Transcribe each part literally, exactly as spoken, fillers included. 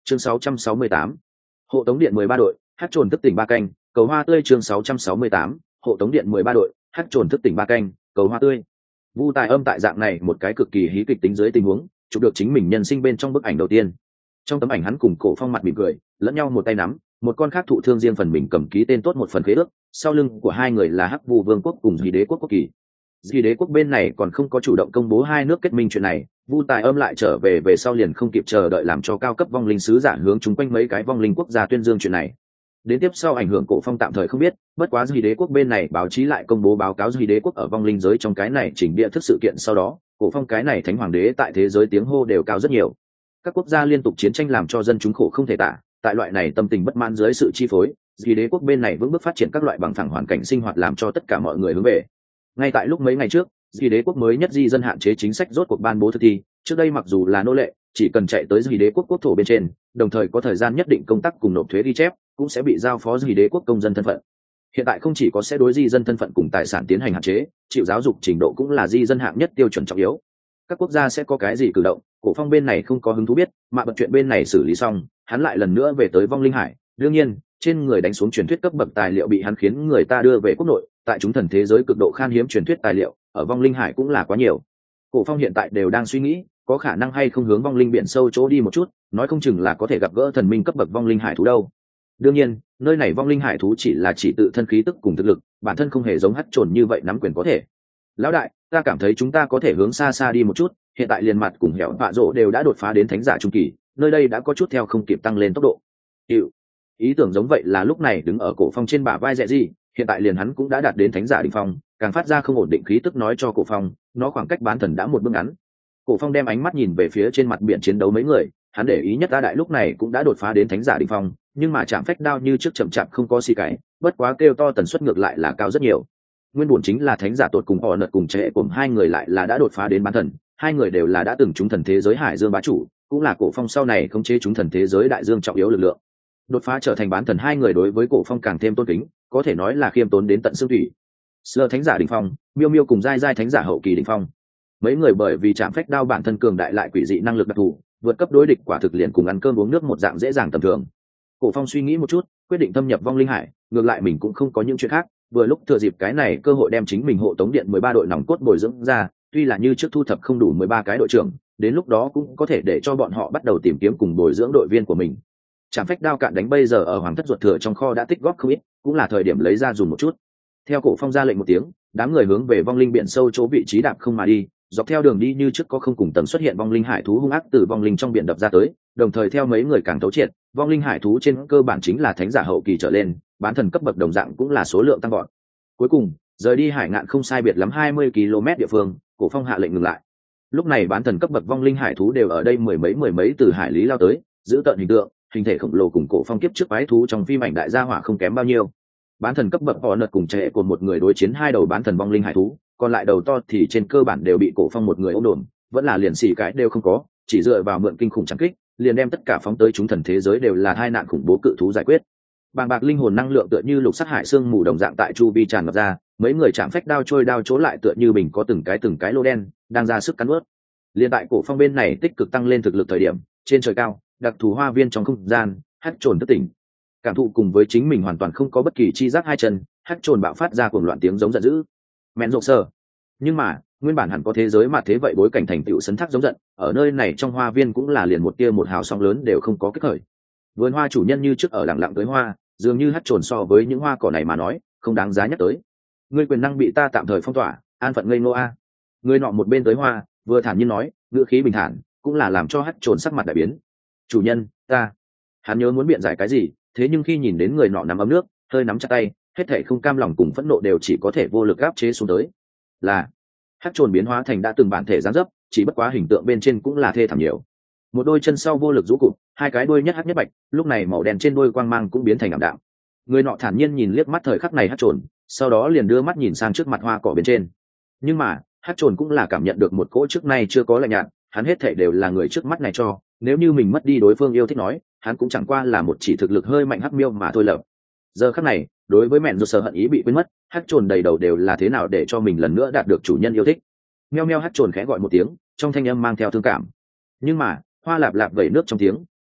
chương sáu trăm sáu mươi tám, hộ tống điện mười ba đội hát trồn thức tỉnh ba canh cầu hoa tươi. chương sáu trăm sáu mươi tám, hộ tống điện mười ba đội hát trồn thức tỉnh ba canh cầu hoa tươi. Vu Tài Âm tại dạng này một cái cực kỳ hí kịch tính dưới tình huống chụp được chính mình nhân sinh bên trong bức ảnh đầu tiên. Trong tấm ảnh hắn cùng Cổ Phong mặt mỉm cười, lẫn nhau một tay nắm, một con khác thụ thương riêng phần mình cầm ký tên tốt một phần khế ước, sau lưng của hai người là Hắc Vu Vương quốc cùng Dị Đế quốc quốc kỳ. Dị Đế quốc bên này còn không có chủ động công bố hai nước kết minh chuyện này, Vu Tài Âm lại trở về về sau liền không kịp chờ đợi làm cho cao cấp vong linh sứ giả hướng chúng quanh mấy cái vong linh quốc gia tuyên dương chuyện này. Đến tiếp sau ảnh hưởng Cổ Phong tạm thời không biết, bất quá Dị Đế quốc bên này báo chí lại công bố báo cáo Dị Đế quốc ở vong linh giới trong cái này chỉnh địa thức sự kiện, sau đó Cổ Phong cái này thánh hoàng đế tại thế giới tiếng hô đều cao rất nhiều. Các quốc gia liên tục chiến tranh làm cho dân chúng khổ không thể tả, tại loại này tâm tình bất mãn dưới sự chi phối, Dị Đế quốc bên này vững bước phát triển các loại bằng phẳng hoàn cảnh sinh hoạt làm cho tất cả mọi người hướng về. Ngay tại lúc mấy ngày trước, Dị Đế quốc mới nhất di dân hạn chế chính sách rốt cuộc ban bố thực thi, trước đây mặc dù là nô lệ, chỉ cần chạy tới Dị Đế quốc quốc thổ bên trên, đồng thời có thời gian nhất định công tác cùng nộp thuế ghi chép, cũng sẽ bị giao phó Dị Đế quốc công dân thân phận. Hiện tại không chỉ có sẽ đối di dân thân phận cùng tài sản tiến hành hạn chế, chịu giáo dục trình độ cũng là di dân hạng nhất tiêu chuẩn trọng yếu. Các quốc gia sẽ có cái gì cử động, Cổ Phong bên này không có hứng thú biết, mà bật chuyện bên này xử lý xong, hắn lại lần nữa về tới vong linh hải. Đương nhiên, trên người đánh xuống truyền thuyết cấp bậc tài liệu bị hắn khiến người ta đưa về quốc nội, tại chúng thần thế giới cực độ khan hiếm truyền thuyết tài liệu, ở vong linh hải cũng là quá nhiều. Cổ Phong hiện tại đều đang suy nghĩ, có khả năng hay không hướng vong linh biển sâu chỗ đi một chút, nói không chừng là có thể gặp gỡ thần minh cấp bậc vong linh hải thú đâu. Đương nhiên, nơi này vong linh hải thú chỉ là chỉ tự thân khí tức cùng thực lực, bản thân không hề giống hắc trồn như vậy nắm quyền có thể. Lão đại, ta cảm thấy chúng ta có thể hướng xa xa đi một chút, hiện tại liền mặt cùng hẻo vạ rộ đều đã đột phá đến thánh giả trung kỳ, nơi đây đã có chút theo không kịp tăng lên tốc độ. Hiệu. Ý tưởng giống vậy là lúc này đứng ở Cổ Phong trên bả vai Rẹ Gì, hiện tại liền hắn cũng đã đạt đến thánh giả đỉnh phong, càng phát ra không ổn định khí tức nói cho Cổ Phong, nó khoảng cách bán thần đã một bước ngắn. Cổ Phong đem ánh mắt nhìn về phía trên mặt biển chiến đấu mấy người, hắn để ý nhất ta đại lúc này cũng đã đột phá đến thánh giả đỉnh phong, nhưng mà chạm phách đao như trước chậm chạp không có xì cái, bất quá kêu to tần suất ngược lại là cao rất nhiều. Nguyên bổn chính là thánh giả tột cùng họ nợt cùng trẻ cùng hai người lại là đã đột phá đến bán thần, hai người đều là đã từng chúng thần thế giới hải dương bá chủ, cũng là Cổ Phong sau này khống chế chúng thần thế giới đại dương trọng yếu lực lượng. Đột phá trở thành bán thần hai người đối với Cổ Phong càng thêm tôn kính, có thể nói là khiêm tốn đến tận xương thủy. Sơ thánh giả đỉnh phong, Miêu Miêu cùng giai giai thánh giả hậu kỳ đỉnh phong. Mấy người bởi vì chạm phách đao bản thân cường đại lại quỷ dị năng lực đặc thù, vượt cấp đối địch quả thực liền cùng ăn cơm uống nước một dạng dễ dàng tầm thường. Cổ Phong suy nghĩ một chút, quyết định thâm nhập vong linh hải, ngược lại mình cũng không có những chuyện khác, vừa lúc thừa dịp cái này cơ hội đem chính mình hộ tống điện mười ba đội nòng cốt bồi dưỡng ra, tuy là như trước thu thập không đủ mười ba cái đội trưởng, đến lúc đó cũng có thể để cho bọn họ bắt đầu tìm kiếm cùng bồi dưỡng đội viên của mình. Trảm phách đao cạn đánh bây giờ ở hoàng thất ruột thừa trong kho đã tích góp không ít, cũng là thời điểm lấy ra dùng một chút. Theo Cổ Phong ra lệnh một tiếng, đám người hướng về vong linh biển sâu chỗ vị trí đạp không mà đi, dọc theo đường đi như trước có không cùng tầng xuất hiện vong linh hải thú hung ác từ vong linh trong biển đập ra tới, đồng thời theo mấy người càng thấu triệt, vong linh hải thú trên cơ bản chính là thánh giả hậu kỳ trở lên, bán thần cấp bậc đồng dạng cũng là số lượng tăng vọt. Cuối cùng, rời đi hải ngạn không sai biệt lắm hai mươi ki lô mét địa phương, Cổ Phong hạ lệnh ngừng lại. Lúc này bán thần cấp bậc vong linh hải thú đều ở đây mười mấy mười mấy từ hải lý lao tới, giữ tận hình tượng, hình thể khổng lồ cùng Cổ Phong kiếp trước quái thú trong phim ảnh đại gia hỏa không kém bao nhiêu. Bán thần cấp bậc họ nợt cùng trẻ của một người đối chiến hai đầu bán thần vong linh hải thú, còn lại đầu to thì trên cơ bản đều bị Cổ Phong một người ôm đồn, vẫn là liền xỉ cái đều không có, chỉ dựa vào mượn kinh khủng trắng kích, liền đem tất cả phóng tới chúng thần thế giới đều là hai nạn khủng bố cự thú giải quyết. Bàng bạc linh hồn năng lượng tựa như lục sắc hải xương mù đồng dạng tại chu vi tràn ngập ra, mấy người chạm phách đao trôi đao chỗ lại tựa như bình có từng cái từng cái lô đen đang ra sức cắn ướt. Liên tại Cổ Phong bên này tích cực tăng lên thực lực thời điểm, trên trời cao, đặc thù hoa viên trong không gian, hắc trồn thức tỉnh. Cảm thụ cùng với chính mình hoàn toàn không có bất kỳ chi giác hai chân, hắc trồn bạo phát ra cuồng loạn tiếng giống giận dữ. Mẹn rộp sờ. Nhưng mà, nguyên bản hẳn có thế giới mà thế vậy bối cảnh thành tựu sấn thác giống giận, ở nơi này trong hoa viên cũng là liền một tia một hào sóng lớn đều không có kích khởi. Vườn hoa chủ nhân như trước ở lặng lặng tới hoa, dường như hắt trồn so với những hoa cỏ này mà nói, không đáng giá nhắc tới. Ngươi quyền năng bị ta tạm thời phong tỏa, an phận ngây ngô a. Ngươi nọ một bên tới hoa, vừa thản nhiên nói, ngữ khí bình thản, cũng là làm cho hắt trồn sắc mặt đại biến. Chủ nhân, ta. Hắn nhớ muốn biện giải cái gì, thế nhưng khi nhìn đến người nọ nắm ấm nước, hơi nắm chặt tay, hết thảy không cam lòng cùng phẫn nộ đều chỉ có thể vô lực áp chế xuống tới. Là hắc trồn biến hóa thành đã từng bản thể dáng dấp, chỉ bất quá hình tượng bên trên cũng là thê thảm nhiều. Một đôi chân sau vô lực rũ cụp, hai cái đuôi nhất hắc nhất bạch, lúc này màu đen trên đuôi quang mang cũng biến thành ảm đạm. Người nọ thản nhiên nhìn liếc mắt thời khắc này hắc trồn, sau đó liền đưa mắt nhìn sang trước mặt hoa cỏ bên trên. Nhưng mà hắc trồn cũng là cảm nhận được một cỗ trước nay chưa có lạnh nhạt, hắn hết thảy đều là người trước mắt này cho, nếu như mình mất đi đối phương yêu thích nói, hắn cũng chẳng qua là một chỉ thực lực hơi mạnh hắc miêu mà thôi lợp. Giờ khắc này, đối với mẹn rụt sở hận ý bị quên mất, hắc trồn đầy đầu đều là thế nào để cho mình lần nữa đạt được chủ nhân yêu thích. Meo meo hắc trồn khẽ gọi một tiếng, trong thanh âm mang theo thương cảm. Nhưng mà hoa lạp lạp vẩy nước trong tiếng,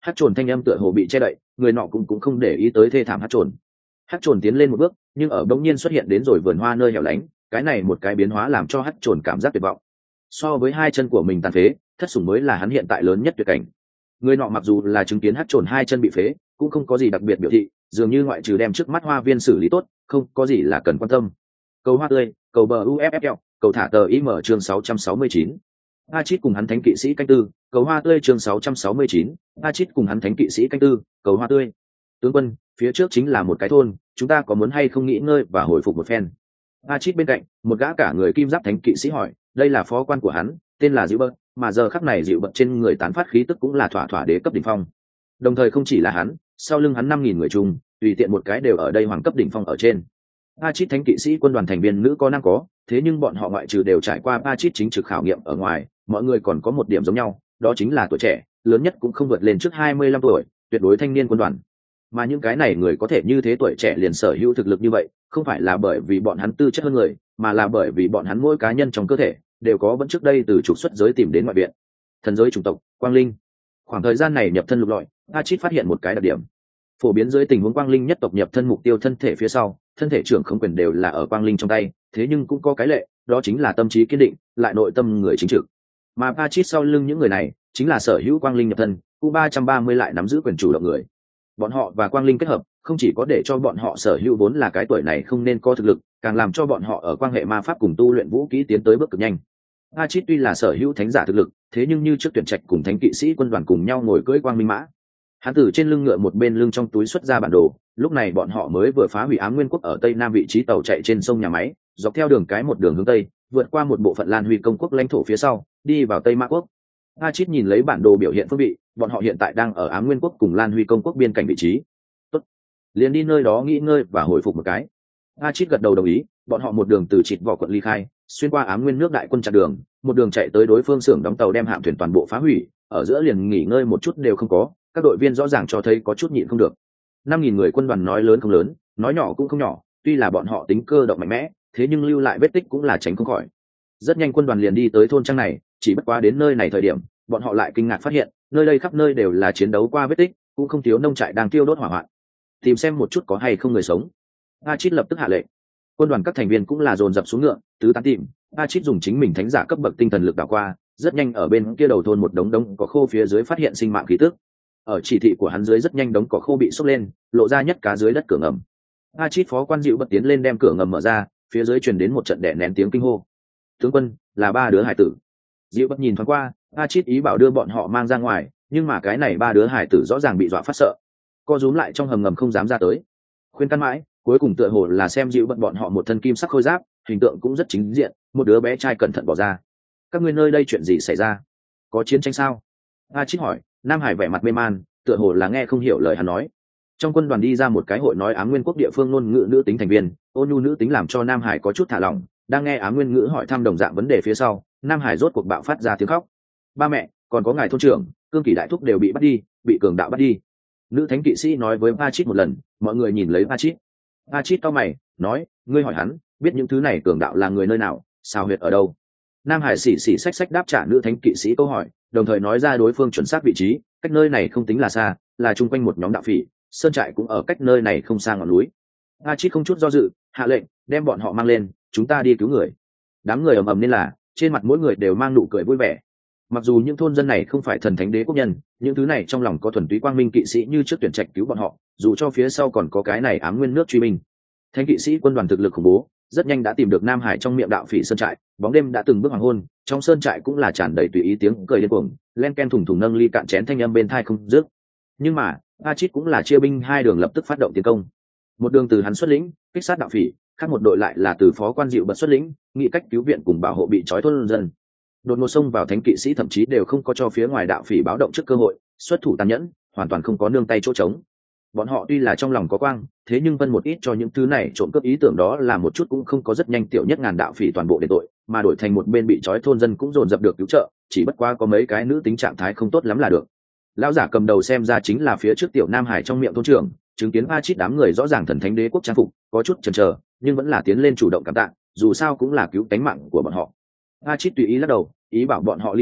Hát trồn thanh âm tựa hồ bị che đậy, người nọ cũng cũng không để ý tới thê thảm hát trồn. Hát trồn tiến lên một bước, nhưng ở bỗng nhiên xuất hiện đến rồi vườn hoa nơi hẻo lánh, cái này một cái biến hóa làm cho hát trồn cảm giác tuyệt vọng. So với hai chân của mình tàn phế, thất sủng mới là hắn hiện tại lớn nhất tuyệt cảnh. Người nọ mặc dù là chứng kiến hát trồn hai chân bị phế, cũng không có gì đặc biệt biểu thị, dường như ngoại trừ đem trước mắt hoa viên xử lý tốt, không có gì là cần quan tâm. Cầu hoa tươi, cầu bờ u ép ép lờ, cầu thả tờ im chương sáu trăm sáu mươi chín. A Chít cùng hắn thánh kỵ sĩ canh tư, cầu hoa tươi chương sáu trăm sáu mươi chín. A Chít cùng hắn thánh kỵ sĩ canh tư, cầu hoa tươi. Tướng quân, phía trước chính là một cái thôn, chúng ta có muốn hay không nghỉ ngơi và hồi phục một phen? A Chít bên cạnh, một gã cả người kim giáp thánh kỵ sĩ hỏi, đây là phó quan của hắn, tên là Dịu Bật, mà giờ khắc này Dịu Bật trên người tán phát khí tức cũng là thỏa thỏa đế cấp đỉnh phong. Đồng thời không chỉ là hắn, sau lưng hắn năm nghìn người chung, tùy tiện một cái đều ở đây hoàng cấp đỉnh phong ở trên. A Chít thánh kỵ sĩ quân đoàn thành viên nữ có nam có, thế nhưng bọn họ ngoại trừ đều trải qua A Chít chính trực khảo nghiệm ở ngoài, mọi người còn có một điểm giống nhau, đó chính là tuổi trẻ, lớn nhất cũng không vượt lên trước hai mươi lăm tuổi, tuyệt đối thanh niên quân đoàn. Mà những cái này người có thể như thế tuổi trẻ liền sở hữu thực lực như vậy, không phải là bởi vì bọn hắn tư chất hơn người, mà là bởi vì bọn hắn mỗi cá nhân trong cơ thể đều có vẫn trước đây từ trục xuất giới tìm đến ngoại viện. Thần giới chủng tộc, Quang Linh. Khoảng thời gian này nhập thân lục lọi, A Chít phát hiện một cái đặc điểm. Phổ biến dưới tình huống Quang Linh nhất tộc nhập thân mục tiêu thân thể phía sau, thân thể trưởng không quyền đều là ở Quang Linh trong tay, thế nhưng cũng có cái lệ, đó chính là tâm trí kiên định, lại nội tâm người chính trực. Mà A Chít sau lưng những người này, chính là sở hữu Quang Linh nhập thân, U ba trăm ba mươi lại nắm giữ quyền chủ động người. Bọn họ và Quang Linh kết hợp, không chỉ có để cho bọn họ sở hữu vốn là cái tuổi này không nên có thực lực, càng làm cho bọn họ ở quan hệ ma pháp cùng tu luyện vũ kỹ tiến tới bước cực nhanh. A Chít tuy là sở hữu thánh giả thực lực, thế nhưng như trước tuyển trạch cùng thánh kỵ sĩ quân đoàn cùng nhau ngồi cưỡi quang minh mã. Hắn từ trên lưng ngựa một bên lưng trong túi xuất ra bản đồ, lúc này bọn họ mới vừa phá hủy Ám Nguyên quốc ở tây nam vị trí tàu chạy trên sông nhà máy, dọc theo đường cái một đường hướng tây, vượt qua một bộ phận Lan Huy công quốc lãnh thổ phía sau, đi vào Tây Mã quốc. A Chít nhìn lấy bản đồ biểu hiện phương vị, bọn họ hiện tại đang ở Ám Nguyên quốc cùng Lan Huy công quốc biên cảnh vị trí. Tốt, liền đi nơi đó nghỉ ngơi và hồi phục một cái. A Chít gật đầu đồng ý, bọn họ một đường từ Chịt Vỏ quận ly khai, xuyên qua Ám Nguyên nước đại quân chặn đường, một đường chạy tới đối phương xưởng đóng tàu đem hạm thuyền toàn bộ phá hủy, ở giữa liền nghỉ ngơi một chút đều không có, các đội viên rõ ràng cho thấy có chút nhịn không được. Năm nghìn người quân đoàn nói lớn không lớn, nói nhỏ cũng không nhỏ, tuy là bọn họ tính cơ động mạnh mẽ, thế nhưng lưu lại vết tích cũng là tránh không khỏi. Rất nhanh quân đoàn liền đi tới thôn trang này, chỉ bất quá đến nơi này thời điểm, bọn họ lại kinh ngạc phát hiện, nơi đây khắp nơi đều là chiến đấu qua vết tích, cũng không thiếu nông trại đang tiêu đốt hỏa hoạn. Tìm xem một chút có hay không người sống. A Chít lập tức hạ lệnh. Quân đoàn các thành viên cũng là dồn dập xuống ngựa, tứ tán tìm. A Chít dùng chính mình thánh giả cấp bậc tinh thần lực đảo qua, rất nhanh ở bên kia đầu thôn một đống đống cỏ khô phía dưới phát hiện sinh mạng khí tức. Ở chỉ thị của hắn dưới rất nhanh đống cỏ khô bị xốc lên, lộ ra nhất cá dưới đất cửa ngầm. A Chít phó quan dịu bật tiến lên đem cửa ngầm mở ra, phía dưới truyền đến một trận đè nén tiếng kinh hô. Tướng quân, là ba đứa hải tử. Dịu bật nhìn thoáng qua, A Chít ý bảo đưa bọn họ mang ra ngoài, nhưng mà cái này ba đứa hải tử rõ ràng bị dọa phát sợ, co rúm lại trong hầm ngầm không dám ra tới. Khuyên can mãi, cuối cùng tựa hồ là xem dịu bật bọn họ một thân kim sắc khôi giáp, hình tượng cũng rất chính diện, một đứa bé trai cẩn thận bỏ ra. Các ngươi nơi đây chuyện gì xảy ra? Có chiến tranh sao? A Chít hỏi. Nam Hải vẻ mặt mê man, tựa hồ là nghe không hiểu lời hắn nói. Trong quân đoàn đi ra một cái hội nói Ám Nguyên quốc địa phương ngôn ngữ nữ tính thành viên, ôn nhu nữ tính làm cho Nam Hải có chút thả lỏng, đang nghe Ám Nguyên ngữ hỏi thăm đồng dạng vấn đề phía sau, Nam Hải rốt cuộc bạo phát ra tiếng khóc. Ba mẹ, còn có ngài thôn trưởng, cương kỷ đại thúc đều bị bắt đi, bị cường đạo bắt đi. Nữ thánh kỵ sĩ nói với A Chít một lần, mọi người nhìn lấy A Chít. A Chít cau mày, nói, ngươi hỏi hắn, biết những thứ này cường đạo là người nơi nào, sao huyệt ở đâu? Nam Hải xỉ xỉ xách xách đáp trả nữ thánh kỵ sĩ câu hỏi, đồng thời nói ra đối phương chuẩn xác vị trí, cách nơi này không tính là xa, là chung quanh một nhóm đạo phỉ, sơn trại cũng ở cách nơi này không xa ngọn núi. A Chít không chút do dự, hạ lệnh, đem bọn họ mang lên, chúng ta đi cứu người. Đám người ầm ầm nên là, trên mặt mỗi người đều mang nụ cười vui vẻ. Mặc dù những thôn dân này không phải thần thánh đế quốc nhân, những thứ này trong lòng có thuần túy quang minh kỵ sĩ như trước tuyển trạch cứu bọn họ, dù cho phía sau còn có cái này Ám Nguyên nước truy binh. Thánh kỵ sĩ quân đoàn thực lực khủng bố, rất nhanh đã tìm được Nam Hải trong miệng đạo phỉ sơn trại, bóng đêm đã từng bước hoàng hôn, trong sơn trại cũng là tràn đầy tùy ý tiếng cười điên cuồng, len ken thủng thủng nâng ly cạn chén thanh âm bên tai không dứt. Nhưng mà, A Chít cũng là chia binh hai đường lập tức phát động tiến công. Một đường từ hắn xuất lĩnh, kích sát đạo phỉ, khác một đội lại là từ phó quan dịu bật xuất lĩnh, nghị cách cứu viện cùng bảo hộ bị trói thôn dân. Đột ngột xông vào thánh kỵ sĩ thậm chí đều không có cho phía ngoài đạo phỉ báo động trước cơ hội, xuất thủ tàn nhẫn, hoàn toàn không có nương tay chỗ trống. Bọn họ tuy là trong lòng có quang, thế nhưng vân một ít cho những thứ này trộm cướp ý tưởng đó là một chút cũng không có, rất nhanh tiểu nhất ngàn đạo phỉ toàn bộ để tội, mà đổi thành một bên bị trói thôn dân cũng dồn dập được cứu trợ, chỉ bất qua có mấy cái nữ tính trạng thái không tốt lắm là được. Lão giả cầm đầu xem ra chính là phía trước tiểu Nam Hải trong miệng thôn trưởng, chứng kiến A Chít đám người rõ ràng thần thánh đế quốc trang phục, có chút chần chờ, nhưng vẫn là tiến lên chủ động cảm tạ, dù sao cũng là cứu tánh mạng của bọn họ. A Chít tùy ý lắc đầu, ý bảo bọn họ ly khai,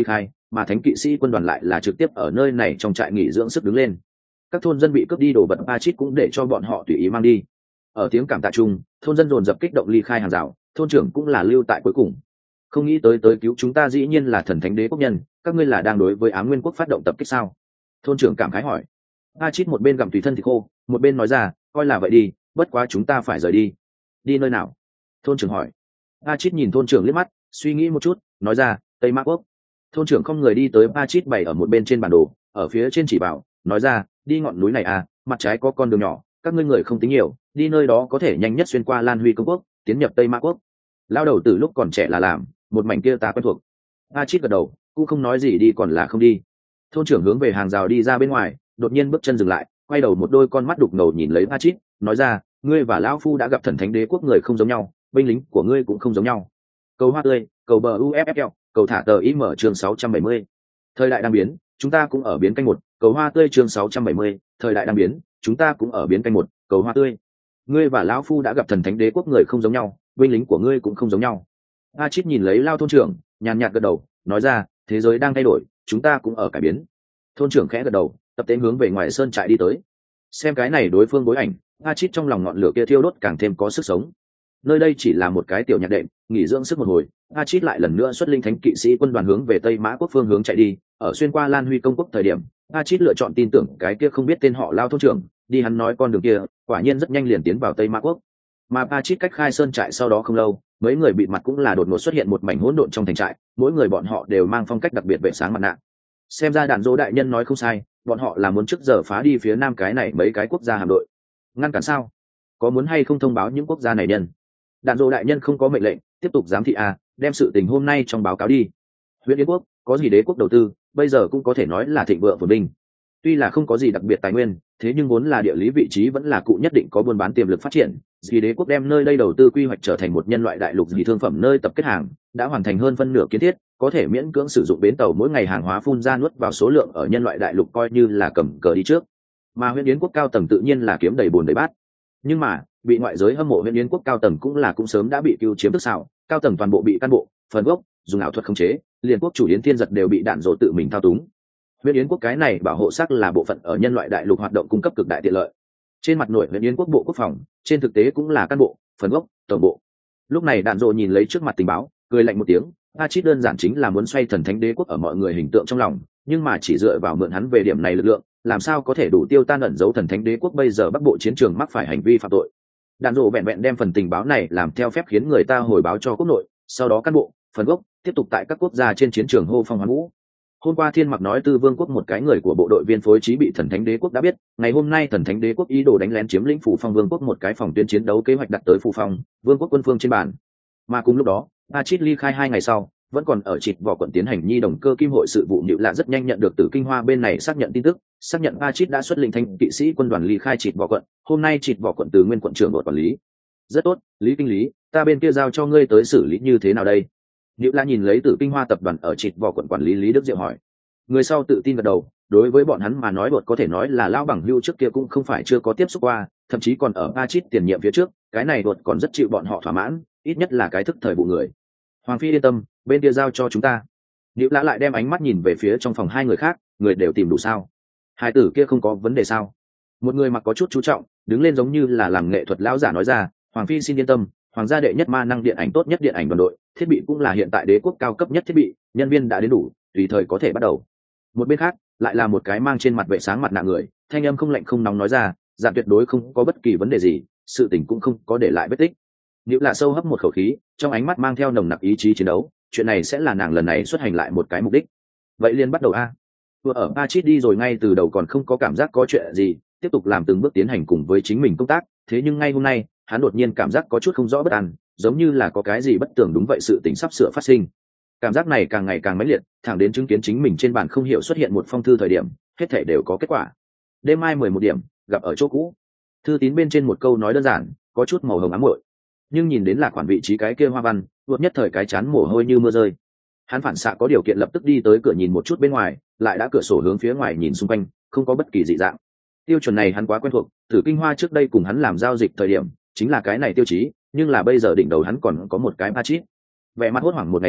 mà thánh kỵ sĩ quân đoàn lại là trực tiếp ở nơi này trong trại nghỉ dưỡng sức đứng lên. Các thôn dân bị cướp đi đồ vật Pachit cũng để cho bọn họ tùy ý mang đi. Ở tiếng cảm tạ chung, thôn dân dồn dập kích động ly khai hàng rào, thôn trưởng cũng là lưu tại cuối cùng. Không nghĩ tới tới cứu chúng ta dĩ nhiên là thần thánh đế quốc nhân, các ngươi là đang đối với Á Nguyên quốc phát động tập kích sao? Thôn trưởng cảm khái hỏi. Pachit một bên gặm tùy thân thịt khô, một bên nói ra, coi là vậy đi, bất quá chúng ta phải rời đi. Đi nơi nào? Thôn trưởng hỏi. Pachit nhìn thôn trưởng liếc mắt, suy nghĩ một chút, nói ra, Tây Mã quốc. Thôn trưởng không người đi tới Pachit bày ở một bên trên bản đồ, ở phía trên chỉ bảo, nói ra, đi ngọn núi này à, mặt trái có con đường nhỏ, các ngươi người không tính nhiều, đi nơi đó có thể nhanh nhất xuyên qua Lan Huy công quốc, tiến nhập Tây Mã quốc. Lao đầu từ lúc còn trẻ là làm, một mảnh kia ta quen thuộc. Pachit gật đầu, cũng không nói gì đi còn là không đi. Thôn trưởng hướng về hàng rào đi ra bên ngoài, đột nhiên bước chân dừng lại, quay đầu một đôi con mắt đục ngầu nhìn lấy Pachit, nói ra, ngươi và lão phu đã gặp thần thánh đế quốc người không giống nhau, binh lính của ngươi cũng không giống nhau. Cầu hoa tươi, cầu bờ u ép ép lờ, cầu thả tờ im mở chương sáu trăm bảy mươi. Thời đại đang biến, chúng ta cũng ở biến canh một, cầu hoa tươi chương sáu trăm bảy mươi. Thời đại đang biến, chúng ta cũng ở biến canh một, cầu hoa tươi. Ngươi và lão phu đã gặp thần thánh đế quốc người không giống nhau, binh lính của ngươi cũng không giống nhau. Pachit nhìn lấy Lao thôn trưởng, nhàn nhạt gật đầu, nói ra, thế giới đang thay đổi, chúng ta cũng ở cải biến. Thôn trưởng khẽ gật đầu, tập tên hướng về ngoài sơn trại đi tới. Xem cái này đối phương bối ảnh, Pachit trong lòng ngọn lửa kia thiêu đốt càng thêm có sức sống. Nơi đây chỉ là một cái tiểu nhạc đệm, nghỉ dưỡng sức một hồi, Pachit lại lần nữa xuất linh thánh kỵ sĩ quân đoàn hướng về Tây Mã quốc phương hướng chạy đi. Ở xuyên qua Lan Huy công quốc thời điểm, Pachit lựa chọn tin tưởng cái kia không biết tên họ Lao thôn trưởng, đi hắn nói con đường kia, quả nhiên rất nhanh liền tiến vào Tây Mã quốc. Mà Pachit cách khai sơn trại sau đó không lâu, mấy người bị mặt cũng là đột ngột xuất hiện một mảnh hỗn độn trong thành trại, mỗi người bọn họ đều mang phong cách đặc biệt vệ sáng mặt nạ. Xem ra Đạn Dỗ đại nhân nói không sai, bọn họ là muốn trước giờ phá đi phía nam cái này mấy cái quốc gia hạm đội. Ngăn cản sao? Có muốn hay không thông báo những quốc gia này nhân? Đạn Dỗ đại nhân không có mệnh lệnh, tiếp tục giám thị a, đem sự tình hôm nay trong báo cáo đi. Huyện Yến quốc có gì đế quốc đầu tư, bây giờ cũng có thể nói là thịnh vượng phồn vinh. Tuy là không có gì đặc biệt tài nguyên, thế nhưng vốn là địa lý vị trí vẫn là cụ nhất định có buôn bán tiềm lực phát triển. Dì đế quốc đem nơi đây đầu tư quy hoạch trở thành một nhân loại đại lục dì thương phẩm nơi tập kết hàng, đã hoàn thành hơn phân nửa kiến thiết, có thể miễn cưỡng sử dụng bến tàu mỗi ngày hàng hóa phun ra nuốt vào số lượng ở nhân loại đại lục coi như là cầm cờ đi trước. Mà huyện Yến quốc cao tầng tự nhiên là kiếm đầy bùn đầy bát. Nhưng mà bị ngoại giới hâm mộ huyện Yến quốc cao tầng cũng là cũng sớm đã bị cứu chiếm tức xảo, cao tầng toàn bộ bị cán bộ, phần gốc, dùng ảo thuật khống chế, liền quốc chủ Yến Thiên Giật đều bị Đạn Dỗ tự mình thao túng. Huyện Yến quốc cái này bảo hộ sắc là bộ phận ở nhân loại đại lục hoạt động cung cấp cực đại tiện lợi. Trên mặt nội huyện Yến quốc bộ quốc phòng, trên thực tế cũng là cán bộ, phần gốc, tổng bộ. Lúc này Đạn Dỗ nhìn lấy trước mặt tình báo, cười lạnh một tiếng, Pachit đơn giản chính là muốn xoay thần thánh đế quốc ở mọi người hình tượng trong lòng, nhưng mà chỉ dựa vào mượn hắn về điểm này lực lượng, làm sao có thể đủ tiêu tan ẩn giấu thần thánh đế quốc bây giờ bắc bộ chiến trường mắc phải hành vi phạm tội. Đạn Dỗ vẹn vẹn đem phần tình báo này làm theo phép khiến người ta hồi báo cho quốc nội, sau đó cán bộ, phần gốc tiếp tục tại các quốc gia trên chiến trường hô phong hoán vũ. Hôm qua Thiên Mặc nói Tư Vương quốc một cái người của bộ đội viên phối trí bị thần thánh đế quốc đã biết, ngày hôm nay thần thánh đế quốc ý đồ đánh lén chiếm lĩnh Phù Phong Vương quốc một cái phòng tuyến chiến đấu kế hoạch đặt tới Phù Phong Vương quốc quân phương trên bàn. Mà cùng lúc đó, Pachit ly khai hai ngày sau, vẫn còn ở Trịt Vỏ quận tiến hành nhi đồng cơ kim hội sự vụ nhự lạ rất nhanh nhận được từ Kinh Hoa bên này xác nhận tin tức, xác nhận Pachit đã xuất lĩnh thánh kỵ sĩ quân đoàn ly khai Trịt Vỏ quận, hôm nay Trịt Vỏ quận từ nguyên quận trưởng đội quản lý. Rất tốt, Lý kinh lý, ta bên kia giao cho ngươi tới xử lý như thế nào đây? Nhự lạ nhìn lấy từ Kinh Hoa tập đoàn ở Trịt Vỏ quận quản lý Lý Đức Diệu hỏi. Người sau tự tin gật đầu, đối với bọn hắn mà nói bột có thể nói là lão bằng hưu trước kia cũng không phải chưa có tiếp xúc qua, thậm chí còn ở Pachit tiền nhiệm phía trước, cái này bột còn rất chịu bọn họ thỏa mãn, ít nhất là cái thức thời vụ người. Hoàng phi yên tâm, bên kia giao cho chúng ta. Liễu Lã lại đem ánh mắt nhìn về phía trong phòng hai người khác, người đều tìm đủ sao? Hai tử kia không có vấn đề sao? Một người mặc có chút chú trọng, đứng lên giống như là làm nghệ thuật lão giả nói ra, Hoàng phi xin yên tâm, hoàng gia đệ nhất ma năng điện ảnh tốt nhất điện ảnh đoàn đội, thiết bị cũng là hiện tại đế quốc cao cấp nhất thiết bị, nhân viên đã đến đủ, tùy thời có thể bắt đầu. Một bên khác lại là một cái mang trên mặt vệ sáng mặt nạ người, thanh âm không lạnh không nóng nói ra, dạng tuyệt đối không có bất kỳ vấn đề gì, sự tình cũng không có để lại vết tích. Nếu là sâu hấp một khẩu khí, trong ánh mắt mang theo nồng nặc ý chí chiến đấu, chuyện này sẽ là nàng lần này xuất hành lại một cái mục đích. Vậy liền bắt đầu a. Vừa ở Pachit đi rồi ngay từ đầu còn không có cảm giác có chuyện gì, tiếp tục làm từng bước tiến hành cùng với chính mình công tác, thế nhưng ngay hôm nay, hắn đột nhiên cảm giác có chút không rõ bất an, giống như là có cái gì bất tường đúng vậy sự tình sắp sửa phát sinh. Cảm giác này càng ngày càng mãnh liệt, thẳng đến chứng kiến chính mình trên bàn không hiểu xuất hiện một phong thư thời điểm, hết thảy đều có kết quả. Đêm mai mười một điểm, gặp ở chỗ cũ. Thư tín bên trên một câu nói đơn giản, có chút màu hồng ám muội, nhưng nhìn đến là khoản vị trí cái kia hoa văn, đột nhất thời cái chán mồ hôi như mưa rơi. Hắn phản xạ có điều kiện lập tức đi tới cửa nhìn một chút bên ngoài, lại đã cửa sổ hướng phía ngoài nhìn xung quanh, không có bất kỳ dị dạng. Tiêu chuẩn này hắn quá quen thuộc, Thử Kinh Hoa trước đây cùng hắn làm giao dịch thời điểm, chính là cái này tiêu chí, nhưng là bây giờ đỉnh đầu hắn còn có một cái Pachit. Vẻ mặt hốt hoảng một ngày sau,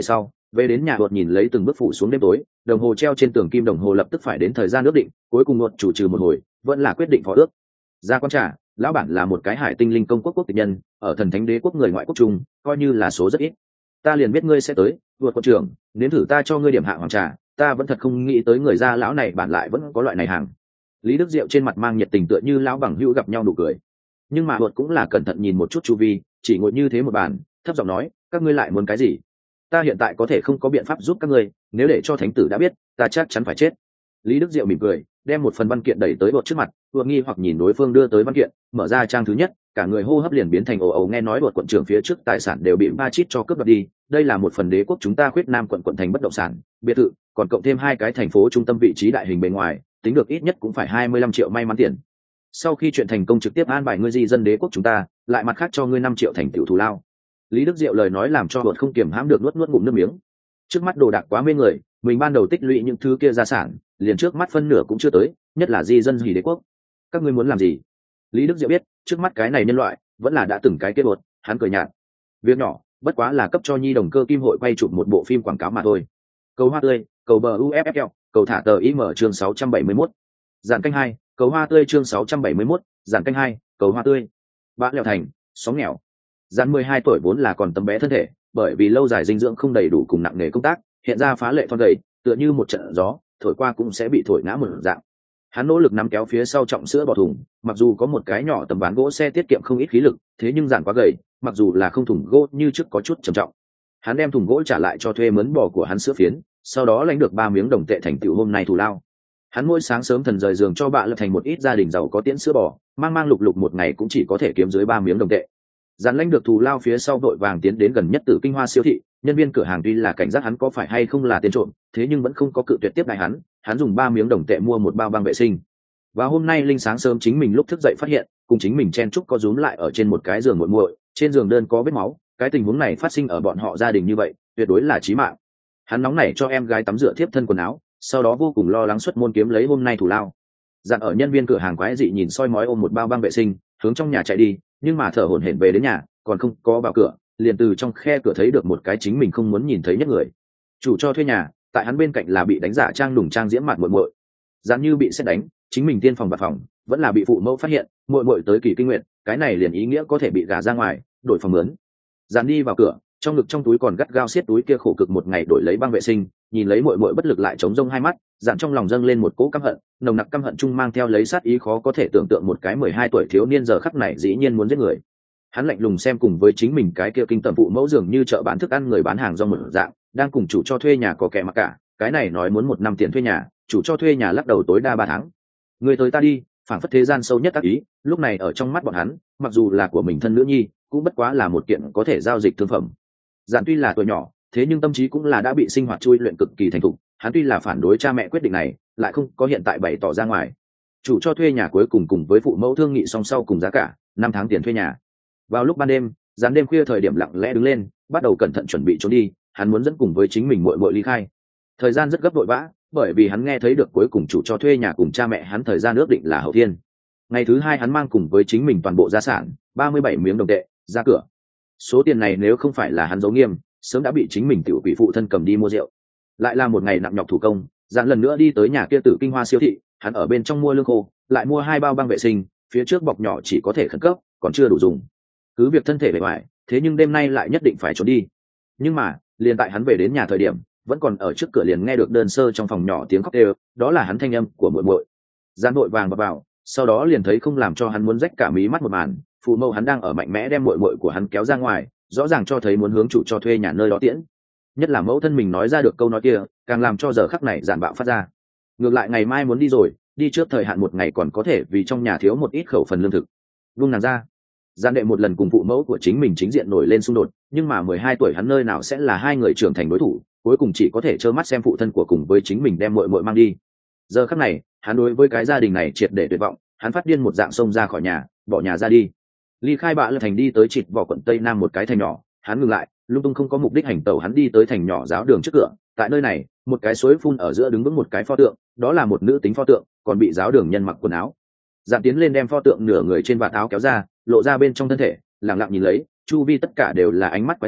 Về đến nhà đột nhìn lấy từng bước phủ xuống đêm tối, đồng hồ treo trên tường kim đồng hồ lập tức phải đến thời gian ước định, cuối cùng đột chủ trừ một hồi vẫn là quyết định phó ước. Ra quan trả, lão bản là một cái hải tinh linh công quốc quốc tịch nhân, ở thần thánh đế quốc người ngoại quốc trung coi như là số rất ít. Ta liền biết ngươi sẽ tới, vượt quận trưởng, nếm thử ta cho ngươi điểm hạ hoàng trà, ta vẫn thật không nghĩ tới người gia lão này bản lại vẫn có loại này hàng. Lý Đức Diệu trên mặt mang nhiệt tình tựa như lão bằng hữu gặp nhau nụ cười, nhưng mà vượt cũng là cẩn thận nhìn một chút chu vi, chỉ ngồi như thế một bàn, thấp giọng nói, các ngươi lại muốn cái gì? Ta hiện tại có thể không có biện pháp giúp các ngươi, nếu để cho thánh tử đã biết, ta chắc chắn phải chết. Lý Đức Diệu mỉm cười, đem một phần văn kiện đẩy tới vượt trước mặt, vừa nghi hoặc nhìn đối phương đưa tới văn kiện, mở ra trang thứ nhất, cả người hô hấp liền biến thành ồ ồ, nghe nói vượt quận trưởng phía trước tài sản đều bị ba chít cho cướp đoạt đi, đây là một phần đế quốc chúng ta khuyết nam quận quận thành bất động sản, biệt thự, còn cộng thêm hai cái thành phố trung tâm vị trí đại hình bên ngoài, tính được ít nhất cũng phải hai mươi lăm triệu may mắn tiền. Sau khi chuyện thành công trực tiếp an bài ngươi di dân đế quốc chúng ta, lại mặt khác cho ngươi năm triệu thành tiểu thù lao. Lý Đức Diệu lời nói làm cho vượt không kiềm hãm được nuốt nuốt ngụm nước miếng. Trước mắt đồ đạc quá mê người, mình ban đầu tích lũy những thứ kia gia sản, liền trước mắt phân nửa cũng chưa tới, nhất là di dân hỉ đế quốc. Các ngươi muốn làm gì? Lý Đức Diệu biết, trước mắt cái này nhân loại vẫn là đã từng cái kết bột, hắn cười nhạt. Việc nhỏ, bất quá là cấp cho nhi đồng cơ kim hội quay chụp một bộ phim quảng cáo mà thôi. Cầu hoa tươi, cầu bờ u ép ép lờ, cầu thả tờ im chương sáu trăm bảy mươi mốt. Giản canh hai, cầu hoa tươi chương sáu trăm bảy mươi mốt, giản canh hai, cầu hoa tươi. Bã Lèo Thành, xóm nghèo. Giản mười hai tuổi vốn là còn tấm bé thân thể, bởi vì lâu dài dinh dưỡng không đầy đủ cùng nặng nề công tác, hiện ra phá lệ thon gầy, tựa như một trận gió, thổi qua cũng sẽ bị thổi ngã một dạng. Hắn nỗ lực nắm kéo phía sau trọng sữa bò thùng, mặc dù có một cái nhỏ tấm ván gỗ xe tiết kiệm không ít khí lực, thế nhưng giản quá gầy, mặc dù là không thùng gỗ như trước có chút trầm trọng. Hắn đem thùng gỗ trả lại cho thuê mướn bò của hắn sữa phiến, sau đó lãnh được ba miếng đồng tệ thành tựu hôm nay thù lao. Hắn mỗi sáng sớm thần rời giường cho bạn lập thành một ít gia đình giàu có tiễn sữa bò, mang mang lục lục một ngày cũng chỉ có thể kiếm dưới ba miếng đồng tệ. Giản lãnh được thù lao phía sau vội vàng tiến đến gần nhất Tử Kinh Hoa siêu thị, nhân viên cửa hàng tuy là cảnh giác hắn có phải hay không là tên trộm, thế nhưng vẫn không có cự tuyệt tiếp đại hắn, hắn dùng ba miếng đồng tệ mua một bao băng vệ sinh. Và hôm nay linh sáng sớm chính mình lúc thức dậy phát hiện, cùng chính mình chen chúc có rúm lại ở trên một cái giường muội muội, trên giường đơn có vết máu, cái tình huống này phát sinh ở bọn họ gia đình như vậy, tuyệt đối là chí mạng. Hắn nóng nảy cho em gái tắm rửa thiếp thân quần áo, sau đó vô cùng lo lắng xuất môn kiếm lấy hôm nay thù lao. Dặn ở nhân viên cửa hàng quái dị nhìn soi mói ôm một bao băng vệ sinh, hướng trong nhà chạy đi, nhưng mà thở hổn hển về đến nhà, còn không có vào cửa, liền từ trong khe cửa thấy được một cái chính mình không muốn nhìn thấy nhất người. Chủ cho thuê nhà, tại hắn bên cạnh là bị đánh giả trang đùng trang diễm mặt muội muội. Dặn như bị sét đánh, chính mình tiên phòng bạc phòng, vẫn là bị phụ mẫu phát hiện, muội muội tới kỳ kinh nguyện, cái này liền ý nghĩa có thể bị gả ra ngoài, đổi phòng mướn. Dặn đi vào cửa, trong ngực trong túi còn gắt gao siết túi kia khổ cực một ngày đổi lấy băng vệ sinh, nhìn lấy muội muội bất lực lại chống rông hai mắt, Dặn trong lòng dâng lên một cỗ căm hận, nồng nặc căm hận chung mang theo lấy sát ý khó có thể tưởng tượng một cái mười hai tuổi thiếu niên giờ khắc này dĩ nhiên muốn giết người. Hắn lạnh lùng xem cùng với chính mình cái kia kinh tởm phụ mẫu dường như chợ bán thức ăn người bán hàng do một dạng, đang cùng chủ cho thuê nhà có kẻ mặc cả, cái này nói muốn một năm tiền thuê nhà, chủ cho thuê nhà lắc đầu tối đa ba tháng. Người tới ta đi, phảng phất thế gian sâu nhất ác ý, lúc này ở trong mắt bọn hắn, mặc dù là của mình thân nữ nhi, cũng bất quá là một kiện có thể giao dịch thương phẩm. Dạn tuy là tuổi nhỏ, thế nhưng tâm trí cũng là đã bị sinh hoạt chui luyện cực kỳ thành thục, hắn tuy là phản đối cha mẹ quyết định này, lại không có hiện tại bày tỏ ra ngoài. Chủ cho thuê nhà cuối cùng cùng với phụ mẫu thương nghị song sau cùng giá cả năm tháng tiền thuê nhà. Vào lúc ban đêm, Dạn đêm khuya thời điểm lặng lẽ đứng lên, bắt đầu cẩn thận chuẩn bị trốn đi, hắn muốn dẫn cùng với chính mình muội muội ly khai. Thời gian rất gấp vội vã, bởi vì hắn nghe thấy được cuối cùng chủ cho thuê nhà cùng cha mẹ hắn thời gian ước định là hậu thiên. Ngày thứ hai hắn mang cùng với chính mình toàn bộ gia sản, ba mươi bảy miếng đồng tệ, ra cửa. Số tiền này nếu không phải là hắn giấu nghiêm, sớm đã bị chính mình tiểu quỷ phụ thân cầm đi mua rượu. Lại là một ngày nặng nhọc thủ công, Dạn lần nữa đi tới nhà kia Tử Kinh Hoa siêu thị, hắn ở bên trong mua lương khô, lại mua hai bao băng vệ sinh, phía trước bọc nhỏ chỉ có thể khẩn cấp, còn chưa đủ dùng. Cứ việc thân thể bề ngoài, thế nhưng đêm nay lại nhất định phải trốn đi. Nhưng mà, liền tại hắn về đến nhà thời điểm, vẫn còn ở trước cửa liền nghe được đơn sơ trong phòng nhỏ tiếng khóc kêu, đó là hắn thanh âm của muội muội. Dạn vội vàng vào, vào, sau đó liền thấy không làm cho hắn muốn rách cả mí mắt một màn, phụ mẫu hắn đang ở mạnh mẽ đem muội muội của hắn kéo ra ngoài, rõ ràng cho thấy muốn hướng chủ cho thuê nhà nơi đó tiễn. Nhất là mẫu thân mình nói ra được câu nói kia, càng làm cho giờ khắc này Dạn bạo phát ra. Ngược lại ngày mai muốn đi rồi, đi trước thời hạn một ngày còn có thể vì trong nhà thiếu một ít khẩu phần lương thực. Vung nàng ra. Dạn đệ một lần cùng phụ mẫu của chính mình chính diện nổi lên xung đột, nhưng mà mười hai tuổi hắn nơi nào sẽ là hai người trưởng thành đối thủ, cuối cùng chỉ có thể trơ mắt xem phụ thân của cùng với chính mình đem muội muội mang đi. Giờ khắc này, hắn đối với cái gia đình này triệt để tuyệt vọng, hắn phát điên một dạng xông ra khỏi nhà, bỏ nhà ra đi. Ly khai Bạ Lư thành đi tới Trịt Vỏ quận Tây Nam một cái thành nhỏ, hắn ngừng lại, lung tung không có mục đích hành tẩu, hắn đi tới thành nhỏ giáo đường trước cửa. Tại nơi này, một cái suối phun ở giữa đứng vững một cái pho tượng, đó là một nữ tính pho tượng, còn bị giáo đường nhân mặc quần áo. Dạn tiến lên đem pho tượng nửa người trên vạt áo kéo ra, lộ ra bên trong thân thể, lặng lặng nhìn lấy, chu vi tất cả đều là ánh mắt quái dị,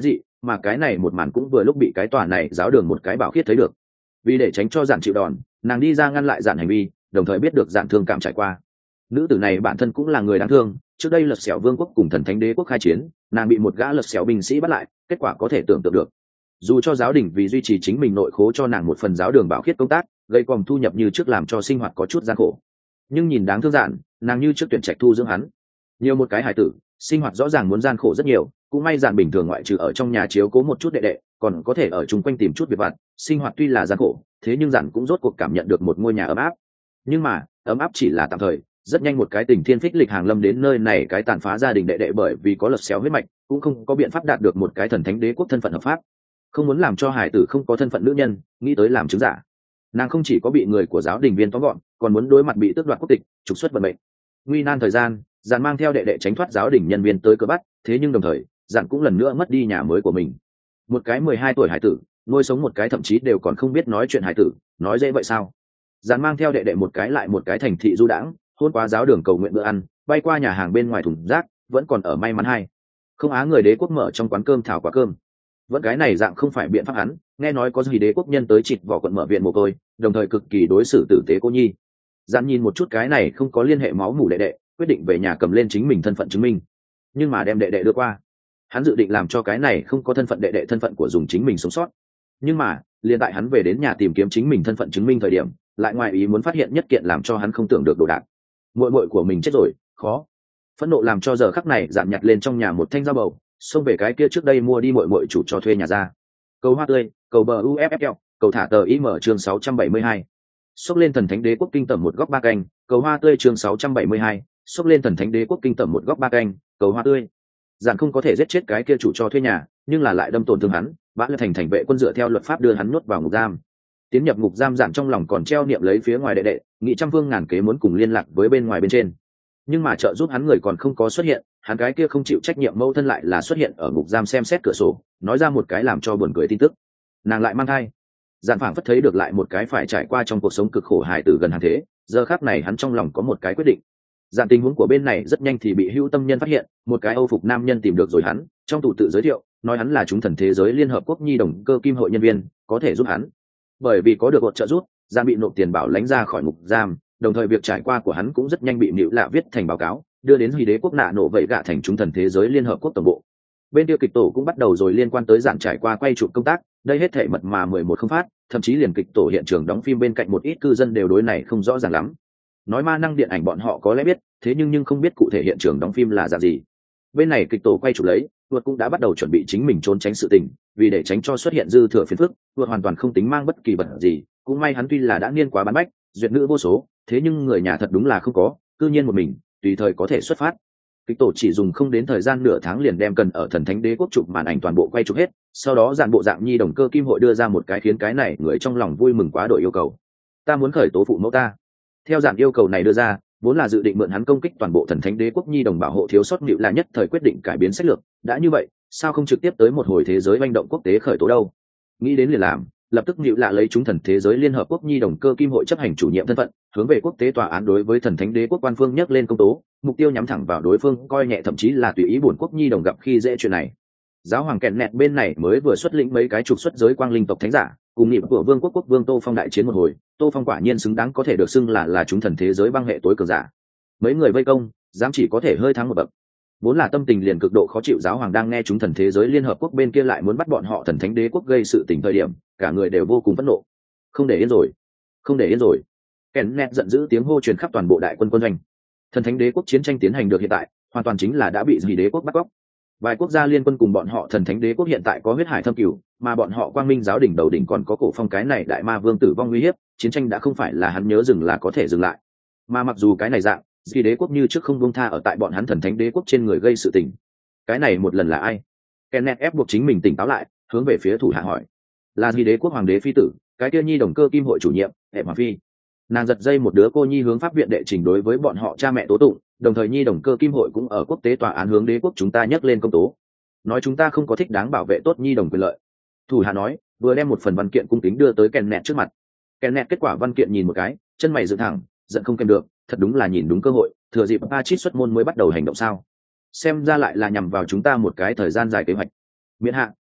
mà cái này một màn cũng vừa lúc bị cái tòa này giáo đường một cái bảo khiết thấy được. Vì để tránh cho Dạn chịu đòn, nàng đi ra ngăn lại Dạn hành vi, đồng thời biết được Dạn thương cảm trải qua. Nữ tử này bản thân cũng là người đáng thương, trước đây lật xẻo vương quốc cùng thần thánh đế quốc khai chiến, nàng bị một gã lật xẻo binh sĩ bắt lại, kết quả có thể tưởng tượng được. Dù cho giáo đình vì duy trì chính mình nội khố cho nàng một phần giáo đường bảo khiết công tác, gây còm thu nhập như trước làm cho sinh hoạt có chút gian khổ, nhưng nhìn đáng thương Dạn, nàng như trước tuyển trạch thu dưỡng hắn. Nhiều một cái hài tử, sinh hoạt rõ ràng muốn gian khổ rất nhiều, cũng may Dạn bình thường ngoại trừ ở trong nhà chiếu cố một chút đệ đệ, còn có thể ở chung quanh tìm chút việc vặt, sinh hoạt tuy là gian khổ, thế nhưng Dạn cũng rốt cuộc cảm nhận được một ngôi nhà ấm áp. Nhưng mà ấm áp chỉ là tạm thời, rất nhanh một cái tình thiên phích lịch hàng lâm đến nơi này, cái tàn phá gia đình đệ đệ bởi vì có lật xéo huyết mạch, cũng không có biện pháp đạt được một cái thần thánh đế quốc thân phận hợp pháp. Không muốn làm cho hải tử không có thân phận nữ nhân nghĩ tới làm chứng giả, nàng không chỉ có bị người của giáo đình viên tóm gọn, còn muốn đối mặt bị tước đoạt quốc tịch, trục xuất vận mệnh. Nguy nan thời gian, Dạn mang theo đệ đệ tránh thoát giáo đình nhân viên tới cửa bắt, thế nhưng đồng thời Dạn cũng lần nữa mất đi nhà mới của mình. Một cái mười hai tuổi hải tử nuôi sống một cái thậm chí đều còn không biết nói chuyện hải tử, nói dễ vậy sao? Dạn mang theo đệ đệ một cái lại một cái thành thị du đãng, hôn qua giáo đường cầu nguyện bữa ăn, bay qua nhà hàng bên ngoài thùng rác, vẫn còn ở may mắn hay không á người đế quốc mở trong quán cơm thảo quả cơm. Vẫn cái này dạng không phải biện pháp hắn, nghe nói có gì đế quốc nhân tới chịt vỏ quận mở viện mồ côi, đồng thời cực kỳ đối xử tử tế cô nhi. Dạn nhìn một chút cái này không có liên hệ máu mủ đệ đệ, quyết định về nhà cầm lên chính mình thân phận chứng minh, nhưng mà đem đệ đệ đưa qua, hắn dự định làm cho cái này không có thân phận đệ đệ thân phận của dùng chính mình sống sót. Nhưng mà liền tại hắn về đến nhà tìm kiếm chính mình thân phận chứng minh thời điểm, lại ngoài ý muốn phát hiện nhất kiện làm cho hắn không tưởng được đồ đạc. Muội muội của mình chết rồi, khó. Phẫn nộ làm cho giờ khắc này Dạn nhặt lên trong nhà một thanh dao bầu, xông về cái kia trước đây mua đi muội muội chủ cho thuê nhà ra. Cầu hoa tươi, cầu bờ u ép ép lờ, cầu thả tờ im chương sáu trăm bảy mươi hai. Xốc lên thần thánh đế quốc kinh tởm một góc ba canh, cầu hoa tươi chương sáu trăm bảy mươi hai. Xốc lên thần thánh đế quốc kinh tởm một góc ba canh, cầu hoa tươi. Dạn không có thể giết chết cái kia chủ cho thuê nhà, nhưng là lại đâm tổn thương hắn, bã là thành thành vệ quân dựa theo luật pháp đưa hắn nuốt vào ngục giam. Tiến nhập ngục giam, Dạn trong lòng còn treo niệm lấy phía ngoài đệ đệ, nghĩ trăm phương ngàn kế muốn cùng liên lạc với bên ngoài bên trên. Nhưng mà trợ giúp hắn người còn không có xuất hiện, hắn cái kia không chịu trách nhiệm mâu thân lại là xuất hiện ở ngục giam xem xét cửa sổ, nói ra một cái làm cho buồn cười tin tức. Nàng lại mang thai. Dạn phảng phất thấy được lại một cái phải trải qua trong cuộc sống cực khổ hài tử gần hàng thế, giờ khắc này hắn trong lòng có một cái quyết định. Dạn tình huống của bên này rất nhanh thì bị hữu tâm nhân phát hiện, một cái Âu phục nam nhân tìm được rồi hắn, trong tủ tự giới thiệu, nói hắn là chúng thần thế giới liên hợp quốc nhi đồng cơ kim hội nhân viên, có thể giúp hắn. Bởi vì có được hỗ trợ giúp, Dạn bị nộp tiền bảo lãnh ra khỏi ngục giam, đồng thời việc trải qua của hắn cũng rất nhanh bị Nữu Lạ viết thành báo cáo, đưa đến Huy đế quốc nạ nổ vậy gạ thành chúng thần thế giới liên hợp quốc tổng bộ. Bên kia kịch tổ cũng bắt đầu rồi liên quan tới Dạn trải qua quay chụp công tác, đây hết thảy mật mà mười một không phát, thậm chí liền kịch tổ hiện trường đóng phim bên cạnh một ít cư dân đều đối này không rõ ràng lắm. Nói ma năng điện ảnh bọn họ có lẽ biết, thế nhưng nhưng không biết cụ thể hiện trường đóng phim là dạng gì. Bên này kịch tổ quay chụp lấy, Luật cũng đã bắt đầu chuẩn bị chính mình trốn tránh sự tình, vì để tránh cho xuất hiện dư thừa phiền phức, Luật hoàn toàn không tính mang bất kỳ vật gì, cũng may hắn tuy là đã niên quá bán bách, duyệt nữ vô số, thế nhưng người nhà thật đúng là không có, cư nhiên một mình, tùy thời có thể xuất phát. Kịch tổ chỉ dùng không đến thời gian nửa tháng liền đem cần ở thần thánh đế quốc chụp màn ảnh toàn bộ quay chụp hết, sau đó dàn bộ dạng nhi đồng cơ kim hội đưa ra một cái khiến cái này người trong lòng vui mừng quá đội yêu cầu. Ta muốn khởi tố phụ mẫu ta. Theo dàn yêu cầu này đưa ra, vốn là dự định mượn hắn công kích toàn bộ thần thánh đế quốc nhi đồng bảo hộ thiếu sót Nữu là nhất thời quyết định cải biến sách lược, đã như vậy, sao không trực tiếp tới một hồi thế giới manh động quốc tế khởi tố đâu? Nghĩ đến liền làm, lập tức Nữu lạ lấy chúng thần thế giới liên hợp quốc nhi đồng cơ kim hội chấp hành chủ nhiệm thân phận, hướng về quốc tế tòa án đối với thần thánh đế quốc quan phương nhắc lên công tố, mục tiêu nhắm thẳng vào đối phương coi nhẹ thậm chí là tùy ý bổn quốc nhi đồng gặp khi dễ chuyện này. Giáo hoàng kẹn nẹt bên này mới vừa xuất lĩnh mấy cái trục xuất giới quang linh tộc thánh giả, cùng nhịp của vương quốc quốc vương Tô Phong đại chiến một hồi, Tô Phong quả nhiên xứng đáng có thể được xưng là là chúng thần thế giới băng hệ tối cường giả. Mấy người vây công, dám chỉ có thể hơi thắng một bậc. Vốn là tâm tình liền cực độ khó chịu giáo hoàng đang nghe chúng thần thế giới liên hợp quốc bên kia lại muốn bắt bọn họ thần thánh đế quốc gây sự tình thời điểm, cả người đều vô cùng phẫn nộ. Không để yên rồi, không để yên rồi. Kẹn nẹt giận dữ tiếng hô truyền khắp toàn bộ đại quân quân doanh. Thần thánh đế quốc chiến tranh tiến hành được hiện tại, hoàn toàn chính là đã bị dị đế quốc bắt cóc. Vài quốc gia liên quân cùng bọn họ thần thánh đế quốc hiện tại có huyết hải thâm cửu, mà bọn họ quang minh giáo đỉnh đầu đỉnh còn có cổ phong cái này đại ma vương tử vong nguy hiếp, chiến tranh đã không phải là hắn nhớ dừng là có thể dừng lại. Mà mặc dù cái này dạng, dị đế quốc như trước không buông tha ở tại bọn hắn thần thánh đế quốc trên người gây sự tình. Cái này một lần là ai? Kenneth ép buộc chính mình tỉnh táo lại, hướng về phía thủ hạ hỏi. Là dị đế quốc hoàng đế phi tử, cái kia nhi đồng cơ kim hội chủ nhiệm, hệ hoàng phi. Nàng giật dây một đứa cô nhi hướng pháp viện đệ trình đối với bọn họ cha mẹ tố tụng, đồng thời nhi đồng cơ kim hội cũng ở quốc tế tòa án hướng đế quốc chúng ta nhắc lên công tố, nói chúng ta không có thích đáng bảo vệ tốt nhi đồng quyền lợi. Thủ hạ nói, vừa đem một phần văn kiện cung kính đưa tới Kenneth trước mặt. Kenneth kết quả văn kiện nhìn một cái, chân mày dựng thẳng, giận không kèm được, thật đúng là nhìn đúng cơ hội, thừa dịp Pachit xuất môn mới bắt đầu hành động sao? Xem ra lại là nhằm vào chúng ta một cái thời gian dài kế hoạch. Miễn hạ,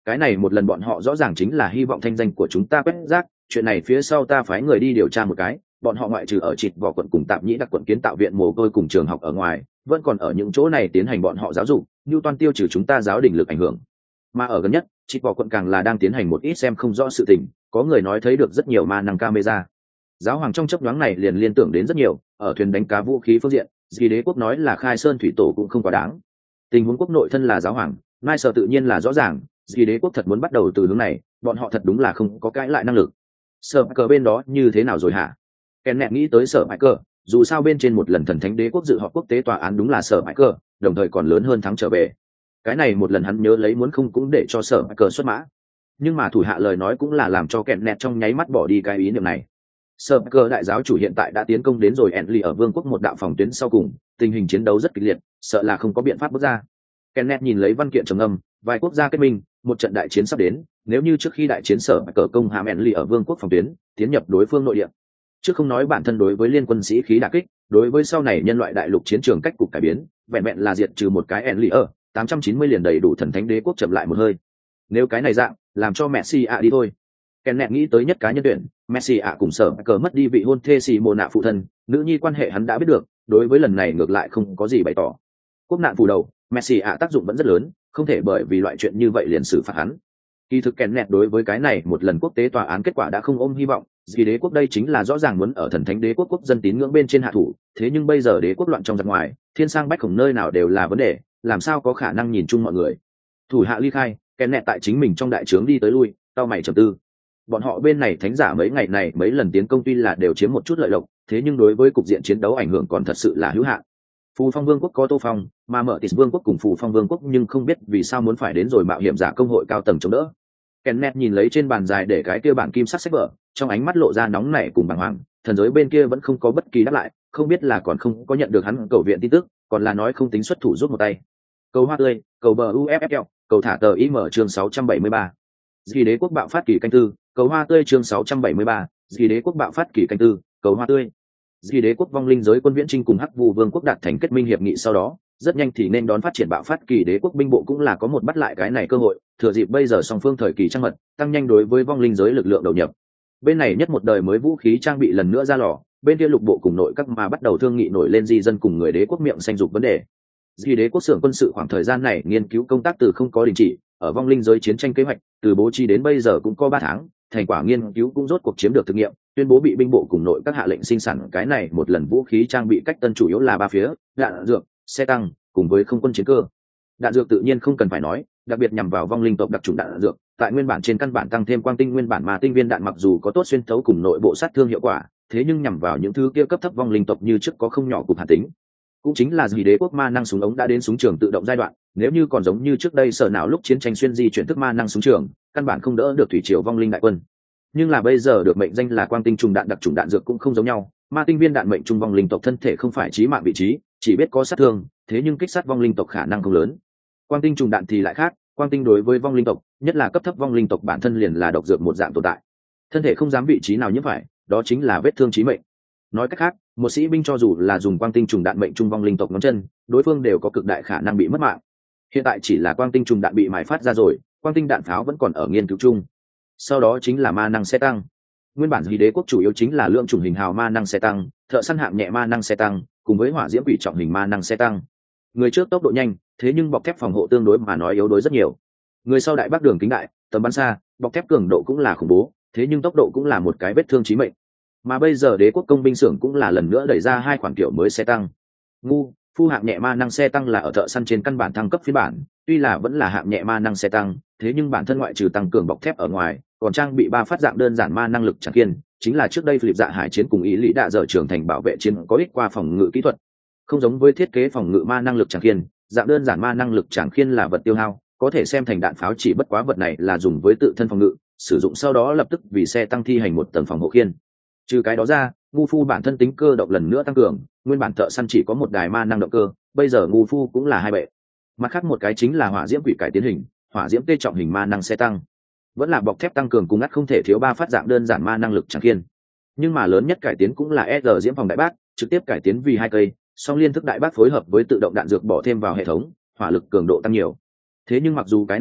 cái này một lần bọn họ rõ ràng chính là hy vọng thanh danh của chúng ta quét rác. Chuyện này phía sau ta phái người đi điều tra một cái, bọn họ ngoại trừ ở Trịt Vỏ quận cùng Tạm Nhĩ đặc quận kiến tạo viện mồ côi cùng trường học ở ngoài, vẫn còn ở những chỗ này tiến hành bọn họ giáo dục, như toan tiêu trừ chúng ta giáo đình lực ảnh hưởng. Mà ở gần nhất, Trịt Vỏ quận càng là đang tiến hành một ít xem không rõ sự tình, có người nói thấy được rất nhiều ma năng camera. Giáo hoàng trong chấp nhoáng này liền liên tưởng đến rất nhiều, ở thuyền đánh cá vũ khí phương diện, Dì đế quốc nói là khai sơn thủy tổ cũng không quá đáng. Tình huống quốc nội thân là giáo hoàng, Mai Sở tự nhiên là rõ ràng, Dì đế quốc thật muốn bắt đầu từ hướng này, bọn họ thật đúng là không có cãi lại năng lực. Sở cờ bên đó như thế nào rồi hả? Kenneth nghĩ tới Sở cờ, dù sao bên trên một lần thần thánh đế quốc dự họp quốc tế tòa án đúng là Sở cờ, đồng thời còn lớn hơn thắng trở về. Cái này một lần hắn nhớ lấy muốn không cũng để cho Sở cờ xuất mã, nhưng mà thủ hạ lời nói cũng là làm cho Kenneth trong nháy mắt bỏ đi cái ý niệm này. Sở cờ đại giáo chủ hiện tại đã tiến công đến rồi Enly ở vương quốc một đạo phòng tuyến sau cùng, tình hình chiến đấu rất kịch liệt, sợ là không có biện pháp bước ra. Kenneth nhìn lấy văn kiện trầm ngâm, vài quốc gia kết minh, một trận đại chiến sắp đến, nếu như trước khi đại chiến Sở cờ công hãm Enly ở vương quốc phòng tuyến, tiến nhập đối phương nội địa. Trước không nói bản thân đối với liên quân sĩ khí đả kích, đối với sau này nhân loại đại lục chiến trường cách cục cải biến, vẹn vẹn là diệt trừ một cái Enly ở tám trăm chín mươi liền đầy đủ thần thánh đế quốc chậm lại một hơi. Nếu cái này dạng, làm cho Messi ạ đi thôi. Kenneth nghĩ tới nhất cá nhân tuyển, Messi ạ cùng Sở cờ mất đi vị hôn thê Simona phụ thân, nữ nhi quan hệ hắn đã biết được, đối với lần này ngược lại không có gì bày tỏ. Quốc nạn phủ đầu, Messi ạ tác dụng vẫn rất lớn, không thể bởi vì loại chuyện như vậy liền xử phạt hắn. Kỳ thực Kenneth đối với cái này một lần quốc tế tòa án kết quả đã không ôm hy vọng, vì đế quốc đây chính là rõ ràng muốn ở thần thánh đế quốc quốc dân tín ngưỡng bên trên hạ thủ, thế nhưng bây giờ đế quốc loạn trong giặc ngoài, thiên sang bách khổng nơi nào đều là vấn đề, làm sao có khả năng nhìn chung mọi người. Thủ hạ ly khai, Kenneth tại chính mình trong đại trướng đi tới lui, tao mày trầm tư. Bọn họ bên này thánh giả mấy ngày này mấy lần tiến công tuy là đều chiếm một chút lợi lộc, thế nhưng đối với cục diện chiến đấu ảnh hưởng còn thật sự là hữu hạn. Phù Phong Vương quốc có Tô Phong, mà Mở Tịt Vương quốc cùng Phù Phong Vương quốc nhưng không biết vì sao muốn phải đến rồi mạo hiểm giả công hội cao tầng chống đỡ. Kenneth nhìn lấy trên bàn dài để cái kia bản kim sắc sách vở, trong ánh mắt lộ ra nóng nảy cùng bàng hoàng, thần giới bên kia vẫn không có bất kỳ đáp lại, không biết là còn không có nhận được hắn cầu viện tin tức, còn là nói không tính xuất thủ giúp một tay. Cầu hoa tươi, cầu bờ u ép ép lờ, cầu thả tờ im ở chương sáu trăm bảy mươi ba. Dì đế quốc bạo phát kỳ canh tư, cầu hoa tươi chương sáu trăm bảy mươi ba. Dì đế quốc bạo phát kỳ canh tư, cầu hoa tươi. Dì đế quốc vong linh giới quân viễn trinh cùng Hắc Vu Vương quốc đạt thành kết minh hiệp nghị sau đó, rất nhanh thì nên đón phát triển bạo phát kỳ đế quốc binh bộ cũng là có một bắt lại cái này cơ hội, thừa dịp bây giờ song phương thời kỳ trăng mật, tăng nhanh đối với vong linh giới lực lượng đầu nhập. Bên này nhất một đời mới vũ khí trang bị lần nữa ra lò, bên kia lục bộ cùng nội các mà bắt đầu thương nghị nổi lên di dân cùng người đế quốc miệng xanh dục vấn đề. Dì đế quốc xưởng quân sự khoảng thời gian này nghiên cứu công tác từ không có đình chỉ, ở vong linh giới chiến tranh kế hoạch, từ bố trí đến bây giờ cũng có ba tháng, thành quả nghiên cứu cũng rốt cuộc chiếm được thực nghiệm, tuyên bố bị binh bộ cùng nội các hạ lệnh sinh sản cái này một lần vũ khí trang bị cách tân chủ yếu là ba phía, đạn dược, xe tăng, cùng với không quân chiến cơ. Đạn dược tự nhiên không cần phải nói, đặc biệt nhằm vào vong linh tộc đặc trùng đạn dược, tại nguyên bản trên căn bản tăng thêm quang tinh nguyên bản mà tinh viên đạn mặc dù có tốt xuyên thấu cùng nội bộ sát thương hiệu quả, thế nhưng nhằm vào những thứ kia cấp thấp vong linh tộc như trước có không nhỏ cục hạt tính. Cũng chính là vì đế quốc ma năng súng ống đã đến súng trường tự động giai đoạn, nếu như còn giống như trước đây sở nào lúc chiến tranh xuyên di chuyển thức ma năng súng trường, căn bản không đỡ được thủy triều vong linh đại quân. Nhưng là bây giờ được mệnh danh là quang tinh trùng đạn đặc trùng đạn dược cũng không giống nhau, ma tinh viên đạn mệnh trung vong linh tộc thân thể không phải chí mạng vị trí, chỉ biết có sát thương, thế nhưng kích sát vong linh tộc khả năng không lớn. Quang tinh trùng đạn thì lại khác, quang tinh đối với vong linh tộc, nhất là cấp thấp vong linh tộc bản thân liền là độc dược một dạng tồn tại. Thân thể không dám vị trí nào nhiễm phải, đó chính là vết thương chí mệnh. Nói cách khác, một sĩ binh cho dù là dùng quang tinh trùng đạn mệnh trung vong linh tộc ngón chân, đối phương đều có cực đại khả năng bị mất mạng. Hiện tại chỉ là quang tinh trùng đạn bị mài phát ra rồi, quang tinh đạn pháo vẫn còn ở nghiên cứu chung. Sau đó chính là ma năng xe tăng. Nguyên bản Dì đế quốc chủ yếu chính là lượng chủng hình hào ma năng xe tăng, thợ săn hạng nhẹ ma năng xe tăng, cùng với hỏa diễm quỷ trọng hình ma năng xe tăng. Người trước tốc độ nhanh, thế nhưng bọc thép phòng hộ tương đối mà nói yếu đuối rất nhiều. Người sau đại bác đường kính đại, tầm bắn xa, bọc thép cường độ cũng là khủng bố, thế nhưng tốc độ cũng là một cái vết thương chí mệnh. Mà bây giờ đế quốc công binh xưởng cũng là lần nữa đẩy ra hai khoản kiểu mới xe tăng. Ngu, phu hạng nhẹ ma năng xe tăng là ở thợ săn trên căn bản thăng cấp phiên bản, tuy là vẫn là hạng nhẹ ma năng xe tăng, thế nhưng bản thân ngoại trừ tăng cường bọc thép ở ngoài, còn trang bị ba phát dạng đơn giản ma năng lực chẳng kiên, chính là trước đây Philip dạ hải chiến cùng ý lý đạ dở trưởng thành bảo vệ chiến có ích qua phòng ngự kỹ thuật. Không giống với thiết kế phòng ngự ma năng lực chẳng kiên, dạng đơn giản ma năng lực chẳng kiên là vật tiêu hao, có thể xem thành đạn pháo chỉ bất quá vật này là dùng với tự thân phòng ngự, sử dụng sau đó lập tức vì xe tăng thi hành một tầng phòng hộ khiên. Trừ cái đó ra, ngu phu bản thân tính cơ động lần nữa tăng cường, nguyên bản thợ săn chỉ có một đài ma năng động cơ, bây giờ ngu phu cũng là hai bệ. Mặt khác một cái chính là hỏa diễm quỷ cải tiến hình, hỏa diễm tê trọng hình ma năng xe tăng, vẫn là bọc thép tăng cường cùng ngắt không thể thiếu ba phát dạng đơn giản ma năng lực chẳng kiên. Nhưng mà lớn nhất cải tiến cũng là S R diễm phòng đại bác, trực tiếp cải tiến vì hai cây, song liên thức đại bác phối hợp với tự động đạn dược bỏ thêm vào hệ thống, hỏa lực cường độ tăng nhiều. Thế nhưng mặc dù cái này dạng,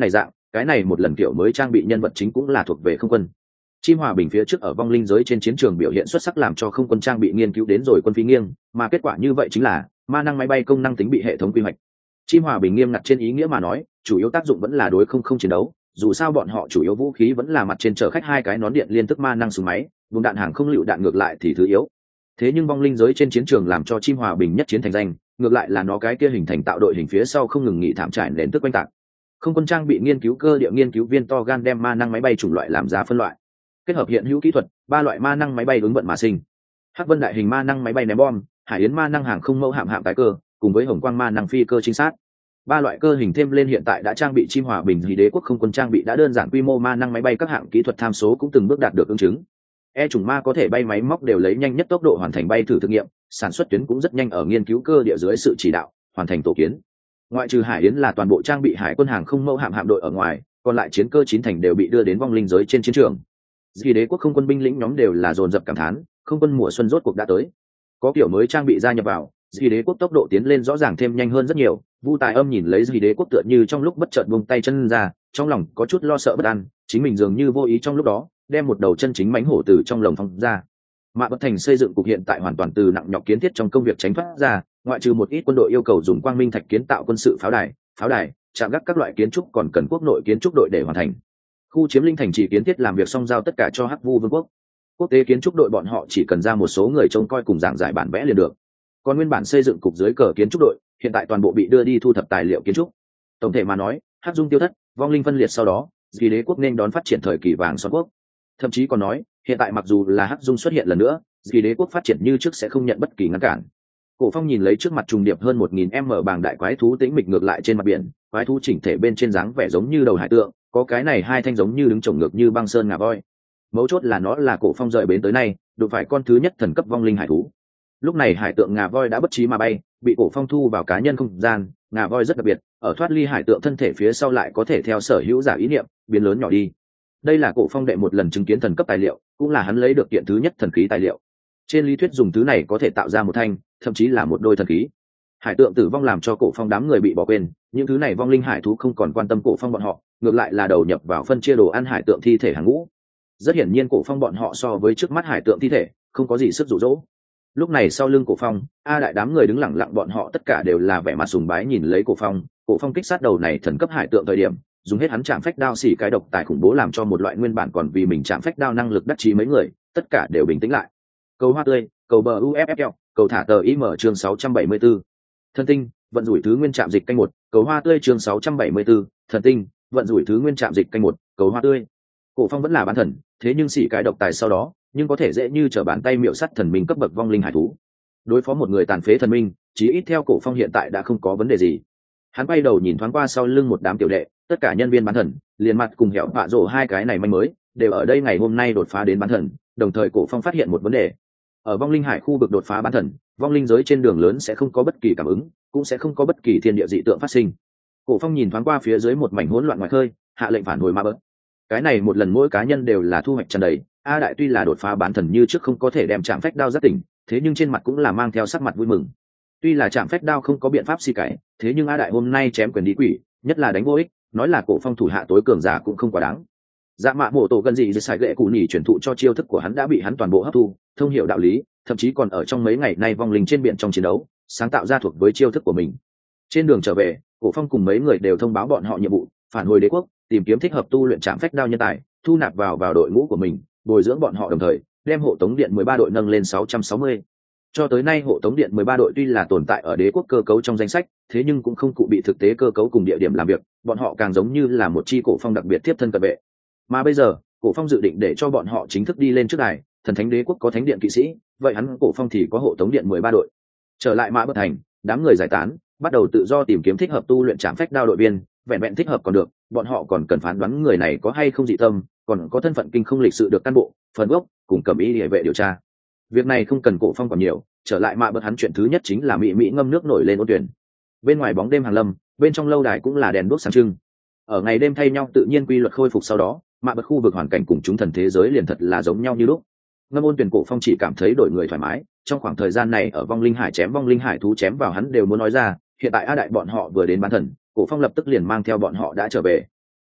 cái này một lần kiểu mới trang bị nhân vật chính cũng là thuộc về không quân. Chim Hòa Bình phía trước ở vong linh giới trên chiến trường biểu hiện xuất sắc làm cho không quân trang bị nghiên cứu đến rồi quân phí nghiêng, mà kết quả như vậy chính là ma năng máy bay công năng tính bị hệ thống quy hoạch. Chim Hòa Bình nghiêm ngặt trên ý nghĩa mà nói, chủ yếu tác dụng vẫn là đối không không chiến đấu, dù sao bọn họ chủ yếu vũ khí vẫn là mặt trên chở khách hai cái nón điện liên tức ma năng súng máy, vùng đạn hàng không lựu đạn ngược lại thì thứ yếu. Thế nhưng vong linh giới trên chiến trường làm cho Chim Hòa Bình nhất chiến thành danh, ngược lại là nó cái kia hình thành tạo đội hình phía sau không ngừng nghỉ thảm trải nền tức quanh tạc. Không quân trang bị nghiên cứu cơ địa nghiên cứu viên to gan đem ma năng máy bay chủng loại làm ra phân loại, kết hợp hiện hữu kỹ thuật, ba loại ma năng máy bay ứng vận mà sinh. Hắc Vân đại hình ma năng máy bay ném bom, Hải Yến ma năng hàng không mẫu hạm hạm tái cơ, cùng với Hồng Quang ma năng phi cơ chính xác. Ba loại cơ hình thêm lên hiện tại đã trang bị Chim Hòa Bình thì đế quốc không quân trang bị đã đơn giản quy mô ma năng máy bay các hạng kỹ thuật tham số cũng từng bước đạt được ứng chứng. E chủng ma có thể bay máy móc đều lấy nhanh nhất tốc độ hoàn thành bay thử thử nghiệm, sản xuất tuyến cũng rất nhanh ở nghiên cứu cơ địa dưới sự chỉ đạo, hoàn thành tổ kiến. Ngoại trừ Hải Yến là toàn bộ trang bị hải quân hàng không mẫu hạm hạm đội ở ngoài, còn lại chiến cơ chín thành đều bị đưa đến vong linh giới trên chiến trường. Vì đế quốc không quân binh lĩnh nhóm đều là dồn dập cảm thán, không quân mùa xuân rốt cuộc đã tới. Có kiểu mới trang bị gia nhập vào, Vì đế quốc tốc độ tiến lên rõ ràng thêm nhanh hơn rất nhiều. Vu Tài Âm nhìn lấy Vì đế quốc tựa như trong lúc bất chợt buông tay chân ra, trong lòng có chút lo sợ bất an, chính mình dường như vô ý trong lúc đó đem một đầu chân chính mãnh hổ từ trong lồng phóng ra. Mạ Bất Thành xây dựng cục hiện tại hoàn toàn từ nặng nhọc kiến thiết trong công việc tránh thoát ra, ngoại trừ một ít quân đội yêu cầu dùng quang minh thạch kiến tạo quân sự pháo đài, pháo đài, trạm gác các loại kiến trúc còn cần quốc nội kiến trúc đội để hoàn thành. Khu chiếm linh thành chỉ kiến thiết làm việc xong giao tất cả cho Hắc Vu Vương quốc. Quốc tế kiến trúc đội bọn họ chỉ cần ra một số người trông coi cùng giảng giải bản vẽ liền được. Còn nguyên bản xây dựng cục dưới cờ kiến trúc đội, hiện tại toàn bộ bị đưa đi thu thập tài liệu kiến trúc. Tổng thể mà nói, Hắc Dung tiêu thất, vong linh phân liệt sau đó, Vì đế quốc nên đón phát triển thời kỳ vàng son quốc. Thậm chí còn nói, hiện tại mặc dù là Hắc Dung xuất hiện lần nữa, Vì đế quốc phát triển như trước sẽ không nhận bất kỳ ngăn cản. Cổ Phong nhìn lấy trước mặt trùng điệp hơn một nghìn m bảng đại quái thú tĩnh mịch ngược lại trên mặt biển, quái thú chỉnh thể bên trên dáng vẻ giống như đầu hải tượng, có cái này hai thanh giống như đứng chồng ngược như băng sơn ngà voi. Mấu chốt là nó là Cổ Phong rời bến tới nay, đụng phải con thứ nhất thần cấp vong linh hải thú. Lúc này hải tượng ngà voi đã bất trí mà bay, bị Cổ Phong thu vào cá nhân không gian, ngà voi rất đặc biệt, ở thoát ly hải tượng thân thể phía sau lại có thể theo sở hữu giả ý niệm, biến lớn nhỏ đi. Đây là Cổ Phong đệ một lần chứng kiến thần cấp tài liệu, cũng là hắn lấy được kiện thứ nhất thần khí tài liệu. Trên lý thuyết dùng thứ này có thể tạo ra một thanh, thậm chí là một đôi thần khí. Hải tượng tử vong làm cho Cổ Phong đám người bị bỏ quên, những thứ này vong linh hải thú không còn quan tâm Cổ Phong bọn họ, ngược lại là đầu nhập vào phân chia đồ ăn hải tượng thi thể hàng ngũ. Rất hiển nhiên Cổ Phong bọn họ so với trước mắt hải tượng thi thể, không có gì sức dụ dỗ. Lúc này sau lưng Cổ Phong, a đại đám người đứng lặng lặng bọn họ tất cả đều là vẻ mặt sùng bái nhìn lấy Cổ Phong. Cổ Phong kích sát đầu này thần cấp hải tượng thời điểm, dùng hết hắn chạm phách đao xỉ cái độc tài khủng bố làm cho một loại nguyên bản còn vì mình chạm phách đao năng lực đắc chí mấy người, tất cả đều bình tĩnh lại. Cầu hoa tươi, cầu bờ u ép ép lờ, cầu thả tờ im chương sáu trăm bảy mươi tư. Thần tinh, vận rủi thứ nguyên trạm dịch canh một, cầu hoa tươi chương sáu trăm bảy mươi tư. Thần tinh, vận rủi thứ nguyên trạm dịch canh một, cầu hoa tươi. Cổ Phong vẫn là bán thần, thế nhưng xỉ cái độc tài sau đó, nhưng có thể dễ như trở bàn tay miệu sắt thần minh cấp bậc vong linh hải thú. Đối phó một người tàn phế thần minh, chí ít theo Cổ Phong hiện tại đã không có vấn đề gì. Hắn quay đầu nhìn thoáng qua sau lưng một đám tiểu đệ, tất cả nhân viên bán thần, liền mặt cùng hẻo vạ rổ hai cái này manh mới, đều ở đây ngày hôm nay đột phá đến bán thần, đồng thời Cổ Phong phát hiện một vấn đề. Ở vong linh hải khu vực đột phá bán thần, vong linh giới trên đường lớn sẽ không có bất kỳ cảm ứng, cũng sẽ không có bất kỳ thiên địa dị tượng phát sinh. Cổ Phong nhìn thoáng qua phía dưới một mảnh hỗn loạn ngoài khơi, hạ lệnh phản hồi ma bớt. Cái này một lần mỗi cá nhân đều là thu hoạch tràn đầy, a đại tuy là đột phá bán thần như trước không có thể đem chạm phách đao giác tỉnh, thế nhưng trên mặt cũng là mang theo sắc mặt vui mừng. Tuy là chạm phách đao không có biện pháp xì cải, thế nhưng a đại hôm nay chém quyền đi quỷ, nhất là đánh vô ích, nói là Cổ Phong thủ hạ tối cường giả cũng không quá đáng. Dạ mạ mổ tổ gần gì xài gậy cụ nhỉ truyền thụ cho chiêu thức của hắn đã bị hắn toàn bộ hấp thu, thông hiểu đạo lý, thậm chí còn ở trong mấy ngày nay vong linh trên biển trong chiến đấu, sáng tạo ra thuộc với chiêu thức của mình. Trên đường trở về, Cổ Phong cùng mấy người đều thông báo bọn họ nhiệm vụ, phản hồi đế quốc, tìm kiếm thích hợp tu luyện trạm phách đao nhân tài, thu nạp vào vào đội ngũ của mình, bồi dưỡng bọn họ đồng thời, đem hộ tống điện mười ba đội nâng lên sáu trăm sáu mươi. Cho tới nay hộ tống điện mười ba đội tuy là tồn tại ở đế quốc cơ cấu trong danh sách, thế nhưng cũng không cụ bị thực tế cơ cấu cùng địa điểm làm việc, bọn họ càng giống như là một chi Cổ Phong đặc biệt tiếp thân cận vệ. Mà bây giờ, Cổ Phong dự định để cho bọn họ chính thức đi lên trước đài, thần thánh đế quốc có thánh điện kỵ sĩ, vậy hắn Cổ Phong thì có hộ tống điện mười ba đội. Trở lại Mã Bất Thành, đám người giải tán, bắt đầu tự do tìm kiếm thích hợp tu luyện trảm phách đao đội viên, vẹn vẹn thích hợp còn được, bọn họ còn cần phán đoán người này có hay không dị tâm, còn có thân phận kinh không lịch sự được cán bộ, phần gốc, cùng cầm ý địa vệ điều tra. Việc này không cần Cổ Phong còn nhiều, trở lại Mã Bất hắn chuyện thứ nhất chính là mỹ mỹ ngâm nước nổi lên ôn tuyển. Bên ngoài bóng đêm hàng lâm, bên trong lâu đài cũng là đèn đuốc sáng trưng. Ở ngày đêm thay nhau tự nhiên quy luật khôi phục sau đó, Mã Bất khu vực hoàn cảnh cùng chúng thần thế giới liền thật là giống nhau như lúc. Ngâm ôn tuyển Cổ Phong chỉ cảm thấy đổi người thoải mái, trong khoảng thời gian này ở vong linh hải chém vong linh hải thú chém vào hắn đều muốn nói ra, hiện tại a đại bọn họ vừa đến bán thần, Cổ Phong lập tức liền mang theo bọn họ đã trở về.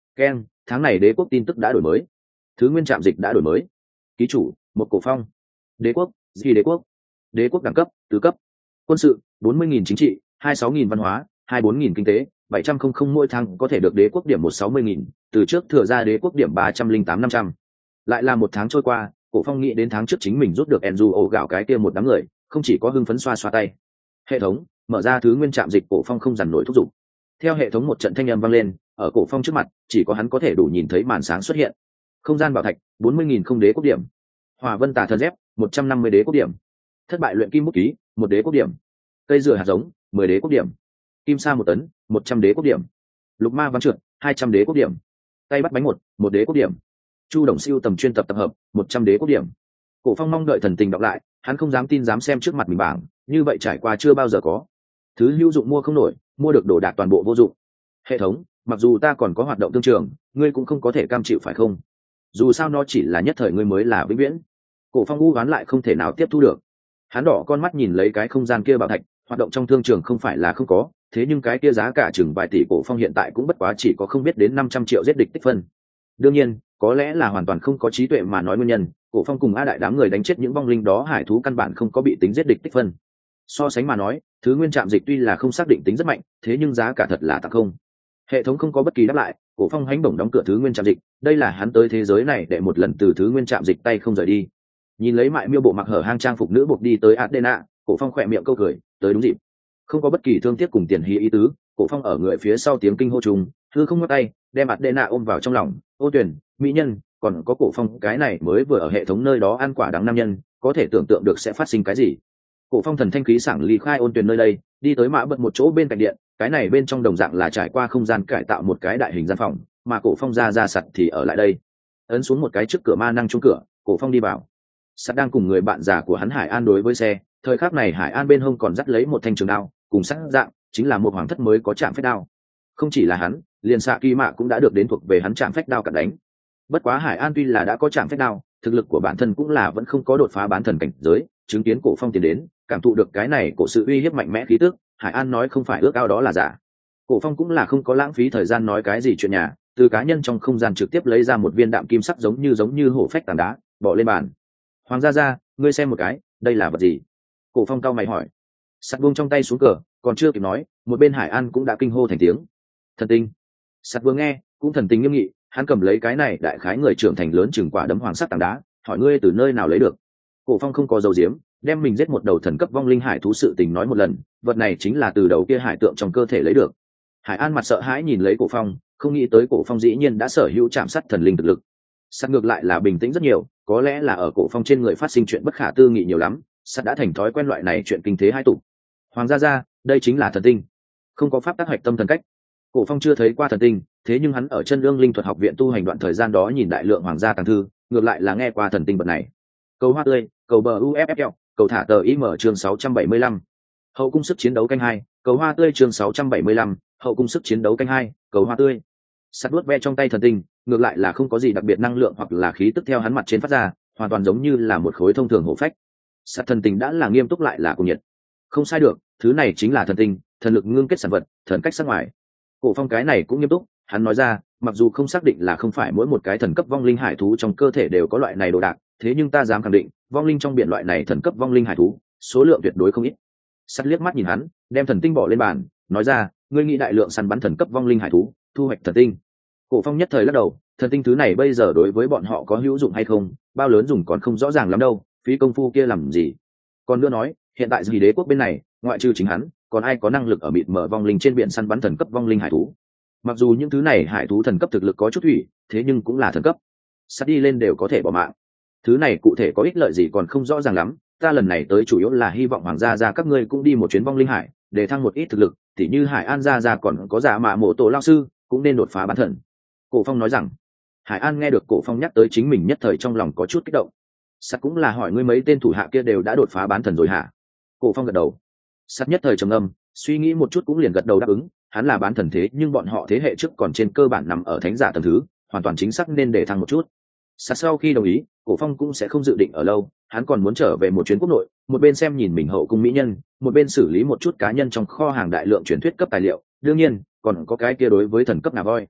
Ken, tháng này đế quốc tin tức đã đổi mới, thứ nguyên trạm dịch đã đổi mới. Ký chủ một cổ phong. Đế quốc gì đế quốc. Đế quốc đẳng cấp tứ cấp. Quân sự bốn mươi nghìn, chính trị hai mươi sáu nghìn, văn hóa hai mươi bốn nghìn, kinh tế bảy trăm không không, mỗi tháng có thể được đế quốc điểm một trăm sáu mươi nghìn, từ trước thừa ra đế quốc điểm ba trăm linh tám năm trăm. Lại là một tháng trôi qua, cổ phong nghĩ đến tháng trước chính mình rút được Enju gạo cái kia một đám người, không chỉ có hưng phấn xoa xoa tay. Hệ thống mở ra thứ nguyên trạm dịch, cổ phong không dằn nổi thúc giục. Theo hệ thống một trận thanh âm vang lên, ở cổ phong trước mặt chỉ có hắn có thể đủ nhìn thấy màn sáng xuất hiện. Không gian bảo thạch bốn mươi nghìn, không đế quốc điểm. Hỏa vân tà thần dép một trăm năm mươi đế quốc điểm. Thất bại luyện kim bút ký một đế quốc điểm. Cây dừa hạt giống mười đế quốc điểm. Kim sa một tấn một trăm đế quốc điểm. Lục ma văn trượt hai trăm đế quốc điểm. Tay bắt bánh một một đế quốc điểm. Chu đồng siêu tầm chuyên tập tập hợp một trăm đế quốc điểm. Cổ phong mong đợi thần tình đọc lại, hắn không dám tin dám xem trước mặt mình bảng, như vậy trải qua chưa bao giờ có. Thứ hữu dụng mua không nổi, mua được đồ đạc toàn bộ vô dụng. Hệ thống, mặc dù ta còn có hoạt động tương trường, ngươi cũng không có thể cam chịu phải không? Dù sao nó chỉ là nhất thời, ngươi mới là vĩnh viễn. Cổ phong u oán lại không thể nào tiếp thu được. Hắn đỏ con mắt nhìn lấy cái không gian kia bảo thạch, hoạt động trong thương trường không phải là không có, thế nhưng cái kia giá cả chừng vài tỷ, cổ phong hiện tại cũng bất quá chỉ có không biết đến năm trăm triệu giết địch tích phân. Đương nhiên, có lẽ là hoàn toàn không có trí tuệ mà nói nguyên nhân, cổ phong cùng a đại đám người đánh chết những vong linh đó hải thú căn bản không có bị tính giết địch tích phân. So sánh mà nói, thứ nguyên trạm dịch tuy là không xác định tính rất mạnh, thế nhưng giá cả thật là tặng không. Hệ thống không có bất kỳ đáp lại, cổ phong hánh bổng đóng cửa thứ nguyên trạm dịch, đây là hắn tới thế giới này để một lần từ thứ nguyên trạm dịch tay không rời đi. Nhìn lấy mại miêu bộ mặc hở hang trang phục nữ buộc đi tới Adena, cổ phong khỏe miệng câu cười, tới đúng dịp. Không có bất kỳ thương tiếc cùng tiền hí ý tứ, cổ phong ở người phía sau tiếng kinh hô trùng, hư không ngắt tay, đem Adena ôm vào trong lòng. Ô Tuyển, mỹ nhân, còn có cổ phong cái này mới vừa ở hệ thống nơi đó ăn quả đắng nam nhân, có thể tưởng tượng được sẽ phát sinh cái gì. Cổ phong thần thanh khí sảng ly khai Ôn Tuyển nơi đây, đi tới mã bật một chỗ bên cạnh điện, cái này bên trong đồng dạng là trải qua không gian cải tạo một cái đại hình gian phòng, mà cổ phong ra ra sặt thì ở lại đây. Ấn xuống một cái trước cửa ma năng chung cửa, cổ phong đi vào. Sắt đang cùng người bạn già của hắn Hải An đối với xe, thời khắc này Hải An bên hông còn dắt lấy một thanh trường đao, cùng sắc dạng chính là một hoàng thất mới có chạm phách đao. Không chỉ là hắn, liền xạ kỳ mạ cũng đã được đến thuộc về hắn chạm phách đao cận đánh. Bất quá Hải An tuy là đã có chạm phách đao, thực lực của bản thân cũng là vẫn không có đột phá bán thần cảnh giới, chứng kiến cổ phong tiến đến, cảm thụ được cái này cổ sự uy hiếp mạnh mẽ khí tức, Hải An nói không phải ước ao đó là giả. Cổ phong cũng là không có lãng phí thời gian nói cái gì chuyện nhà, từ cá nhân trong không gian trực tiếp lấy ra một viên đạm kim sắc giống như giống như hổ phách tảng đá, bỏ lên bàn. Hoàng gia gia, ngươi xem một cái, đây là vật gì? Cổ phong cao mày hỏi. Sắt buông trong tay xuống cờ, còn chưa kịp nói, một bên Hải An cũng đã kinh hô thành tiếng. Thần tinh. Sắt vừa nghe, cũng thần tình nghiêm nghị, hắn cầm lấy cái này đại khái người trưởng thành lớn chừng quả đấm hoàng sắc tảng đá, hỏi ngươi từ nơi nào lấy được? Cổ phong không có dấu diếm, đem mình giết một đầu thần cấp vong linh hải thú sự tình nói một lần, vật này chính là từ đầu kia hải tượng trong cơ thể lấy được. Hải An mặt sợ hãi nhìn lấy cổ phong, không nghĩ tới cổ phong dĩ nhiên đã sở hữu chạm sắt thần linh thực lực. Sắt ngược lại là bình tĩnh rất nhiều, có lẽ là ở cổ phong trên người phát sinh chuyện bất khả tư nghị nhiều lắm, sắt đã thành thói quen loại này chuyện kinh thế hai tục. Hoàng gia gia, đây chính là thần tinh, không có pháp tác hoạch tâm thần cách. Cổ phong chưa thấy qua thần tinh, thế nhưng hắn ở chân lương linh thuật học viện tu hành đoạn thời gian đó nhìn đại lượng hoàng gia tàng thư, ngược lại là nghe qua thần tinh vật này. Cầu hoa tươi, cầu bờ uffl, cầu thả tờ im chương sáu trăm bảy mươi lăm. Hậu cung sức chiến đấu canh hai, cầu hoa tươi chương sáu trăm bảy mươi lăm, hậu cung sức chiến đấu canh hai, cầu hoa tươi. Sắt vuốt ve trong tay thần tinh, ngược lại là không có gì đặc biệt năng lượng hoặc là khí tức theo hắn mặt trên phát ra, hoàn toàn giống như là một khối thông thường hổ phách. Sắt thần tinh đã là nghiêm túc lại là cùng nhiệt. Không sai được, thứ này chính là thần tinh, thần lực ngưng kết sản vật, thần cách sắc ngoài. Cổ phong cái này cũng nghiêm túc, hắn nói ra, mặc dù không xác định là không phải mỗi một cái thần cấp vong linh hải thú trong cơ thể đều có loại này đồ đạc, thế nhưng ta dám khẳng định, vong linh trong biển loại này thần cấp vong linh hải thú, số lượng tuyệt đối không ít. Sắt liếc mắt nhìn hắn, đem thần tinh bỏ lên bàn, nói ra, ngươi nghĩ đại lượng săn bắn thần cấp vong linh hải thú, thu hoạch thần tinh. Cổ phong nhất thời lắc đầu, thần tinh thứ này bây giờ đối với bọn họ có hữu dụng hay không, bao lớn dùng còn không rõ ràng lắm đâu, phí công phu kia làm gì. Còn nữa nói, hiện tại gì đế quốc bên này, ngoại trừ chính hắn, còn ai có năng lực ở mịt mở vong linh trên biển săn bắn thần cấp vong linh hải thú. Mặc dù những thứ này hải thú thần cấp thực lực có chút thủy, thế nhưng cũng là thần cấp, sắt đi lên đều có thể bỏ mạng. Thứ này cụ thể có ích lợi gì còn không rõ ràng lắm, ta lần này tới chủ yếu là hy vọng hoàng gia gia các ngươi cũng đi một chuyến vong linh hải, để thăng một ít thực lực, tỉ như Hải An gia gia còn có giả mạ mộ tổ lao sư, cũng nên đột phá bán thần. Cổ phong nói rằng. Hải An nghe được cổ phong nhắc tới chính mình nhất thời trong lòng có chút kích động. Sắt cũng là hỏi ngươi mấy tên thủ hạ kia đều đã đột phá bán thần rồi hả? Cổ phong gật đầu. Sắt nhất thời trầm âm, suy nghĩ một chút cũng liền gật đầu đáp ứng, hắn là bán thần thế nhưng bọn họ thế hệ trước còn trên cơ bản nằm ở thánh giả tầng thứ, hoàn toàn chính xác nên để thăng một chút. Sắt sau khi đồng ý, cổ phong cũng sẽ không dự định ở lâu, hắn còn muốn trở về một chuyến quốc nội, một bên xem nhìn mình hậu cung mỹ nhân, một bên xử lý một chút cá nhân trong kho hàng đại lượng truyền thuyết cấp tài liệu, đương nhiên còn có cái kia đối với thần cấp ngà voi.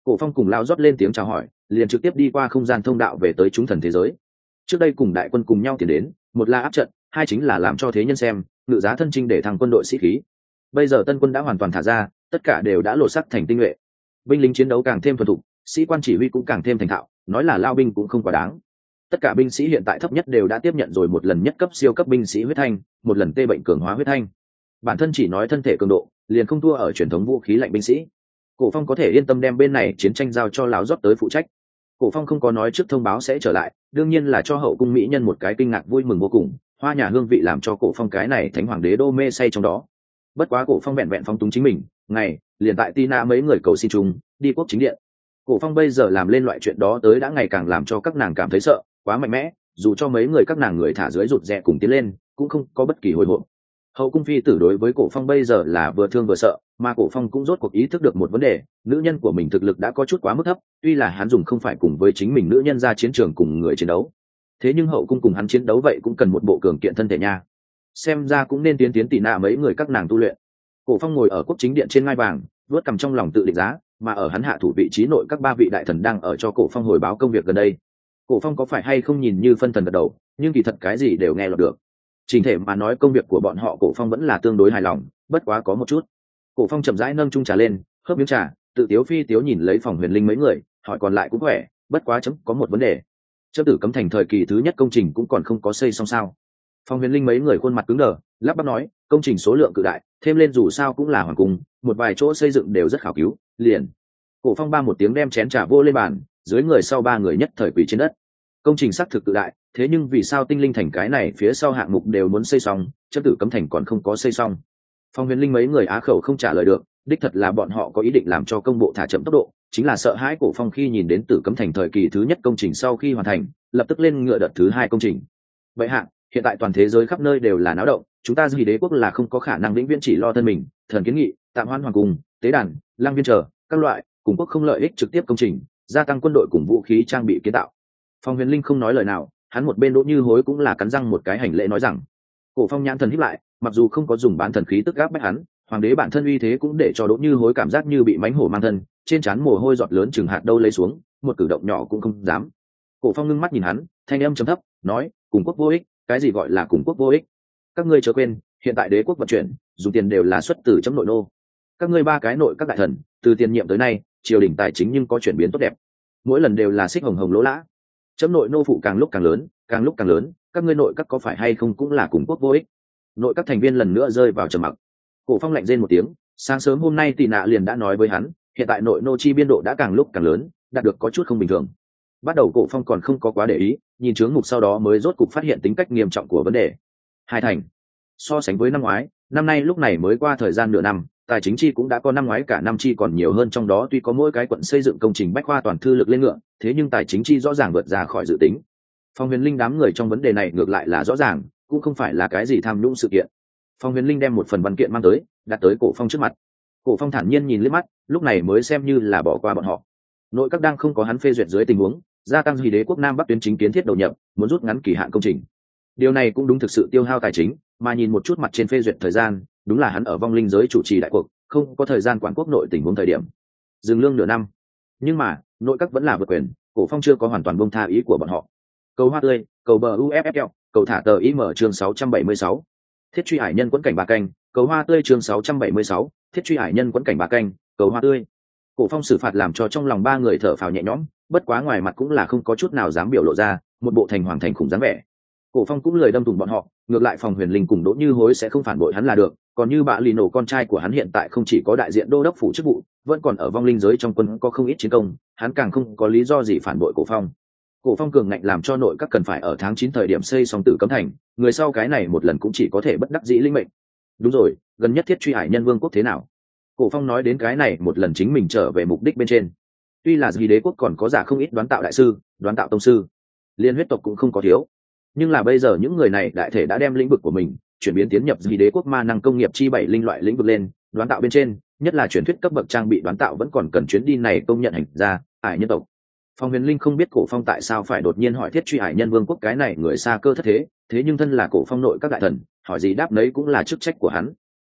Cổ Phong cùng lao rót lên tiếng chào hỏi, liền trực tiếp đi qua không gian thông đạo về tới chúng thần thế giới. Trước đây cùng đại quân cùng nhau tiến đến, một là áp trận, hai chính là làm cho thế nhân xem ngự giá thân chinh để thằng quân đội sĩ khí. Bây giờ tân quân đã hoàn toàn thả ra, tất cả đều đã lột sắc thành tinh nhuệ, binh lính chiến đấu càng thêm thuần thục, sĩ quan chỉ huy cũng càng thêm thành thạo, nói là lao binh cũng không quá đáng. Tất cả binh sĩ hiện tại thấp nhất đều đã tiếp nhận rồi một lần nhất cấp siêu cấp binh sĩ huyết thanh, một lần tê bệnh cường hóa huyết thanh. Bản thân chỉ nói thân thể cường độ, liền không thua ở truyền thống vũ khí lạnh binh sĩ. Cổ Phong có thể yên tâm đem bên này chiến tranh giao cho lão rót tới phụ trách. Cổ Phong không có nói trước thông báo sẽ trở lại, đương nhiên là cho hậu cung mỹ nhân một cái kinh ngạc vui mừng vô cùng, hoa nhà hương vị làm cho Cổ Phong cái này thánh hoàng đế đô mê say trong đó. Bất quá Cổ Phong vẹn vẹn phóng túng chính mình, ngày liền tại Tina mấy người cầu xin chung đi quốc chính điện. Cổ Phong bây giờ làm lên loại chuyện đó tới đã ngày càng làm cho các nàng cảm thấy sợ, quá mạnh mẽ, dù cho mấy người các nàng người thả dưới rụt rè cùng tiến lên, cũng không có bất kỳ hồi hộp. Hậu cung phi tử đối với Cổ Phong bây giờ là vừa thương vừa sợ, mà Cổ Phong cũng rốt cuộc ý thức được một vấn đề, nữ nhân của mình thực lực đã có chút quá mức thấp, tuy là hắn dùng không phải cùng với chính mình nữ nhân ra chiến trường cùng người chiến đấu, thế nhưng hậu cung cùng hắn chiến đấu vậy cũng cần một bộ cường kiện thân thể nha. Xem ra cũng nên tiến tiến tỉ nạ mấy người các nàng tu luyện. Cổ Phong ngồi ở quốc chính điện trên ngai vàng, vuốt cầm trong lòng tự định giá, mà ở hắn hạ thủ vị trí nội các ba vị đại thần đang ở cho Cổ Phong hồi báo công việc gần đây. Cổ Phong có phải hay không nhìn như phân thần gật đầu, nhưng kỳ thật cái gì đều nghe lọt được. Trình thể mà nói công việc của bọn họ Cổ Phong vẫn là tương đối hài lòng, bất quá có một chút. Cổ Phong chậm rãi nâng chung trà lên, hớp miếng trà, tự tiếu phi tiếu nhìn lấy phòng huyền linh mấy người, hỏi còn lại cũng khỏe, bất quá chấm có một vấn đề. Chấm Tử Cấm Thành thời kỳ thứ nhất công trình cũng còn không có xây xong sao? Phòng huyền linh mấy người khuôn mặt cứng đờ, lắp bắp nói, công trình số lượng cự đại, thêm lên dù sao cũng là hoàng cung, một vài chỗ xây dựng đều rất khảo cứu, liền. Cổ Phong ba một tiếng đem chén trà vô lên bàn, dưới người sau ba người nhất thời quỳ trên đất. Công trình xác thực cự đại, thế nhưng vì sao Tinh Linh Thành cái này phía sau hạng mục đều muốn xây xong, chấm Tử Cấm Thành còn không có xây xong? Phong huyền linh mấy người á khẩu không trả lời được, đích thật là bọn họ có ý định làm cho công bộ thả chậm tốc độ, chính là sợ hãi Cổ Phong khi nhìn đến Tử Cấm Thành thời kỳ thứ nhất công trình sau khi hoàn thành, lập tức lên ngựa đợt thứ hai công trình. Vậy hạ, hiện tại toàn thế giới khắp nơi đều là náo động, chúng ta Duy Đế quốc là không có khả năng vĩnh viễn chỉ lo thân mình, thần kiến nghị, tạm hoãn hoàng cung, tế đàn, lang viên chờ các loại, cùng quốc không lợi ích trực tiếp công trình, gia tăng quân đội cùng vũ khí trang bị kiến tạo. Phong huyền linh không nói lời nào, hắn một bên Đỗ Như Hối cũng là cắn răng một cái hành lễ nói rằng. Cổ Phong nhãn thần híp lại, mặc dù không có dùng bán thần khí tức gáp bách hắn, hoàng đế bản thân uy thế cũng để cho Đỗ Như Hối cảm giác như bị mãnh hổ mang thân, trên trán mồ hôi giọt lớn chừng hạt đâu lấy xuống, một cử động nhỏ cũng không dám. Cổ Phong ngưng mắt nhìn hắn, thanh âm trầm thấp, nói, cùng quốc vô ích, cái gì gọi là cùng quốc vô ích? Các ngươi chớ quên, hiện tại đế quốc vận chuyển, dùng tiền đều là xuất từ chấm nội nô. Các ngươi ba cái nội các đại thần, từ tiền nhiệm tới nay, triều đình tài chính nhưng có chuyển biến tốt đẹp. Mỗi lần đều là xích hồng hồng lỗ lã. Chấm nội nô phụ càng lúc càng lớn, càng lúc càng lớn, các ngươi nội các có phải hay không cũng là cùng quốc vô ích? Nội các thành viên lần nữa rơi vào trầm mặc. Cổ Phong lạnh rên một tiếng, sáng sớm hôm nay Tị Nạ liền đã nói với hắn, hiện tại nội nô chi biên độ đã càng lúc càng lớn, đạt được có chút không bình thường. Bắt đầu Cổ Phong còn không có quá để ý, nhìn chướng mục sau đó mới rốt cục phát hiện tính cách nghiêm trọng của vấn đề. Hai thành. So sánh với năm ngoái, năm nay lúc này mới qua thời gian nửa năm, tài chính chi cũng đã có năm ngoái cả năm chi còn nhiều hơn, trong đó tuy có mỗi cái quận xây dựng công trình bách khoa toàn thư lực lên ngựa, thế nhưng tài chính chi rõ ràng vượt ra khỏi dự tính. Phong huyền linh đám người trong vấn đề này ngược lại là rõ ràng, cũng không phải là cái gì tham nhũng sự kiện. Phong huyền linh đem một phần văn kiện mang tới, đặt tới Cổ Phong trước mặt. Cổ Phong thản nhiên nhìn liếc mắt, lúc này mới xem như là bỏ qua bọn họ. Nội các đang không có hắn phê duyệt dưới tình huống, gia tăng Duy Đế quốc Nam Bắc tuyến chính kiến thiết đầu nhập, muốn rút ngắn kỳ hạn công trình. Điều này cũng đúng thực sự tiêu hao tài chính, mà nhìn một chút mặt trên phê duyệt thời gian, đúng là hắn ở vong linh giới chủ trì đại cuộc, không có thời gian quản quốc nội tình huống thời điểm. Dừng lương nửa năm. Nhưng mà, nội các vẫn là vượt quyền, Cổ Phong chưa có hoàn toàn buông tha ý của bọn họ. Cầu hoa tươi, cầu bờ u ép ép lờ, cầu thả tờ im chương sáu trăm bảy mươi sáu. Thiết truy hải nhân quẫn cảnh bà canh, cầu hoa tươi chương sáu trăm bảy mươi sáu, thiết truy hải nhân quẫn cảnh bà canh, cầu hoa tươi. Cổ Phong xử phạt làm cho trong lòng ba người thở phào nhẹ nhõm, bất quá ngoài mặt cũng là không có chút nào dám biểu lộ ra, một bộ thành hoàng thành khủng dáng vẻ. Cổ Phong cũng lời đâm thủng bọn họ, ngược lại Phòng Huyền Linh cùng Đỗ Như Hối sẽ không phản bội hắn là được, còn như Bạ Lì Nổ con trai của hắn hiện tại không chỉ có đại diện đô đốc phủ chức vụ, vẫn còn ở vong linh giới trong quân có không ít chiến công, hắn càng không có lý do gì phản bội Cổ Phong. Cổ Phong cường ngạnh làm cho nội các cần phải ở tháng chín thời điểm xây xong Tử Cấm Thành, người sau cái này một lần cũng chỉ có thể bất đắc dĩ linh mệnh. Đúng rồi, gần nhất thiết truy hải nhân vương quốc thế nào? Cổ Phong nói đến cái này một lần chính mình trở về mục đích bên trên. Tuy là Duy Đế quốc còn có giả không ít đoán tạo đại sư, đoán tạo tông sư, liên huyết tộc cũng không có thiếu, nhưng là bây giờ những người này đại thể đã đem lĩnh vực của mình chuyển biến tiến nhập Duy Đế quốc ma năng công nghiệp chi bảy linh loại lĩnh vực lên, đoán tạo bên trên, nhất là truyền thuyết cấp bậc trang bị đoán tạo vẫn còn cần chuyến đi này công nhận hành ra ải nhân tộc. Phong Huyền Linh không biết Cổ Phong tại sao phải đột nhiên hỏi thiết truy hải nhân vương quốc cái này người xa cơ thất thế, thế nhưng thân là Cổ Phong nội các đại thần, hỏi gì đáp nấy cũng là chức trách của hắn.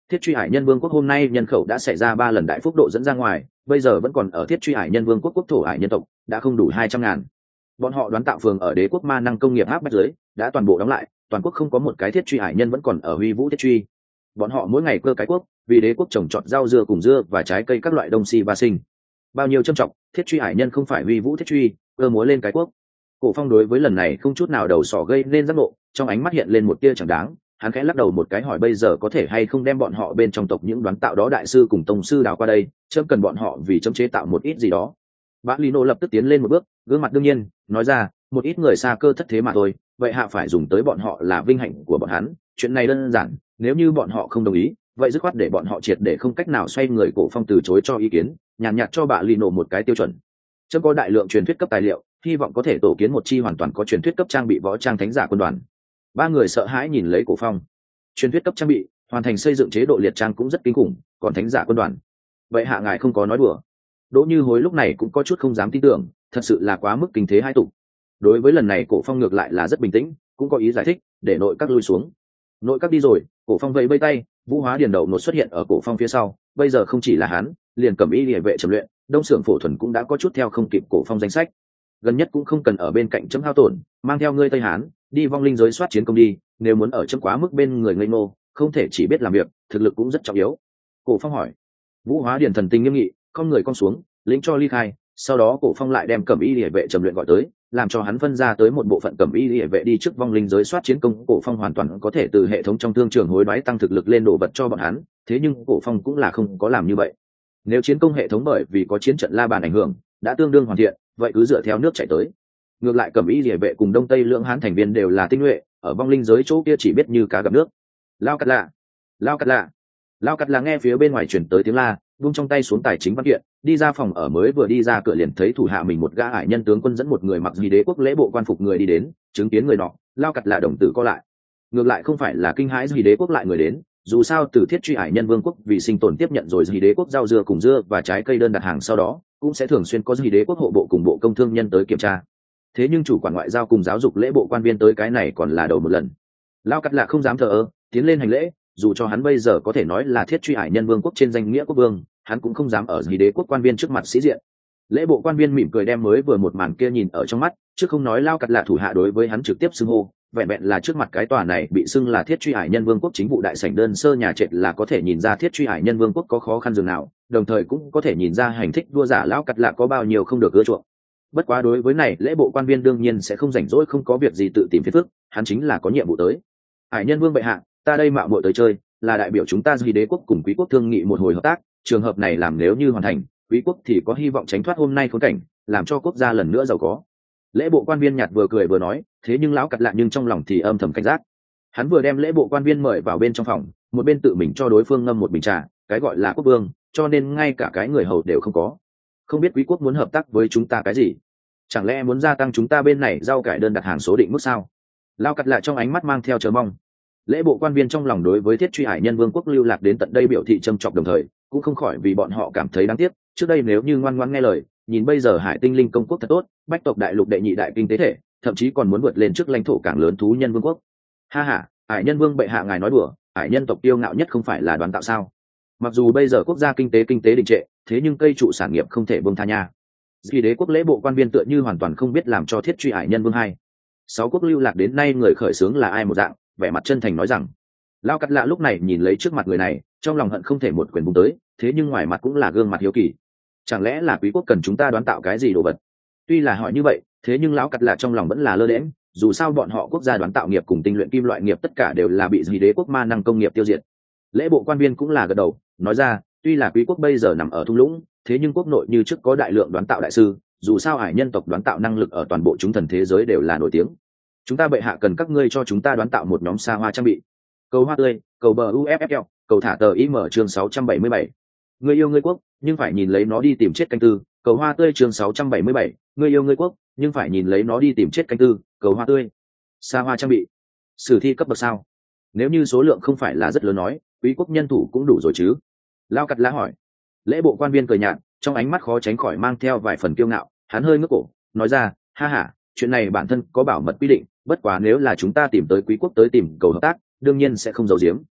Thiết truy hải nhân vương quốc hôm nay nhân khẩu đã xảy ra ba lần đại phúc độ dẫn ra ngoài, bây giờ vẫn còn ở thiết truy hải nhân vương quốc quốc thổ hải nhân tộc đã không đủ hai trăm ngàn. Bọn họ đoán tạo phường ở đế quốc ma năng công nghiệp áp bách dưới đã toàn bộ đóng lại, toàn quốc không có một cái thiết truy hải nhân vẫn còn ở huy vũ thiết truy. Bọn họ mỗi ngày cơ cái quốc, vì đế quốc trồng trọt rau dưa cùng dưa và trái cây các loại đông si và sinh. Bao nhiêu trâm trọng, thiết truy hải nhân không phải huy vũ thiết truy, cơ múa lên cái quốc. Cổ Phong đối với lần này không chút nào đầu sỏ gây nên giác ngộ, trong ánh mắt hiện lên một tia chẳng đáng, hắn khẽ lắc đầu một cái hỏi bây giờ có thể hay không đem bọn họ bên trong tộc những đoán tạo đó đại sư cùng tông sư đào qua đây, chấm cần bọn họ vì chấm chế tạo một ít gì đó. Bã Lino lập tức tiến lên một bước, gương mặt đương nhiên, nói ra, một ít người xa cơ thất thế mà thôi, vậy hạ phải dùng tới bọn họ là vinh hạnh của bọn hắn, chuyện này đơn giản, nếu như bọn họ không đồng ý, vậy dứt khoát để bọn họ triệt để không cách nào xoay người. Cổ Phong từ chối cho ý kiến, nhàn nhạt, nhạt cho Bã Lino một cái tiêu chuẩn. Chấm có đại lượng truyền thuyết cấp tài liệu, hy vọng có thể tổ kiến một chi hoàn toàn có truyền thuyết cấp trang bị võ trang thánh giả quân đoàn. Ba người sợ hãi nhìn lấy Cổ Phong. Truyền thuyết cấp trang bị, hoàn thành xây dựng chế độ liệt trang cũng rất kinh khủng, còn thánh giả quân đoàn, vậy hạ ngài không có nói đùa. Đỗ Như Hối lúc này cũng có chút không dám tin tưởng, thật sự là quá mức kinh thế hai tục. Đối với lần này Cổ Phong ngược lại là rất bình tĩnh, cũng có ý giải thích, để nội các lui xuống. Nội các đi rồi, Cổ Phong vẫy vẫy tay, Vũ Hóa Điền đầu nột xuất hiện ở Cổ Phong phía sau, bây giờ không chỉ là hắn, liền Cẩm Y Liễu vệ trầm luyện, Đông Sưởng Phổ Thuần cũng đã có chút theo không kịp Cổ Phong danh sách. Gần nhất cũng không cần ở bên cạnh chấm hao tổn, mang theo ngươi Tây Hán, đi vong linh giới soát chiến công đi, nếu muốn ở chấm quá mức bên người ngây ngô, không thể chỉ biết làm việc, thực lực cũng rất trọng yếu. Cổ Phong hỏi. Vũ Hóa Điền thần tình nghiêm nghị, không người cong xuống, lĩnh cho ly khai. Sau đó Cổ Phong lại đem Cẩm Y Liễu vệ trầm luyện gọi tới, làm cho hắn phân ra tới một bộ phận Cẩm Y Liễu vệ đi trước vong linh giới soát chiến công. Cổ Phong hoàn toàn có thể từ hệ thống trong thương trường hối đoái tăng thực lực lên đồ vật cho bọn hắn, thế nhưng Cổ Phong cũng là không có làm như vậy. Nếu chiến công hệ thống bởi vì có chiến trận la bàn ảnh hưởng đã tương đương hoàn thiện, vậy cứ dựa theo nước chảy tới. Ngược lại Cẩm Y Liễu vệ cùng Đông Tây Lưỡng Hán thành viên đều là tinh nhuệ, ở vong linh giới chỗ kia chỉ biết như cá gặp nước. Lao cắt lạ, lao cắt lạ, lao cắt lạ. Nghe phía bên ngoài chuyển tới tiếng la, vung trong tay xuống tài chính văn kiện, đi ra phòng ở. Mới vừa đi ra cửa liền thấy thủ hạ mình một gã ải nhân tướng quân dẫn một người mặc gì đế quốc lễ bộ quan phục người đi đến, chứng kiến người nọ, lao cắt lạ đồng tử co lại. Ngược lại không phải là kinh hãi gì đế quốc lại người đến, dù sao từ thiết truy ải nhân vương quốc vì sinh tồn tiếp nhận rồi gì đế quốc rau dưa cùng dưa và trái cây đơn đặt hàng, sau đó cũng sẽ thường xuyên có gì đế quốc hộ bộ cùng bộ công thương nhân tới kiểm tra. Thế nhưng chủ quản ngoại giao cùng giáo dục lễ bộ quan viên tới cái này còn là đầu một lần. Lao cắt lạ không dám thờ ơ, tiến lên hành lễ, dù cho hắn bây giờ có thể nói là thiết truy hải nhân vương quốc trên danh nghĩa quốc vương, hắn cũng không dám ở gì đế quốc quan viên trước mặt sĩ diện. Lễ bộ quan viên mỉm cười đem mới vừa một màn kia nhìn ở trong mắt, chứ không nói Lao cắt lạ thủ hạ đối với hắn trực tiếp xưng hô, vẹn vẹn là trước mặt cái tòa này bị xưng là thiết truy hải nhân vương quốc chính vụ đại sảnh đơn sơ nhà trệt là có thể nhìn ra thiết truy hải nhân vương quốc có khó khăn dường nào, đồng thời cũng có thể nhìn ra hành thích đua giả Lao cắt lạ có bao nhiêu không được ưa chuộng. Bất quá đối với này lễ bộ quan viên đương nhiên sẽ không rảnh rỗi không có việc gì tự tìm phiền phức, hắn chính là có nhiệm vụ tới. Hải nhân vương bệ hạ, ta đây mạo muội tới chơi, là đại biểu chúng ta gì đế quốc cùng quý quốc thương nghị một hồi hợp tác, trường hợp này làm nếu như hoàn thành, quý quốc thì có hy vọng tránh thoát hôm nay khốn cảnh, làm cho quốc gia lần nữa giàu có. Lễ bộ quan viên nhạt vừa cười vừa nói, thế nhưng lão cặt lạ nhưng trong lòng thì âm thầm cảnh giác. Hắn vừa đem lễ bộ quan viên mời vào bên trong phòng, một bên tự mình cho đối phương ngâm một bình trà, cái gọi là quốc vương, cho nên ngay cả cái người hầu đều không có. Không biết quý quốc muốn hợp tác với chúng ta cái gì? Chẳng lẽ muốn gia tăng chúng ta bên này rau cải đơn đặt hàng số định mức sao? Lao cắt lại trong ánh mắt mang theo chờ mong. Lễ bộ quan viên trong lòng đối với thiết truy hải nhân vương quốc lưu lạc đến tận đây biểu thị trâm trọng, đồng thời cũng không khỏi vì bọn họ cảm thấy đáng tiếc. Trước đây nếu như ngoan ngoãn nghe lời, nhìn bây giờ hải tinh linh công quốc thật tốt, bách tộc đại lục đệ nhị đại kinh tế thể, thậm chí còn muốn vượt lên trước lãnh thổ càng lớn thú nhân vương quốc. Ha ha, hải nhân vương bệ hạ ngài nói đùa, hải nhân tộc tiêu ngạo nhất không phải là đoán tạo sao? Mặc dù bây giờ quốc gia kinh tế kinh tế đình trệ, thế nhưng cây trụ sản nghiệp không thể buông tha nha. Vì đế quốc lễ bộ quan viên tựa như hoàn toàn không biết làm cho thiết truy hải nhân vương hai sáu quốc lưu lạc đến nay người khởi xướng là ai một dạng, vẻ mặt chân thành nói rằng. Lao cắt lạ lúc này nhìn lấy trước mặt người này, trong lòng hận không thể một quyền búng tới, thế nhưng ngoài mặt cũng là gương mặt hiếu kỳ. Chẳng lẽ là quý quốc cần chúng ta đoán tạo cái gì đồ vật? Tuy là hỏi như vậy, thế nhưng lão cắt lạ trong lòng vẫn là lơ đễnh, dù sao bọn họ quốc gia đoán tạo nghiệp cùng tinh luyện kim loại nghiệp tất cả đều là bị gì đế quốc ma năng công nghiệp tiêu diệt. Lễ bộ quan viên cũng là gật đầu, nói ra, tuy là quý quốc bây giờ nằm ở thung lũng, thế nhưng quốc nội như trước có đại lượng đoán tạo đại sư, dù sao hải nhân tộc đoán tạo năng lực ở toàn bộ chúng thần thế giới đều là nổi tiếng. Chúng ta bệ hạ cần các ngươi cho chúng ta đoán tạo một nhóm xa hoa trang bị. Cầu hoa tươi, cầu bờ u ép ép lờ, cầu thả tờ im chương sáu trăm bảy mươi bảy. Ngươi yêu ngươi quốc, nhưng phải nhìn lấy nó đi tìm chết canh tư. Cầu hoa tươi chương sáu trăm bảy mươi bảy. Ngươi yêu ngươi quốc, nhưng phải nhìn lấy nó đi tìm chết canh tư. Cầu hoa tươi. Xa hoa trang bị. Sử thi cấp bậc sao? Nếu như số lượng không phải là rất lớn nói, quý quốc nhân thủ cũng đủ rồi chứ? Lao cắt lá hỏi. Lễ bộ quan viên cười nhạt, trong ánh mắt khó tránh khỏi mang theo vài phần kiêu ngạo, hắn hơi ngước cổ, nói ra, ha ha, chuyện này bản thân có bảo mật quy định, bất quá nếu là chúng ta tìm tới quý quốc tới tìm cầu hợp tác, đương nhiên sẽ không giấu giếm.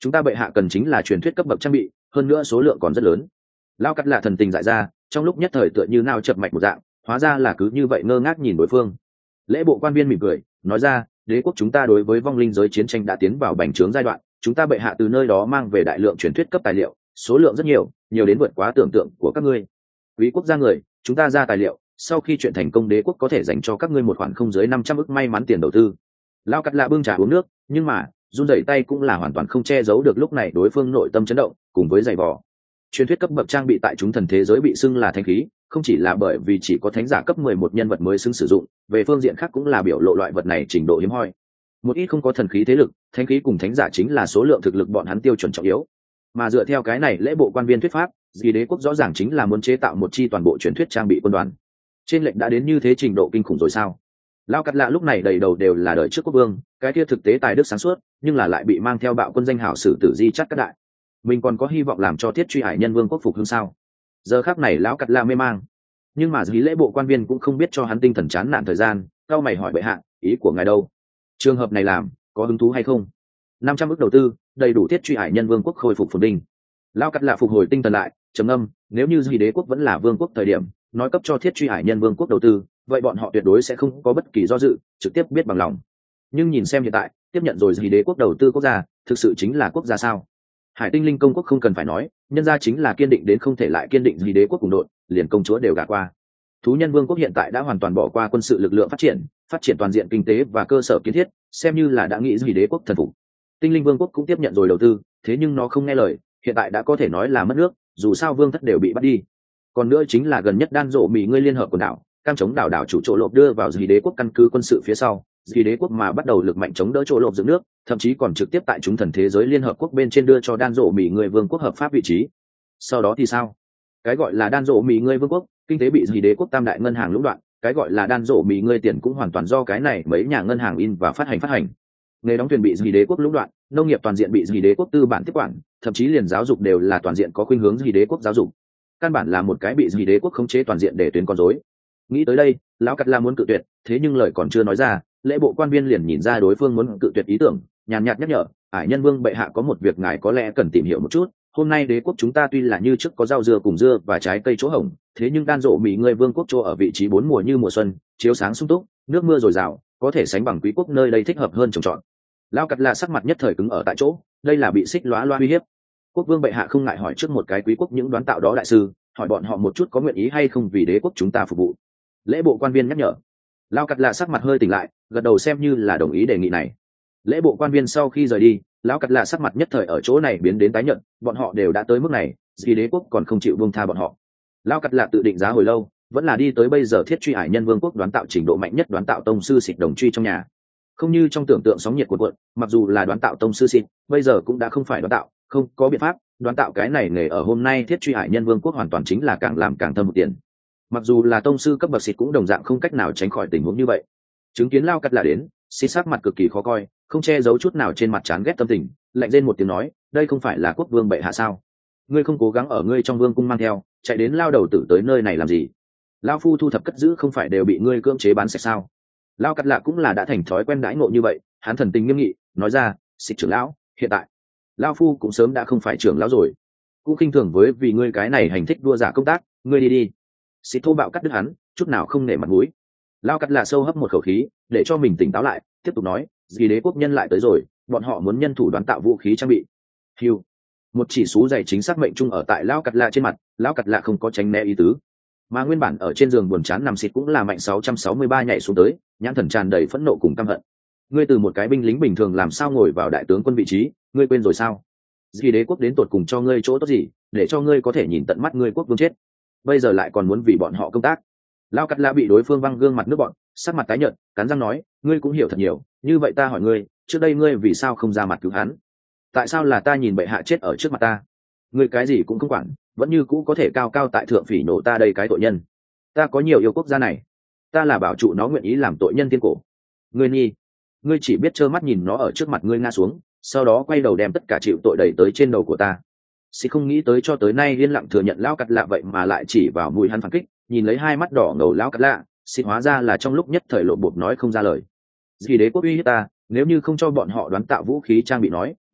chúng ta bệ hạ cần chính là truyền thuyết cấp bậc trang bị, hơn nữa số lượng còn rất lớn. Lao cắt lạ thần tình dại ra, trong lúc nhất thời tựa như nao chập mạch một dạng, hóa ra là cứ như vậy ngơ ngác nhìn đối phương. Lễ bộ quan viên mỉm cười nói ra, đế quốc chúng ta đối với vong linh giới chiến tranh đã tiến vào bành trướng giai đoạn, chúng ta bệ hạ từ nơi đó mang về đại lượng truyền thuyết cấp tài liệu, số lượng rất nhiều, nhiều đến vượt quá tưởng tượng của các ngươi. Quý quốc gia người, chúng ta ra tài liệu, sau khi chuyện thành công đế quốc có thể dành cho các ngươi một khoản không dưới năm trăm ức may mắn tiền đầu tư. Lao cắt lạ bưng trà uống nước, nhưng mà run rẩy tay cũng là hoàn toàn không che giấu được lúc này đối phương nội tâm chấn động cùng với giày vò. Truyền thuyết cấp bậc trang bị tại chúng thần thế giới bị xưng là thánh khí, không chỉ là bởi vì chỉ có thánh giả cấp mười một nhân vật mới xứng sử dụng, về phương diện khác cũng là biểu lộ loại vật này trình độ hiếm hoi. Một ít không có thần khí thế lực, thánh khí cùng thánh giả chính là số lượng thực lực bọn hắn tiêu chuẩn trọng yếu. Mà dựa theo cái này lễ bộ quan viên thuyết pháp, gì đế quốc rõ ràng chính là muốn chế tạo một chi toàn bộ truyền thuyết trang bị quân đoàn. Trên lệnh đã đến như thế trình độ kinh khủng rồi sao? Lao cắt lạ lúc này đầy đầu đều là đời trước quốc vương, cái kia thực tế tài đức sáng suốt, nhưng là lại bị mang theo bạo quân danh hảo sử tử di chắt các đại. Mình còn có hy vọng làm cho thiết truy hải nhân vương quốc phục hưng sao? Giờ khắc này lão cắt lạ mê mang, nhưng mà dí lễ bộ quan viên cũng không biết cho hắn tinh thần chán nản thời gian. Cao mày hỏi bệ hạ, ý của ngài đâu? Trường hợp này làm có hứng thú hay không? Năm trăm ức đầu tư, đầy đủ thiết truy hải nhân vương quốc khôi phục phồn vinh. Lao cắt lạ phục hồi tinh thần lại, trầm âm, nếu như dí đế quốc vẫn là vương quốc thời điểm, nói cấp cho thiết truy hải nhân vương quốc đầu tư, vậy bọn họ tuyệt đối sẽ không có bất kỳ do dự, trực tiếp biết bằng lòng. Nhưng nhìn xem hiện tại, tiếp nhận rồi dí đế quốc đầu tư quốc gia, thực sự chính là quốc gia sao? Hải Tinh Linh công quốc không cần phải nói, nhân gia chính là kiên định đến không thể lại kiên định dí đế quốc cùng đội, liền công chúa đều gạt qua. Thú nhân vương quốc hiện tại đã hoàn toàn bỏ qua quân sự lực lượng phát triển, phát triển toàn diện kinh tế và cơ sở kiến thiết, xem như là đã nghĩ dí đế quốc thần phục. Tinh Linh vương quốc cũng tiếp nhận rồi đầu tư, thế nhưng nó không nghe lời, hiện tại đã có thể nói là mất nước, dù sao vương thất đều bị bắt đi. Còn nữa chính là gần nhất đan rộ mỹ ngươi liên hợp quần đảo, cam chống đảo đảo chủ chỗ lộp đưa vào dí đế quốc căn cứ quân sự phía sau, dí đế quốc mà bắt đầu lực mạnh chống đỡ chỗ lộp dựng nước, thậm chí còn trực tiếp tại chúng thần thế giới liên hợp quốc bên trên đưa cho đan rộ mỹ người vương quốc hợp pháp vị trí. Sau đó thì sao? Cái gọi là đan rộ mỹ người vương quốc, kinh tế bị dí đế quốc tam đại ngân hàng lũng đoạn, cái gọi là đan rộ mỹ người tiền cũng hoàn toàn do cái này mấy nhà ngân hàng in và phát hành phát hành. Nghề đóng thuyền bị dí đế quốc lũng đoạn, nông nghiệp toàn diện bị dí đế quốc tư bản tiếp quản, thậm chí liền giáo dục đều là toàn diện có khuynh hướng dí đế quốc giáo dục. Căn bản là một cái bị dí đế quốc khống chế toàn diện để tuyến con rối. Nghĩ tới đây, lão cắt la muốn cự tuyệt, thế nhưng lời còn chưa nói ra, lễ bộ quan viên liền nhìn ra đối phương muốn cự tuyệt ý tưởng, nhàn nhạt nhắc nhở, Hải Nhân Vương bệ hạ có một việc ngài có lẽ cần tìm hiểu một chút. Hôm nay đế quốc chúng ta tuy là như trước có rau dưa cùng dưa và trái cây chỗ hồng, thế nhưng đan rộ mỹ người vương quốc chỗ ở vị trí bốn mùa như mùa xuân, chiếu sáng sung túc, nước mưa dồi dào, có thể sánh bằng quý quốc nơi đây thích hợp hơn trồng trọt. Lão cắt la sắc mặt nhất thời cứng ở tại chỗ, đây là bị xích lóa loa uy hiếp. Quốc vương bệ hạ không ngại hỏi trước một cái quý quốc những đoán tạo đó đại sư, hỏi bọn họ một chút có nguyện ý hay không vì đế quốc chúng ta phục vụ. Lễ bộ quan viên nhắc nhở. Lao cắt lạ sắc mặt hơi tỉnh lại, gật đầu xem như là đồng ý đề nghị này. Lễ bộ quan viên sau khi rời đi, lão cắt lạ sắc mặt nhất thời ở chỗ này biến đến tái nhợt, bọn họ đều đã tới mức này, vì đế quốc còn không chịu buông tha bọn họ. Lao cắt lạ tự định giá hồi lâu, vẫn là đi tới bây giờ thiết truy hải nhân vương quốc đoán tạo trình độ mạnh nhất đoán tạo tông sư xịt đồng truy trong nhà. Không như trong tưởng tượng sóng nhiệt cuộn cuộn, mặc dù là đoán tạo tông sư xịt, bây giờ cũng đã không phải đoán tạo, không có biện pháp, đoán tạo cái này nghề ở hôm nay thiết truy hải nhân vương quốc hoàn toàn chính là càng làm càng thâm một tiền. Mặc dù là tông sư cấp bậc xịt cũng đồng dạng không cách nào tránh khỏi tình huống như vậy. Chứng kiến Lao cắt là đến, xịt sắc mặt cực kỳ khó coi, không che giấu chút nào trên mặt chán ghét tâm tình, lạnh lên một tiếng nói, đây không phải là quốc vương bệ hạ sao? Ngươi không cố gắng ở ngươi trong vương cung mang theo, chạy đến lao đầu tử tới nơi này làm gì? Lao phu thu thập cất giữ không phải đều bị ngươi cưỡng chế bán sạch sao? Lao cắt lạ cũng là đã thành thói quen đãi ngộ như vậy, hắn thần tình nghiêm nghị, nói ra, xịt trưởng lão, hiện tại Lao phu cũng sớm đã không phải trưởng lão rồi, cũng khinh thường với vì ngươi cái này hành thích đua giả công tác, ngươi đi đi. Xịt thô bạo cắt đứt hắn, chút nào không nể mặt mũi. Lao cắt lạ sâu hấp một khẩu khí, để cho mình tỉnh táo lại, tiếp tục nói, vì đế quốc nhân lại tới rồi, bọn họ muốn nhân thủ đoán tạo vũ khí trang bị. Hiu, một chỉ số dày chính xác mệnh trung ở tại Lao cắt lạ trên mặt, Lao cắt lạ không có tránh né ý tứ, mà nguyên bản ở trên giường buồn chán nằm xịt cũng là mạnh sáu trăm sáu mươi ba nhảy xuống tới, nhãn thần tràn đầy phẫn nộ cùng căm hận. Ngươi từ một cái binh lính bình thường làm sao ngồi vào đại tướng quân vị trí, ngươi quên rồi sao? Vì đế quốc đến tột cùng cho ngươi chỗ tốt gì, để cho ngươi có thể nhìn tận mắt ngươi quốc vương chết, bây giờ lại còn muốn vì bọn họ công tác. Lao cắt lạ bị đối phương văng gương mặt nước bọn, sắc mặt tái nhợt, cắn răng nói, ngươi cũng hiểu thật nhiều, như vậy ta hỏi ngươi, trước đây ngươi vì sao không ra mặt cứu hắn? Tại sao là ta nhìn bệ hạ chết ở trước mặt ta, ngươi cái gì cũng không quản, vẫn như cũ có thể cao cao tại thượng phỉ nổ ta đây cái tội nhân? Ta có nhiều yêu quốc gia này, ta là bảo trụ nó nguyện ý làm tội nhân tiên cổ. Ngươi nhi, ngươi chỉ biết trơ mắt nhìn nó ở trước mặt ngươi ngã xuống, sau đó quay đầu đem tất cả chịu tội đẩy tới trên đầu của ta. Xì không nghĩ tới cho tới nay yên lặng thừa nhận Lao cắt lạ vậy mà lại chỉ vào mũi hắn phản kích, nhìn lấy hai mắt đỏ ngầu Lao cắt lạ, xì hóa ra là trong lúc nhất thời lộ bột nói không ra lời. Vì đế quốc uy hiếp ta, nếu như không cho bọn họ đoán tạo vũ khí trang bị nói,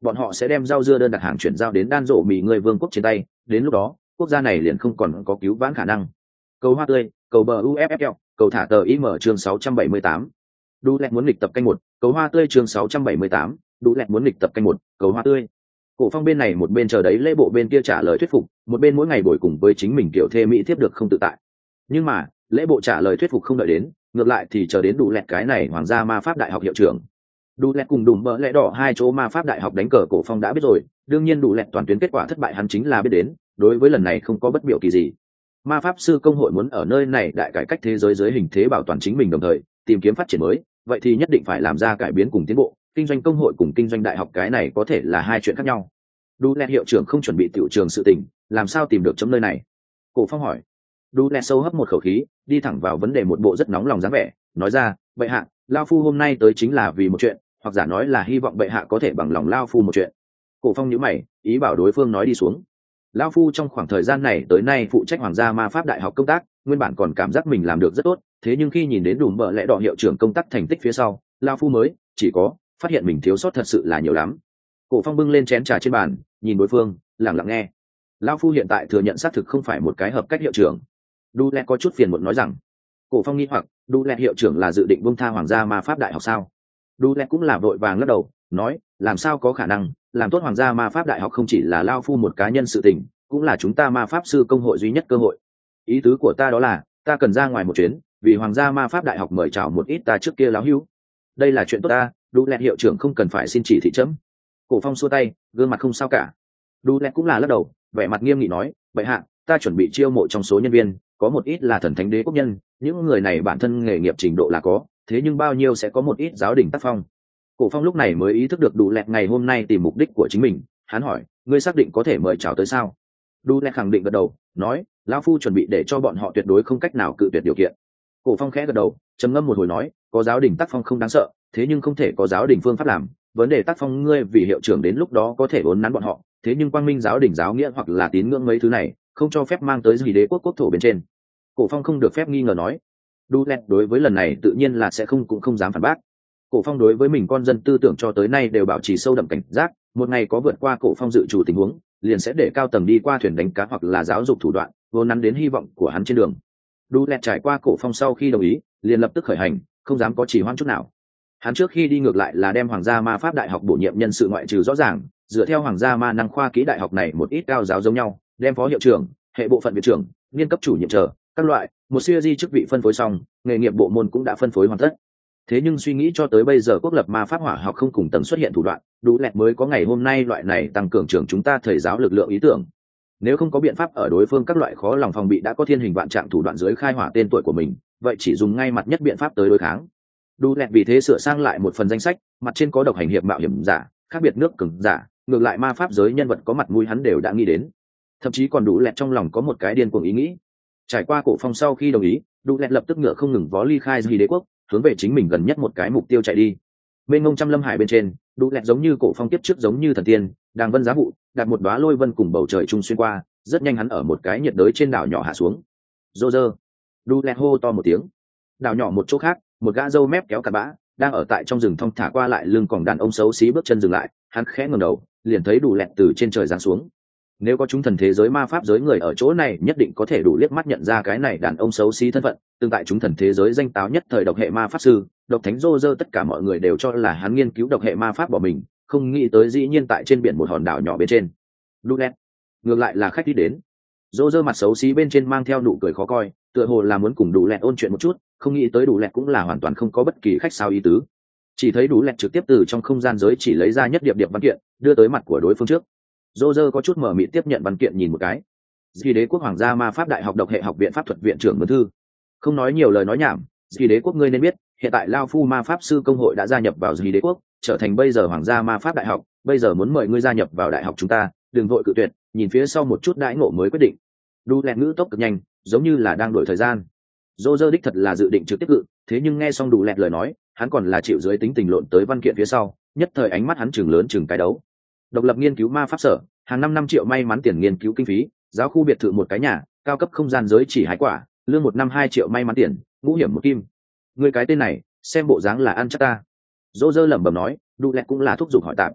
bọn họ sẽ đem rau dưa đơn đặt hàng chuyển giao đến đan rộ mì người vương quốc trên tay, đến lúc đó quốc gia này liền không còn có cứu vãn khả năng. Cầu hoa tươi, cầu bờ uffl, cầu thả tờ im chương sáu trăm bảy mươi tám. Đu lẹt muốn nghịch tập canh một, cầu hoa tươi chương sáu trăm bảy mươi tám. Đu lẹt muốn nghịch tập canh một, cầu hoa tươi. Cổ Phong bên này một bên chờ đấy lễ bộ bên kia trả lời thuyết phục, một bên mỗi ngày bồi cùng với chính mình kiểu thê mỹ thiếp được không tự tại. Nhưng mà lễ bộ trả lời thuyết phục không đợi đến, ngược lại thì chờ đến Đủ lẹt cái này hoàng gia ma pháp đại học hiệu trưởng. Đủ lẹt cùng đùm bỡ lẽ đỏ hai chỗ ma pháp đại học đánh cờ Cổ Phong đã biết rồi, đương nhiên Đủ lẹt toàn tuyến kết quả thất bại hắn chính là biết đến, đối với lần này không có bất biểu kỳ gì. Ma pháp sư công hội muốn ở nơi này đại cải cách thế giới dưới hình thế bảo toàn chính mình đồng thời tìm kiếm phát triển mới, vậy thì nhất định phải làm ra cải biến cùng tiến bộ. Kinh doanh công hội cùng kinh doanh đại học cái này có thể là hai chuyện khác nhau. Đủ lẹt hiệu trưởng không chuẩn bị tiểu trường sự tình, làm sao tìm được chấm nơi này? Cổ Phong hỏi. Đủ lẹt sâu hấp một khẩu khí, đi thẳng vào vấn đề, một bộ rất nóng lòng dáng vẻ, nói ra, bệ hạ, lao phu hôm nay tới chính là vì một chuyện, hoặc giả nói là hy vọng bệ hạ có thể bằng lòng lao phu một chuyện. Cổ Phong nhíu mày, ý bảo đối phương nói đi xuống. Lao phu trong khoảng thời gian này tới nay phụ trách hoàng gia ma pháp đại học công tác, nguyên bản còn cảm giác mình làm được rất tốt, thế nhưng khi nhìn đến đùm bợ lẽ đỏ hiệu trưởng công tác thành tích phía sau, lao phu mới chỉ có phát hiện mình thiếu sót thật sự là nhiều lắm. Cổ Phong bưng lên chén trà trên bàn, nhìn đối phương, lặng lặng nghe. Lao phu hiện tại thừa nhận xác thực không phải một cái hợp cách hiệu trưởng. Đu lẹt có chút phiền muộn nói rằng. Cổ Phong nghi hoặc, Đu lẹt hiệu trưởng là dự định buông tha hoàng gia ma pháp đại học sao? Đu lẹt cũng là vội vàng lắc đầu, nói, làm sao có khả năng, làm tốt hoàng gia ma pháp đại học không chỉ là lao phu một cá nhân sự tình, cũng là chúng ta ma pháp sư công hội duy nhất cơ hội. Ý tứ của ta đó là, ta cần ra ngoài một chuyến, vì hoàng gia ma pháp đại học mời chào một ít ta trước kia láo hưu. Đây là chuyện tốt ta, Đu lẹt hiệu trưởng không cần phải xin chỉ thị chấm. Cổ Phong xua tay, gương mặt không sao cả. Đu lẹt cũng là lắc đầu, vẻ mặt nghiêm nghị nói, bệ hạ, ta chuẩn bị chiêu mộ trong số nhân viên, có một ít là thần thánh đế quốc nhân, những người này bản thân nghề nghiệp trình độ là có, thế nhưng bao nhiêu sẽ có một ít giáo đình tác phong. Cổ Phong lúc này mới ý thức được Đu lẹt ngày hôm nay tìm mục đích của chính mình, hắn hỏi, ngươi xác định có thể mời chào tới sao? Đu lẹt khẳng định gật đầu, nói, lão phu chuẩn bị để cho bọn họ tuyệt đối không cách nào cự tuyệt điều kiện. Cổ Phong khẽ gật đầu, trầm ngâm một hồi nói, có giáo đình tác phong không đáng sợ, thế nhưng không thể có giáo đình phương pháp làm, vấn đề tác phong ngươi vì hiệu trưởng đến lúc đó có thể uốn nắn bọn họ, thế nhưng quang minh giáo đình giáo nghĩa hoặc là tín ngưỡng mấy thứ này không cho phép mang tới gì đế quốc quốc thổ bên trên. Cổ Phong không được phép nghi ngờ nói. Đu lẹt đối với lần này tự nhiên là sẽ không cũng không dám phản bác. Cổ Phong đối với mình con dân tư tưởng cho tới nay đều bảo trì sâu đậm cảnh giác, một ngày có vượt qua Cổ Phong dự chủ tình huống, liền sẽ để cao tầng đi qua thuyền đánh cá hoặc là giáo dục thủ đoạn, vô nắn đến hy vọng của hắn trên đường. Đu lẹt trải qua Cổ Phong sau khi đồng ý, liền lập tức khởi hành, không dám có trì hoãn chút nào. Hắn trước khi đi ngược lại là đem hoàng gia ma pháp đại học bổ nhiệm nhân sự ngoại trừ rõ ràng, dựa theo hoàng gia ma năng khoa kỹ đại học này một ít cao giáo giống nhau, đem phó hiệu trưởng, hệ bộ phận viện trưởng, niên cấp chủ nhiệm chờ các loại một siêu di chức vị phân phối xong, nghề nghiệp bộ môn cũng đã phân phối hoàn tất. Thế nhưng suy nghĩ cho tới bây giờ quốc lập ma pháp hỏa học không cùng tầng xuất hiện thủ đoạn, Đủ lẹt mới có ngày hôm nay loại này tăng cường trưởng chúng ta thầy giáo lực lượng ý tưởng. Nếu không có biện pháp ở đối phương các loại khó lòng phòng bị đã có thiên hình vạn trạng thủ đoạn dưới khai hỏa tên tuổi của mình, vậy chỉ dùng ngay mặt nhất biện pháp tới đối kháng. Đủ lẹt vì thế sửa sang lại một phần danh sách, mặt trên có độc hành hiệp mạo hiểm giả, khác biệt nước cường giả, ngược lại ma pháp giới nhân vật có mặt mũi hắn đều đã nghĩ đến. Thậm chí còn Đủ lẹt trong lòng có một cái điên cuồng ý nghĩ. Trải qua Cổ Phong sau khi đồng ý, Đủ lẹt lập tức ngựa không ngừng vó ly khai Dị đế quốc, hướng về chính mình gần nhất một cái mục tiêu chạy đi. Bên ngông trăm lâm hải bên trên, Đủ lẹt giống như Cổ Phong tiếp trước giống như thần tiên, đang vân giá vụ, đặt một đóa lôi vân cùng bầu trời trung xuyên qua, rất nhanh hắn ở một cái nhiệt đới trên đảo nhỏ hạ xuống. Rô rơ, Đủ lẹt hô to một tiếng. Đảo nhỏ một chỗ khác, một gã râu mép kéo cặn bã đang ở tại trong rừng thong thả qua lại, lưng còng đàn ông xấu xí bước chân dừng lại, hắn khẽ ngẩng đầu, liền thấy Đủ lẹt từ trên trời giáng xuống. Nếu có chúng thần thế giới ma pháp giới người ở chỗ này, nhất định có thể đủ liếc mắt nhận ra cái này đàn ông xấu xí thân phận, tương tại chúng thần thế giới danh táo nhất thời độc hệ ma pháp sư, độc thánh rô rơ. Tất cả mọi người đều cho là hắn nghiên cứu độc hệ ma pháp bỏ mình, không nghĩ tới dĩ nhiên tại trên biển một hòn đảo nhỏ bên trên. Đủ lẹt ngược lại là khách đi đến. Rô rơ mặt xấu xí bên trên mang theo nụ cười khó coi, tựa hồ là muốn cùng Đủ lẹt ôn chuyện một chút, không nghĩ tới Đủ lẹt cũng là hoàn toàn không có bất kỳ khách sao ý tứ. Chỉ thấy Đủ lẹt trực tiếp từ trong không gian giới chỉ lấy ra nhất điệp điệp văn kiện, đưa tới mặt của đối phương trước. Rô rơ có chút mở mịt tiếp nhận văn kiện nhìn một cái. Dị đế quốc hoàng gia ma pháp đại học độc hệ học viện pháp thuật viện trưởng mướn thư. Không nói nhiều lời nói nhảm, Dị đế quốc ngươi nên biết, hiện tại Lao Phu ma pháp sư công hội đã gia nhập vào Dị đế quốc, trở thành bây giờ hoàng gia ma pháp đại học, bây giờ muốn mời ngươi gia nhập vào đại học chúng ta, đừng vội cự tuyệt, nhìn phía sau một chút đãi ngộ mới quyết định. Đủ lẹt ngữ tốc cực nhanh, giống như là đang đổi thời gian. Rô rơ đích thật là dự định trực tiếp cự, thế nhưng nghe xong Đủ lẹt lời nói, hắn còn là chịu dưới tính tình lộn tới văn kiện phía sau, nhất thời ánh mắt hắn chừng lớn chừng cái đấu. Độc lập nghiên cứu ma pháp sở, hàng năm năm triệu may mắn tiền nghiên cứu kinh phí, giáo khu biệt thự một cái nhà, cao cấp không gian giới chỉ hái quả, lương một năm hai triệu may mắn tiền, ngũ hiểm một kim. Người cái tên này, xem bộ dáng là ăn chắc ta. Rô rơ lẩm bẩm nói, Đủ lẹt cũng là thúc giục hỏi tạm.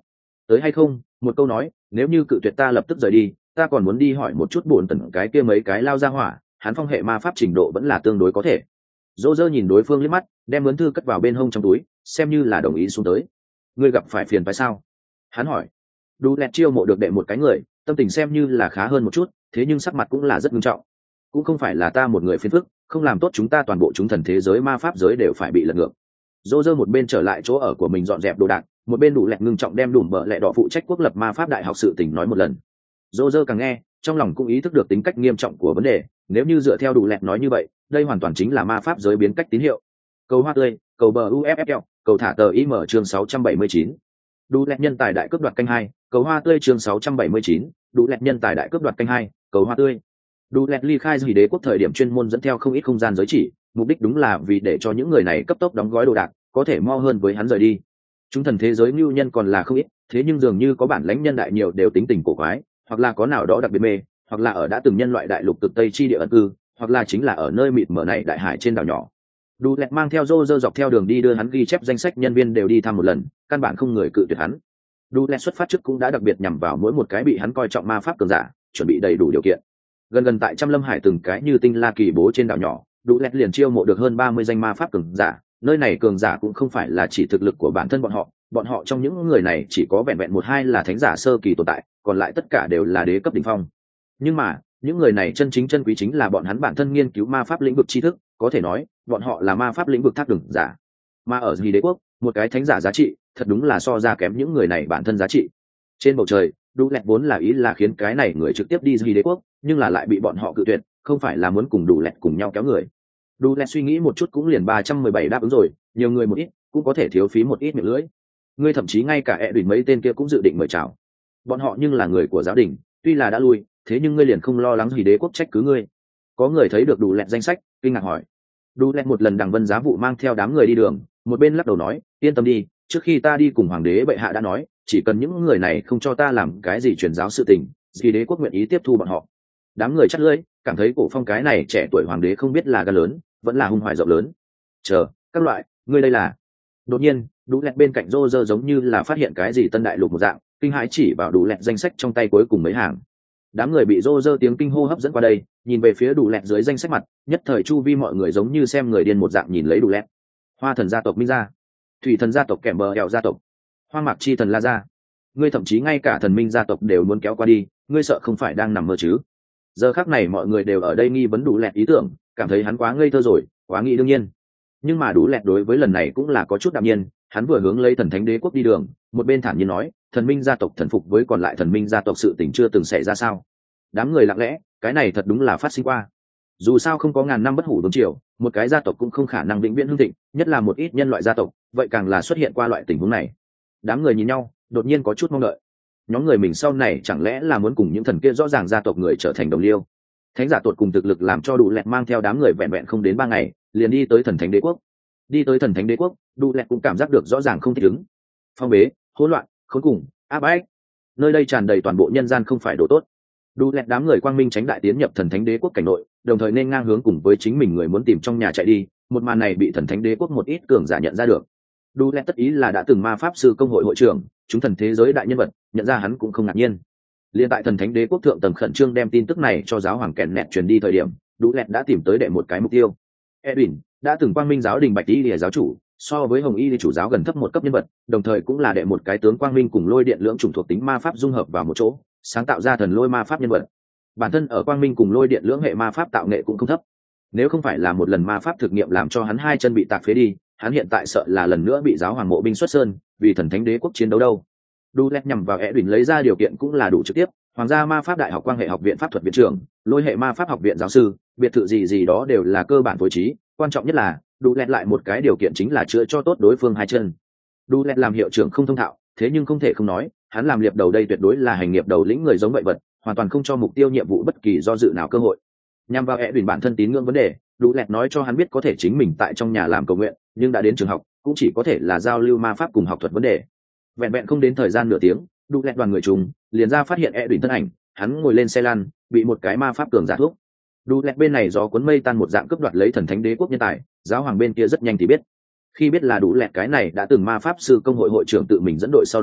tới hay không, một câu nói, nếu như cự tuyệt ta lập tức rời đi, ta còn muốn đi hỏi một chút bổn tần cái kia mấy cái lao ra hỏa, hắn phong hệ ma pháp trình độ vẫn là tương đối có thể. Dỗ dơ nhìn đối phương liếc mắt, đem mướn thư cất vào bên hông trong túi, xem như là đồng ý xuống tới. Ngươi gặp phải phiền phải sao? Hắn hỏi. Đu lẹt chiêu mộ được đệ một cái người, tâm tình xem như là khá hơn một chút, thế nhưng sắc mặt cũng là rất nghiêm trọng. Cũng không phải là ta một người phiền phức, không làm tốt chúng ta toàn bộ chúng thần thế giới ma pháp giới đều phải bị lật ngược. Dỗ dơ một bên trở lại chỗ ở của mình dọn dẹp đồ đạc, một bên đủ lẹt ngưng trọng đem đùm bợ lẹ đỏ phụ trách quốc lập ma pháp đại học sự tình nói một lần. Dỗ dơ càng nghe, trong lòng cũng ý thức được tính cách nghiêm trọng của vấn đề, nếu như dựa theo đủ lẹt nói như vậy, đây hoàn toàn chính là ma pháp giới biến cách tín hiệu. Cầu hoa tươi, cầu bờ u ép ép lờ, cầu thả tờ im chương sáu trăm bảy mươi chín. Đủ lẹt nhân tài đại cướp đoạt canh hai, cầu hoa tươi chương sáu trăm bảy mươi chín, đủ lẹt nhân tài đại cướp đoạt canh hai, cầu hoa tươi. Đủ lẹt ly khai Dị Đế quốc thời điểm chuyên môn dẫn theo không ít không gian giới chỉ, mục đích đúng là vì để cho những người này cấp tốc đóng gói đồ đạc, có thể mo hơn với hắn rời đi. Chúng thần thế giới nhu nhân còn là không ít, thế nhưng dường như có bản lãnh nhân đại nhiều đều tính tình cổ quái, hoặc là có nào đó đặc biệt mê, hoặc là ở đã từng nhân loại đại lục cực tây chi địa ẩn cư, hoặc là chính là ở nơi mịt mờ này đại hải trên đảo nhỏ. Đủ lẹt mang theo Roger dọc theo đường đi đưa hắn ghi chép danh sách nhân viên đều đi thăm một lần, căn bản không người cự tuyệt hắn. Đủ lẹt xuất phát trước cũng đã đặc biệt nhằm vào mỗi một cái bị hắn coi trọng ma pháp cường giả, chuẩn bị đầy đủ điều kiện. Gần gần tại Trăm Lâm Hải từng cái như tinh la kỳ bố trên đảo nhỏ, Đủ lẹt liền chiêu mộ được hơn ba mươi danh ma pháp cường giả, nơi này cường giả cũng không phải là chỉ thực lực của bản thân bọn họ, bọn họ trong những người này chỉ có vẹn vẹn một hai là thánh giả sơ kỳ tồn tại, còn lại tất cả đều là đế cấp đỉnh phong. Nhưng mà những người này chân chính chân quý chính là bọn hắn bản thân nghiên cứu ma pháp lĩnh vực tri thức, có thể nói bọn họ là ma pháp lĩnh vực thác đường giả. Mà ở Dị Đế quốc, một cái thánh giả giá trị thật đúng là so ra kém những người này bản thân giá trị. Trên bầu trời, Đủ lẹt vốn là ý là khiến cái này người trực tiếp đi Dị Đế quốc, nhưng là lại bị bọn họ cự tuyệt, không phải là muốn cùng Đủ lẹt cùng nhau kéo người. Đủ lẹt suy nghĩ một chút cũng liền ba trăm mười bảy đáp ứng rồi, nhiều người một ít cũng có thể thiếu phí một ít miệng lưỡi. Ngươi thậm chí ngay cả ẹ đùi mấy tên kia cũng dự định mời chào. Bọn họ nhưng là người của giáo đình, tuy là đã lui, thế nhưng ngươi liền không lo lắng Dị Đế quốc trách cứ ngươi? Có người thấy được Đủ lẹt danh sách, kinh ngạc hỏi. Đủ lẹt một lần đằng vân giá vụ mang theo đám người đi đường, một bên lắc đầu nói, yên tâm đi, trước khi ta đi cùng hoàng đế bệ hạ đã nói, chỉ cần những người này không cho ta làm cái gì truyền giáo sự tình, Dị Đế quốc nguyện ý tiếp thu bọn họ. Đám người chắt lưỡi, cảm thấy cổ phong cái này trẻ tuổi hoàng đế không biết là gan lớn, vẫn là hung hoài rộng lớn. Chờ, các loại, ngươi đây là? Đột nhiên, Đủ lẹt bên cạnh rô rơ giống như là phát hiện cái gì tân đại lục một dạng, kinh hãi chỉ vào Đủ lẹt danh sách trong tay cuối cùng mấy hàng. Đám người bị rô rơ tiếng kinh hô hấp dẫn qua đây, nhìn về phía Đủ lẹt dưới danh sách mặt, nhất thời chu vi mọi người giống như xem người điên một dạng nhìn lấy Đủ lẹt. Hoa thần gia tộc Minh gia, thủy thần gia tộc Kẻm Bờ Eo gia tộc, Hoang Mạc chi thần La gia, ngươi thậm chí ngay cả thần minh gia tộc đều muốn kéo qua đi, ngươi sợ không phải đang nằm mơ chứ? Giờ khắc này mọi người đều ở đây nghi vấn Đủ lẹt ý tưởng, cảm thấy hắn quá ngây thơ rồi, quá nghĩ đương nhiên. Nhưng mà Đủ lẹt đối với lần này cũng là có chút đạm nhiên, hắn vừa hướng lấy thần thánh đế quốc đi đường, một bên thản nhiên nói, thần minh gia tộc thần phục với còn lại thần minh gia tộc sự tình chưa từng xảy ra sao? Đám người lặng lẽ, cái này thật đúng là phát sinh qua. Dù sao không có ngàn năm bất hủ đốn triều, một cái gia tộc cũng không khả năng vĩnh viễn hưng thịnh, nhất là một ít nhân loại gia tộc, vậy càng là xuất hiện qua loại tình huống này. Đám người nhìn nhau, đột nhiên có chút mong đợi. Nhóm người mình sau này chẳng lẽ là muốn cùng những thần kia rõ ràng gia tộc người trở thành đồng liêu? Thánh giả tột cùng thực lực làm cho Đủ lẹt mang theo đám người vẹn vẹn không đến ba ngày, liền đi tới thần thánh đế quốc. Đi tới thần thánh đế quốc, Đủ lẹt cũng cảm giác được rõ ràng không thích ứng. Phong bế, hỗn loạn, khốn cùng, áp bách. Nơi đây tràn đầy toàn bộ nhân gian không phải đồ tốt. Đủ lẹt đám người quang minh tránh đại tiến nhập thần thánh đế quốc cảnh nội, đồng thời nên ngang hướng cùng với chính mình người muốn tìm trong nhà chạy đi. Một màn này bị thần thánh đế quốc một ít cường giả nhận ra được. Đủ lẹt tất ý là đã từng ma pháp sư công hội hội trưởng, chúng thần thế giới đại nhân vật, nhận ra hắn cũng không ngạc nhiên. Liên tại thần thánh đế quốc thượng tầng khẩn trương đem tin tức này cho giáo hoàng kèn nẹt truyền đi thời điểm, Đủ lẹt đã tìm tới đệ một cái mục tiêu. Edwin đã từng quang minh giáo đình bạch y lìa giáo chủ, so với hồng y lìa chủ giáo gần thấp một cấp nhân vật, đồng thời cũng là đệ một cái tướng quang minh cùng lôi điện lưỡng chủng thuộc tính ma pháp dung hợp vào một chỗ, sáng tạo ra thần lôi ma pháp nhân vật. Bản thân ở quang minh cùng lôi điện lưỡng hệ ma pháp tạo nghệ cũng không thấp. Nếu không phải là một lần ma pháp thực nghiệm làm cho hắn hai chân bị tạc phế đi, hắn hiện tại sợ là lần nữa bị giáo hoàng mộ binh xuất sơn, vì thần thánh đế quốc chiến đấu đâu. Đủ lẹt nhằm vào Edwin lấy ra điều kiện cũng là đủ trực tiếp, hoàng gia ma pháp đại học quan hệ học viện pháp thuật viện trưởng, lôi hệ ma pháp học viện giáo sư, biệt thự gì gì đó đều là cơ bản phối trí, quan trọng nhất là Đủ lẹt lại một cái điều kiện chính là chữa cho tốt đối phương hai chân. Đủ lẹt làm hiệu trưởng không thông thạo, thế nhưng không thể không nói, hắn làm liệp đầu đây tuyệt đối là hành nghiệp đầu lĩnh người giống vậy vật, hoàn toàn không cho mục tiêu nhiệm vụ bất kỳ do dự nào cơ hội. Nhằm vào Edwin bản thân tín ngưỡng vấn đề, Đủ lẹt nói cho hắn biết có thể chính mình tại trong nhà làm cầu nguyện, nhưng đã đến trường học cũng chỉ có thể là giao lưu ma pháp cùng học thuật vấn đề. Vẹn vẹn không đến thời gian nửa tiếng, Đủ lẹt đoàn người trùng liền ra phát hiện Edwin thân ảnh, hắn ngồi lên xe lăn, bị một cái ma pháp cường giả thuốc. Đủ lẹt bên này gió cuốn mây tan một dạng cướp đoạt lấy thần thánh đế quốc nhân tài, giáo hoàng bên kia rất nhanh thì biết. Khi biết là Đủ lẹt cái này đã từng ma pháp sư công hội hội trưởng tự mình dẫn đội sau đó,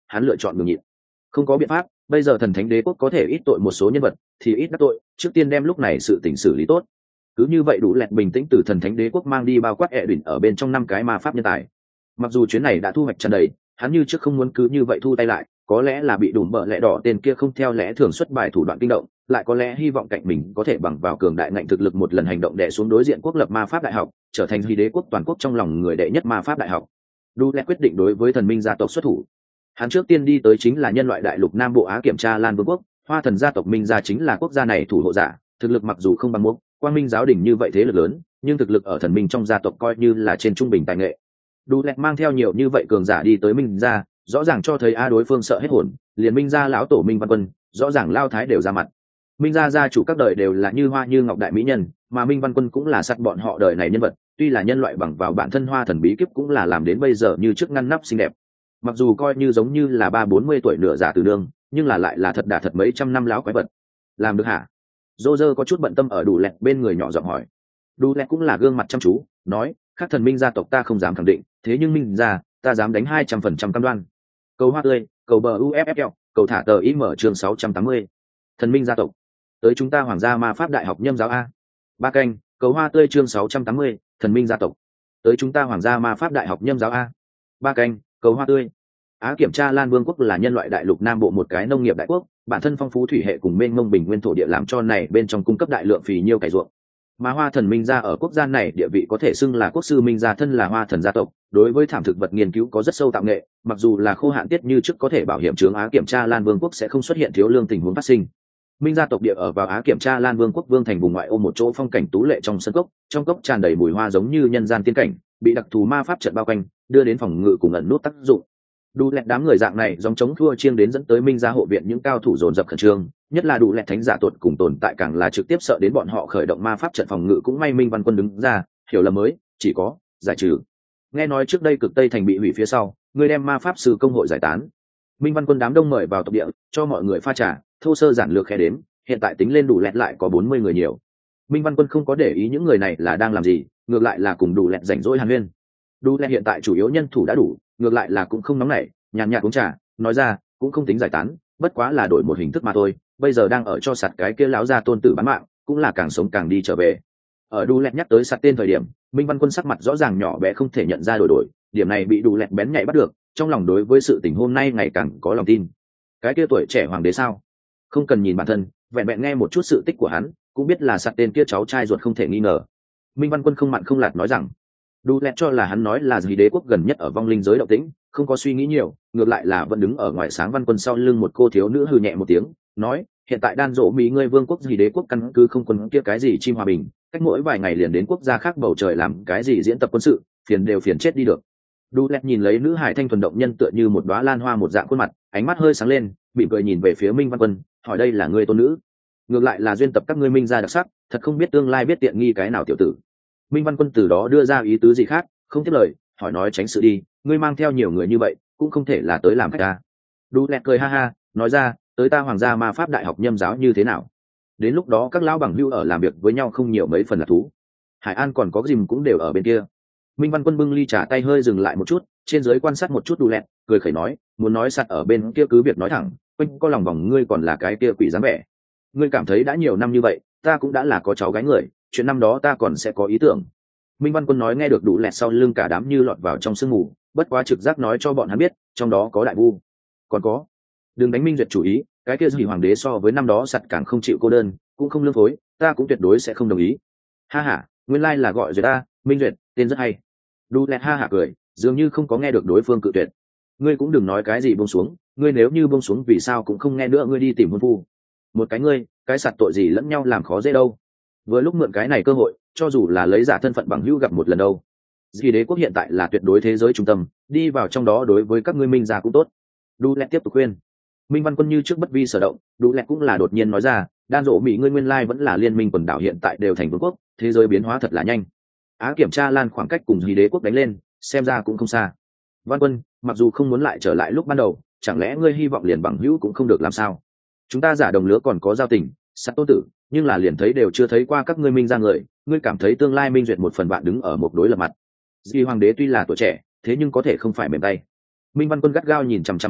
hắn lựa chọn ngừng nhịn. Không có biện pháp, bây giờ thần thánh đế quốc có thể ít tội một số nhân vật thì ít đắc tội, trước tiên đem lúc này sự tình xử lý tốt. Cứ như vậy đủ lẹt bình tĩnh từ thần thánh đế quốc mang đi bao quát ẹ đỉnh ở bên trong năm cái ma pháp nhân tài. Mặc dù chuyến này đã thu hoạch tràn đầy, hắn như trước không muốn cứ như vậy thu tay lại, có lẽ là bị đùm bợ lẽ đỏ tên kia không theo lẽ thường xuất bài thủ đoạn kinh động, lại có lẽ hy vọng cạnh mình có thể bằng vào cường đại ngạnh thực lực một lần hành động đè xuống đối diện quốc lập ma pháp đại học, trở thành huy đế quốc toàn quốc trong lòng người đệ nhất ma pháp đại học. Đủ lẹt quyết định đối với thần minh gia tộc xuất thủ. Hắn trước tiên đi tới chính là nhân loại đại lục Nam Bộ Á kiểm tra Lan Vương quốc, Hoa Thần gia tộc Minh gia chính là quốc gia này thủ hộ giả, thực lực mặc dù không bằng Mục, Quang Minh giáo đình như vậy thế lực lớn, nhưng thực lực ở thần minh trong gia tộc coi như là trên trung bình tài nghệ. Đủ lẹt mang theo nhiều như vậy cường giả đi tới Minh gia, rõ ràng cho thấy a đối phương sợ hết hồn, liền Minh gia lão tổ Minh Văn Quân, rõ ràng lao thái đều ra mặt. Minh gia gia chủ các đời đều là như hoa như ngọc đại mỹ nhân, mà Minh Văn Quân cũng là sắt bọn họ đời này nhân vật, tuy là nhân loại bằng vào bản thân hoa thần bí kíp cũng là làm đến bây giờ như trước ngăn nắp xinh đẹp. Mặc dù coi như giống như là ba bốn mươi tuổi nửa giả từ đường, nhưng là lại là thật đả thật mấy trăm năm láo quái vật. Làm được hả? Dô dơ có chút bận tâm ở Đủ lẹt bên người nhỏ giọng hỏi. Đủ lẹt cũng là gương mặt chăm chú, nói, các thần minh gia tộc ta không dám khẳng định, thế nhưng Minh gia, ta dám đánh hai trăm phần trăm cam đoan. Cầu hoa tươi, cầu bờ u ép ép lờ, cầu thả tờ ý mở chương sáu trăm tám mươi. Thần minh gia tộc. Tới chúng ta Hoàng gia Ma pháp đại học Nhâm giáo a. Ba canh, cầu hoa tươi chương sáu trăm tám mươi, thần minh gia tộc. Tới chúng ta Hoàng gia Ma pháp đại học Nhâm giáo a. Ba canh, cầu hoa tươi. Á kiểm tra Lan Vương quốc là nhân loại đại lục Nam Bộ một cái nông nghiệp đại quốc, bản thân phong phú thủy hệ cùng mênh mông bình nguyên thổ địa làm cho này bên trong cung cấp đại lượng phì nhiêu cày ruộng. Mà Hoa Thần Minh gia ở quốc gia này địa vị có thể xưng là quốc sư Minh gia thân là Hoa Thần gia tộc, đối với thảm thực vật nghiên cứu có rất sâu tạo nghệ, mặc dù là khô hạn tiết như trước có thể bảo hiểm chướng Á kiểm tra Lan Vương quốc sẽ không xuất hiện thiếu lương tình huống phát sinh. Minh gia tộc địa ở vào Á kiểm tra Lan Vương quốc vương thành vùng ngoại ô một chỗ phong cảnh tú lệ trong sân cốc, trong cốc tràn đầy mùi hoa giống như nhân gian tiên cảnh, bị đặc thù ma pháp trận bao quanh, đưa đến phòng ngự cùng ẩn nút tác dụng. Đủ lẹt đám người dạng này dòng chống thua chiêng đến dẫn tới Minh gia hộ viện những cao thủ dồn dập khẩn trương, nhất là Đủ lẹt thánh giả tuột cùng tồn tại càng là trực tiếp sợ đến bọn họ khởi động ma pháp trận phòng ngự, cũng may Minh Văn Quân đứng ra, hiểu lầm mới, chỉ có giải trừ. Nghe nói trước đây Cực Tây thành bị hủy phía sau, người đem ma pháp sư công hội giải tán. Minh Văn Quân đám đông mời vào tộc địa, cho mọi người pha trà, thô sơ giản lược khe đếm, hiện tại tính lên Đủ lẹt lại có bốn mươi người nhiều. Minh Văn Quân không có để ý những người này là đang làm gì, ngược lại là cùng Đủ lẹt rảnh rỗi hàn huyên. Đủ lẹt hiện tại chủ yếu nhân thủ đã đủ, ngược lại là cũng không nóng nảy, nhàn nhạt uống trà, nói ra, cũng không tính giải tán, bất quá là đổi một hình thức mà thôi, bây giờ đang ở cho sạt cái kia lão gia tôn tử bán mạng, cũng là càng sống càng đi trở về. Ở Đủ lẹt nhắc tới sạt tên thời điểm, Minh Văn Quân sắc mặt rõ ràng nhỏ bé không thể nhận ra đổi đổi, điểm này bị Đủ lẹt bén nhạy bắt được, trong lòng đối với sự tình hôm nay ngày càng có lòng tin. Cái kia tuổi trẻ hoàng đế sao? Không cần nhìn bản thân, vẹn vẹn nghe một chút sự tích của hắn, cũng biết là sạt tên kia cháu trai ruột không thể nghi ngờ. Minh Văn Quân không mặn không lạt nói rằng, Đủ lẹt cho là hắn nói là gì đế quốc gần nhất ở vong linh giới động tĩnh, không có suy nghĩ nhiều, ngược lại là vẫn đứng ở ngoài sáng Văn Quân sau lưng một cô thiếu nữ hừ nhẹ một tiếng, nói, hiện tại đan dỗ mỹ ngươi vương quốc gì đế quốc căn cứ không quân kia cái gì chim hòa bình, cách mỗi vài ngày liền đến quốc gia khác bầu trời làm cái gì diễn tập quân sự, phiền đều phiền chết đi được. Đủ lẹt nhìn lấy nữ hải thanh thuần động nhân tựa như một đóa lan hoa một dạng khuôn mặt, ánh mắt hơi sáng lên, mỉm cười nhìn về phía Minh Văn Quân, hỏi đây là ngươi tôn nữ? Ngược lại là duyên tập các ngươi Minh gia đặc sắc, thật không biết tương lai biết tiện nghi cái nào tiểu tử. Minh Văn Quân từ đó đưa ra ý tứ gì khác, không tiếp lời, hỏi nói tránh sự đi, ngươi mang theo nhiều người như vậy, cũng không thể là tới làm khách ta. Đủ lẹt cười ha ha, nói ra, tới ta Hoàng gia Ma pháp đại học Nhâm giáo như thế nào? Đến lúc đó các lão bằng hữu ở làm việc với nhau không nhiều mấy phần là thú. Hải An còn có dìm cũng đều ở bên kia. Minh Văn Quân bưng ly trà tay hơi dừng lại một chút, trên dưới quan sát một chút Đủ lẹt, cười khẩy nói, muốn nói sạt ở bên kia cứ việc nói thẳng, quanh có lòng vòng ngươi còn là cái kia quỷ dáng vẻ. Ngươi cảm thấy đã nhiều năm như vậy, ta cũng đã là có cháu gái người, chuyện năm đó ta còn sẽ có ý tưởng. Minh Văn Quân nói nghe được Đủ lẹt sau lưng cả đám như lọt vào trong sương mù, bất quá trực giác nói cho bọn hắn biết, trong đó có đại vu. Còn có, đừng đánh Minh Duyệt chủ ý, cái kia gì hoàng đế so với năm đó sạt càng không chịu cô đơn, cũng không lương phối, ta cũng tuyệt đối sẽ không đồng ý. Ha ha, nguyên lai là gọi Duyệt ta, Minh Duyệt, tên rất hay. Đủ lẹt ha ha cười, dường như không có nghe được đối phương cự tuyệt. Ngươi cũng đừng nói cái gì buông xuống, ngươi nếu như buông xuống vì sao cũng không nghe nữa, ngươi đi tìm hôn phu. Một cái ngươi, cái sạt tội gì lẫn nhau làm khó dễ đâu. Vừa lúc mượn cái này cơ hội, cho dù là lấy giả thân phận bằng hữu gặp một lần đâu. Vì đế quốc hiện tại là tuyệt đối thế giới trung tâm, đi vào trong đó đối với các ngươi Minh gia cũng tốt. Đủ lẹt tiếp tục khuyên. Minh Văn Quân như trước bất vi sở động, Đủ lẹt cũng là đột nhiên nói ra, đan dỗ mỹ ngươi nguyên lai vẫn là liên minh quần đảo hiện tại đều thành vương quốc, thế giới biến hóa thật là nhanh. Á kiểm tra Lan khoảng cách cùng Hí đế quốc đánh lên, xem ra cũng không xa. Văn Quân, mặc dù không muốn lại trở lại lúc ban đầu, chẳng lẽ ngươi hy vọng liền bằng hữu cũng không được làm sao? Chúng ta giả đồng lứa còn có giao tình, sát tôn tử, nhưng là liền thấy đều chưa thấy qua các ngươi Minh gia người, ngươi cảm thấy tương lai Minh Duyệt một phần bạn đứng ở một đối lập mặt. Di hoàng đế tuy là tuổi trẻ, thế nhưng có thể không phải mềm tay. Minh Văn Quân gắt gao nhìn chằm chằm Đủ lẹt,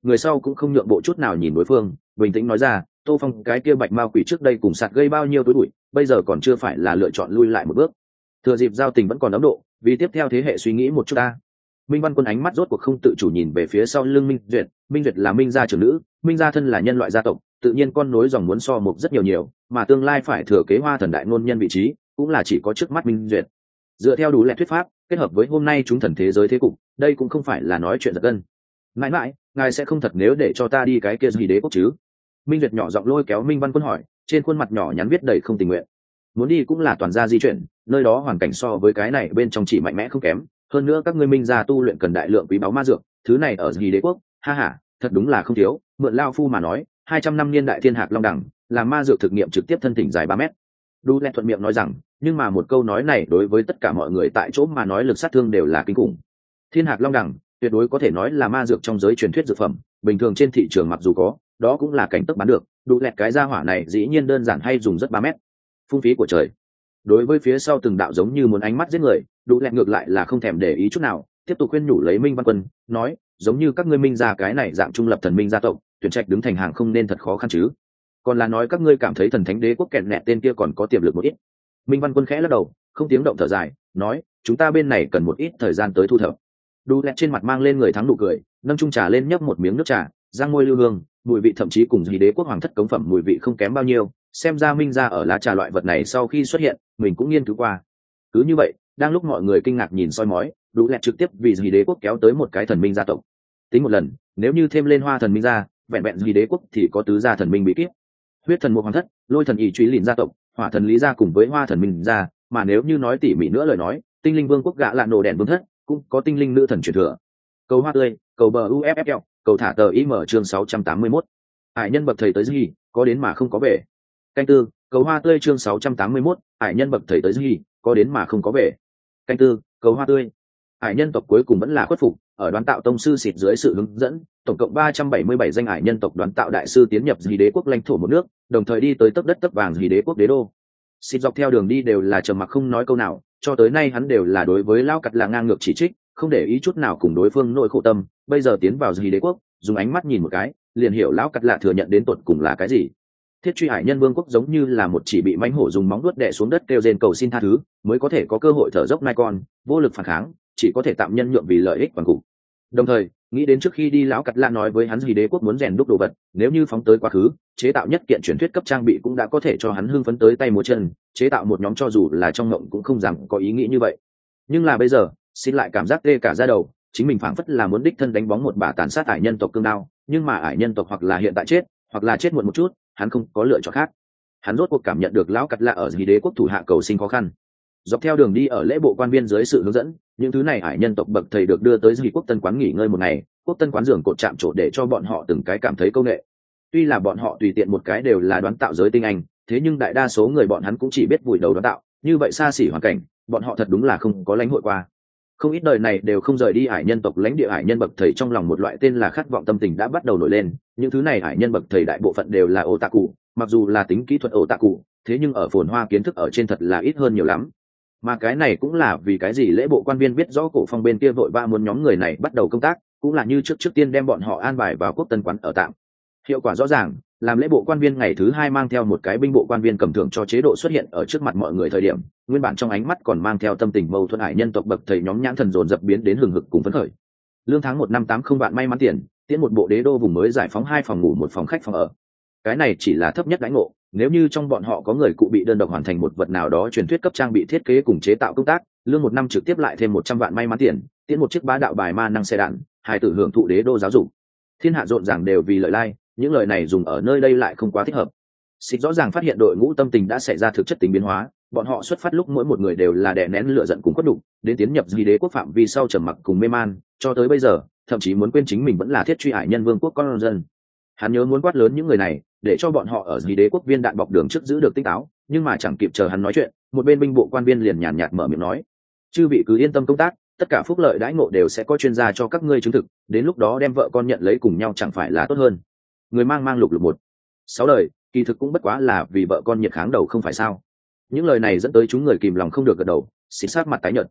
người sau cũng không nhượng bộ chút nào nhìn đối phương, bình tĩnh nói ra, Tô Phong cái kia bạch mao quỷ trước đây cùng sạt gây bao nhiêu tối bụi, bây giờ còn chưa phải là lựa chọn lui lại một bước. Thừa dịp giao tình vẫn còn ấm độ, vì tiếp theo thế hệ suy nghĩ một chút ta. Minh Văn Quân ánh mắt rốt cuộc không tự chủ nhìn về phía sau lưng Minh Duyệt, Minh Duyệt là Minh gia trưởng nữ, Minh gia thân là nhân loại gia tộc, tự nhiên con nối dòng muốn so mục rất nhiều nhiều, mà tương lai phải thừa kế Hoa Thần đại ngôn nhân vị trí, cũng là chỉ có trước mắt Minh Duyệt. Dựa theo đủ lệ thuyết pháp, kết hợp với hôm nay chúng thần thế giới thế cục, đây cũng không phải là nói chuyện giật gân. Mãi mãi, ngài sẽ không thật nếu để cho ta đi cái kia gì đế quốc chứ? Minh Duyệt nhỏ giọng lôi kéo Minh Văn Quân hỏi, trên khuôn mặt nhỏ nhắn viết đầy không tình nguyện. Muốn đi cũng là toàn gia di chuyển, nơi đó hoàn cảnh so với cái này bên trong chỉ mạnh mẽ không kém, hơn nữa các ngươi Minh gia tu luyện cần đại lượng quý báu ma dược, thứ này ở gì đế quốc, ha ha, thật đúng là không thiếu. Mượn lao phu mà nói, hai trăm năm niên đại thiên hạc long đẳng, làm ma dược thực nghiệm trực tiếp thân thỉnh dài ba mét. Đu Lệ thuận miệng nói rằng, nhưng mà một câu nói này đối với tất cả mọi người tại chỗ mà nói lực sát thương đều là kinh khủng. Thiên hạc long đẳng tuyệt đối có thể nói là ma dược trong giới truyền thuyết dược phẩm, bình thường trên thị trường mặc dù có, đó cũng là cảnh tức bán được. Đu Lệ cái gia hỏa này dĩ nhiên đơn giản hay dùng rất ba mét. Phung phí của trời. Đối với phía sau từng đạo giống như muốn ánh mắt giết người, Đu Lệ ngược lại là không thèm để ý chút nào, tiếp tục khuyên nhủ lấy Minh Văn Quân, nói, giống như các ngươi Minh gia cái này dạng trung lập thần minh gia tộc, tuyển trạch đứng thành hàng không nên thật khó khăn chứ? Còn là nói các ngươi cảm thấy thần thánh đế quốc kẹt nẹt tên kia còn có tiềm lực một ít. Minh Văn Quân khẽ lắc đầu, không tiếng động thở dài, nói, chúng ta bên này cần một ít thời gian tới thu thập. Đu Lẹt trên mặt mang lên người thắng nụ cười, nâng chung trà lên nhấp một miếng nước trà, răng môi lưu hương, mùi vị thậm chí cùng gì đế quốc hoàng thất cống phẩm mùi vị không kém bao nhiêu. Xem ra Minh gia ở lá trà loại vật này sau khi xuất hiện, mình cũng nghiên cứu qua. Cứ như vậy, đang lúc mọi người kinh ngạc nhìn soi mói, Đu Lẹt trực tiếp vì gì đế quốc kéo tới một cái thần minh gia tộc. Tính một lần, nếu như thêm lên Hoa thần minh gia, vẹn vẹn gì đế quốc thì có tứ gia thần minh bí kíp. Huyết thần một hoàng thất, Lôi thần ỷ truy lìn gia tộc, Hỏa thần lý gia cùng với Hoa thần minh gia, mà nếu như nói tỉ mỉ nữa lời nói, tinh linh vương quốc gạ lạn nổ đèn vương thất cũng có tinh linh nữ thần truyền thừa. Cầu hoa tươi, cầu bờ uffl, cầu thả tờ im chương sáu trăm tám mươi mốt. Hải nhân bậc thầy tới gì, có đến mà không có về. Canh tư, cầu hoa tươi chương sáu trăm tám mươi mốt, hải nhân bậc thầy tới gì, có đến mà không có về. Canh tư, cầu hoa tươi. Hải nhân tộc cuối cùng vẫn là khuất phục, ở đoán tạo tông sư xịt dưới sự hướng dẫn, tổng cộng ba trăm bảy mươi bảy danh hải nhân tộc đoán tạo đại sư tiến nhập Dì đế quốc lãnh thổ một nước, đồng thời đi tới tấp đất tấp vàng Dì đế quốc đế đô. Xịt dọc theo đường đi đều là trầm mặc không nói câu nào, cho tới nay hắn đều là đối với Lão Cật là ngang ngược chỉ trích, không để ý chút nào cùng đối phương nội khổ tâm, bây giờ tiến vào Dì đế quốc, dùng ánh mắt nhìn một cái, liền hiểu Lão Cật là thừa nhận đến tột cùng là cái gì. Thiết truy hải nhân vương quốc giống như là một chỉ bị mãnh hổ dùng móng vuốt đè xuống đất kêu rên cầu xin tha thứ, mới có thể có cơ hội thở dốc nai con, vô lực phản kháng, chỉ có thể tạm nhân nhượng vì lợi ích toàn cục. Đồng thời, nghĩ đến trước khi đi Lão Cật Lạ nói với hắn gì đế quốc muốn rèn đúc đồ vật, nếu như phóng tới quá khứ, chế tạo nhất kiện truyền thuyết cấp trang bị cũng đã có thể cho hắn hưng phấn tới tay múa chân, chế tạo một nhóm cho dù là trong mộng cũng không dám có ý nghĩ như vậy. Nhưng là bây giờ, xin lại cảm giác tê cả da đầu, chính mình phảng phất là muốn đích thân đánh bóng một bả tàn sát ải nhân tộc cương đao, nhưng mà ải nhân tộc hoặc là hiện tại chết, hoặc là chết muộn một chút, hắn không có lựa chọn khác. Hắn rốt cuộc cảm nhận được Lão Cật Lạ ở gì đế quốc thủ hạ cầu sinh khó khăn. Dọc theo đường đi ở lễ bộ quan viên dưới sự hướng dẫn, những thứ này hải nhân tộc bậc thầy được đưa tới Dì quốc tân quán nghỉ ngơi một ngày, quốc tân quán giường cột chạm trổ để cho bọn họ từng cái cảm thấy công nghệ. Tuy là bọn họ tùy tiện một cái đều là đoán tạo giới tinh anh, thế nhưng đại đa số người bọn hắn cũng chỉ biết vùi đầu đoán tạo, như vậy xa xỉ hoàn cảnh, bọn họ thật đúng là không có lãnh hội qua. Không ít đời này đều không rời đi hải nhân tộc lãnh địa hải nhân bậc thầy trong lòng một loại tên là khát vọng tâm tình đã bắt đầu nổi lên, những thứ này hải nhân bậc thầy đại bộ phận đều là otaku, mặc dù là tính kỹ thuật otaku, thế nhưng ở phồn hoa kiến thức ở trên thật là ít hơn nhiều lắm. Mà cái này cũng là vì cái gì lễ bộ quan viên biết rõ cổ phong bên kia vội vã muốn nhóm người này bắt đầu công tác, cũng là như trước trước tiên đem bọn họ an bài vào quốc tân quán ở tạm. Hiệu quả rõ ràng, làm lễ bộ quan viên ngày thứ hai mang theo một cái binh bộ quan viên cầm thưởng cho chế độ xuất hiện ở trước mặt mọi người thời điểm, nguyên bản trong ánh mắt còn mang theo tâm tình mâu thuẫn hải nhân tộc bậc thầy nhóm nhãn thần dồn dập biến đến hừng hực cùng phấn khởi. Lương tháng một năm tám không vạn may mắn tiền, tiễn một bộ đế đô vùng mới giải phóng hai phòng ngủ một phòng khách phòng ở. Cái này chỉ là thấp nhất đãi ngộ, nếu như trong bọn họ có người cụ bị đơn độc hoàn thành một vật nào đó truyền thuyết cấp trang bị thiết kế cùng chế tạo công tác, lương một năm trực tiếp lại thêm một trăm vạn may mắn tiền, tiễn một chiếc bá đạo bài ma năng xe đạn, hài tử hưởng thụ đế đô giáo dục. Thiên hạ rộn ràng đều vì lợi lai, những lời này dùng ở nơi đây lại không quá thích hợp. Xịt rõ ràng phát hiện đội ngũ tâm tình đã xảy ra thực chất tính biến hóa, bọn họ xuất phát lúc mỗi một người đều là đè nén lửa giận cùng quất đục, đến tiến nhập Dì đế quốc phạm vi sau trầm mặc cùng mê man, cho tới bây giờ, thậm chí muốn quên chính mình vẫn là thiết truy hải nhân vương quốc con dân. Hắn nhớ muốn quát lớn những người này, để cho bọn họ ở Dì đế quốc viên đạn bọc đường trước giữ được tinh táo, nhưng mà chẳng kịp chờ hắn nói chuyện, một bên binh bộ quan viên liền nhàn nhạt mở miệng nói: "Chư vị cứ yên tâm công tác, tất cả phúc lợi đãi ngộ đều sẽ có chuyên gia cho các ngươi chứng thực, đến lúc đó đem vợ con nhận lấy cùng nhau chẳng phải là tốt hơn." Người mang mang lục lục một sáu đời, kỳ thực cũng bất quá là vì vợ con nhiệt kháng đầu không phải sao? Những lời này dẫn tới chúng người kìm lòng không được gật đầu, xịt sát mặt tái nhợt.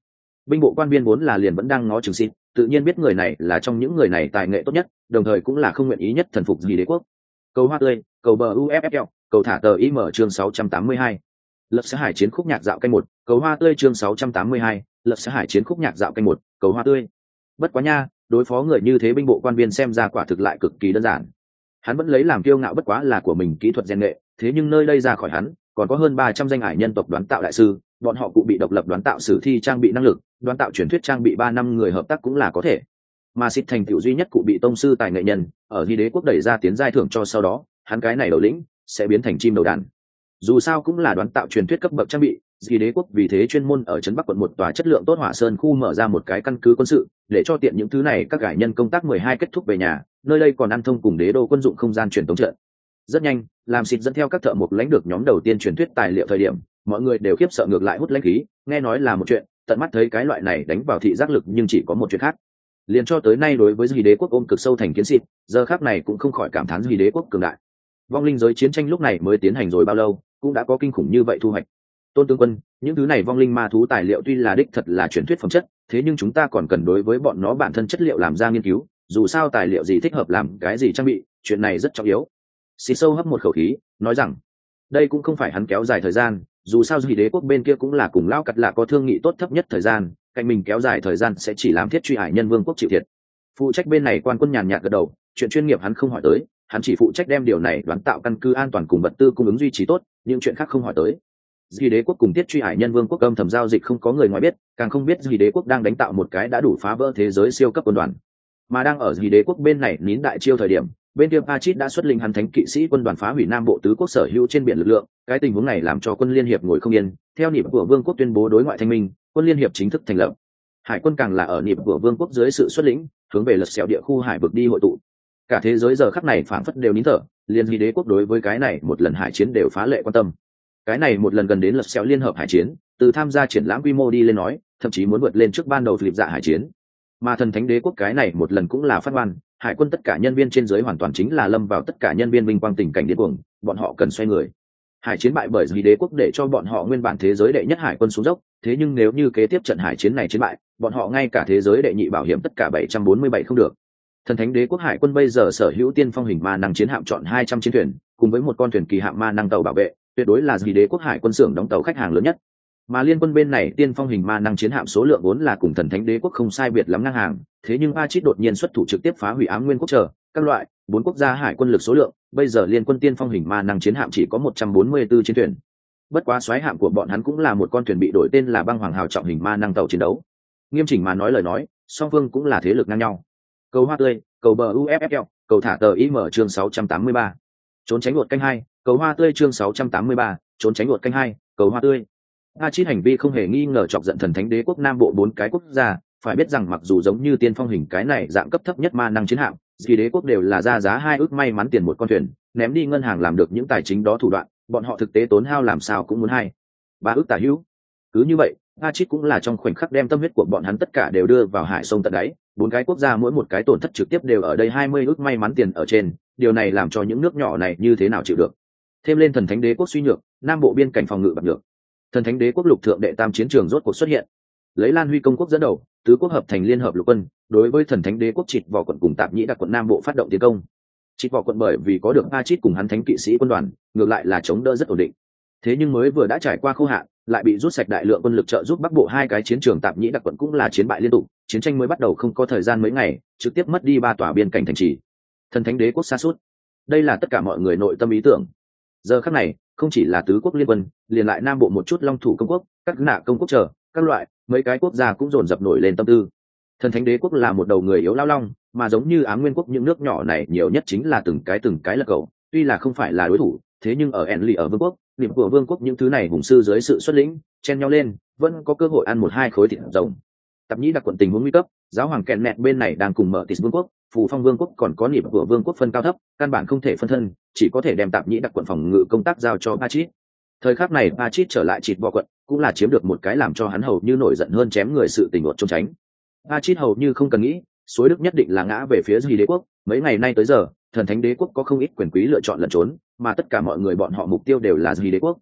Binh bộ quan viên vốn là liền vẫn đang ngó chừng xịt, tự nhiên biết người này là trong những người này tài nghệ tốt nhất, đồng thời cũng là không nguyện ý nhất thần phục gì đế quốc. Cầu hoa tươi, cầu bờ u ép ép lờ, cầu thả tờ im chương sáu trăm tám mươi hai. Lập sẽ hải chiến khúc nhạc dạo canh một, cầu hoa tươi chương sáu trăm tám mươi hai, lập sẽ hải chiến khúc nhạc dạo canh một, cầu hoa tươi. Bất quá nha, đối phó người như thế binh bộ quan viên xem ra quả thực lại cực kỳ đơn giản. Hắn vẫn lấy làm kiêu ngạo bất quá là của mình kỹ thuật rèn nghệ, thế nhưng nơi đây ra khỏi hắn, còn có hơn ba trăm danh hải nhân tộc đoán tạo đại sư, bọn họ cụ bị độc lập đoán tạo sử thi trang bị năng lực, đoán tạo truyền thuyết trang bị ba năm người hợp tác cũng là có thể. Mà xịt thành tựu duy nhất cụ bị tông sư tài nghệ nhân, ở Hy đế quốc đẩy ra tiến giai thưởng cho sau đó, hắn cái này đầu lĩnh sẽ biến thành chim đầu đàn. Dù sao cũng là đoán tạo truyền thuyết cấp bậc trang bị, Hy đế quốc vì thế chuyên môn ở trấn Bắc quận một tòa chất lượng tốt hỏa sơn khu mở ra một cái căn cứ quân sự, để cho tiện những thứ này các cải nhân công tác mười hai kết thúc về nhà, nơi đây còn ăn thông cùng đế đô quân dụng không gian truyền tống trận. Rất nhanh, làm xịt dẫn theo các thợ mộc lãnh được nhóm đầu tiên truyền thuyết tài liệu thời điểm, mọi người đều khiếp sợ ngược lại hút lãnh khí, nghe nói là một chuyện, tận mắt thấy cái loại này đánh vào thị giác lực nhưng chỉ có một chuyện khác. Liền cho tới nay đối với Hy đế quốc ôm cực sâu thành kiến xịt, giờ khác này cũng không khỏi cảm thán Hy đế quốc cường đại. Vong linh giới chiến tranh lúc này mới tiến hành rồi bao lâu, cũng đã có kinh khủng như vậy thu hoạch. Tôn tướng quân, những thứ này vong linh ma thú tài liệu tuy là đích thật là truyền thuyết phẩm chất, thế nhưng chúng ta còn cần đối với bọn nó bản thân chất liệu làm ra nghiên cứu, dù sao tài liệu gì thích hợp làm cái gì trang bị, chuyện này rất trọng yếu. Xịt sâu hấp một khẩu khí, nói rằng, đây cũng không phải hắn kéo dài thời gian, dù sao Hy đế quốc bên kia cũng là cùng lao cật là có thương nghị tốt thấp nhất thời gian, cạnh mình kéo dài thời gian sẽ chỉ làm thiết truy hải nhân vương quốc chịu thiệt. Phụ trách bên này quan quân nhàn nhạt gật đầu, chuyện chuyên nghiệp hắn không hỏi tới, hắn chỉ phụ trách đem điều này đoán tạo căn cứ an toàn cùng vật tư cung ứng duy trì tốt, những chuyện khác không hỏi tới. Hy đế quốc cùng thiết truy hải nhân vương quốc âm thầm giao dịch không có người ngoài biết, càng không biết Hy đế quốc đang đánh tạo một cái đã đủ phá vỡ thế giới siêu cấp quân đoàn. Mà đang ở Hy đế quốc bên này nín đại chiêu thời điểm, bên kia Pachit đã xuất lĩnh hắn thánh kỵ sĩ quân đoàn phá hủy nam bộ tứ quốc sở hữu trên biển lực lượng, cái tình huống này làm cho quân liên hiệp ngồi không yên, theo nhịp của vương quốc tuyên bố đối ngoại thanh minh, quân liên hiệp chính thức thành lập. Hải quân càng là ở nhịp của vương quốc dưới sự xuất lĩnh, hướng về lật xẻo địa khu hải vực đi hội tụ. Cả thế giới giờ khắc này phảng phất đều nín thở, liên Hy đế quốc đối với cái này một lần hải chiến đều phá lệ quan tâm. Cái này một lần gần đến lật xẻo liên hợp hải chiến, từ tham gia triển lãm quy mô đi lên nói, thậm chí muốn vượt lên trước ban đầu Philip dạ hải chiến. Mà thần thánh đế quốc cái này một lần cũng là phát ngoan, hải quân tất cả nhân viên trên dưới hoàn toàn chính là lâm vào tất cả nhân viên vinh quang tình cảnh điên cuồng, bọn họ cần xoay người. Hải chiến bại bởi Hy đế quốc để cho bọn họ nguyên bản thế giới đệ nhất hải quân xuống dốc, thế nhưng nếu như kế tiếp trận hải chiến này chiến bại, bọn họ ngay cả thế giới đệ nhị bảo hiểm tất cả bảy trăm bốn mươi bảy không được. Thần thánh đế quốc hải quân bây giờ sở hữu tiên phong hình ma năng chiến hạm chọn hai trăm chiến thuyền, cùng với một con thuyền kỳ hạm ma năng tàu bảo vệ, tuyệt đối là Hy đế quốc hải quân xưởng đóng tàu khách hàng lớn nhất. Mà liên quân bên này tiên phong hình ma năng chiến hạm số lượng vốn là cùng thần thánh đế quốc không sai biệt lắm ngang hàng, thế nhưng Pachit đột nhiên xuất thủ trực tiếp phá hủy Ám Nguyên quốc trở các loại bốn quốc gia hải quân lực số lượng, bây giờ liên quân tiên phong hình ma năng chiến hạm chỉ có một trăm bốn mươi tư chiến thuyền. Bất quá soái hạm của bọn hắn cũng là một con thuyền bị đổi tên là Băng Hoàng Hào trọng hình ma năng tàu chiến đấu. Nghiêm chỉnh mà nói lời nói, song phương cũng là thế lực ngang nhau. Cầu hoa tươi, cầu bờ u ép ép lờ, cầu thả tờ im chương sáu trăm tám mươi ba. Trốn tránh luật canh hai, cầu hoa tươi chương sáu trăm tám mươi ba, trốn tránh luật canh hai, cầu hoa tươi. Pachit hành vi không hề nghi ngờ chọc giận thần thánh đế quốc nam bộ bốn cái quốc gia, phải biết rằng mặc dù giống như tiên phong hình cái này dạng cấp thấp nhất ma năng chiến hạm, thì đế quốc đều là ra giá hai ước may mắn tiền một con thuyền, ném đi ngân hàng làm được những tài chính đó thủ đoạn, bọn họ thực tế tốn hao làm sao cũng muốn hai ba ước tả hữu. Cứ như vậy, Pachit cũng là trong khoảnh khắc đem tâm huyết của bọn hắn tất cả đều đưa vào hải sông tận đáy, bốn cái quốc gia mỗi một cái tổn thất trực tiếp đều ở đây hai mươi ước may mắn tiền ở trên, điều này làm cho những nước nhỏ này như thế nào chịu được. Thêm lên thần thánh đế quốc suy nhược, nam bộ biên cảnh phòng ngự bạc nhược. Thần thánh đế quốc lục thượng đệ tam chiến trường rốt cuộc xuất hiện, lấy Lan Huy công quốc dẫn đầu, tứ quốc hợp thành liên hợp lục quân, đối với thần thánh đế quốc Chịt Vỏ quận cùng Tạp Nhĩ Đặc quận nam bộ phát động tiến công. Chịt Vỏ quận bởi vì có được Pachit cùng hắn thánh kỵ sĩ quân đoàn, ngược lại là chống đỡ rất ổn định. Thế nhưng mới vừa đã trải qua khô hạn, lại bị rút sạch đại lượng quân lực trợ giúp bắc bộ hai cái chiến trường Tạp Nhĩ Đặc quận cũng là chiến bại liên tục, chiến tranh mới bắt đầu không có thời gian mấy ngày, trực tiếp mất đi ba tòa biên cảnh thành trì. Thần thánh đế quốc sa sút. Đây là tất cả mọi người nội tâm ý tưởng. Giờ khắc này, không chỉ là tứ quốc liên quân, liền lại nam bộ một chút long thủ công quốc, các nạ công quốc chờ, các loại mấy cái quốc gia cũng dồn dập nổi lên tâm tư. Thần thánh đế quốc là một đầu người yếu lao long, mà giống như Ám Nguyên quốc những nước nhỏ này nhiều nhất chính là từng cái từng cái là cậu, tuy là không phải là đối thủ, thế nhưng ở Enli ở vương quốc, niệm của vương quốc những thứ này hùng sư dưới sự xuất lĩnh, chen nhau lên, vẫn có cơ hội ăn một hai khối thịt rồng. Tạp Nhĩ Đặc quận tình huống nguy cấp, giáo hoàng kẹn nẹt bên này đang cùng mở Tis vương quốc, Phù Phong vương quốc còn có niệm của vương quốc phân cao thấp, căn bản không thể phân thân, chỉ có thể đem Tạp Nhĩ Đặc quận phòng ngự công tác giao cho Pachit. Thời khắc này Pachit trở lại Chịt Vỏ quận, cũng là chiếm được một cái làm cho hắn hầu như nổi giận hơn chém người sự tình đột trốn tránh. Pachit hầu như không cần nghĩ, suối đức nhất định là ngã về phía Hy đế quốc, mấy ngày nay tới giờ, thần thánh đế quốc có không ít quyền quý lựa chọn lẩn trốn, mà tất cả mọi người bọn họ mục tiêu đều là Hy đế quốc.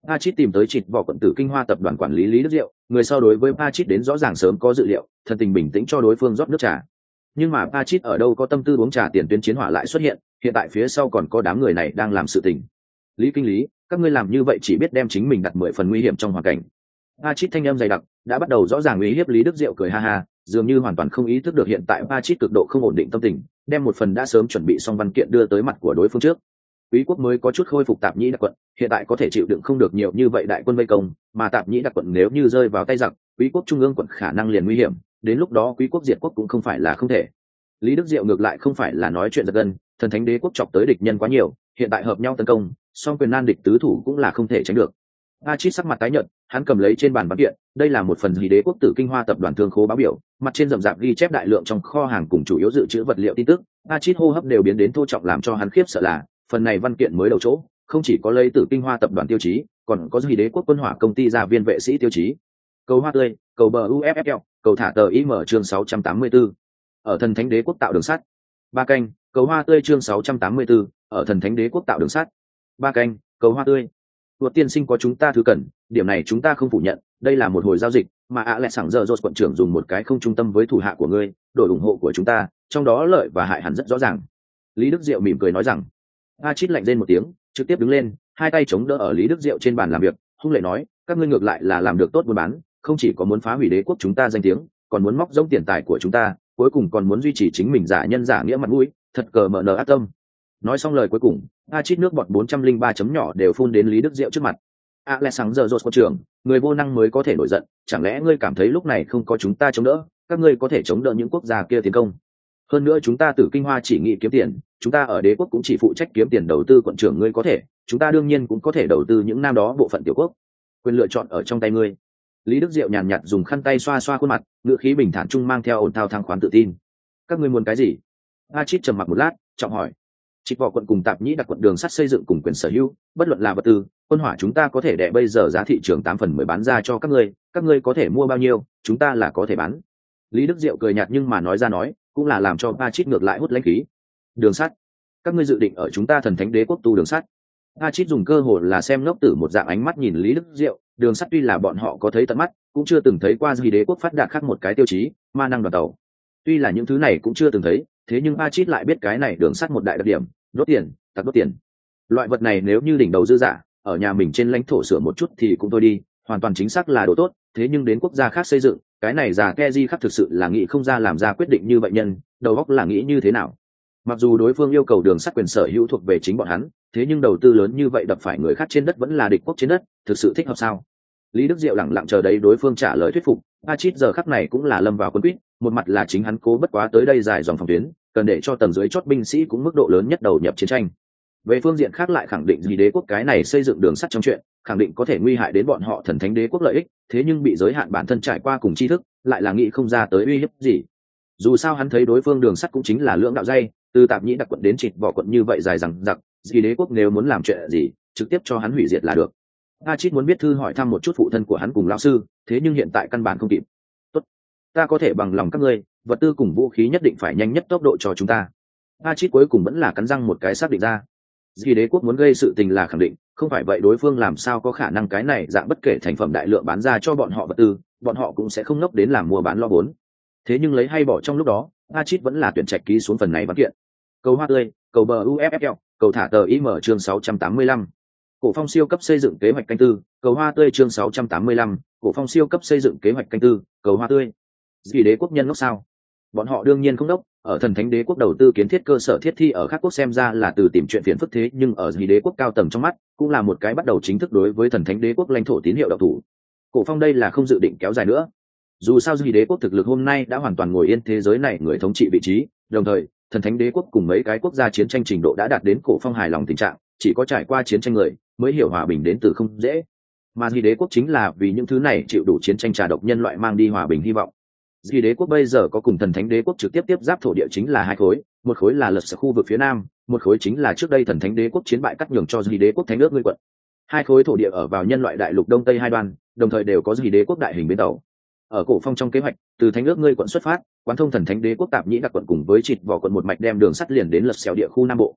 Pachit tìm tới Trịt Vỏ quận tử Kinh Hoa tập đoàn quản lý Lý Đức Diệu, người sau đối với Pachit đến rõ ràng sớm có dự liệu, thần tình bình tĩnh cho đối phương rót nước trà. Nhưng mà Pachit ở đâu có tâm tư uống trà, tiền tuyến chiến hỏa lại xuất hiện, hiện tại phía sau còn có đám người này đang làm sự tình. Lý kinh lý, các ngươi làm như vậy chỉ biết đem chính mình đặt mười phần nguy hiểm trong hoàn cảnh. Pachit thanh âm dày đặc, đã bắt đầu rõ ràng uy hiếp Lý Đức Diệu, cười ha ha, dường như hoàn toàn không ý thức được hiện tại Pachit cực độ không ổn định tâm tình, đem một phần đã sớm chuẩn bị xong văn kiện đưa tới mặt của đối phương trước. Quý quốc mới có chút khôi phục Tạp Nhĩ Đặc quận, hiện tại có thể chịu đựng không được nhiều như vậy đại quân vây công, mà Tạp Nhĩ Đặc quận nếu như rơi vào tay giặc, Quý quốc trung ương quận khả năng liền nguy hiểm, đến lúc đó Quý quốc diệt quốc cũng không phải là không thể. Lý Đức Diệu ngược lại không phải là nói chuyện giật gân, thần thánh đế quốc chọc tới địch nhân quá nhiều, hiện tại hợp nhau tấn công, song quyền nan địch tứ thủ cũng là không thể tránh được. Pachit sắc mặt tái nhợt, hắn cầm lấy trên bàn văn kiện, đây là một phần Hỉ Đế quốc tử Kinh Hoa tập đoàn thương khố báo biểu, mặt trên rậm rạp ghi chép đại lượng trong kho hàng cùng chủ yếu dự trữ vật liệu tin tức. Pachit hô hấp đều biến đến thô trọng, làm cho hắn khiếp sợ là, phần này văn kiện mới đầu chỗ, không chỉ có lấy tử Kinh Hoa tập đoàn tiêu chí, còn có Hỉ Đế quốc quân hỏa công ty gia viên vệ sĩ tiêu chí. Cầu hoa tươi, cầu bờ u ép ép lờ, cầu thả tờ i em chương sáu trăm tám mươi tư. Ở thần thánh đế quốc tạo đường sắt. Ba canh, cầu hoa tươi chương sáu trăm tám mươi tư, ở thần thánh đế quốc tạo đường sắt. Ba canh, cầu hoa tươi. Luật tiên sinh có chúng ta thứ cần, điểm này chúng ta không phủ nhận, đây là một hồi giao dịch, mà ạ lẹ sẵn giờ Rốt quận trưởng dùng một cái không trung tâm với thủ hạ của ngươi, đổi ủng hộ của chúng ta, trong đó lợi và hại hẳn rất rõ ràng. Lý Đức Diệu mỉm cười nói rằng. Pachit lạnh rên một tiếng, trực tiếp đứng lên, hai tay chống đỡ ở Lý Đức Diệu trên bàn làm việc, hung lệ nói, các ngươi ngược lại là làm được tốt buôn bán, không chỉ có muốn phá hủy đế quốc chúng ta danh tiếng, còn muốn móc rỗng tiền tài của chúng ta, cuối cùng còn muốn duy trì chính mình giả nhân giả nghĩa mặt mũi, thật cờ mở nở ác tâm. Nói xong lời cuối cùng, Pachit nước bọt bốn trăm linh ba chấm nhỏ đều phun đến Lý Đức Diệu trước mặt. À lẽ sáng giờ rốt quận trưởng, người vô năng mới có thể nổi giận, chẳng lẽ ngươi cảm thấy lúc này không có chúng ta chống đỡ, các ngươi có thể chống đỡ những quốc gia kia tiến công? Hơn nữa chúng ta Tử Kinh Hoa chỉ nghĩ kiếm tiền, chúng ta ở đế quốc cũng chỉ phụ trách kiếm tiền đầu tư, quận trưởng ngươi có thể, chúng ta đương nhiên cũng có thể đầu tư những nam đó bộ phận tiểu quốc. Quyền lựa chọn ở trong tay ngươi. Lý Đức Diệu nhàn nhạt dùng khăn tay xoa xoa khuôn mặt, ngữ khí bình thản trung mang theo ổn thao thăng khoán tự tin. Các ngươi muốn cái gì? Pachit trầm mặc một lát, trọng hỏi. Trịt Vỏ quận cùng Tạp Nhĩ Đặc quận đường sắt xây dựng cùng quyền sở hữu, bất luận là vật tư, quân hỏa chúng ta có thể đẻ bây giờ giá thị trường tám phần mười bán ra cho các ngươi, các ngươi có thể mua bao nhiêu, chúng ta là có thể bán. Lý Đức Diệu cười nhạt nhưng mà nói ra nói, cũng là làm cho Pachit ngược lại hút lãnh khí. Đường sắt, các ngươi dự định ở chúng ta thần thánh đế quốc tu đường sắt? Pachit dùng cơ hội là xem ngốc tử một dạng ánh mắt nhìn Lý Đức Diệu, đường sắt tuy là bọn họ có thấy tận mắt, cũng chưa từng thấy qua gì đế quốc phát đạt khác một cái tiêu chí, ma năng đoàn tàu. Tuy là những thứ này cũng chưa từng thấy, thế nhưng Pachit lại biết cái này đường sắt một đại đặc điểm, đốt tiền, tặc đốt tiền. Loại vật này nếu như đỉnh đầu dư giả, ở nhà mình trên lãnh thổ sửa một chút thì cũng thôi đi, hoàn toàn chính xác là đồ tốt, thế nhưng đến quốc gia khác xây dựng, cái này già Keji khác thực sự là nghĩ không ra làm ra quyết định như vậy nhân, đầu óc là nghĩ như thế nào? Mặc dù đối phương yêu cầu đường sắt quyền sở hữu thuộc về chính bọn hắn, thế nhưng đầu tư lớn như vậy đập phải người khác trên đất vẫn là địch quốc trên đất, thực sự thích hợp sao? Lý Đức Diệu lẳng lặng chờ đấy đối phương trả lời thuyết phục. Pachit giờ khắc này cũng là lâm vào quân quýt, một mặt là chính hắn cố bất quá tới đây dài dòng phòng tuyến, cần để cho tầng dưới chót binh sĩ cũng mức độ lớn nhất đầu nhập chiến tranh. Về phương diện khác lại khẳng định gì đế quốc cái này xây dựng đường sắt trong chuyện, khẳng định có thể nguy hại đến bọn họ thần thánh đế quốc lợi ích, thế nhưng bị giới hạn bản thân trải qua cùng tri thức, lại là nghĩ không ra tới uy hiếp gì. Dù sao hắn thấy đối phương đường sắt cũng chính là lưỡng đạo dây, từ Tạp Nhĩ Đặc quận đến Trịt Vỏ quận như vậy dài rằng giặc, gì đế quốc nếu muốn làm chuyện gì, trực tiếp cho hắn hủy diệt là được. Pachit muốn biết thư hỏi thăm một chút phụ thân của hắn cùng lão sư, thế nhưng hiện tại căn bản không kịp. Tốt, ta có thể bằng lòng các ngươi, vật tư cùng vũ khí nhất định phải nhanh nhất tốc độ cho chúng ta. Pachit cuối cùng vẫn là cắn răng một cái xác định ra. Gì đế quốc muốn gây sự tình là khẳng định, không phải vậy đối phương làm sao có khả năng cái này dạng bất kể thành phẩm đại lượng bán ra cho bọn họ vật tư, bọn họ cũng sẽ không ngốc đến làm mua bán lo vốn. Thế nhưng lấy hay bỏ trong lúc đó, Pachit vẫn là tuyển trạch ký xuống phần này văn kiện. Cầu hoa tươi, cầu bờ u ép ép lờ, cầu thả tờ i em chương sáu trăm tám mươi lăm. Cổ Phong siêu cấp xây dựng kế hoạch canh tư, cầu hoa tươi chương sáu trăm tám mươi lăm, Cổ Phong siêu cấp xây dựng kế hoạch canh tư, cầu hoa tươi. Gì đế quốc nhân ngốc sao? Bọn họ đương nhiên không đốc, ở thần thánh đế quốc đầu tư kiến thiết cơ sở thiết thi ở các quốc xem ra là từ tìm chuyện phiền phức, thế nhưng ở gì đế quốc cao tầng trong mắt, cũng là một cái bắt đầu chính thức đối với thần thánh đế quốc lãnh thổ tín hiệu độc thủ. Cổ Phong đây là không dự định kéo dài nữa. Dù sao gì đế quốc thực lực hôm nay đã hoàn toàn ngồi yên thế giới này người thống trị vị trí, đồng thời, thần thánh đế quốc cùng mấy cái quốc gia chiến tranh trình độ đã đạt đến Cổ Phong hài lòng tình trạng, chỉ có trải qua chiến tranh người mới hiểu hòa bình đến từ không dễ, mà gì đế quốc chính là vì những thứ này chịu đủ chiến tranh trà độc nhân loại mang đi hòa bình hy vọng. Gì đế quốc bây giờ có cùng thần thánh đế quốc trực tiếp tiếp giáp thổ địa chính là hai khối, một khối là lật sở khu vực phía nam, một khối chính là trước đây thần thánh đế quốc chiến bại cắt nhường cho gì đế quốc thánh ước ngươi quận. Hai khối thổ địa ở vào nhân loại đại lục đông tây hai đoan, đồng thời đều có gì đế quốc đại hình bến tàu. Ở Cổ Phong trong kế hoạch, từ thánh ước ngươi quận xuất phát, quán thông thần thánh đế quốc Tạp Nhĩ Đặc quận cùng với Trịt Vỏ quận một mạch đem đường sắt liền đến lật xẻo địa khu nam bộ.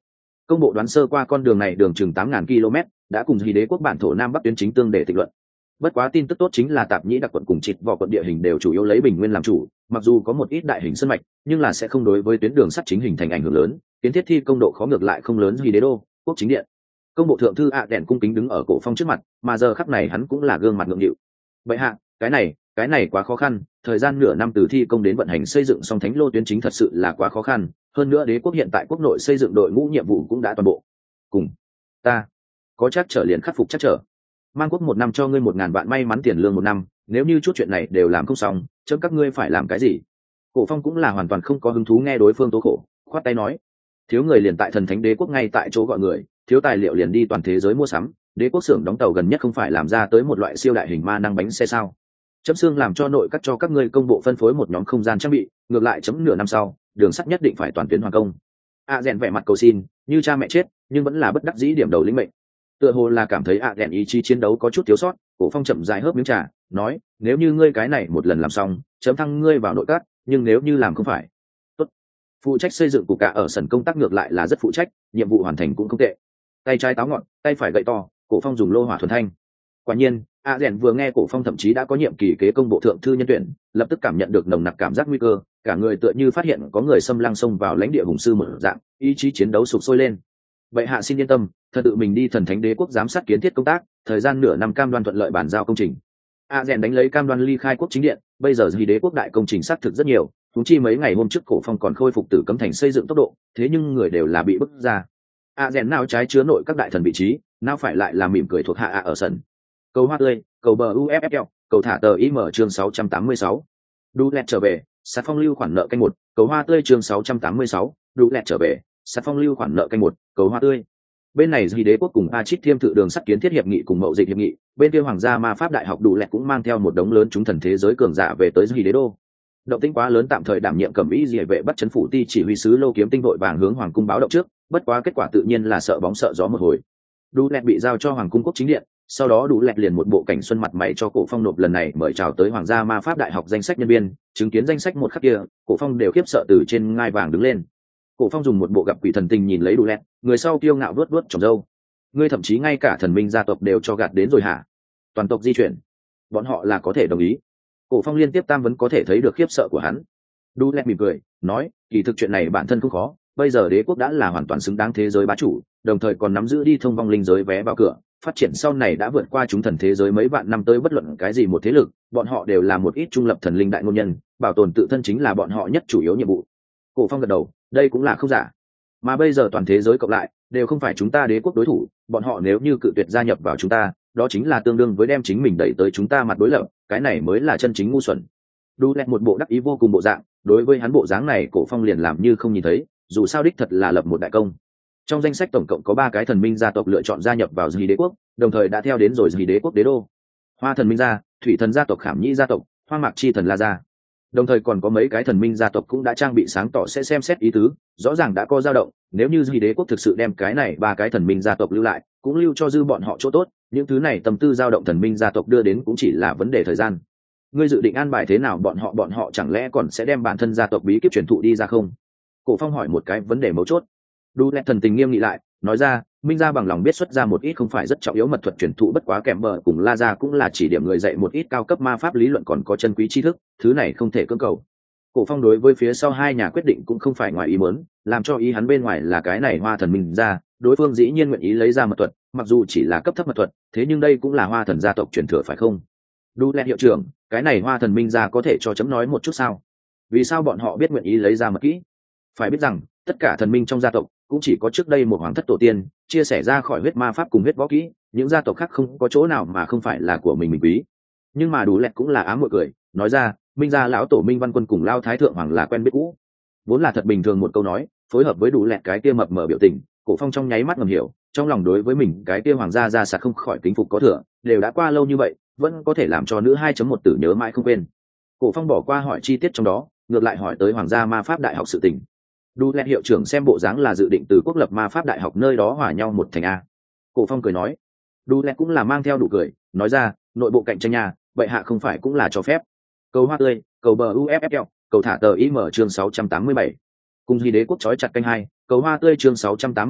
Công bộ đoán sơ qua con đường này đường chừng tám nghìn ki lô mét, đã cùng Hy đế quốc bản thổ nam bắc tuyến chính tương để tịch luận. Bất quá tin tức tốt chính là Tạp Nhĩ đặc quận cùng Trịt Vỏ quận địa hình đều chủ yếu lấy bình nguyên làm chủ, mặc dù có một ít đại hình sơn mạch, nhưng là sẽ không đối với tuyến đường sắt chính hình thành ảnh hưởng lớn, kiến thiết thi công độ khó ngược lại không lớn Hy đế đô, quốc chính điện. Công bộ thượng thư ạ đèn cung kính đứng ở Cổ Phong trước mặt, mà giờ khắc này hắn cũng là gương mặt ngượng nghịu. Vậy hạ, cái này, cái này quá khó khăn, thời gian nửa năm từ thi công đến vận hành xây dựng xong thánh lô tuyến chính thật sự là quá khó khăn, hơn nữa đế quốc hiện tại quốc nội xây dựng đội ngũ nhiệm vụ cũng đã toàn bộ. Cùng ta có chắc trở liền khắc phục chắc trở. Mang quốc một năm cho ngươi một ngàn vạn may mắn tiền lương một năm, nếu như chút chuyện này đều làm không xong, chấm các ngươi phải làm cái gì? Cổ Phong cũng là hoàn toàn không có hứng thú nghe đối phương tố khổ, khoát tay nói: thiếu người liền tại thần thánh đế quốc ngay tại chỗ gọi người, thiếu tài liệu liền đi toàn thế giới mua sắm, đế quốc xưởng đóng tàu gần nhất không phải làm ra tới một loại siêu đại hình ma năng bánh xe sao? Chấm xương làm cho nội các cho các ngươi công bộ phân phối một nhóm không gian trang bị, ngược lại chấm nửa năm sau, đường sắt nhất định phải toàn tuyến hoàn công. A à, rèn vẻ mặt cầu xin, như cha mẹ chết, nhưng vẫn là bất đắc dĩ điểm đầu lĩnh mệnh. Tựa hồ là cảm thấy A à, rèn ý chí chiến đấu có chút thiếu sót, Cổ Phong chậm rãi hớp miếng trà, nói: nếu như ngươi cái này một lần làm xong, chấm thăng ngươi vào nội các, nhưng nếu như làm không phải, tốt. Phụ trách xây dựng của cả ở sân công tác ngược lại là rất phụ trách, nhiệm vụ hoàn thành cũng không tệ. Tay trái táo ngọn, tay phải gậy to, Cổ Phong dùng lô hỏa thuần thanh. Quả nhiên, A à, rèn vừa nghe Cổ Phong thậm chí đã có nhiệm kỳ kế công bộ thượng thư nhân tuyển, lập tức cảm nhận được nồng nặc cảm giác nguy cơ, cả người tựa như phát hiện có người xâm lăng xông vào lãnh địa hùng sư một dạng, ý chí chiến đấu sục sôi lên. Vậy hạ xin yên tâm, thật tự mình đi thần thánh đế quốc giám sát kiến thiết công tác, thời gian nửa năm cam đoan thuận lợi bàn giao công trình. A à, rèn đánh lấy cam đoan ly khai quốc chính điện, bây giờ Hy đế quốc đại công trình xác thực rất nhiều, thúng chi mấy ngày hôm trước Cổ Phong còn khôi phục tử cấm thành xây dựng tốc độ, thế nhưng người đều là bị bức ra. A à, rèn nào trái chứa nội các đại thần vị trí, nào phải lại là mỉm cười thuộc hạ A ở sân. Cầu hoa tươi, cầu bờ u ép ép lờ, cầu thả tờ im chương sáu trăm tám mươi sáu. Đu lẹt trở về, sát phong lưu khoản nợ canh một, cầu hoa tươi chương sáu trăm tám mươi sáu. Đu lẹt trở về, sát phong lưu khoản nợ canh một, cầu hoa tươi. Bên này Hy đế quốc cùng A Chít Thiêm tự đường sắt kiến thiết hiệp nghị cùng mậu dịch hiệp nghị, bên kia hoàng gia ma pháp đại học Đu lẹt cũng mang theo một đống lớn chúng thần thế giới cường giả về tới Hy đế đô. Động tĩnh quá lớn tạm thời đảm nhiệm cẩm ý dị vệ bắt chấn phủ ti chỉ huy sứ Lô Kiếm Tinh vội vàng hướng hoàng cung báo động trước, bất quá kết quả tự nhiên là sợ bóng sợ gió một hồi. Đu lẹt bị giao cho hoàng cung quốc chính điện, sau đó Đủ lẹt liền một bộ cảnh xuân mặt mày cho Cổ Phong nộp lần này mời chào tới hoàng gia ma pháp đại học danh sách nhân viên, chứng kiến danh sách một khắc kia, Cổ Phong đều khiếp sợ từ trên ngai vàng đứng lên. Cổ Phong dùng một bộ gặp quỷ thần tình nhìn lấy Đủ lẹt, người sau kiêu ngạo vuốt vuốt tròm râu. Ngươi thậm chí ngay cả thần minh gia tộc đều cho gạt đến rồi hả? Toàn tộc di chuyển, bọn họ là có thể đồng ý? Cổ Phong liên tiếp tam vấn có thể thấy được khiếp sợ của hắn. Đủ lẹt mỉm cười, nói, kỳ thực chuyện này bản thân không khó, bây giờ đế quốc đã là hoàn toàn xứng đáng thế giới bá chủ, đồng thời còn nắm giữ đi thông vong linh giới vé vào cửa. Phát triển sau này đã vượt qua chúng thần thế giới mấy vạn năm tới bất luận cái gì một thế lực, bọn họ đều là một ít trung lập thần linh đại ngôn nhân, bảo tồn tự thân chính là bọn họ nhất chủ yếu nhiệm vụ. Cổ Phong gật đầu, đây cũng là không giả. Mà bây giờ toàn thế giới cộng lại đều không phải chúng ta đế quốc đối thủ, bọn họ nếu như cự tuyệt gia nhập vào chúng ta, đó chính là tương đương với đem chính mình đẩy tới chúng ta mặt đối lập, cái này mới là chân chính ngu xuẩn. Đu lẹt một bộ đắc ý vô cùng bộ dạng, đối với hắn bộ dáng này Cổ Phong liền làm như không nhìn thấy, dù sao đích thật là lập một đại công. Trong danh sách tổng cộng có ba cái thần minh gia tộc lựa chọn gia nhập vào Hy đế quốc, đồng thời đã theo đến rồi Hy đế quốc đế đô. Hoa thần minh gia, thủy thần gia tộc Khảm Nhĩ gia tộc, Hoa Mạc chi thần La gia. Đồng thời còn có mấy cái thần minh gia tộc cũng đã trang bị sáng tỏ sẽ xem xét ý tứ, rõ ràng đã có dao động, nếu như Hy đế quốc thực sự đem cái này ba cái thần minh gia tộc lưu lại, cũng lưu cho dư bọn họ chỗ tốt, những thứ này tâm tư dao động thần minh gia tộc đưa đến cũng chỉ là vấn đề thời gian. Ngươi dự định an bài thế nào bọn họ bọn họ chẳng lẽ còn sẽ đem bản thân gia tộc bí kíp truyền thụ đi ra không? Cổ Phong hỏi một cái vấn đề mấu chốt. Đu lẹt thần tình nghiêm nghị lại, nói ra, minh gia bằng lòng biết xuất ra một ít không phải rất trọng yếu mật thuật truyền thụ, bất quá kèm bờ cùng La gia cũng là chỉ điểm người dạy một ít cao cấp ma pháp lý luận còn có chân quý tri thức, thứ này không thể cưỡng cầu. Cổ Phong đối với phía sau hai nhà quyết định cũng không phải ngoài ý muốn, làm cho ý hắn bên ngoài là cái này Hoa thần minh gia, đối phương dĩ nhiên nguyện ý lấy ra mật thuật, mặc dù chỉ là cấp thấp mật thuật, thế nhưng đây cũng là Hoa thần gia tộc truyền thừa phải không? Đu lẹt hiệu trưởng, cái này Hoa thần minh gia có thể cho chấm nói một chút sao? Vì sao bọn họ biết nguyện ý lấy ra mật kỹ? Phải biết rằng tất cả thần minh trong gia tộc cũng chỉ có trước đây một hoàng thất tổ tiên chia sẻ ra khỏi huyết ma pháp cùng huyết võ kỹ, những gia tộc khác không có chỗ nào mà không phải là của mình mình quý. Nhưng mà Đủ lẹt cũng là ám muội cười, nói ra, minh gia lão tổ Minh Văn Quân cùng Lao Thái thượng hoàng là quen biết cũ. Vốn là thật bình thường một câu nói, phối hợp với Đủ lẹt cái kia mập mờ biểu tình, Cổ Phong trong nháy mắt ngầm hiểu, trong lòng đối với mình cái kia hoàng gia ra sạt không khỏi kính phục có thừa, đều đã qua lâu như vậy, vẫn có thể làm cho nữ hai chấm một tử nhớ mãi không quên. Cổ Phong bỏ qua hỏi chi tiết trong đó, ngược lại hỏi tới hoàng gia ma pháp đại học sự tình. Đu lẹt hiệu trưởng xem bộ dáng là dự định từ quốc lập ma pháp đại học nơi đó hòa nhau một thành a. Cổ Phong cười nói. Đu lẹt cũng là mang theo đủ cười, nói ra, nội bộ cạnh tranh nhà, vậy hạ không phải cũng là cho phép. Cầu hoa tươi, cầu bờ u ép ép lờ, cầu thả tờ im chương sáu trăm tám mươi bảy. Cùng Hy đế quốc chói chặt canh hai, cầu hoa tươi chương sáu trăm tám mươi bảy,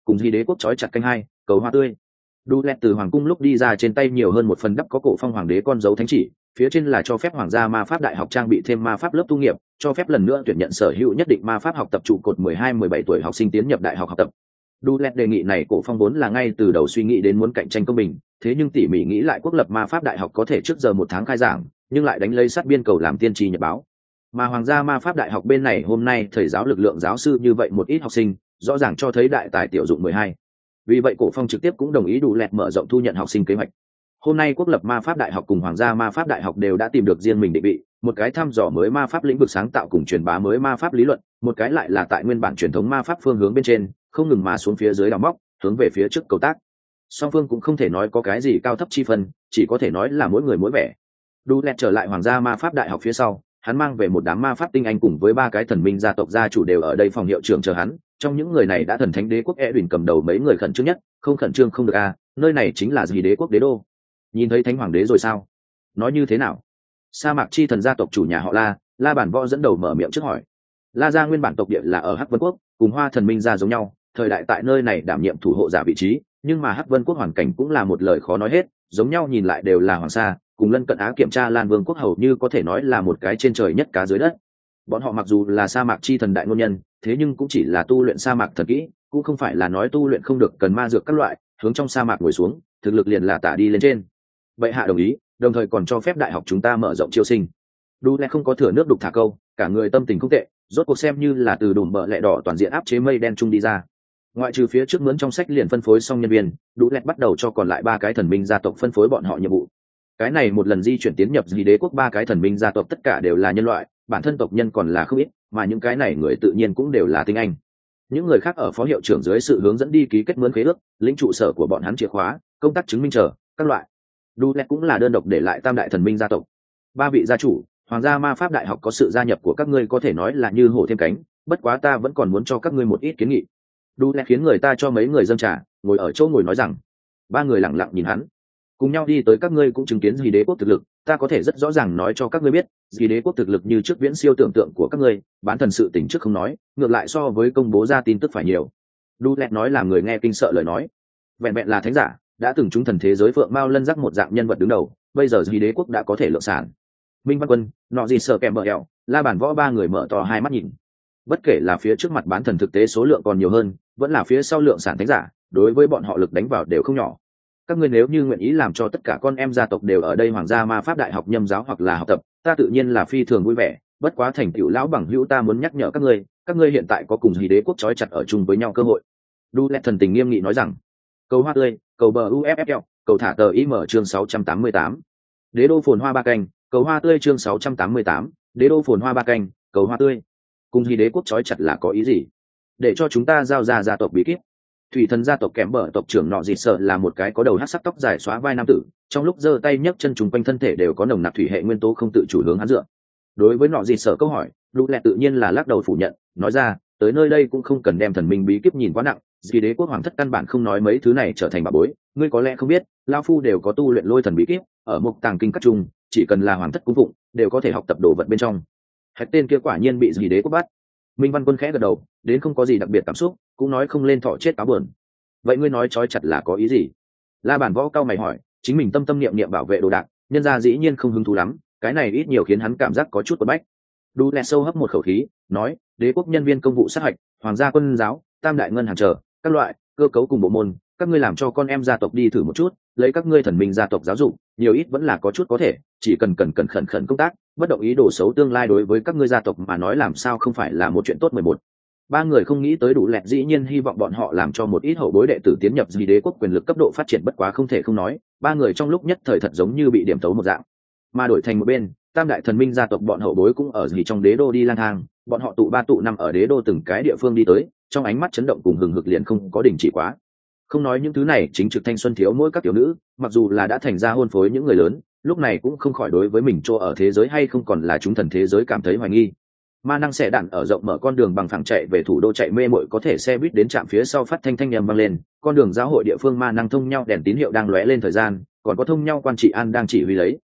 cùng di đế quốc trói chặt canh hai cầu hoa tươi. Đu lẹt từ hoàng cung lúc đi ra, trên tay nhiều hơn một phần đắp có cổ phong hoàng đế con dấu thánh chỉ, phía trên là cho phép hoàng gia ma pháp đại học trang bị thêm ma pháp lớp tu nghiệp, cho phép lần nữa tuyển nhận sở hữu nhất định ma pháp học tập trụ cột mười hai mười bảy tuổi học sinh tiến nhập đại học học tập. Đu lẹt đề nghị này cổ phong vốn là ngay từ đầu suy nghĩ đến muốn cạnh tranh công bình, thế nhưng tỉ mỉ nghĩ lại quốc lập ma pháp đại học có thể trước giờ một tháng khai giảng, nhưng lại đánh lấy sát biên cầu làm tiên tri nhật báo. Mà hoàng gia ma pháp đại học bên này hôm nay thầy giáo lực lượng giáo sư như vậy một ít học sinh, rõ ràng cho thấy đại tài tiểu dụng mười hai. Vì vậy cổ phong trực tiếp cũng đồng ý Đu lẹt mở rộng thu nhận học sinh kế hoạch. Hôm nay quốc lập ma pháp đại học cùng hoàng gia ma pháp đại học đều đã tìm được riêng mình định vị, một cái thăm dò mới ma pháp lĩnh vực sáng tạo cùng truyền bá mới ma pháp lý luận, một cái lại là tại nguyên bản truyền thống ma pháp phương hướng bên trên, không ngừng mà xuống phía dưới đào móc, hướng về phía trước cầu tác. Song phương cũng không thể nói có cái gì cao thấp chi phân, chỉ có thể nói là mỗi người mỗi vẻ. Đu lẹt trở lại hoàng gia ma pháp đại học phía sau, hắn mang về một đám ma pháp tinh anh cùng với ba cái thần minh gia tộc gia chủ đều ở đây phòng hiệu trưởng chờ hắn. Trong những người này đã thần thánh đế quốc Edwin cầm đầu, mấy người khẩn trương nhất, không khẩn trương không được à, nơi này chính là gì đế quốc đế đô. Nhìn thấy thánh hoàng đế rồi sao? Nói như thế nào? Sa mạc chi thần gia tộc chủ nhà họ La, La Bản Võ dẫn đầu mở miệng trước hỏi. La gia nguyên bản tộc địa là ở Hắc Vân quốc, cùng Hoa thần minh gia giống nhau, thời đại tại nơi này đảm nhiệm thủ hộ giả vị trí, nhưng mà Hắc Vân quốc hoàn cảnh cũng là một lời khó nói hết, giống nhau nhìn lại đều là hoàng sa, cùng lân cận Á kiểm tra Lan Vương quốc hầu như có thể nói là một cái trên trời nhất cá dưới đất. Bọn họ mặc dù là sa mạc chi thần đại ngôn nhân, thế nhưng cũng chỉ là tu luyện sa mạc thần kỹ, cũng không phải là nói tu luyện không được cần ma dược các loại, hướng trong sa mạc ngồi xuống, thực lực liền là tả đi lên trên. Bệ hạ đồng ý, đồng thời còn cho phép đại học chúng ta mở rộng chiêu sinh. Đu lẹ không có thừa nước đục thả câu, cả người tâm tình không tệ, rốt cuộc xem như là từ đùm bợ lẹ đỏ toàn diện áp chế mây đen trung đi ra. Ngoại trừ phía trước mướn trong sách liền phân phối xong nhân viên, Đu lẹ bắt đầu cho còn lại ba cái thần minh gia tộc phân phối bọn họ nhiệm vụ. Cái này một lần di chuyển tiến nhập dị đế quốc ba cái thần minh gia tộc tất cả đều là nhân loại, bản thân tộc nhân còn là không ít, mà những cái này người tự nhiên cũng đều là tinh anh. Những người khác ở phó hiệu trưởng dưới sự hướng dẫn đi ký kết mướn khế ước, lĩnh trụ sở của bọn hắn chìa khóa, công tác chứng minh chờ các loại. Đu lẹt cũng là đơn độc để lại tam đại thần minh gia tộc. Ba vị gia chủ, hoàng gia ma pháp đại học có sự gia nhập của các ngươi có thể nói là như hổ thêm cánh, bất quá ta vẫn còn muốn cho các ngươi một ít kiến nghị. Đu lẹt khiến người ta cho mấy người dâng trà, ngồi ở chỗ ngồi nói rằng. Ba người lặng lặng nhìn hắn, cùng nhau đi tới. Các ngươi cũng chứng kiến dị đế quốc thực lực, ta có thể rất rõ ràng nói cho các ngươi biết, dị đế quốc thực lực như trước viễn siêu tưởng tượng của các ngươi, bán thần sự tình trước không nói, ngược lại so với công bố ra tin tức phải nhiều. Đu lẹt nói làm người nghe kinh sợ lời nói. Vẹn vẹn là thánh giả, đã từng trúng thần thế giới phượng mao lân giác một dạng nhân vật đứng đầu, bây giờ dị đế quốc đã có thể lượng sản. Minh Văn Quân, nọ gì sợ kèm bờ ẹo, La Bản Võ ba người mở to hai mắt nhìn. Bất kể là phía trước mặt bán thần thực tế số lượng còn nhiều hơn, vẫn là phía sau lượng sản thánh giả, đối với bọn họ lực đánh vào đều không nhỏ. Các ngươi nếu như nguyện ý làm cho tất cả con em gia tộc đều ở đây hoàng gia ma pháp đại học nhâm giáo hoặc là học tập, ta tự nhiên là phi thường vui vẻ. Bất quá thành tựu lão bằng hữu ta muốn nhắc nhở các ngươi, các ngươi hiện tại có cùng dị đế quốc trói chặt ở chung với nhau cơ hội. Đu lẹt thần tình nghiêm nghị nói rằng. Cầu hoa tươi, cầu bờ uffl, cầu thả tờ im chương sáu trăm tám mươi tám. Đế đô phồn hoa ba canh, cầu hoa tươi chương sáu trăm tám mươi tám. Đế đô phồn hoa ba canh, cầu hoa tươi. Cùng dị đế quốc trói chặt là có ý gì? Để cho chúng ta giao ra gia tộc bí kíp. Thủy thần gia tộc kém bờ tộc trưởng nọ dịt sợ là một cái có đầu hắc sắc tóc dài xóa vai nam tử, trong lúc giơ tay nhấc chân trùng quanh thân thể đều có nồng nặc thủy hệ nguyên tố không tự chủ hướng hắn dựa. Đối với nọ dịt sợ câu hỏi, Đu lẹt tự nhiên là lắc đầu phủ nhận, nói ra, tới nơi đây cũng không cần đem thần minh bí kíp nhìn quá nặng, dị đế quốc hoàng thất căn bản không nói mấy thứ này trở thành bà bối, ngươi có lẽ không biết, lão phu đều có tu luyện lôi thần bí kíp, ở mục tàng kinh các trung, chỉ cần là hoàng thất cung phụng, đều có thể học tập đồ vật bên trong. Hạch tên kia quả nhiên bị dị đế quốc bắt. Minh Văn Quân khẽ gật đầu, đến không có gì đặc biệt cảm xúc, cũng nói không lên thọ chết cáo buồn. Vậy ngươi nói trói chặt là có ý gì? La Bản Võ cao mày hỏi, chính mình tâm tâm niệm niệm bảo vệ đồ đạc, nhân gia dĩ nhiên không hứng thú lắm, cái này ít nhiều khiến hắn cảm giác có chút quất bách. Đu lẹt sâu hấp một khẩu khí, nói, đế quốc nhân viên công vụ sát hạch, hoàng gia quân giáo, tam đại ngân hàng chờ, các loại cơ cấu cùng bộ môn, các ngươi làm cho con em gia tộc đi thử một chút, lấy các ngươi thần minh gia tộc giáo dục, nhiều ít vẫn là có chút có thể, chỉ cần cần cần khẩn khẩn công tác, bất động ý đồ xấu tương lai đối với các ngươi gia tộc mà nói làm sao không phải là một chuyện tốt. Mười một. Ba người không nghĩ tới Đủ lẹt dĩ nhiên hy vọng bọn họ làm cho một ít hậu bối đệ tử tiến nhập dị đế quốc quyền lực cấp độ phát triển, bất quá không thể không nói, ba người trong lúc nhất thời thật giống như bị điểm tấu một dạng. Mà đổi thành một bên, tam đại thần minh gia tộc bọn hậu bối cũng ở dị trong đế đô đi lang thang, bọn họ tụ ba tụ năm ở đế đô từng cái địa phương đi tới, trong ánh mắt chấn động cùng hừng hực liền không có đình chỉ quá. Không nói những thứ này, chính trực thanh xuân thiếu mỗi các tiểu nữ, mặc dù là đã thành ra hôn phối những người lớn, lúc này cũng không khỏi đối với mình chỗ ở thế giới hay không còn là chúng thần thế giới cảm thấy hoài nghi. Ma năng xẻ đạn ở rộng mở con đường bằng phẳng chạy về thủ đô chạy mê mội, có thể xe buýt đến trạm phía sau phát thanh thanh nhầm vang lên, con đường giáo hội địa phương ma năng thông nhau đèn tín hiệu đang lóe lên thời gian, còn có thông nhau quan trị an đang chỉ huy lấy.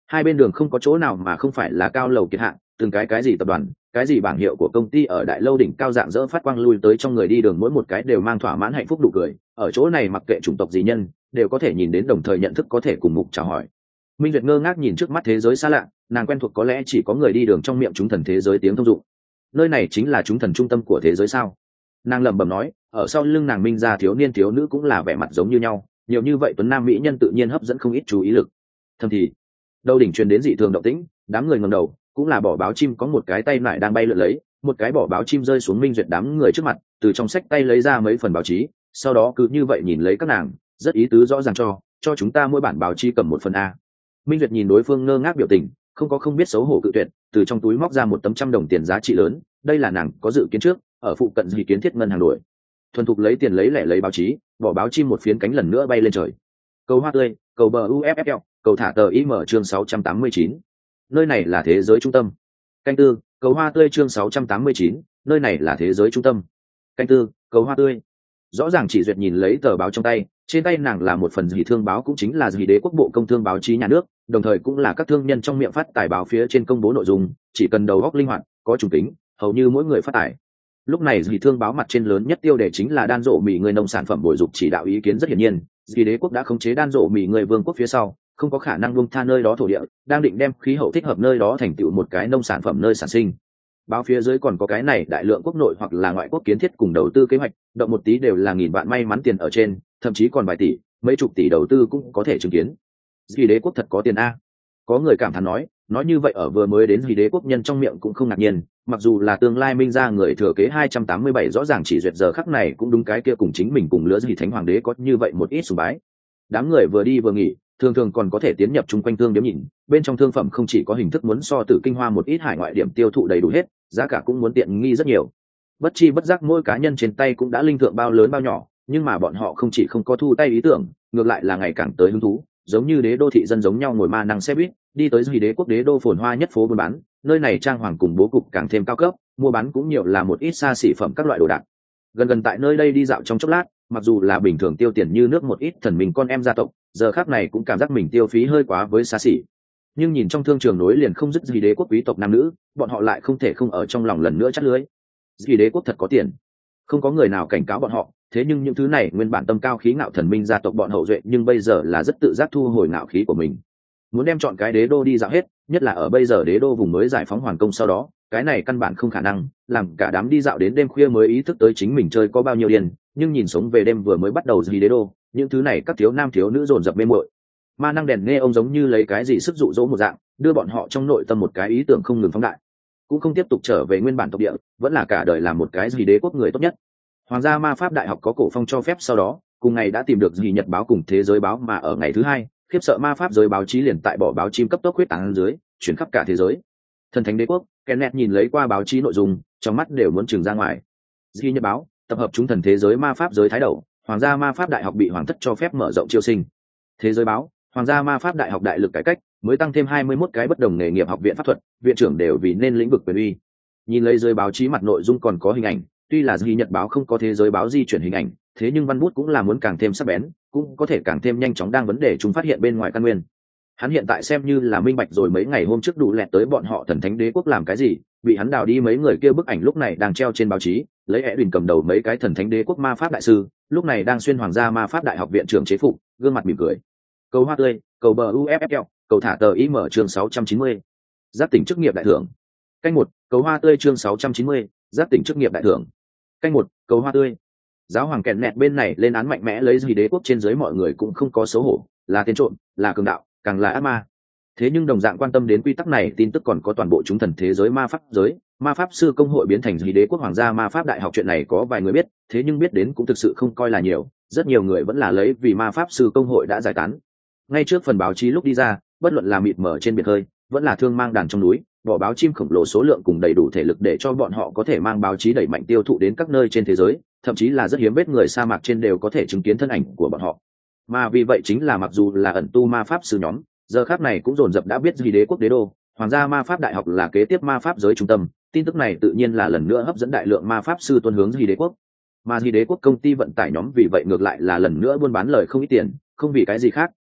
Hai bên đường không có chỗ nào mà không phải là cao lầu kiệt hạng, từng cái cái gì tập đoàn, cái gì bảng hiệu của công ty ở đại lâu đỉnh cao dạng dỡ phát quang lui tới trong người đi đường, mỗi một cái đều mang thỏa mãn hạnh phúc đủ cười. Ở chỗ này mặc kệ chủng tộc gì nhân đều có thể nhìn đến, đồng thời nhận thức có thể cùng mục chào hỏi. Minh Duyệt ngơ ngác nhìn trước mắt thế giới xa lạ, nàng quen thuộc có lẽ chỉ có người đi đường trong miệng chúng thần thế giới tiếng thông dụng. Nơi này chính là chúng thần trung tâm của thế giới sao? Nàng lẩm bẩm nói. Ở sau lưng nàng Minh gia thiếu niên thiếu nữ cũng là vẻ mặt giống như nhau, nhiều như vậy tuấn nam mỹ nhân tự nhiên hấp dẫn không ít chú ý lực. Thầm thì đầu đỉnh truyền đến dị thường động tĩnh, đám người ngẩng đầu, cũng là bỏ báo chim có một cái tay lại đang bay lượn lấy, một cái bỏ báo chim rơi xuống Minh Duyệt đám người trước mặt, từ trong sách tay lấy ra mấy phần báo chí, sau đó cứ như vậy nhìn lấy các nàng, rất ý tứ rõ ràng cho cho chúng ta mỗi bản báo chí cầm một phần a. Minh Duyệt nhìn đối phương ngơ ngác biểu tình, không có không biết xấu hổ cự tuyệt, từ trong túi móc ra một tấm trăm đồng tiền giá trị lớn, đây là nàng có dự kiến trước, ở phụ cận gì kiến thiết ngân hàng đuổi. Thuần thục lấy tiền lấy lẻ lấy báo chí, bỏ báo chim một phiến cánh lần nữa bay lên trời. Cầu hoa tươi, cầu bờ u ép ép lờ, cầu thả tờ im chương sáu trăm tám mươi chín. Nơi này là thế giới trung tâm. Canh tư, cầu hoa tươi chương sáu trăm tám mươi chín, nơi này là thế giới trung tâm. Canh tư, cầu hoa tươi. Rõ ràng chỉ duyệt nhìn lấy tờ báo trong tay, trên tay nàng là một phần gì thương báo, cũng chính là gì đế quốc bộ công thương báo chí nhà nước, đồng thời cũng là các thương nhân trong miệng phát tải báo phía trên công bố nội dung, chỉ cần đầu óc linh hoạt, có chủ tính, hầu như mỗi người phát tải. Lúc này gì thương báo mặt trên lớn nhất tiêu đề chính là đan rộ mì người nông sản phẩm bồi dục chỉ đạo, ý kiến rất hiển nhiên, gì đế quốc đã khống chế đan rộ mì người vương quốc phía sau, không có khả năng buông tha nơi đó thổ địa, đang định đem khí hậu thích hợp nơi đó thành tựu một cái nông sản phẩm nơi sản sinh. Báo phía dưới còn có cái này đại lượng quốc nội hoặc là ngoại quốc kiến thiết cùng đầu tư kế hoạch, động một tí đều là nghìn vạn may mắn tiền ở trên, thậm chí còn vài tỷ, mấy chục tỷ đầu tư cũng có thể chứng kiến. Gì đế quốc thật có tiền a. Có người cảm thán nói, nói như vậy ở vừa mới đến gì đế quốc nhân trong miệng cũng không ngạc nhiên, mặc dù là tương lai Minh gia người thừa kế hai trăm tám mươi bảy, rõ ràng chỉ duyệt giờ khắc này cũng đúng cái kia cùng chính mình cùng lứa gì thánh hoàng đế có như vậy một ít sùng bái. Đám người vừa đi vừa nghỉ, thường thường còn có thể tiến nhập chung quanh thương điểm nhìn, bên trong thương phẩm không chỉ có hình thức muốn so Tử Kinh Hoa một ít hải ngoại điểm tiêu thụ đầy đủ hết, giá cả cũng muốn tiện nghi rất nhiều. Bất chi bất giác mỗi cá nhân trên tay cũng đã linh thượng bao lớn bao nhỏ, nhưng mà bọn họ không chỉ không có thu tay ý tưởng, ngược lại là ngày càng tới hứng thú, giống như đế đô thị dân giống nhau ngồi ma năng xe buýt đi tới gì đế quốc đế đô phồn hoa nhất phố buôn bán, nơi này trang hoàng cùng bố cục càng thêm cao cấp, mua bán cũng nhiều là một ít xa xỉ phẩm các loại đồ đạc. Gần gần tại nơi đây đi dạo trong chốc lát, mặc dù là bình thường tiêu tiền như nước một ít thần mình con em gia tộc, giờ khác này cũng cảm giác mình tiêu phí hơi quá với xa xỉ. Nhưng nhìn trong thương trường nối liền không dứt gì đế quốc quý tộc nam nữ, bọn họ lại không thể không ở trong lòng lần nữa chắt lưới. Gì đế quốc thật có tiền. Không có người nào cảnh cáo bọn họ, thế nhưng những thứ này nguyên bản tâm cao khí ngạo thần minh gia tộc bọn hậu duệ, nhưng bây giờ là rất tự giác thu hồi ngạo khí của mình. Muốn đem chọn cái đế đô đi dạo hết, nhất là ở bây giờ đế đô vùng mới giải phóng hoàn công sau đó, cái này căn bản không khả năng, làm cả đám đi dạo đến đêm khuya mới ý thức tới chính mình chơi có bao nhiêu điên, nhưng nhìn sống về đêm vừa mới bắt đầu gì đế đô, những thứ này các thiếu nam thiếu nữ dồn dập mê muội. Ma năng đèn nghe ông giống như lấy cái gì sức dụ dỗ một dạng, đưa bọn họ trong nội tâm một cái ý tưởng không ngừng phóng đại, cũng không tiếp tục trở về nguyên bản tộc địa, vẫn là cả đời làm một cái gì đế quốc người tốt nhất. Hoàng gia ma pháp đại học có cổ phong cho phép sau đó, cùng ngày đã tìm được gì nhật báo cùng thế giới báo, mà ở ngày thứ hai, khiếp sợ ma pháp giới báo chí liền tại bỏ báo chim cấp tốc huyết tán dưới, chuyển khắp cả thế giới. Thần thánh đế quốc, Kenneth nhìn lấy qua báo chí nội dung, trong mắt đều muốn trừng ra ngoài. Gì nhật báo, tập hợp chúng thần thế giới ma pháp giới thái đầu, Hoàng gia ma pháp đại học bị hoàng thất cho phép mở rộng chiêu sinh. Thế giới báo, Hoàng gia ma pháp đại học đại lực cải cách, mới tăng thêm hai mươi mốt cái bất đồng nghề nghiệp học viện pháp thuật, viện trưởng đều vì nên lĩnh vực quyền uy. Nhìn lấy dưới báo chí mặt nội dung còn có hình ảnh, tuy là gì nhật báo không có thế giới báo di chuyển hình ảnh, thế nhưng văn bút cũng là muốn càng thêm sắc bén, cũng có thể càng thêm nhanh chóng đang vấn đề chúng phát hiện bên ngoài căn nguyên. Hắn hiện tại xem như là minh bạch rồi mấy ngày hôm trước đủ lẹt tới bọn họ thần thánh đế quốc làm cái gì, bị hắn đào đi mấy người kia bức ảnh lúc này đang treo trên báo chí, lấy Edwin cầm đầu mấy cái thần thánh đế quốc ma pháp đại sư, lúc này đang xuyên hoàng gia ma pháp đại học viện trưởng chế phục, gương mặt mỉm cười. Cầu hoa tươi, cầu bờ u ép ép lờ, cầu thả tờ im chương sáu trăm chín mươi. Giác tỉnh chức nghiệp đại thưởng. Canh một, cầu hoa tươi chương sáu trăm chín mươi, giác tỉnh chức nghiệp đại thưởng. Canh một, cầu hoa tươi. Giáo hoàng kẹn nẹt bên này lên án mạnh mẽ lấy gì đế quốc trên dưới mọi người cũng không có xấu hổ, là tên trộm, là cường đạo, càng là ác ma. Thế nhưng đồng dạng quan tâm đến quy tắc này tin tức còn có toàn bộ chúng thần thế giới ma pháp giới, ma pháp sư công hội biến thành gì đế quốc hoàng gia ma pháp đại học, chuyện này có vài người biết, thế nhưng biết đến cũng thực sự không coi là nhiều, rất nhiều người vẫn là lấy vì ma pháp sư công hội đã giải tán. Ngay trước phần báo chí lúc đi ra, bất luận là mịt mở trên biển hơi, vẫn là thương mang đàn trong núi, vỏ báo chim khổng lồ số lượng cùng đầy đủ thể lực để cho bọn họ có thể mang báo chí đẩy mạnh tiêu thụ đến các nơi trên thế giới, thậm chí là rất hiếm vết người sa mạc trên đều có thể chứng kiến thân ảnh của bọn họ. Mà vì vậy chính là mặc dù là ẩn tu ma pháp sư nhóm, giờ khắc này cũng dồn dập đã biết gì đế quốc đế đô, hoàng gia ma pháp đại học là kế tiếp ma pháp giới trung tâm, tin tức này tự nhiên là lần nữa hấp dẫn đại lượng ma pháp sư tuân hướng gì đế quốc. Mà gì đế quốc công ty vận tải nhóm vì vậy ngược lại là lần nữa buôn bán lời không ít tiền, không vì cái gì khác,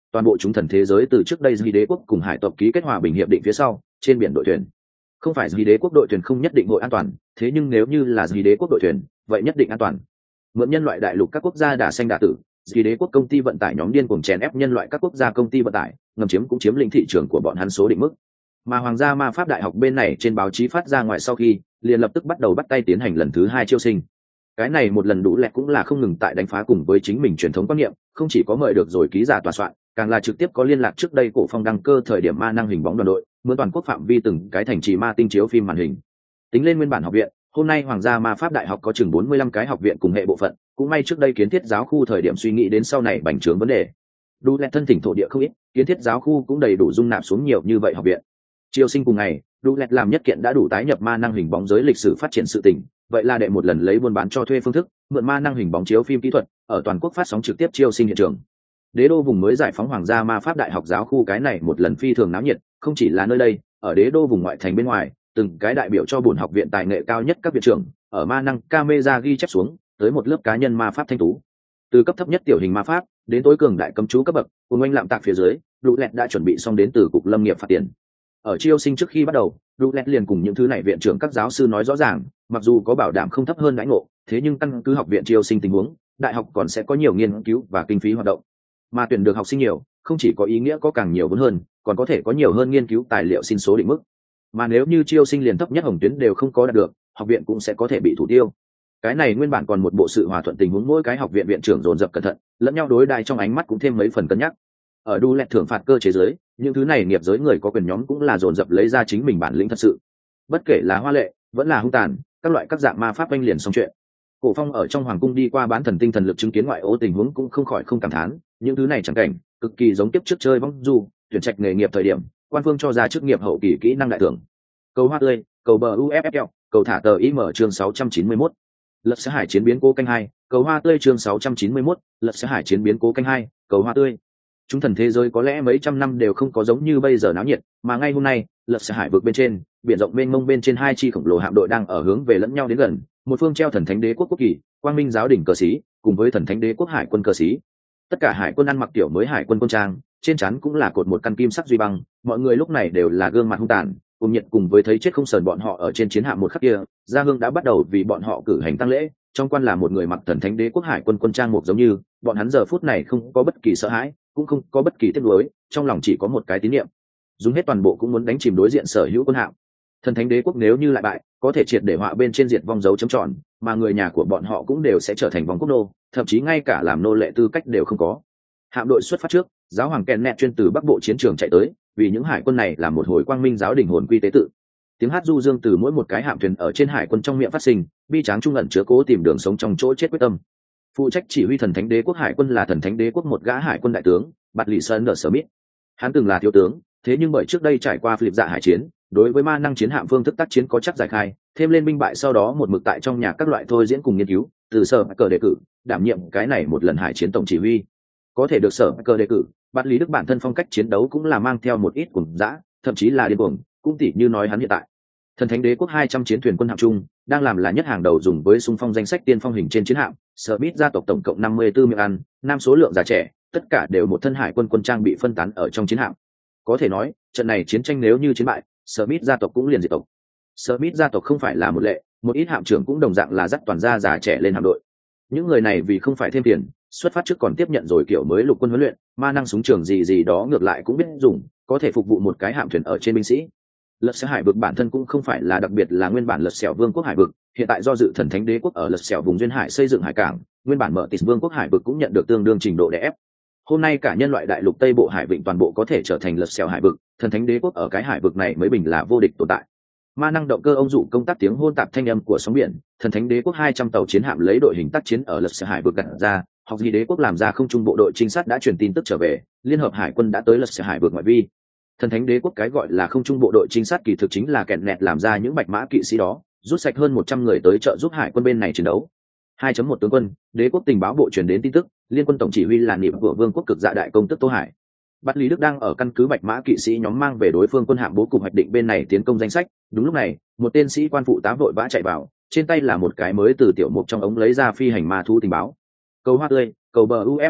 toàn bộ chúng thần thế giới từ trước đây Duy đế quốc cùng hải tộc ký kết hòa bình hiệp định phía sau trên biển đội thuyền. Không phải Duy đế quốc đội thuyền không nhất định hội an toàn, thế nhưng nếu như là Duy đế quốc đội thuyền vậy nhất định an toàn. Mượn nhân loại đại lục các quốc gia đả xanh đả tử, Duy đế quốc công ty vận tải nhóm điên cuồng chèn ép nhân loại các quốc gia công ty vận tải, ngầm chiếm cũng chiếm lĩnh thị trường của bọn hắn số định mức. Mà Hoàng gia Ma Pháp Đại học bên này trên báo chí phát ra ngoài sau khi, liền lập tức bắt đầu bắt tay tiến hành lần thứ hai chiêu sinh. Cái này một lần đủ lẹt cũng là không ngừng tại đánh phá cùng với chính mình truyền thống quan niệm, không chỉ có mời được rồi ký giả tòa soạn, càng là trực tiếp có liên lạc trước đây cổ phong đăng cơ thời điểm ma năng hình bóng đoàn đội, mượn toàn quốc phạm vi từng cái thành trì ma tinh chiếu phim màn hình. Tính lên nguyên bản học viện, hôm nay Hoàng gia Ma Pháp Đại học có chừng bốn mươi lăm cái học viện cùng hệ bộ phận, cũng may trước đây kiến thiết giáo khu thời điểm suy nghĩ đến sau này bành trướng vấn đề. Đủ lẹt thân thỉnh thổ địa không ít, kiến thiết giáo khu cũng đầy đủ dung nạp xuống nhiều như vậy học viện. Chiêu sinh cùng ngày, đủ lẹt làm nhất kiện đã đủ tái nhập ma năng hình bóng giới lịch sử phát triển sự tình, vậy là đệ một lần lấy buôn bán cho thuê phương thức, mượn ma năng hình bóng chiếu phim kỹ thuật, ở toàn quốc phát sóng trực tiếp chiêu sinh hiện trường. Đế đô vùng mới giải phóng Hoàng gia Ma Pháp Đại học giáo khu cái này một lần phi thường náo nhiệt, không chỉ là nơi đây, ở đế đô vùng ngoại thành bên ngoài, từng cái đại biểu cho bổn học viện tài nghệ cao nhất các viện trưởng, ở ma năng camera ghi chép xuống, tới một lớp cá nhân ma pháp thanh tú. Từ cấp thấp nhất tiểu hình ma pháp, đến tối cường đại cấm chú cấp bậc, cùng anh lạm tạc phía dưới, Đủ lẹt đã chuẩn bị xong đến từ cục lâm nghiệp phạt tiền. Ở chiêu sinh trước khi bắt đầu, Đủ lẹt liền cùng những thứ này viện trưởng các giáo sư nói rõ ràng, mặc dù có bảo đảm không thấp hơn đãi ngộ, thế nhưng căn cứ học viện chiêu sinh tình huống, đại học còn sẽ có nhiều nghiên cứu và kinh phí hoạt động. Mà tuyển được học sinh nhiều, không chỉ có ý nghĩa có càng nhiều vốn hơn, còn có thể có nhiều hơn nghiên cứu tài liệu xin số định mức. Mà nếu như chiêu sinh liền thấp nhất hồng tuyến đều không có đạt được, học viện cũng sẽ có thể bị thủ tiêu. Cái này nguyên bản còn một bộ sự hòa thuận tình huống, mỗi cái học viện viện trưởng dồn dập cẩn thận, lẫn nhau đối đai trong ánh mắt cũng thêm mấy phần cân nhắc. Ở Đủ lẹt thưởng phạt cơ chế giới, những thứ này nghiệp giới người có quyền nhóm cũng là dồn dập lấy ra chính mình bản lĩnh thật sự. Bất kể là hoa lệ, vẫn là hung tàn, các loại các dạng ma pháp oanh liền xong chuyện. Cổ Phong ở trong hoàng cung đi qua bán thần tinh thần lực chứng kiến ngoại ô tình huống cũng không khỏi không cảm thán, những thứ này chẳng cảnh cực kỳ giống tiếp trước chơi vong du, tuyển trạch nghề nghiệp thời điểm, quan phương cho ra chức nghiệp hậu kỳ kỹ năng đại thưởng. Cầu hoa tươi, cầu bờ u ép ép lờ, cầu thả tờ im chương sáu trăm chín mươi mốt. Lật sẽ hải chiến biến cố canh hai, cầu hoa tươi chương sáu trăm chín mươi mốt, lật sẽ hải chiến biến cố canh hai, cầu hoa tươi. Chúng thần thế giới có lẽ mấy trăm năm đều không có giống như bây giờ náo nhiệt, mà ngay hôm nay, lật sẽ hải vực bên trên, biển rộng mênh mông bên trên hai chi khổng lồ hạm đội đang ở hướng về lẫn nhau đến gần, một phương treo thần thánh đế quốc quốc kỳ, quang minh giáo đỉnh cờ sĩ, cùng với thần thánh đế quốc hải quân cờ sĩ. Tất cả hải quân ăn mặc tiểu mới hải quân quân trang, trên trán cũng là cột một căn kim sắc duy băng, mọi người lúc này đều là gương mặt hung tàn, cùng nhiệt cùng với thấy chết không sờn bọn họ ở trên chiến hạm một khắc kia, gia hương đã bắt đầu vì bọn họ cử hành tang lễ, trong quan là một người mặc thần thánh đế quốc hải quân quân trang một giống như, bọn hắn giờ phút này không có bất kỳ sợ hãi, cũng không có bất kỳ tiếc nuối, trong lòng chỉ có một cái tín niệm, dùng hết toàn bộ cũng muốn đánh chìm đối diện sở hữu quân hạm. Thần thánh đế quốc nếu như lại bại, có thể triệt để họa bên trên diệt vong dấu chấm tròn, mà người nhà của bọn họ cũng đều sẽ trở thành vong quốc nô, thậm chí ngay cả làm nô lệ tư cách đều không có. Hạm đội xuất phát trước, giáo hoàng Kenneth chuyên từ bắc bộ chiến trường chạy tới, vì những hải quân này là một hồi quang minh giáo đình hồn quy tế tự. Tiếng hát du dương từ mỗi một cái hạm thuyền ở trên hải quân trong miệng phát sinh, bi tráng trung ẩn chứa cố tìm đường sống trong chỗ chết quyết tâm. Phụ trách chỉ huy thần thánh đế quốc hải quân là thần thánh đế quốc một gã hải quân đại tướng, Bạt Lì Sơn Smith. Hắn từng là thiếu tướng, thế nhưng bởi trước đây trải qua philipp dạ hải chiến, đối với ma năng chiến hạm phương thức tác chiến có chắc giải khai, thêm lên binh bại sau đó một mực tại trong nhà các loại thôi diễn cùng nghiên cứu, từ sở cờ đề cử đảm nhiệm cái này một lần hải chiến tổng chỉ huy. Có thể được sở cờ đề cử, Bạt Lý Đức bản thân phong cách chiến đấu cũng là mang theo một ít cuồng dã, thậm chí là điên cuồng, cũng tỉ như nói hắn hiện tại thần thánh đế quốc hai trăm chiến thuyền quân hạm chung đang làm là nhất hàng đầu dùng với xung phong danh sách tiên phong hình trên chiến hạm. Smith gia tộc tổng cộng năm mươi tư miệng ăn, nam số lượng già trẻ, tất cả đều một thân hải quân quân trang bị phân tán ở trong chiến hạm. Có thể nói trận này chiến tranh nếu như chiến bại, Smith gia tộc cũng liền diệt tộc. Smith gia tộc không phải là một lệ, một ít hạm trưởng cũng đồng dạng là dắt toàn gia già trẻ lên hạm đội. Những người này vì không phải thêm tiền, xuất phát trước còn tiếp nhận rồi kiểu mới lục quân huấn luyện, ma năng súng trường gì gì đó ngược lại cũng biết dùng, có thể phục vụ một cái hạm thuyền ở trên binh sĩ. Lật xẻo hải vực bản thân cũng không phải là đặc biệt là nguyên bản lật xẻo vương quốc hải vực, hiện tại do dự thần thánh đế quốc ở lật xẻo vùng duyên hải xây dựng hải cảng, nguyên bản mở tịt vương quốc hải vực cũng nhận được tương đương trình độ đè ép. Hôm nay cả nhân loại đại lục tây bộ hải vịnh toàn bộ có thể trở thành lật xẻo hải vực, thần thánh đế quốc ở cái hải vực này mới bình là vô địch tồn tại. Ma năng động cơ ông dụ công tác tiếng hôn tạp thanh âm của sóng biển, thần thánh đế quốc hai trăm tàu chiến hạm lấy đội hình tác chiến ở lật xẻo hải vực đặt ra, học gì đế quốc làm ra không trung bộ đội trinh sát đã truyền tin tức trở về, liên hợp hải quân đã tới lật xẻo hải vực ngoại vi. Thần thánh đế quốc cái gọi là không trung bộ đội trinh sát kỳ thực chính là kẹn nẹt làm ra những bạch mã kỵ sĩ đó, rút sạch hơn một trăm người tới trợ giúp hải quân bên này chiến đấu. hai chấm một tướng quân, đế quốc tình báo bộ truyền đến tin tức, liên quân tổng chỉ huy là niệm của vương quốc cực dạ đại công tức Tô Hải. Bát Lý Đức đang ở căn cứ bạch mã kỵ sĩ nhóm mang về đối phương quân hạm bố cục hoạch định bên này tiến công danh sách. Đúng lúc này, một tên sĩ quan phụ tá vội vã chạy vào, trên tay là một cái mới từ tiểu mục trong ống lấy ra phi hành ma thú tình báo. Cầu hoa tươi, cầu bờ u ép ép lờ,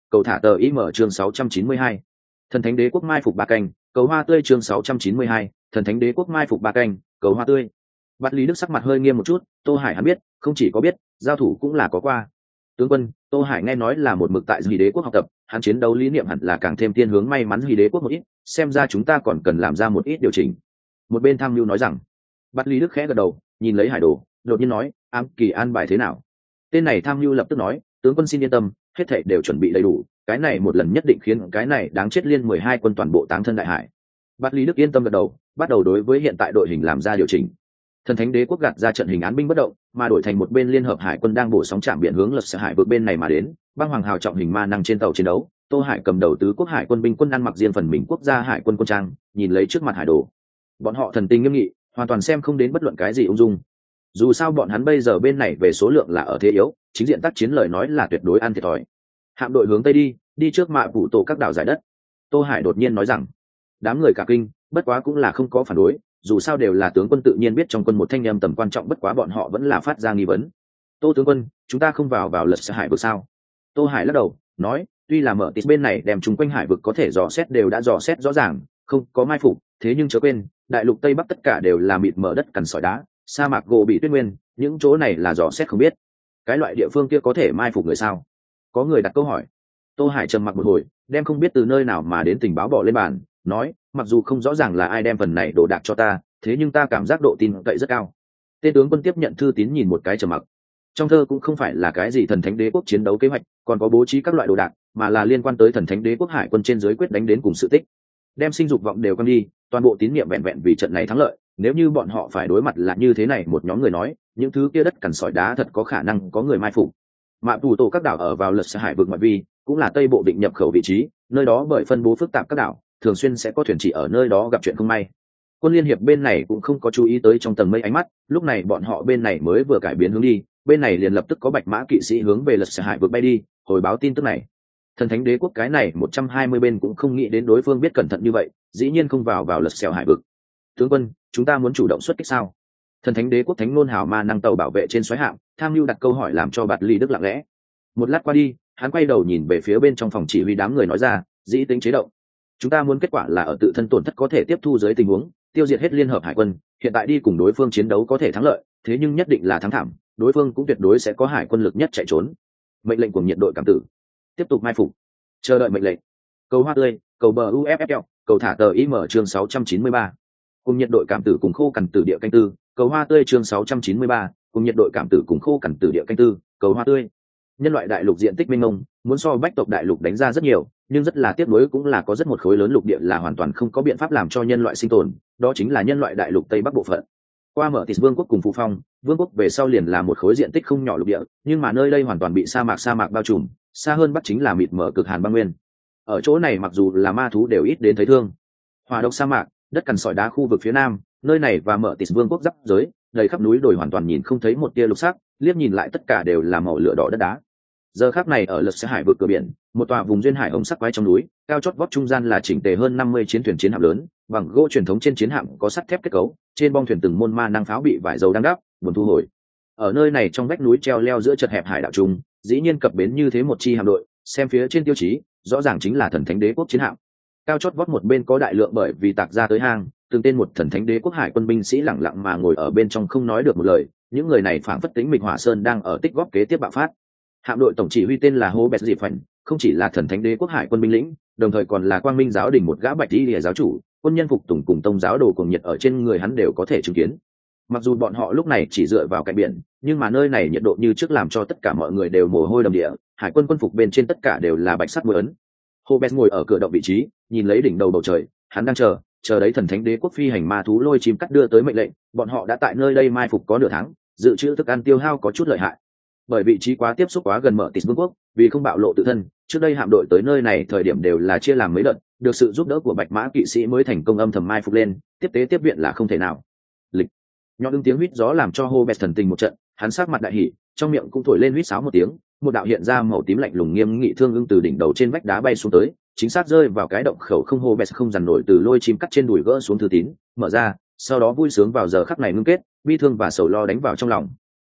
cầu thả tờ ý mở chương sáu trăm chín mươi hai. Thần thánh đế quốc mai phục ba canh, cầu hoa tươi chương sáu trăm chín mươi hai, thần thánh đế quốc mai phục ba canh, cầu hoa tươi. Bạt Lý Đức sắc mặt hơi nghiêm một chút, Tô Hải hắn biết, không chỉ có biết, giao thủ cũng là có qua. Tướng quân, Tô Hải nghe nói là một mực tại Dì đế quốc học tập, hắn chiến đấu lý niệm hẳn là càng thêm thiên hướng may mắn Dì đế quốc một ít, xem ra chúng ta còn cần làm ra một ít điều chỉnh. Một bên tham mưu nói rằng. Bạt Lý Đức khẽ gật đầu, nhìn lấy hải đồ, đột nhiên nói, ám kỳ an bài thế nào? Tên này tham mưu lập tức nói, tướng quân xin yên tâm, hết thảy đều chuẩn bị đầy đủ, cái này một lần nhất định khiến cái này đáng chết liên mười hai quân toàn bộ táng thân đại hải. Bạt Lý Đức yên tâm gật đầu, bắt đầu đối với hiện tại đội hình làm ra điều chỉnh. Thần thánh đế quốc gạt ra trận hình án binh bất động, mà đổi thành một bên liên hợp hải quân đang bổ sóng chạm biển hướng lật sở hải vượt bên này mà đến. Băng hoàng hào trọng hình ma năng trên tàu chiến đấu, Tô Hải cầm đầu tứ quốc hải quân binh quân ăn mặc riêng phần mình quốc gia hải quân quân trang, nhìn lấy trước mặt hải đồ, bọn họ thần tình nghiêm nghị, hoàn toàn xem không đến bất luận cái gì ung dung. Dù sao bọn hắn bây giờ bên này về số lượng là ở thế yếu, chính diện tác chiến lời nói là tuyệt đối ăn thiệt thòi. Hạm đội hướng tây đi, đi trước mạ vụ tổ các đảo giải đất. Tô Hải đột nhiên nói rằng, đám người cả kinh, bất quá cũng là không có phản đối, dù sao đều là tướng quân tự nhiên biết trong quân một thanh âm tầm quan trọng, bất quá bọn họ vẫn là phát ra nghi vấn. Tô tướng quân, chúng ta không vào vào lật sở hải vực sao? Tô Hải lắc đầu nói, tuy là mở tít bên này đem chúng quanh hải vực có thể dò xét đều đã dò xét rõ ràng, không có mai phục, thế nhưng chớ quên đại lục tây bắc tất cả đều là mịt mờ đất cằn sỏi đá, sa mạc gỗ bị tuyết nguyên, những chỗ này là dò xét không biết. Cái loại địa phương kia có thể mai phục người sao? Có người đặt câu hỏi. Tô Hải trầm mặc một hồi, đem không biết từ nơi nào mà đến tình báo bỏ lên bàn, nói, mặc dù không rõ ràng là ai đem phần này đồ đạc cho ta, thế nhưng ta cảm giác độ tin cậy rất cao. Tên tướng quân tiếp nhận thư tín nhìn một cái trầm mặc. Trong thơ cũng không phải là cái gì thần thánh đế quốc chiến đấu kế hoạch, còn có bố trí các loại đồ đạc, mà là liên quan tới thần thánh đế quốc hải quân trên dưới quyết đánh đến cùng sự tích. Đem sinh dục vọng đều quăng đi, toàn bộ tín nhiệm vẹn vẹn vì trận này thắng lợi. Nếu như bọn họ phải đối mặt là như thế này một nhóm người nói, những thứ kia đất cằn sỏi đá thật có khả năng có người mai phục. Mạ Tù tổ các đảo ở vào lật sở hải vực ngoại vi, cũng là tây bộ định nhập khẩu vị trí, nơi đó bởi phân bố phức tạp các đảo, thường xuyên sẽ có thuyền chỉ ở nơi đó gặp chuyện không may. Quân liên hiệp bên này cũng không có chú ý tới trong tầng mây ánh mắt, lúc này bọn họ bên này mới vừa cải biến hướng đi, bên này liền lập tức có bạch mã kỵ sĩ hướng về lật sở hải vực bay đi, hồi báo tin tức này. Thần thánh đế quốc cái này một trăm hai mươi bên cũng không nghĩ đến đối phương biết cẩn thận như vậy, dĩ nhiên không vào vào lật xẻo hải vực. Tướng quân, chúng ta muốn chủ động xuất kích sao? Thần thánh đế quốc thánh nôn hào ma năng tàu bảo vệ trên xoáy hạm, tham mưu đặt câu hỏi làm cho Bạt Lý Đức lặng lẽ. Một lát qua đi, hắn quay đầu nhìn về phía bên trong phòng chỉ huy đám người nói ra, dĩ tính chế động. Chúng ta muốn kết quả là ở tự thân tổn thất có thể tiếp thu dưới tình huống, tiêu diệt hết liên hợp hải quân, hiện tại đi cùng đối phương chiến đấu có thể thắng lợi, thế nhưng nhất định là thắng thảm, đối phương cũng tuyệt đối sẽ có hải quân lực nhất chạy trốn. Mệnh lệnh của nhiệt đội cảm tử, tiếp tục mai phục, chờ đợi mệnh lệnh. Cầu hoa tươi, cầu bờ u ép ép lờ, cầu thả tờ im chương sáu trăm chín mươi ba. Cùng nhiệt đội cảm tử cùng khô cằn tử địa canh tư, cầu hoa tươi chương sáu trăm chín mươi ba, cùng nhiệt đội cảm tử cùng khô cằn tử địa canh tư, cầu hoa tươi. Nhân loại đại lục diện tích mênh mông, muốn so bách tộc đại lục đánh ra rất nhiều, nhưng rất là tiếc nuối cũng là có rất một khối lớn lục địa là hoàn toàn không có biện pháp làm cho nhân loại sinh tồn, đó chính là nhân loại đại lục tây bắc bộ phận. Qua mở Tịt vương quốc cùng Phù Phong, vương quốc về sau liền là một khối diện tích không nhỏ lục địa, nhưng mà nơi đây hoàn toàn bị sa mạc sa mạc bao trùm, xa hơn bắc chính là mịt mở cực hàn băng nguyên. Ở chỗ này mặc dù là ma thú đều ít đến thấy thương. Hỏa độc sa mạc, đất cằn sỏi đá khu vực phía nam, nơi này và mở Tịt vương quốc giáp giới, đầy khắp núi đồi hoàn toàn nhìn không thấy một tia lục sắc, liếc nhìn lại tất cả đều là màu lửa đỏ đất đá. Giờ khắc này ở lật xe hải vực cửa biển, một tòa vùng duyên hải hồng sắc quái trong núi, cao chót vót trung gian là chỉnh tề hơn năm mươi chiến thuyền chiến hạm lớn, bằng gỗ truyền thống trên chiến hạm có sắt thép kết cấu, trên bong thuyền từng môn ma năng pháo bị vải dầu đang đắp, buồn thu hồi. Ở nơi này trong vách núi treo leo giữa chật hẹp hải đảo trung, dĩ nhiên cập bến như thế một chi hạm đội, xem phía trên tiêu chí, rõ ràng chính là thần thánh đế quốc chiến hạm. Cao chót vót một bên có đại lượng bởi vì tạc ra tới hang, từng tên một thần thánh đế quốc hải quân binh sĩ lặng lặng mà ngồi ở bên trong không nói được một lời, những người này phảng phất tính mịch hỏa sơn đang ở tích góp kế tiếp bạo phát. Hạm đội tổng chỉ huy tên là Hô Bẹt Dịp Phảnh, không chỉ là thần thánh đế quốc hải quân binh lĩnh, đồng thời còn là quang minh giáo đình một gã bạch y lìa giáo chủ, quân nhân phục tùng cùng tông giáo đồ cùng nhiệt ở trên người hắn đều có thể chứng kiến. Mặc dù bọn họ lúc này chỉ dựa vào cạnh biển, nhưng mà nơi này nhiệt độ như trước làm cho tất cả mọi người đều mồ hôi đầm địa, hải quân quân phục bên trên tất cả đều là bạch sắt môi ấn. Hô Bẹt ngồi ở cửa động vị trí, nhìn lấy đỉnh đầu bầu trời, hắn đang chờ, chờ đấy thần thánh đế quốc phi hành ma thú lôi chim cắt đưa tới mệnh lệnh, bọn họ đã tại nơi đây mai phục có nửa tháng, dự trữ thức ăn tiêu hao có chút lợi hại. Bởi vị trí quá tiếp xúc quá gần mở Tịt vương quốc, vì không bạo lộ tự thân, trước đây hạm đội tới nơi này thời điểm đều là chia làm mấy đợt, được sự giúp đỡ của bạch mã kỵ sĩ mới thành công âm thầm mai phục lên, tiếp tế tiếp viện là không thể nào. Lịch nhọn ứng tiếng huýt gió làm cho Hô Bẹt thần tình một trận, hắn sát mặt đại hỉ, trong miệng cũng thổi lên huýt sáo một tiếng, một đạo hiện ra màu tím lạnh lùng nghiêm nghị thương ưng từ đỉnh đầu trên vách đá bay xuống tới, chính xác rơi vào cái động khẩu không. Hô Bẹt không dằn nổi từ lôi chim cắt trên đùi gỡ xuống thư tín, mở ra, sau đó vui sướng vào giờ khắc này ngưng kết, bi thương và sầu lo đánh vào trong lòng.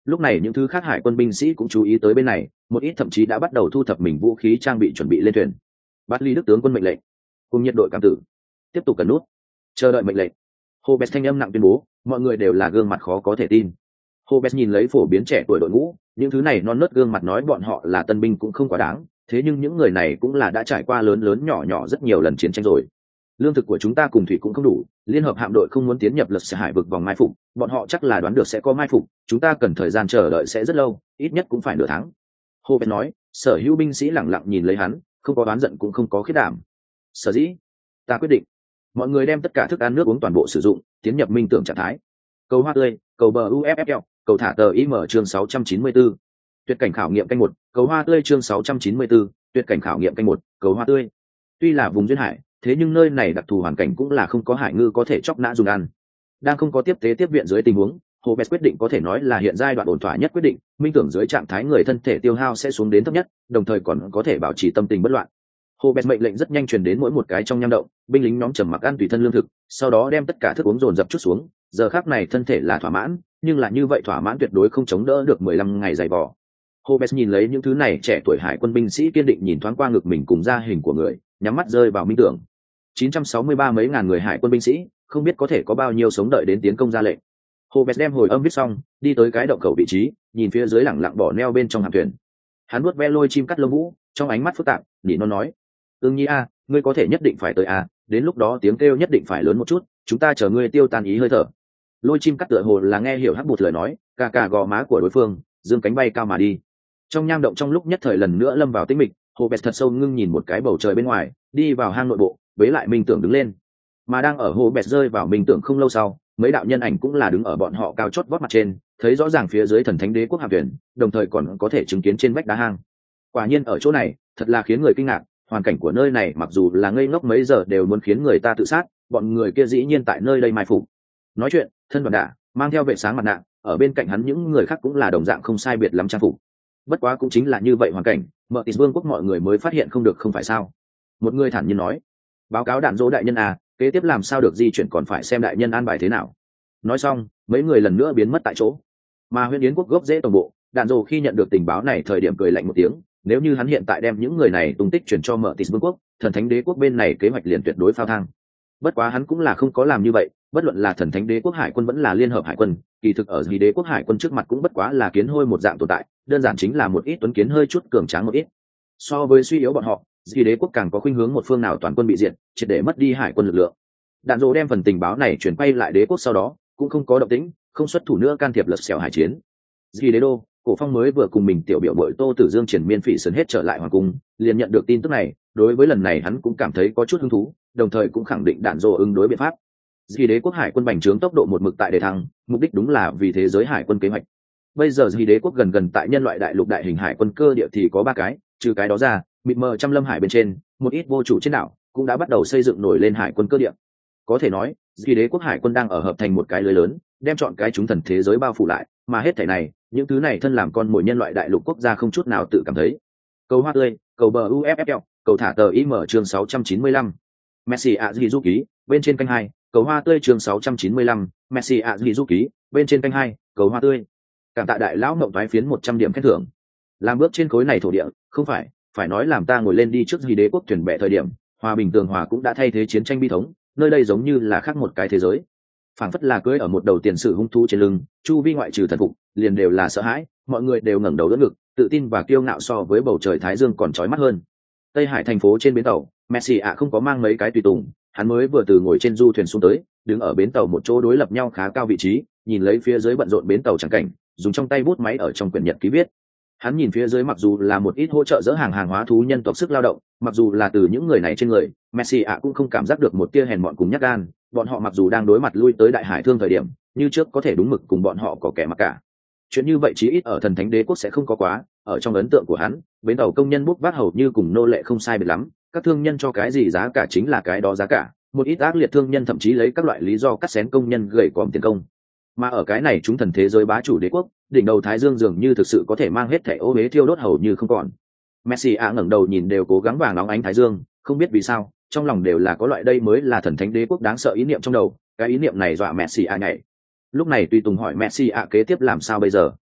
Lúc này những thứ khác hải quân binh sĩ cũng chú ý tới bên này, một ít thậm chí đã bắt đầu thu thập mình vũ khí trang bị chuẩn bị lên thuyền. Bát ly đức tướng quân mệnh lệnh, cùng nhiệt đội cảm tử, tiếp tục cần nút, chờ đợi mệnh lệnh. Hobes thanh âm nặng tuyên bố, mọi người đều là gương mặt khó có thể tin. Hobes nhìn lấy phổ biến trẻ tuổi đội ngũ, những thứ này non nớt gương mặt nói bọn họ là tân binh cũng không quá đáng, thế nhưng những người này cũng là đã trải qua lớn lớn nhỏ nhỏ rất nhiều lần chiến tranh rồi. Lương thực của chúng ta cùng thủy cũng không đủ, liên hợp hạm đội không muốn tiến nhập lật sẽ hải vực vòng mai phục, bọn họ chắc là đoán được sẽ có mai phục, chúng ta cần thời gian chờ đợi sẽ rất lâu, ít nhất cũng phải nửa tháng. Hobes nói, sở hữu binh sĩ lẳng lặng nhìn lấy hắn, không có đoán giận cũng không có khiết đảm. Sở dĩ, ta quyết định, mọi người đem tất cả thức ăn nước uống toàn bộ sử dụng, tiến nhập minh tưởng trạng thái. Cầu hoa tươi, cầu bờ u ép ép lờ, cầu thả tờ im chương sáu trăm chín mươi tư. Tuyệt cảnh khảo nghiệm canh một, cầu hoa tươi chương sáu trăm chín mươi tư, tuyệt cảnh khảo nghiệm canh một, cầu hoa tươi. Tuy là vùng duyên hải, thế nhưng nơi này đặc thù hoàn cảnh cũng là không có hải ngư có thể chóc nã dùng ăn. Đang không có tiếp tế tiếp viện dưới tình huống, Hobes quyết định có thể nói là hiện giai đoạn ổn thỏa nhất quyết định, minh tưởng dưới trạng thái người thân thể tiêu hao sẽ xuống đến thấp nhất, đồng thời còn có thể bảo trì tâm tình bất loạn. Hobes mệnh lệnh rất nhanh truyền đến mỗi một cái trong nham động, binh lính nhóm trầm mặc ăn tùy thân lương thực, sau đó đem tất cả thức uống dồn dập chút xuống, giờ khắc này thân thể là thỏa mãn, nhưng là như vậy thỏa mãn tuyệt đối không chống đỡ được mười lăm ngày dày vò. Hobes nhìn lấy những thứ này trẻ tuổi hải quân binh sĩ kiên định nhìn thoáng qua ngực mình cùng gia hình của người, nhắm mắt rơi vào minh tưởng. chín trăm sáu mươi ba mấy ngàn người hải quân binh sĩ, không biết có thể có bao nhiêu sống đợi đến tiến công ra lệnh. Hobes đem hồi âm viết xong, đi tới cái động khẩu vị trí, nhìn phía dưới lẳng lặng bỏ neo bên trong hạm thuyền. Hắn nuốt ve lôi chim cắt lông vũ, trong ánh mắt phức tạp, nỉ non nói: "Ưng Nhi a, ngươi có thể nhất định phải tới a, đến lúc đó tiếng kêu nhất định phải lớn một chút, chúng ta chờ ngươi tiêu tan ý hơi thở." Lôi chim cắt tựa hồ là nghe hiểu hắc bụt lời nói, cà cà gò má của đối phương, dương cánh bay cao mà đi. Trong nham động trong lúc nhất thời lần nữa lâm vào tĩnh mịch, Hobes thật sâu ngưng nhìn một cái bầu trời bên ngoài, đi vào hang nội bộ, với lại minh tưởng đứng lên. Mà đang ở Hobes rơi vào minh tưởng không lâu sau, mấy đạo nhân ảnh cũng là đứng ở bọn họ cao chót vót mặt trên, thấy rõ ràng phía dưới thần thánh đế quốc hạm thuyền, đồng thời còn có thể chứng kiến trên vách đá hang. Quả nhiên ở chỗ này, thật là khiến người kinh ngạc, hoàn cảnh của nơi này mặc dù là ngây ngốc mấy giờ đều muốn khiến người ta tự sát, bọn người kia dĩ nhiên tại nơi đây mai phục. Nói chuyện, thân đoàn đả, mang theo vệ sáng mặt nạ, ở bên cạnh hắn những người khác cũng là đồng dạng không sai biệt lắm trang phục. Bất quá cũng chính là như vậy hoàn cảnh, Mở Tịt Vương quốc mọi người mới phát hiện không được không phải sao? Một người thản nhiên nói: "Báo cáo đạn dỗ đại nhân à, kế tiếp làm sao được di chuyển còn phải xem đại nhân an bài thế nào." Nói xong, mấy người lần nữa biến mất tại chỗ. Mà Huyễn Yến quốc gốc rễ tổng bộ, đạn dỗ khi nhận được tình báo này thời điểm cười lạnh một tiếng, nếu như hắn hiện tại đem những người này tung tích chuyển cho Mở Tịt Vương quốc, thần thánh đế quốc bên này kế hoạch liền tuyệt đối phao thang. Bất quá hắn cũng là không có làm như vậy, bất luận là thần thánh đế quốc hải quân vẫn là liên hợp hải quân, kỳ thực ở gì đế quốc hải quân trước mặt cũng bất quá là kiến hôi một dạng tồn tại, đơn giản chính là một ít tuấn kiến hơi chút cường tráng một ít. So với suy yếu bọn họ, gì đế quốc càng có khuynh hướng một phương nào toàn quân bị diệt, triệt để mất đi hải quân lực lượng. Đạn dỗ đem phần tình báo này chuyển quay lại đế quốc sau đó, cũng không có động tĩnh, không xuất thủ nữa can thiệp lật xẻo hải chiến. Gì đế đô, Cổ Phong mới vừa cùng mình tiểu biểu bội Tô Tử Dương triển miên phỉ sấn hết trở lại hoàng cung, liền nhận được tin tức này, đối với lần này hắn cũng cảm thấy có chút hứng thú, đồng thời cũng khẳng định đạn dỗ ứng đối biện pháp. Dì đế quốc hải quân bành trướng tốc độ một mực tại đề thăng, mục đích đúng là vì thế giới hải quân kế hoạch. Bây giờ dì đế quốc gần gần tại nhân loại đại lục đại hình hải quân cơ địa thì có ba cái, trừ cái đó ra, mịt mờ trăm lâm hải bên trên, một ít vô chủ trên đảo cũng đã bắt đầu xây dựng nổi lên hải quân cơ địa. Có thể nói, dì đế quốc hải quân đang ở hợp thành một cái lưới lớn, đem chọn cái chúng thần thế giới bao phủ lại, mà hết thảy này, những thứ này thân làm con mồi nhân loại đại lục quốc gia không chút nào tự cảm thấy. Cầu hoa tươi, cầu bờ u ép ép lờ, cầu thả tờ im chương sáu trăm chín mươi lăm. Messi ạ gì du ký, bên trên canh hai, cầu hoa tươi chương sáu trăm chín mươi lăm, Messi ạ gì du ký, bên trên canh hai, cầu hoa tươi. Cảm tạ đại lão mộng toái phiến một trăm điểm khen thưởng. Làm bước trên khối này thổ địa, không phải, phải nói làm ta ngồi lên đi trước gì đế quốc thuyền bè thời điểm, hòa bình tường hòa cũng đã thay thế chiến tranh bi thống, nơi đây giống như là khác một cái thế giới. Phảng phất là cưỡi ở một đầu tiền sử hung thú trên lưng, chu vi ngoại trừ thần phục, liền đều là sợ hãi, mọi người đều ngẩng đầu đỡ ngực, tự tin và kiêu ngạo so với bầu trời thái dương còn chói mắt hơn. Tây Hải thành phố trên bến tàu, Messi ạ không có mang mấy cái tùy tùng, hắn mới vừa từ ngồi trên du thuyền xuống tới, đứng ở bến tàu một chỗ đối lập nhau khá cao vị trí, nhìn lấy phía dưới bận rộn bến tàu chẳng cảnh, dùng trong tay bút máy ở trong quyển nhật ký viết. Hắn nhìn phía dưới mặc dù là một ít hỗ trợ dỡ hàng hàng hóa thú nhân tộc sức lao động, mặc dù là từ những người này trên người, Messi ạ cũng không cảm giác được một tia hèn mọn cùng nhát gan, bọn họ mặc dù đang đối mặt lui tới đại hải thương thời điểm, như trước có thể đúng mực cùng bọn họ có kẻ mặc cả. Chuyện như vậy chí ít ở thần thánh đế quốc sẽ không có quá, ở trong ấn tượng của hắn, bến tàu công nhân bút vác hầu như cùng nô lệ không sai biệt lắm, các thương nhân cho cái gì giá cả chính là cái đó giá cả, một ít ác liệt thương nhân thậm chí lấy các loại lý do cắt xén công nhân gầy còm tiền công. Mà ở cái này chúng thần thế giới bá chủ đế quốc, đỉnh đầu thái dương dường như thực sự có thể mang hết thảy ô uế thiêu đốt hầu như không còn. Messi ạ ngẩng đầu nhìn đều cố gắng vàng nóng ánh thái dương, không biết vì sao, trong lòng đều là có loại đây mới là thần thánh đế quốc đáng sợ ý niệm trong đầu, cái ý niệm này dọa Messi ạ nhảy. Lúc này tùy tùng hỏi Messi ạ kế tiếp làm sao bây giờ.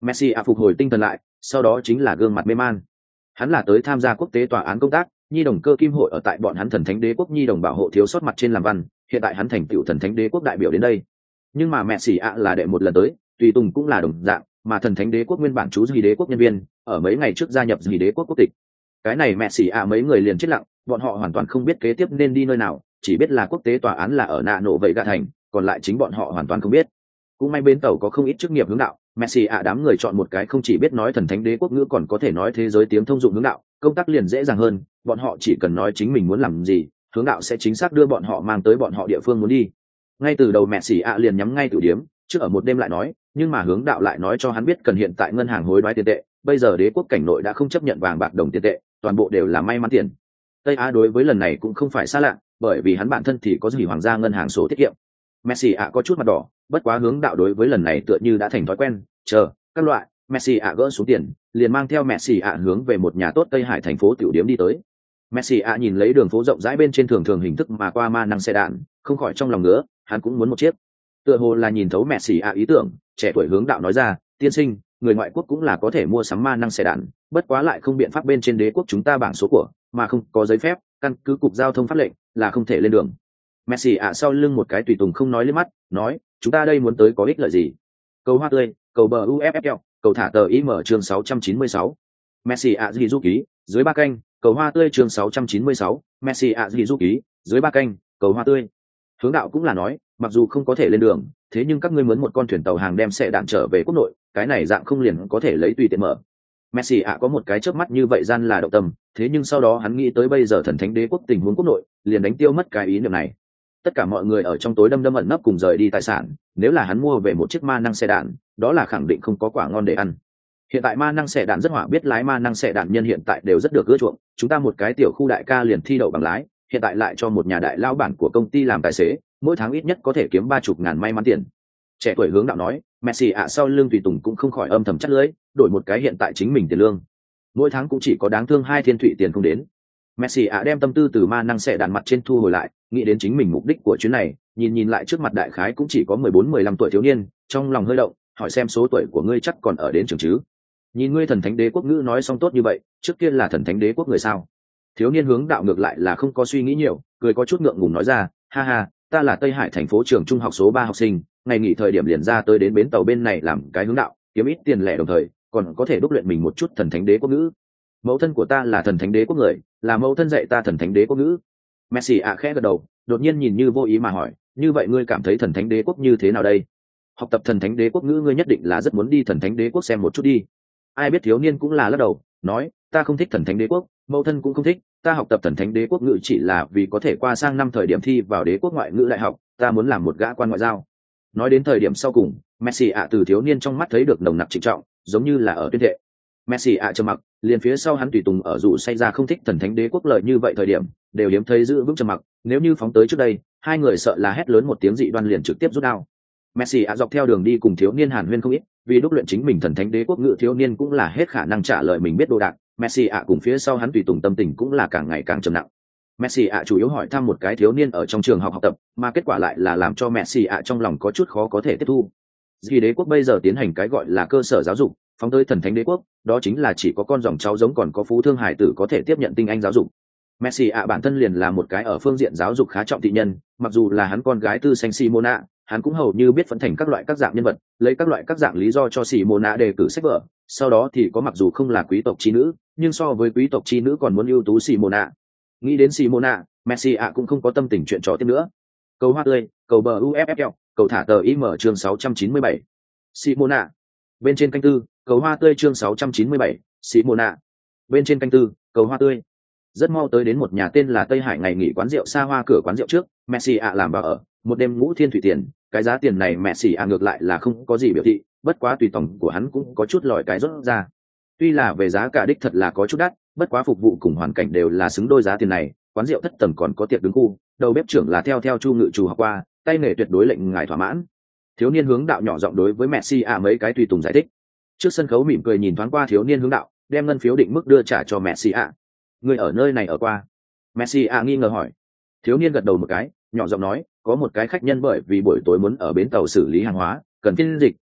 Messi ạ phục hồi tinh thần lại, sau đó chính là gương mặt mê man. Hắn là tới tham gia quốc tế tòa án công tác, nhi đồng cơ kim hội ở tại bọn hắn thần thánh đế quốc nhi đồng bảo hộ thiếu sót mặt trên làm văn, hiện tại hắn thành tựu thần thánh đế quốc đại biểu đến đây. Nhưng mà Messi ạ là đệ một lần tới, tùy tùng cũng là đồng dạng, mà thần thánh đế quốc nguyên bản chú gì đế quốc nhân viên, ở mấy ngày trước gia nhập gì đế quốc quốc tịch. Cái này Messi ạ mấy người liền chết lặng, bọn họ hoàn toàn không biết kế tiếp nên đi nơi nào, chỉ biết là quốc tế tòa án là ở nạ nổ vậy gạ thành, còn lại chính bọn họ hoàn toàn không biết. Cũng may bến tàu có không ít chức nghiệp hướng đạo, Messi ạ đám người chọn một cái không chỉ biết nói thần thánh đế quốc ngữ còn có thể nói thế giới tiếng thông dụng hướng đạo, công tác liền dễ dàng hơn, bọn họ chỉ cần nói chính mình muốn làm gì, hướng đạo sẽ chính xác đưa bọn họ mang tới bọn họ địa phương muốn đi. Ngay từ đầu Messi ạ liền nhắm ngay tiểu điếm, trước ở một đêm lại nói, nhưng mà hướng đạo lại nói cho hắn biết cần hiện tại ngân hàng hối đoái tiền tệ, bây giờ đế quốc cảnh nội đã không chấp nhận vàng bạc đồng tiền tệ, toàn bộ đều là may mắn tiền. Tây Á đối với lần này cũng không phải xa lạ, bởi vì hắn bản thân thì có gì hoàng gia ngân hàng sổ tiết kiệm. Messi ạ có chút mặt đỏ, bất quá hướng đạo đối với lần này tựa như đã thành thói quen, chờ các loại Messi ạ gỡ xuống tiền, liền mang theo Messi ạ hướng về một nhà tốt Tây Hải thành phố tiểu điếm đi tới. Messi ạ nhìn lấy đường phố rộng rãi bên trên thường thường hình thức mà qua ma năng xe đạn, không khỏi trong lòng ngứa, hắn cũng muốn một chiếc. Tựa hồ là nhìn thấu Messi ạ ý tưởng, trẻ tuổi hướng đạo nói ra, tiên sinh, người ngoại quốc cũng là có thể mua sắm ma năng xe đạn, bất quá lại không biện pháp bên trên đế quốc chúng ta bảng số của, mà không có giấy phép, căn cứ cục giao thông pháp lệnh là không thể lên đường. Messi ạ sau lưng một cái tùy tùng không nói lên mắt, nói, chúng ta đây muốn tới có ích lợi gì? Cầu hoa tươi, cầu bờ u ép ép lờ, cầu thả tờ im chương sáu trăm chín mươi sáu. Messi ạ gì du ký, dưới ba canh, cầu hoa tươi chương sáu trăm chín mươi sáu. Messi ạ gì du ký, dưới ba canh, cầu hoa tươi. Hướng đạo cũng là nói, mặc dù không có thể lên đường, thế nhưng các ngươi muốn một con thuyền tàu hàng đem xe đạn trở về quốc nội, cái này dạng không liền có thể lấy tùy tiện mở. Messi ạ có một cái chớp mắt như vậy gian là động tâm, thế nhưng sau đó hắn nghĩ tới bây giờ thần thánh đế quốc tình huống quốc nội, liền đánh tiêu mất cái ý niệm này. Tất cả mọi người ở trong tối đâm đâm ẩn nấp cùng rời đi tài sản, nếu là hắn mua về một chiếc ma năng xe đạn, đó là khẳng định không có quả ngon để ăn. Hiện tại ma năng xe đạn rất hỏa, biết lái ma năng xe đạn nhân hiện tại đều rất được ưa chuộng, chúng ta một cái tiểu khu đại ca liền thi đậu bằng lái, hiện tại lại cho một nhà đại lao bản của công ty làm tài xế, mỗi tháng ít nhất có thể kiếm ba chục ngàn may mắn tiền. Trẻ tuổi hướng đạo nói, Messi ạ sau lưng tùy tùng cũng không khỏi âm thầm chắt lưỡi, đổi một cái hiện tại chính mình tiền lương, mỗi tháng cũng chỉ có đáng thương hai thiên thụy tiền không đến. Messi ạ đem tâm tư từ ma năng xe đạn mặt trên thu hồi lại, nghĩ đến chính mình mục đích của chuyến này, nhìn nhìn lại trước mặt đại khái cũng chỉ có mười bốn mười lăm tuổi thiếu niên, trong lòng hơi động, hỏi xem số tuổi của ngươi chắc còn ở đến trường chứ? Nhìn ngươi thần thánh đế quốc ngữ nói xong tốt như vậy, trước kia là thần thánh đế quốc người sao? Thiếu niên hướng đạo ngược lại là không có suy nghĩ nhiều, cười có chút ngượng ngùng nói ra, ha ha, ta là Tây Hải thành phố trường trung học số ba học sinh, ngày nghỉ thời điểm liền ra tới đến bến tàu bên này làm cái hướng đạo, kiếm ít tiền lẻ đồng thời, còn có thể đúc luyện mình một chút thần thánh đế quốc ngữ. Mẫu thân của ta là thần thánh đế quốc người, là mẫu thân dạy ta thần thánh đế quốc ngữ. Messi ạ khẽ gật đầu, đột nhiên nhìn như vô ý mà hỏi, như vậy ngươi cảm thấy thần thánh đế quốc như thế nào đây? Học tập thần thánh đế quốc ngữ ngươi nhất định là rất muốn đi thần thánh đế quốc xem một chút đi. Ai biết thiếu niên cũng là lắc đầu, nói, ta không thích thần thánh đế quốc, mẫu thân cũng không thích, ta học tập thần thánh đế quốc ngữ chỉ là vì có thể qua sang năm thời điểm thi vào đế quốc ngoại ngữ đại học, ta muốn làm một gã quan ngoại giao. Nói đến thời điểm sau cùng, Messi ạ từ thiếu niên trong mắt thấy được nồng nặc trịnh trọng, giống như là ở tuyên thệ. Messi ạ trầm mặc, liền phía sau hắn tùy tùng ở dù say ra không thích thần thánh đế quốc lợi như vậy thời điểm, đều hiếm thấy giữ vững trầm mặc, nếu như phóng tới trước đây, hai người sợ là hét lớn một tiếng dị đoan liền trực tiếp rút đao. Messi ạ dọc theo đường đi cùng thiếu niên hàn huyên không ít, vì đúc luyện chính mình thần thánh đế quốc ngữ thiếu niên cũng là hết khả năng trả lời mình biết đồ đạc, Messi ạ cùng phía sau hắn tùy tùng tâm tình cũng là càng ngày càng trầm nặng. Messi ạ chủ yếu hỏi thăm một cái thiếu niên ở trong trường học học tập, mà kết quả lại là làm cho Messi ạ trong lòng có chút khó có thể tiếp thu. Vì đế quốc bây giờ tiến hành cái gọi là cơ sở giáo dục, phóng tới thần thánh đế quốc, đó chính là chỉ có con dòng cháu giống còn có phú thương hải tử có thể tiếp nhận tinh anh giáo dục. Messi ạ bản thân liền là một cái ở phương diện giáo dục khá trọng thị nhân, mặc dù là hắn con gái tư xanh Simona, hắn cũng hầu như biết phân thành các loại các dạng nhân vật, lấy các loại các dạng lý do cho Simona đề cử sách vở, sau đó thì có mặc dù không là quý tộc chi nữ, nhưng so với quý tộc chi nữ còn muốn ưu tú Simona. Nghĩ đến Simona, Messi ạ cũng không có tâm tình chuyện trò tiếp nữa. Cầu hoa tươi, cầu bờ u ép ép lờ, cầu thả tờ im chương sáu trăm chín mươi bảy. Simona. Bên trên canh tư, cầu hoa tươi chương sáu trăm chín mươi bảy, Simona. Bên trên canh tư, cầu hoa tươi. Rất mau tới đến một nhà tên là Tây Hải ngày nghỉ quán rượu xa hoa cửa quán rượu trước, Messi ạ làm vào ở, một đêm ngũ thiên thủy tiền, cái giá tiền này Messi ạ ngược lại là không có gì biểu thị, bất quá tùy tổng của hắn cũng có chút lòi cái rốt ra. Tuy là về giá cả đích thật là có chút đắt, bất quá phục vụ cùng hoàn cảnh đều là xứng đôi giá tiền này, quán rượu thất tầng còn có tiệc đứng khu, đầu bếp trưởng là theo theo Chu Ngự Chủ học qua, tay nghề tuyệt đối lệnh ngài thỏa mãn. Thiếu niên hướng đạo nhỏ giọng đối với Messi ạ mấy cái tùy tùng giải thích. Trước sân khấu mỉm cười nhìn thoáng qua thiếu niên hướng đạo, đem ngân phiếu định mức đưa trả cho Messi ạ. Người ở nơi này ở qua? Messi ạ nghi ngờ hỏi. Thiếu niên gật đầu một cái, nhỏ giọng nói, có một cái khách nhân bởi vì buổi tối muốn ở bến tàu xử lý hàng hóa, cần phiên dịch,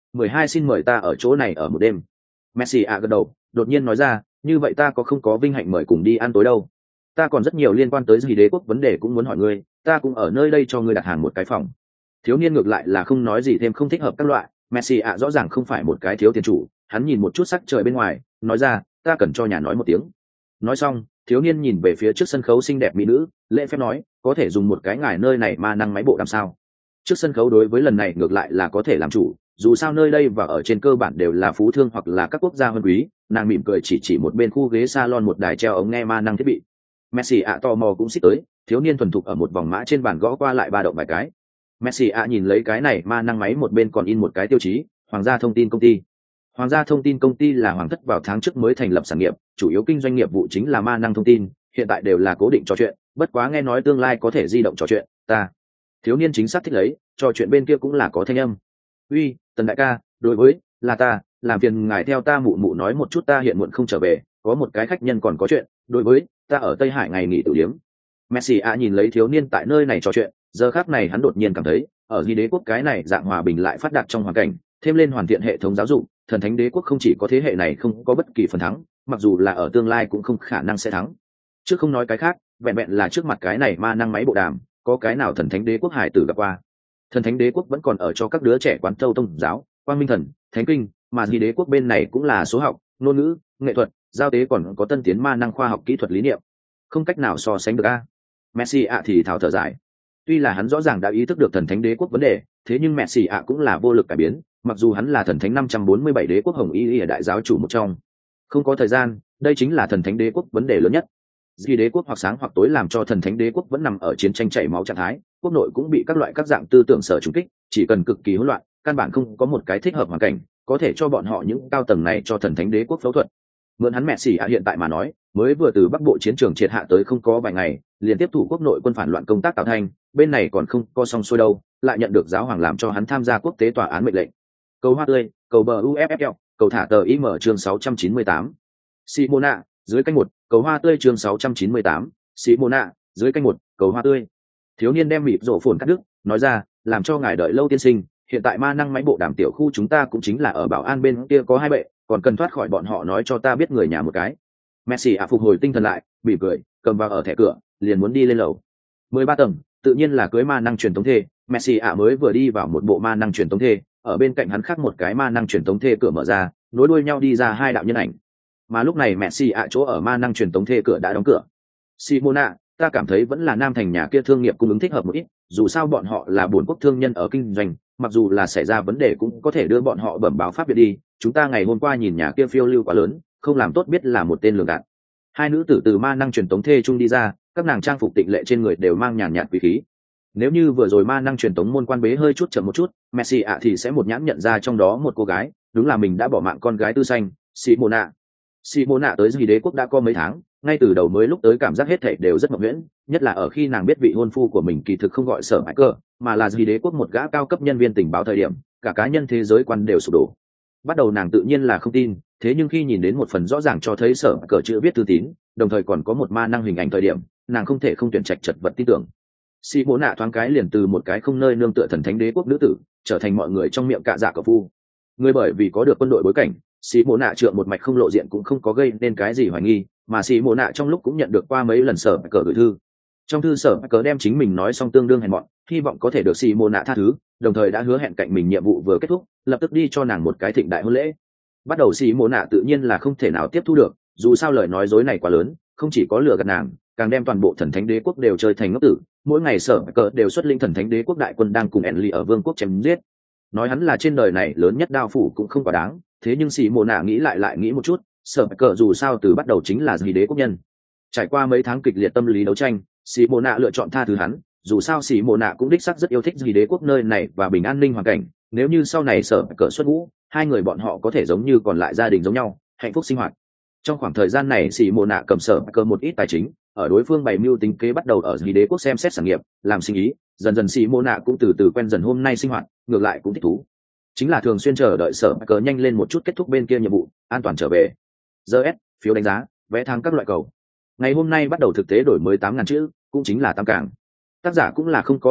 mười hai xin mời ta ở chỗ này ở một đêm. Messi ạ gật đầu, đột nhiên nói ra, như vậy ta có không có vinh hạnh mời cùng đi ăn tối đâu. Ta còn rất nhiều liên quan tới gì đế quốc vấn đề cũng muốn hỏi ngươi, ta cũng ở nơi đây cho ngươi đặt hàng một cái phòng. Thiếu niên ngược lại là không nói gì thêm, không thích hợp các loại. Messi ạ rõ ràng không phải một cái thiếu tiền chủ, hắn nhìn một chút sắc trời bên ngoài, nói ra, ta cần cho nhà nói một tiếng. Nói xong, thiếu niên nhìn về phía trước sân khấu xinh đẹp mỹ nữ, lễ phép nói, có thể dùng một cái ngài nơi này ma năng máy bộ đàm sao? Trước sân khấu đối với lần này ngược lại là có thể làm chủ, dù sao nơi đây và ở trên cơ bản đều là phú thương hoặc là các quốc gia hơn quý. Nàng mỉm cười chỉ chỉ một bên khu ghế salon một đài treo ống nghe ma năng thiết bị. Messi ạ tò mò cũng xích tới, thiếu niên thuần thục ở một vòng mã trên bàn gõ qua lại ba động vài cái. Messi ạ nhìn lấy cái này ma năng máy, một bên còn in một cái tiêu chí, Hoàng gia thông tin công ty. Hoàng gia thông tin công ty là hoàng thất vào tháng trước mới thành lập sản nghiệp, chủ yếu kinh doanh nghiệp vụ chính là ma năng thông tin, hiện tại đều là cố định trò chuyện, bất quá nghe nói tương lai có thể di động trò chuyện, ta. Thiếu niên chính xác thích lấy, trò chuyện bên kia cũng là có thanh âm. Uy, Tần đại ca, đối với, là ta, làm phiền ngài theo ta mụ mụ nói một chút, ta hiện muộn không trở về, có một cái khách nhân còn có chuyện, đối với, ta ở Tây Hải ngày nghỉ tử điếm. Messi a nhìn lấy thiếu niên tại nơi này trò chuyện, giờ khắc này hắn đột nhiên cảm thấy, ở Di đế quốc cái này dạng hòa bình lại phát đạt trong hoàn cảnh, thêm lên hoàn thiện hệ thống giáo dục, thần thánh đế quốc không chỉ có thế hệ này không có bất kỳ phần thắng, mặc dù là ở tương lai cũng không khả năng sẽ thắng. Chứ không nói cái khác, vẹn vẹn là trước mặt cái này ma năng máy bộ đàm, có cái nào thần thánh đế quốc hải tử gặp qua. Thần thánh đế quốc vẫn còn ở cho các đứa trẻ quán châu tông giáo, quang minh thần, thánh kinh, mà Di đế quốc bên này cũng là số học, ngôn ngữ, nghệ thuật, giao tế, còn có tân tiến ma năng khoa học kỹ thuật lý niệm, không cách nào so sánh được a. Messi ạ thì thào thở dài. Tuy là hắn rõ ràng đã ý thức được thần thánh đế quốc vấn đề, thế nhưng Messi ạ cũng là vô lực cải biến, mặc dù hắn là thần thánh năm trăm bốn mươi bảy đế quốc hồng y ở đại giáo chủ một trong. Không có thời gian, đây chính là thần thánh đế quốc vấn đề lớn nhất. Di đế quốc hoặc sáng hoặc tối làm cho thần thánh đế quốc vẫn nằm ở chiến tranh chảy máu trạng thái, quốc nội cũng bị các loại các dạng tư tưởng sở trùng kích, chỉ cần cực kỳ hỗn loạn, căn bản không có một cái thích hợp hoàn cảnh có thể cho bọn họ những cao tầng này cho thần thánh đế quốc phẫu thuật. Mượn hắn Messi ạ hiện tại mà nói, mới vừa từ bắc bộ chiến trường triệt hạ tới không có vài ngày, liền tiếp thủ quốc nội quân phản loạn công tác tạo thành, bên này còn không có xong xuôi đâu, lại nhận được giáo hoàng làm cho hắn tham gia quốc tế tòa án mệnh lệnh. Cầu hoa tươi, cầu bờ u ép ép lờ, cầu thả tờ im chương sáu trăm chín mươi tám. Simona, dưới canh một, cầu hoa tươi chương sáu trăm chín mươi tám. Simona, dưới canh một, cầu hoa tươi. Thiếu niên đem mịt rổ phồn cắt đứt, nói ra, làm cho ngài đợi lâu tiên sinh, hiện tại ma năng máy bộ đàm tiểu khu chúng ta cũng chính là ở bảo an bên kia có hai bệ, còn cần thoát khỏi bọn họ nói cho ta biết người nhà một cái. Messi ạ phục hồi tinh thần lại, bị cười, cầm vào ở thẻ cửa, liền muốn đi lên lầu. mười ba tầng, tự nhiên là cưới ma năng truyền tống thê. Messi ạ mới vừa đi vào một bộ ma năng truyền tống thê, ở bên cạnh hắn khác một cái ma năng truyền tống thê cửa mở ra, nối đuôi nhau đi ra hai đạo nhân ảnh. Mà lúc này Messi ạ chỗ ở ma năng truyền tống thê cửa đã đóng cửa. Simona, ta cảm thấy vẫn là Nam Thành nhà kia thương nghiệp cung ứng thích hợp một ít, dù sao bọn họ là buồn quốc thương nhân ở kinh doanh, mặc dù là xảy ra vấn đề cũng có thể đưa bọn họ bẩm báo pháp viện đi. Chúng ta ngày hôm qua nhìn nhà kia phiêu lưu quá lớn, không làm tốt biết là một tên lường gạt. Hai nữ tử từ ma năng truyền tống thê trung đi ra, các nàng trang phục tịnh lệ trên người đều mang nhàn nhạt quý khí. Nếu như vừa rồi ma năng truyền tống môn quan bế hơi chút chậm một chút, Messi ạ thì sẽ một nhãn nhận ra trong đó một cô gái, đúng là mình đã bỏ mạng con gái tư xanh, Simona. Simona tới Di đế quốc đã có mấy tháng, ngay từ đầu mới lúc tới cảm giác hết thảy đều rất mộng nguyễn, nhất là ở khi nàng biết vị hôn phu của mình kỳ thực không gọi Sở Bạch Cơ, mà là Di đế quốc một gã cao cấp nhân viên tình báo thời điểm, cả cá nhân thế giới quan đều sụp đổ. Bắt đầu nàng tự nhiên là không tin, thế nhưng khi nhìn đến một phần rõ ràng cho thấy Sở Bạch Cơ chữ viết thư tín, đồng thời còn có một ma năng hình ảnh thời điểm, nàng không thể không tuyển trạch chật vật tin tưởng. Simona thoáng cái liền từ một cái không nơi nương tựa thần thánh đế quốc nữ tử, trở thành mọi người trong miệng cạ dạ cậu phu. Người bởi vì có được quân đội bối cảnh, Simona trượng một mạch không lộ diện cũng không có gây nên cái gì hoài nghi, mà Simona trong lúc cũng nhận được qua mấy lần Sở Bạch Cơ gửi thư. Trong thư Sở Bạch Cơ đem chính mình nói xong tương đương hèn mọn, hy vọng có thể được Simona tha thứ, đồng thời đã hứa hẹn cạnh mình nhiệm vụ vừa kết thúc, lập tức đi cho nàng một cái thịnh đại hôn lễ. Bắt đầu Simona tự nhiên là không thể nào tiếp thu được, dù sao lời nói dối này quá lớn, không chỉ có lừa gạt nàng, càng đem toàn bộ thần thánh đế quốc đều chơi thành ngốc tử. Mỗi ngày Sở Bạch Cơ đều xuất linh thần thánh đế quốc đại quân đang cùng Enly ở vương quốc chém giết. Nói hắn là trên đời này lớn nhất đao phủ cũng không quá đáng, thế nhưng Simona nghĩ lại lại nghĩ một chút, Sở Bạch Cơ dù sao từ bắt đầu chính là Di đế quốc nhân. Trải qua mấy tháng kịch liệt tâm lý đấu tranh, Simona lựa chọn tha thứ hắn, dù sao Simona cũng đích xác rất yêu thích Di đế quốc nơi này và bình an ninh hoàn cảnh, nếu như sau này Sở Bạch Cơ xuất ngũ, hai người bọn họ có thể giống như còn lại gia đình giống nhau, hạnh phúc sinh hoạt. Trong khoảng thời gian này Simona cầm Sở Bạch Cơ một ít tài chính, ở đối phương bày mưu tính kế bắt đầu ở Di đế quốc xem xét sản nghiệp, làm sinh ý, dần dần Simona cũng từ từ quen dần hôm nay sinh hoạt, ngược lại cũng thích thú. Chính là thường xuyên chờ đợi Sở Bạch Cơ nhanh lên một chút kết thúc bên kia nhiệm vụ, an toàn trở về. giê ét, phiếu đánh giá, vẽ thắng các loại cầu. Ngày hôm nay bắt đầu thực tế đổi mới tám ngàn chữ, cũng chính là tam cảng. Tác giả cũng là không có biện pháp,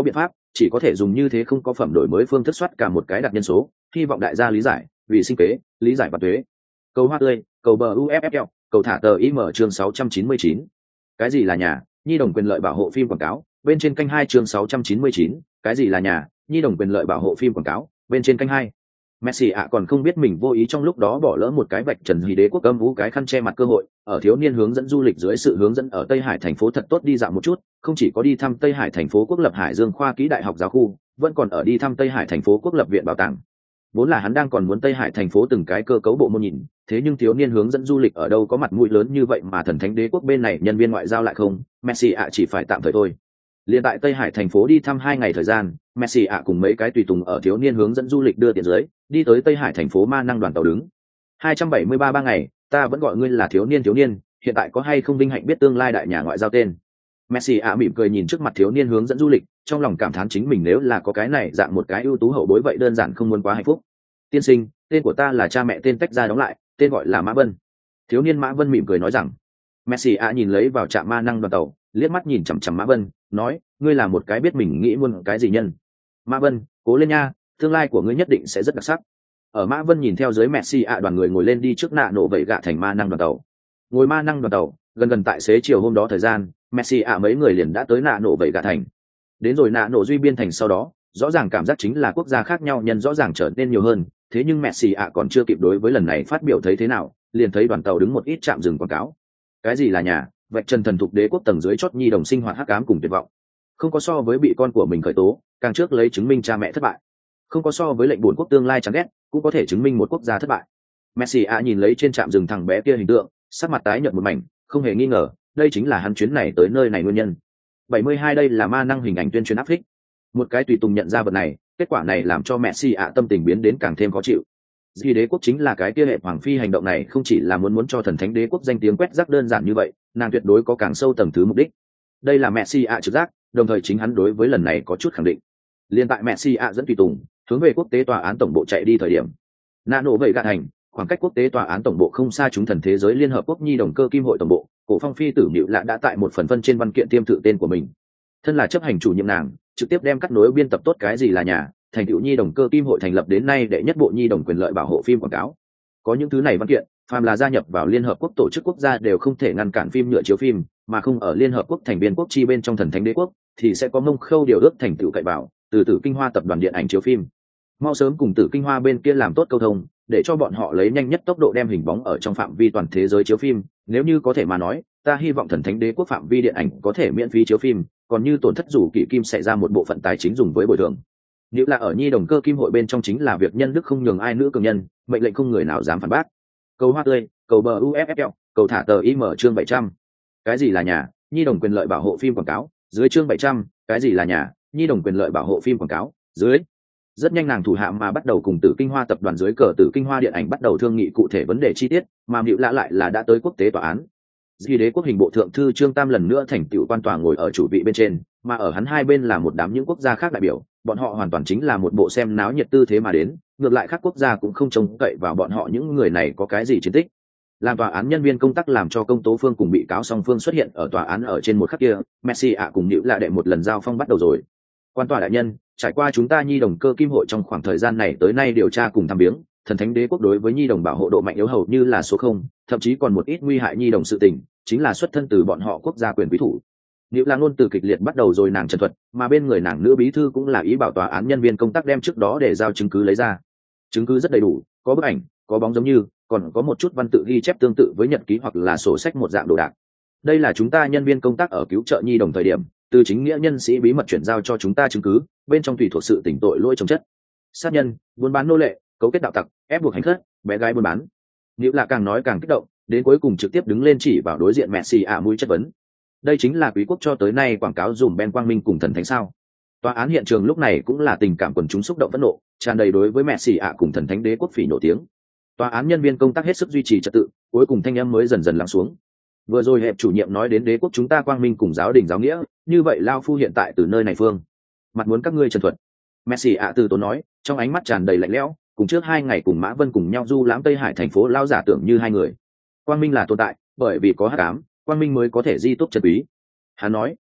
chỉ có thể dùng như thế không có phẩm đổi mới phương thức soát cả một cái đặt nhân số, hy vọng đại gia lý giải, vì sinh kế, lý giải và thuế. Cầu hoa tươi, cầu bờ u ép ép lờ, cầu thả tờ im chương sáu trăm chín mươi chín. Cái gì là nhà, nhi đồng quyền lợi bảo hộ phim quảng cáo, bên trên kênh hai chương sáu trăm chín mươi chín, cái gì là nhà, nhi đồng quyền lợi bảo hộ phim quảng cáo, bên trên kênh hai. Messi ạ còn không biết mình vô ý trong lúc đó bỏ lỡ một cái vạch trần hí đế quốc âm vũ cái khăn che mặt cơ hội, ở thiếu niên hướng dẫn du lịch dưới sự hướng dẫn ở Tây Hải thành phố thật tốt đi dạo một chút, không chỉ có đi thăm Tây Hải thành phố Quốc lập Hải Dương khoa kỹ đại học giáo khu, vẫn còn ở đi thăm Tây Hải thành phố Quốc lập viện bảo tàng. Vốn là hắn đang còn muốn Tây Hải thành phố từng cái cơ cấu bộ môn nhìn, thế nhưng thiếu niên hướng dẫn du lịch ở đâu có mặt mũi lớn như vậy mà thần thánh đế quốc bên này nhân viên ngoại giao lại không, Messi ạ chỉ phải tạm thời thôi. Liên tại Tây Hải thành phố đi thăm hai ngày thời gian, Messi ạ cùng mấy cái tùy tùng ở thiếu niên hướng dẫn du lịch đưa tiền dưới, đi tới Tây Hải thành phố Ma Năng đoàn tàu đứng. hai trăm bảy mươi ba ba ngày, ta vẫn gọi ngươi là thiếu niên thiếu niên, hiện tại có hay không vinh hạnh biết tương lai đại nhà ngoại giao tên. Messi ạ mỉm cười nhìn trước mặt thiếu niên hướng dẫn du lịch, trong lòng cảm thán chính mình nếu là có cái này dạng một cái ưu tú hậu bối vậy đơn giản không muốn quá hạnh phúc. Tiên sinh, tên của ta là cha mẹ tên tách ra đóng lại, tên gọi là Mã Vân. Thiếu niên Mã Vân mỉm cười nói rằng. Messi ạ nhìn lấy vào trạm Ma Năng đoàn tàu, liếc mắt nhìn chằm chằm Mã Vân, nói, ngươi là một cái biết mình nghĩ muốn cái gì nhân. Mã Vân, cố lên nha, tương lai của ngươi nhất định sẽ rất đặc sắc. Ở Mã Vân nhìn theo dưới Messi ạ đoàn người ngồi lên đi trước nạ nổ vẩy gạ thành Ma Năng đoàn tàu. Ngồi Ma Năng đoàn tàu, gần gần tại xế chiều hôm đó thời gian, Messi ạ mấy người liền đã tới nạ nổ vẩy gạ thành. Đến rồi nạ nổ duy biên thành sau đó, rõ ràng cảm giác chính là quốc gia khác nhau nhân rõ ràng trở nên nhiều hơn, thế nhưng Messi ạ còn chưa kịp đối với lần này phát biểu thấy thế nào, liền thấy đoàn tàu đứng một ít trạm dừng quảng cáo. Cái gì là nhà, vạch trần thần thục đế quốc tầng dưới chót nhi đồng sinh hoạt hắc ám cùng tuyệt vọng. Không có so với bị con của mình khởi tố, càng trước lấy chứng minh cha mẹ thất bại. Không có so với lệnh buồn quốc tương lai chán ghét, cũng có thể chứng minh một quốc gia thất bại. Messi ạ nhìn lấy trên trạm dừng thằng bé kia hình tượng, sắc mặt tái nhợt một mảnh, không hề nghi ngờ, đây chính là hắn chuyến này tới nơi này nguyên nhân. bảy mươi hai đây là Ma Năng hình ảnh tuyên truyền áp phích. Một cái tùy tùng nhận ra vật này, kết quả này làm cho Messi ạ tâm tình biến đến càng thêm khó chịu. Vì đế quốc chính là cái kia hệ hoàng phi hành động này không chỉ là muốn muốn cho thần thánh đế quốc danh tiếng quét rác đơn giản như vậy, nàng tuyệt đối có càng sâu tầng thứ mục đích. Đây là Messi ạ trực giác, đồng thời chính hắn đối với lần này có chút khẳng định. Liên tại Messi ạ dẫn tùy tùng hướng về quốc tế tòa án tổng bộ chạy đi thời điểm, nano vậy gạt thành khoảng cách quốc tế tòa án tổng bộ không xa chúng thần thế giới liên hợp quốc nhi đồng cơ kim hội tổng bộ, cổ phong phi tử Nữu Lạ đã tại một phần phân trên văn kiện tiêm tự tên của mình. Thân là chấp hành chủ nhiệm nàng, trực tiếp đem cắt nối biên tập tốt cái gì là nhà, thành tựu nhi đồng cơ kim hội thành lập đến nay đệ nhất bộ nhi đồng quyền lợi bảo hộ phim quảng cáo. Có những thứ này văn kiện, phàm là gia nhập vào liên hợp quốc tổ chức quốc gia đều không thể ngăn cản phim nhựa chiếu phim, mà không ở liên hợp quốc thành viên quốc chi bên trong thần thánh đế quốc thì sẽ có mông khâu điều ước thành tựu cậy bảo từ Tử Kinh Hoa tập đoàn điện ảnh chiếu phim. Mau sớm cùng Tử Kinh Hoa bên kia làm tốt câu thông, để cho bọn họ lấy nhanh nhất tốc độ đem hình bóng ở trong phạm vi toàn thế giới chiếu phim, nếu như có thể mà nói, ta hy vọng thần thánh đế quốc phạm vi điện ảnh có thể miễn phí chiếu phim, còn như tổn thất dù kỷ kim sẽ ra một bộ phận tài chính dùng với bồi thường. Nếu là ở nhi đồng cơ kim hội bên trong chính là việc nhân đức không nhường ai nữ cường nhân, mệnh lệnh không người nào dám phản bác. Cầu hoa tươi, cầu bờ u ép ép lờ, cầu thả tờ im chương bảy trăm. Cái gì là nhà, nhi đồng quyền lợi bảo hộ phim quảng cáo, dưới chương bảy trăm, cái gì là nhà, nhi đồng quyền lợi bảo hộ phim quảng cáo, dưới. Rất nhanh nàng thủ hạ mà bắt đầu cùng Tử Kinh Hoa tập đoàn dưới cờ Tử Kinh Hoa điện ảnh bắt đầu thương nghị cụ thể vấn đề chi tiết, mà Nữu Lạ lại là đã tới quốc tế tòa án. Duy đế quốc hình bộ thượng thư Trương Tam lần nữa thành tựu quan tòa ngồi ở chủ vị bên trên, mà ở hắn hai bên là một đám những quốc gia khác đại biểu, bọn họ hoàn toàn chính là một bộ xem náo nhiệt tư thế mà đến, ngược lại các quốc gia cũng không trông cậy vào bọn họ những người này có cái gì chiến tích. Làm tòa án nhân viên công tác làm cho công tố phương cùng bị cáo song phương xuất hiện ở tòa án ở trên một khắc kia, Messi ạ cùng Nữu Lạ đệ một lần giao phong bắt đầu rồi. Quan tòa đại nhân, trải qua chúng ta nhi đồng cơ kim hội trong khoảng thời gian này tới nay điều tra cùng thăm viếng, thần thánh đế quốc đối với nhi đồng bảo hộ độ mạnh yếu hầu như là số không, thậm chí còn một ít nguy hại nhi đồng sự tình, chính là xuất thân từ bọn họ quốc gia quyền quý thủ. Nữu Lạ ngôn từ kịch liệt bắt đầu rồi nàng trần thuật, mà bên người nàng nữ bí thư cũng là ý bảo tòa án nhân viên công tác đem trước đó để giao chứng cứ lấy ra. Chứng cứ rất đầy đủ, có bức ảnh, có bóng giống như, còn có một chút văn tự ghi chép tương tự với nhật ký hoặc là sổ sách một dạng đồ đạc. Đây là chúng ta nhân viên công tác ở cứu trợ nhi đồng thời điểm, từ chính nghĩa nhân sĩ bí mật chuyển giao cho chúng ta chứng cứ, bên trong tùy thuộc sự tỉnh tội lỗi chống chất, sát nhân, buôn bán nô lệ, cấu kết đạo tặc, ép buộc hành khất, bé gái buôn bán. Nữu Lạ càng nói càng kích động, đến cuối cùng trực tiếp đứng lên chỉ vào đối diện Messi ạ mũi chất vấn. Đây chính là quý quốc cho tới nay quảng cáo dùm Ben quang minh cùng thần thánh sao? Tòa án hiện trường lúc này cũng là tình cảm quần chúng xúc động phẫn nộ, tràn đầy đối với Messi ạ cùng thần thánh đế quốc phỉ nổ tiếng. Tòa án nhân viên công tác hết sức duy trì trật tự, cuối cùng thanh âm mới dần dần lắng xuống. Vừa rồi hẹp chủ nhiệm nói đến đế quốc chúng ta quang minh cùng giáo đình giáo nghĩa, như vậy lao phu hiện tại từ nơi này phương mặt muốn các ngươi trần thuật. Messi ạ từ tốn nói, trong ánh mắt tràn đầy lạnh lẽo, cùng trước hai ngày cùng Mã Vân cùng nhau du lãm Tây Hải thành phố lao giả tưởng như hai người. Quang minh là tồn tại, bởi vì có hắc ám, quang minh mới có thể di túc chân quý. Hắn nói,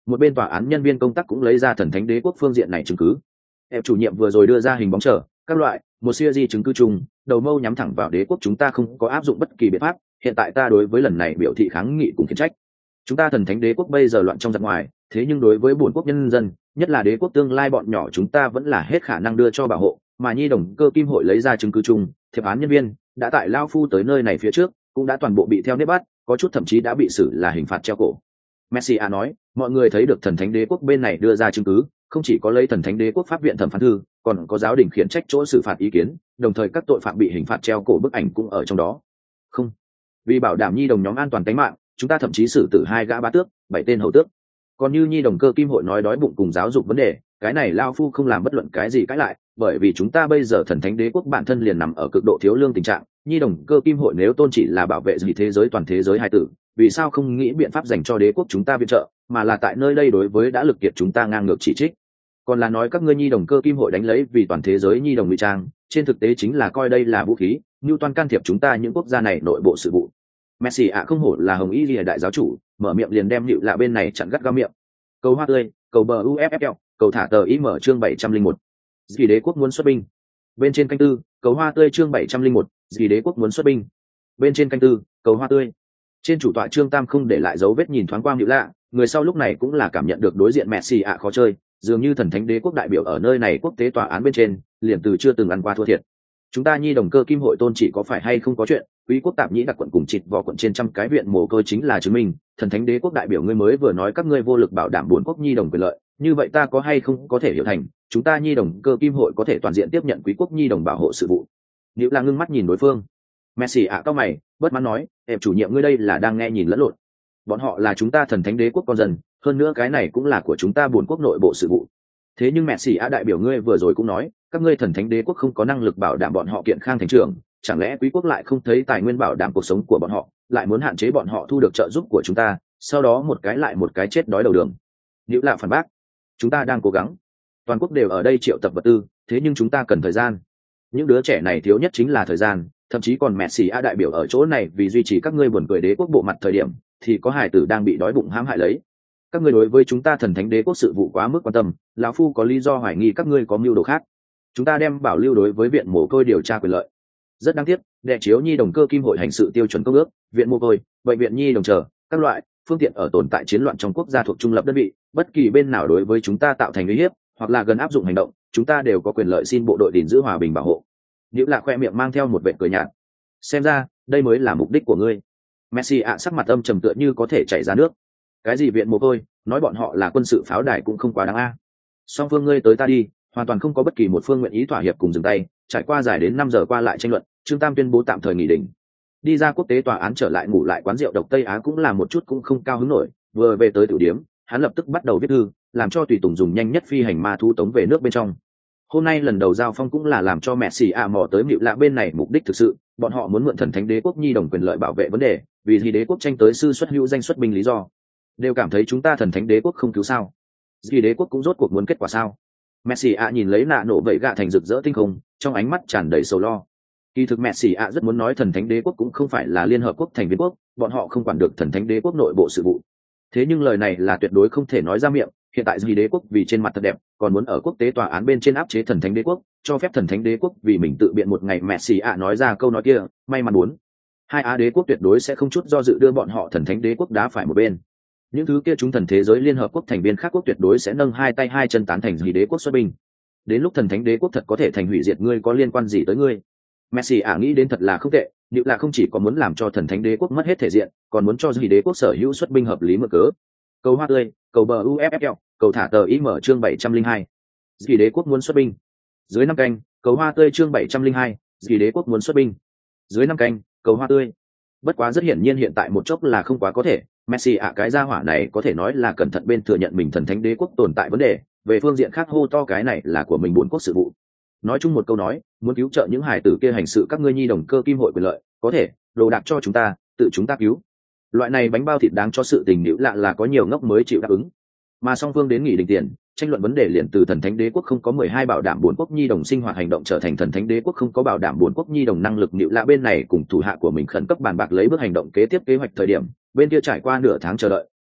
một bên tòa án nhân viên công tác cũng lấy ra thần thánh đế quốc phương diện này chứng cứ. Em chủ nhiệm vừa rồi đưa ra hình bóng trở các loại một siêu di chứng cứ chung, đầu mâu nhắm thẳng vào đế quốc chúng ta không có áp dụng bất kỳ biện pháp. Hiện tại ta đối với lần này biểu thị kháng nghị cùng khiển trách. Chúng ta thần thánh đế quốc bây giờ loạn trong giặc ngoài, thế nhưng đối với bổn quốc nhân dân, nhất là đế quốc tương lai bọn nhỏ chúng ta vẫn là hết khả năng đưa cho bảo hộ. Mà nhi đồng cơ kim hội lấy ra chứng cứ chung, thiệp án nhân viên đã tại lao phu tới nơi này phía trước cũng đã toàn bộ bị theo nếp bắt, có chút thậm chí đã bị xử là hình phạt treo cổ. Messi a nói, mọi người thấy được thần thánh đế quốc bên này đưa ra chứng cứ, không chỉ có lấy thần thánh đế quốc pháp viện thẩm phán thư, còn có giáo đình khiển trách chỗ xử phạt ý kiến, đồng thời các tội phạm bị hình phạt treo cổ bức ảnh cũng ở trong đó. Không, vì bảo đảm nhi đồng nhóm an toàn tính mạng, chúng ta thậm chí xử tử hai gã bá tước, bảy tên hầu tước. Còn như nhi đồng cơ kim hội nói đói bụng cùng giáo dục vấn đề, cái này lao phu không làm bất luận cái gì cãi lại, bởi vì chúng ta bây giờ thần thánh đế quốc bản thân liền nằm ở cực độ thiếu lương tình trạng. Nhi đồng cơ kim hội nếu tôn chỉ là bảo vệ gì thế giới toàn thế giới hai tử, vì sao không nghĩ biện pháp dành cho đế quốc chúng ta viện trợ, mà là tại nơi đây đối với đã lực kiệt chúng ta ngang ngược chỉ trích. Còn là nói các ngươi nhi đồng cơ kim hội đánh lấy vì toàn thế giới nhi đồng ngụy trang, trên thực tế chính là coi đây là vũ khí, như toàn can thiệp chúng ta những quốc gia này nội bộ sự vụ. Messi ạ không hổ là hồng y lìa đại giáo chủ, mở miệng liền đem nịu lạ bên này chặn gắt gao miệng. Cầu hoa tươi, cầu bờ u ép ép lờ, cầu thả tờ ý mở chương bảy trăm linh một. Vì đế quốc muốn xuất binh. Bên trên canh tư, cầu hoa tươi chương bảy trăm linh một, vì đế quốc muốn xuất binh. Bên trên canh tư, cầu hoa tươi. Trên chủ tọa trương tam không để lại dấu vết nhìn thoáng qua nịu lạ, người sau lúc này cũng là cảm nhận được đối diện Messi ạ khó chơi, dường như thần thánh đế quốc đại biểu ở nơi này quốc tế tòa án bên trên, liền từ chưa từng ăn qua thua thiệt. Chúng ta nhi đồng cơ kim hội tôn chỉ có phải hay không có chuyện, quý quốc tạp nhĩ đặc quận cùng chịt võ quận trên trăm cái viện mồ côi chính là chứng minh. Thần thánh đế quốc đại biểu ngươi mới vừa nói các ngươi vô lực bảo đảm bốn quốc nhi đồng quyền lợi, như vậy ta có hay không có thể hiểu thành chúng ta nhi đồng cơ kim hội có thể toàn diện tiếp nhận quý quốc nhi đồng bảo hộ sự vụ. Nếu là ngưng mắt nhìn đối phương, Messi ạ cao mày bất mãn nói, em chủ nhiệm ngươi đây là đang nghe nhìn lẫn lộn. Bọn họ là chúng ta thần thánh đế quốc con dân, hơn nữa cái này cũng là của chúng ta bốn quốc nội bộ sự vụ. Thế nhưng Messi ạ đại biểu ngươi vừa rồi cũng nói các ngươi thần thánh đế quốc không có năng lực bảo đảm bọn họ kiện khang thành trưởng, chẳng lẽ quý quốc lại không thấy tài nguyên bảo đảm cuộc sống của bọn họ, lại muốn hạn chế bọn họ thu được trợ giúp của chúng ta, sau đó một cái lại một cái chết đói đầu đường. Nếu là phản bác, chúng ta đang cố gắng, toàn quốc đều ở đây triệu tập vật tư, thế nhưng chúng ta cần thời gian. Những đứa trẻ này thiếu nhất chính là thời gian, thậm chí còn Messi a đại biểu ở chỗ này vì duy trì các ngươi buồn cười đế quốc bộ mặt thời điểm, thì có hài tử đang bị đói bụng hãm hại lấy. Các ngươi đối với chúng ta thần thánh đế quốc sự vụ quá mức quan tâm, lão phu có lý do hoài nghi các ngươi có mưu đồ khác. Chúng ta đem bảo lưu đối với viện mồ côi điều tra quyền lợi. Rất đáng tiếc, đệ chiếu nhi đồng cơ kim hội hành sự tiêu chuẩn công ước, viện mồ côi, bệnh viện nhi đồng chờ các loại phương tiện ở tồn tại chiến loạn trong quốc gia thuộc trung lập đơn vị, bất kỳ bên nào đối với chúng ta tạo thành uy hiếp hoặc là gần áp dụng hành động, chúng ta đều có quyền lợi xin bộ đội gìn giữ hòa bình bảo hộ. Nếu là khoe miệng mang theo một vẻ cười nhạt, xem ra đây mới là mục đích của ngươi. Messi ạ sắc mặt âm trầm tựa như có thể chảy ra nước. Cái gì viện mồ côi, nói bọn họ là quân sự pháo đài cũng không quá đáng a. Song phương ngươi tới ta đi, hoàn toàn không có bất kỳ một phương nguyện ý thỏa hiệp cùng dừng tay. Trải qua dài đến năm giờ qua lại tranh luận, Trương Tam tuyên bố tạm thời nghỉ đỉnh. Đi ra quốc tế tòa án trở lại ngủ lại quán rượu độc Tây Á cũng là một chút cũng không cao hứng nổi. Vừa về tới tiểu điếm, hắn lập tức bắt đầu viết thư, làm cho tùy tùng dùng nhanh nhất phi hành ma thu tống về nước bên trong. Hôm nay lần đầu giao phong cũng là làm cho Messi ạ mò tới Mịu Lạ bên này mục đích thực sự, bọn họ muốn mượn thần thánh đế quốc nhi đồng quyền lợi bảo vệ vấn đề, vì thì đế quốc tranh tới sư xuất hữu danh xuất binh lý do. Đều cảm thấy chúng ta thần thánh đế quốc không cứu sao? Vì đế quốc cũng rốt cuộc muốn kết quả sao? Messi ạ nhìn lấy nạ nổ vẩy gạ thành rực rỡ tinh không, trong ánh mắt tràn đầy sầu lo. Kỳ thực Messi ạ rất muốn nói thần thánh đế quốc cũng không phải là liên hợp quốc thành viên quốc, bọn họ không quản được thần thánh đế quốc nội bộ sự vụ. Thế nhưng lời này là tuyệt đối không thể nói ra miệng. Hiện tại vì đế quốc vì trên mặt thật đẹp, còn muốn ở quốc tế tòa án bên trên áp chế thần thánh đế quốc, cho phép thần thánh đế quốc vì mình tự biện một ngày. Messi ạ nói ra câu nói kia, may mắn muốn hai á đế quốc tuyệt đối sẽ không chút do dự đưa bọn họ thần thánh đế quốc đá phải một bên. Những thứ kia chúng thần thế giới liên hợp quốc thành viên khác quốc tuyệt đối sẽ nâng hai tay hai chân tán thành vì đế quốc xuất binh. Đến lúc thần thánh đế quốc thật có thể thành hủy diệt ngươi có liên quan gì tới ngươi? Messi ạ nghĩ đến thật là không tệ, nhưng là không chỉ có muốn làm cho thần thánh đế quốc mất hết thể diện, còn muốn cho vì đế quốc sở hữu xuất binh hợp lý mượn cớ. Cầu hoa tươi, cầu bờ u ép ép lờ, cầu thả tờ ý mở chương bảy trăm linh hai. Vì đế quốc muốn xuất binh. Dưới năm canh, cầu hoa tươi chương bảy trăm linh hai, vì đế quốc muốn xuất binh. Dưới năm canh, cầu hoa tươi. Bất quá rất hiển nhiên hiện tại một chốc là không quá có thể, Messi ạ cái gia hỏa này có thể nói là cẩn thận bên thừa nhận mình thần thánh đế quốc tồn tại vấn đề, về phương diện khác hô to cái này là của mình bốn quốc sự vụ. Nói chung một câu nói, muốn cứu trợ những hải tử kia hành sự các ngươi nhi đồng cơ kim hội quyền lợi, có thể, đồ đạc cho chúng ta, tự chúng ta cứu. Loại này bánh bao thịt đáng cho sự tình nữ lạ là có nhiều ngốc mới chịu đáp ứng. Mà song phương đến nghỉ đình tiền, tranh luận vấn đề liền từ thần thánh đế quốc không có mười hai bảo đảm bốn quốc nhi đồng sinh hoạt hành động trở thành thần thánh đế quốc không có bảo đảm bốn quốc nhi đồng năng lực. Nữ lạ bên này cùng thủ hạ của mình khẩn cấp bàn bạc lấy bước hành động kế tiếp kế hoạch thời điểm, bên kia trải qua nửa tháng chờ đợi,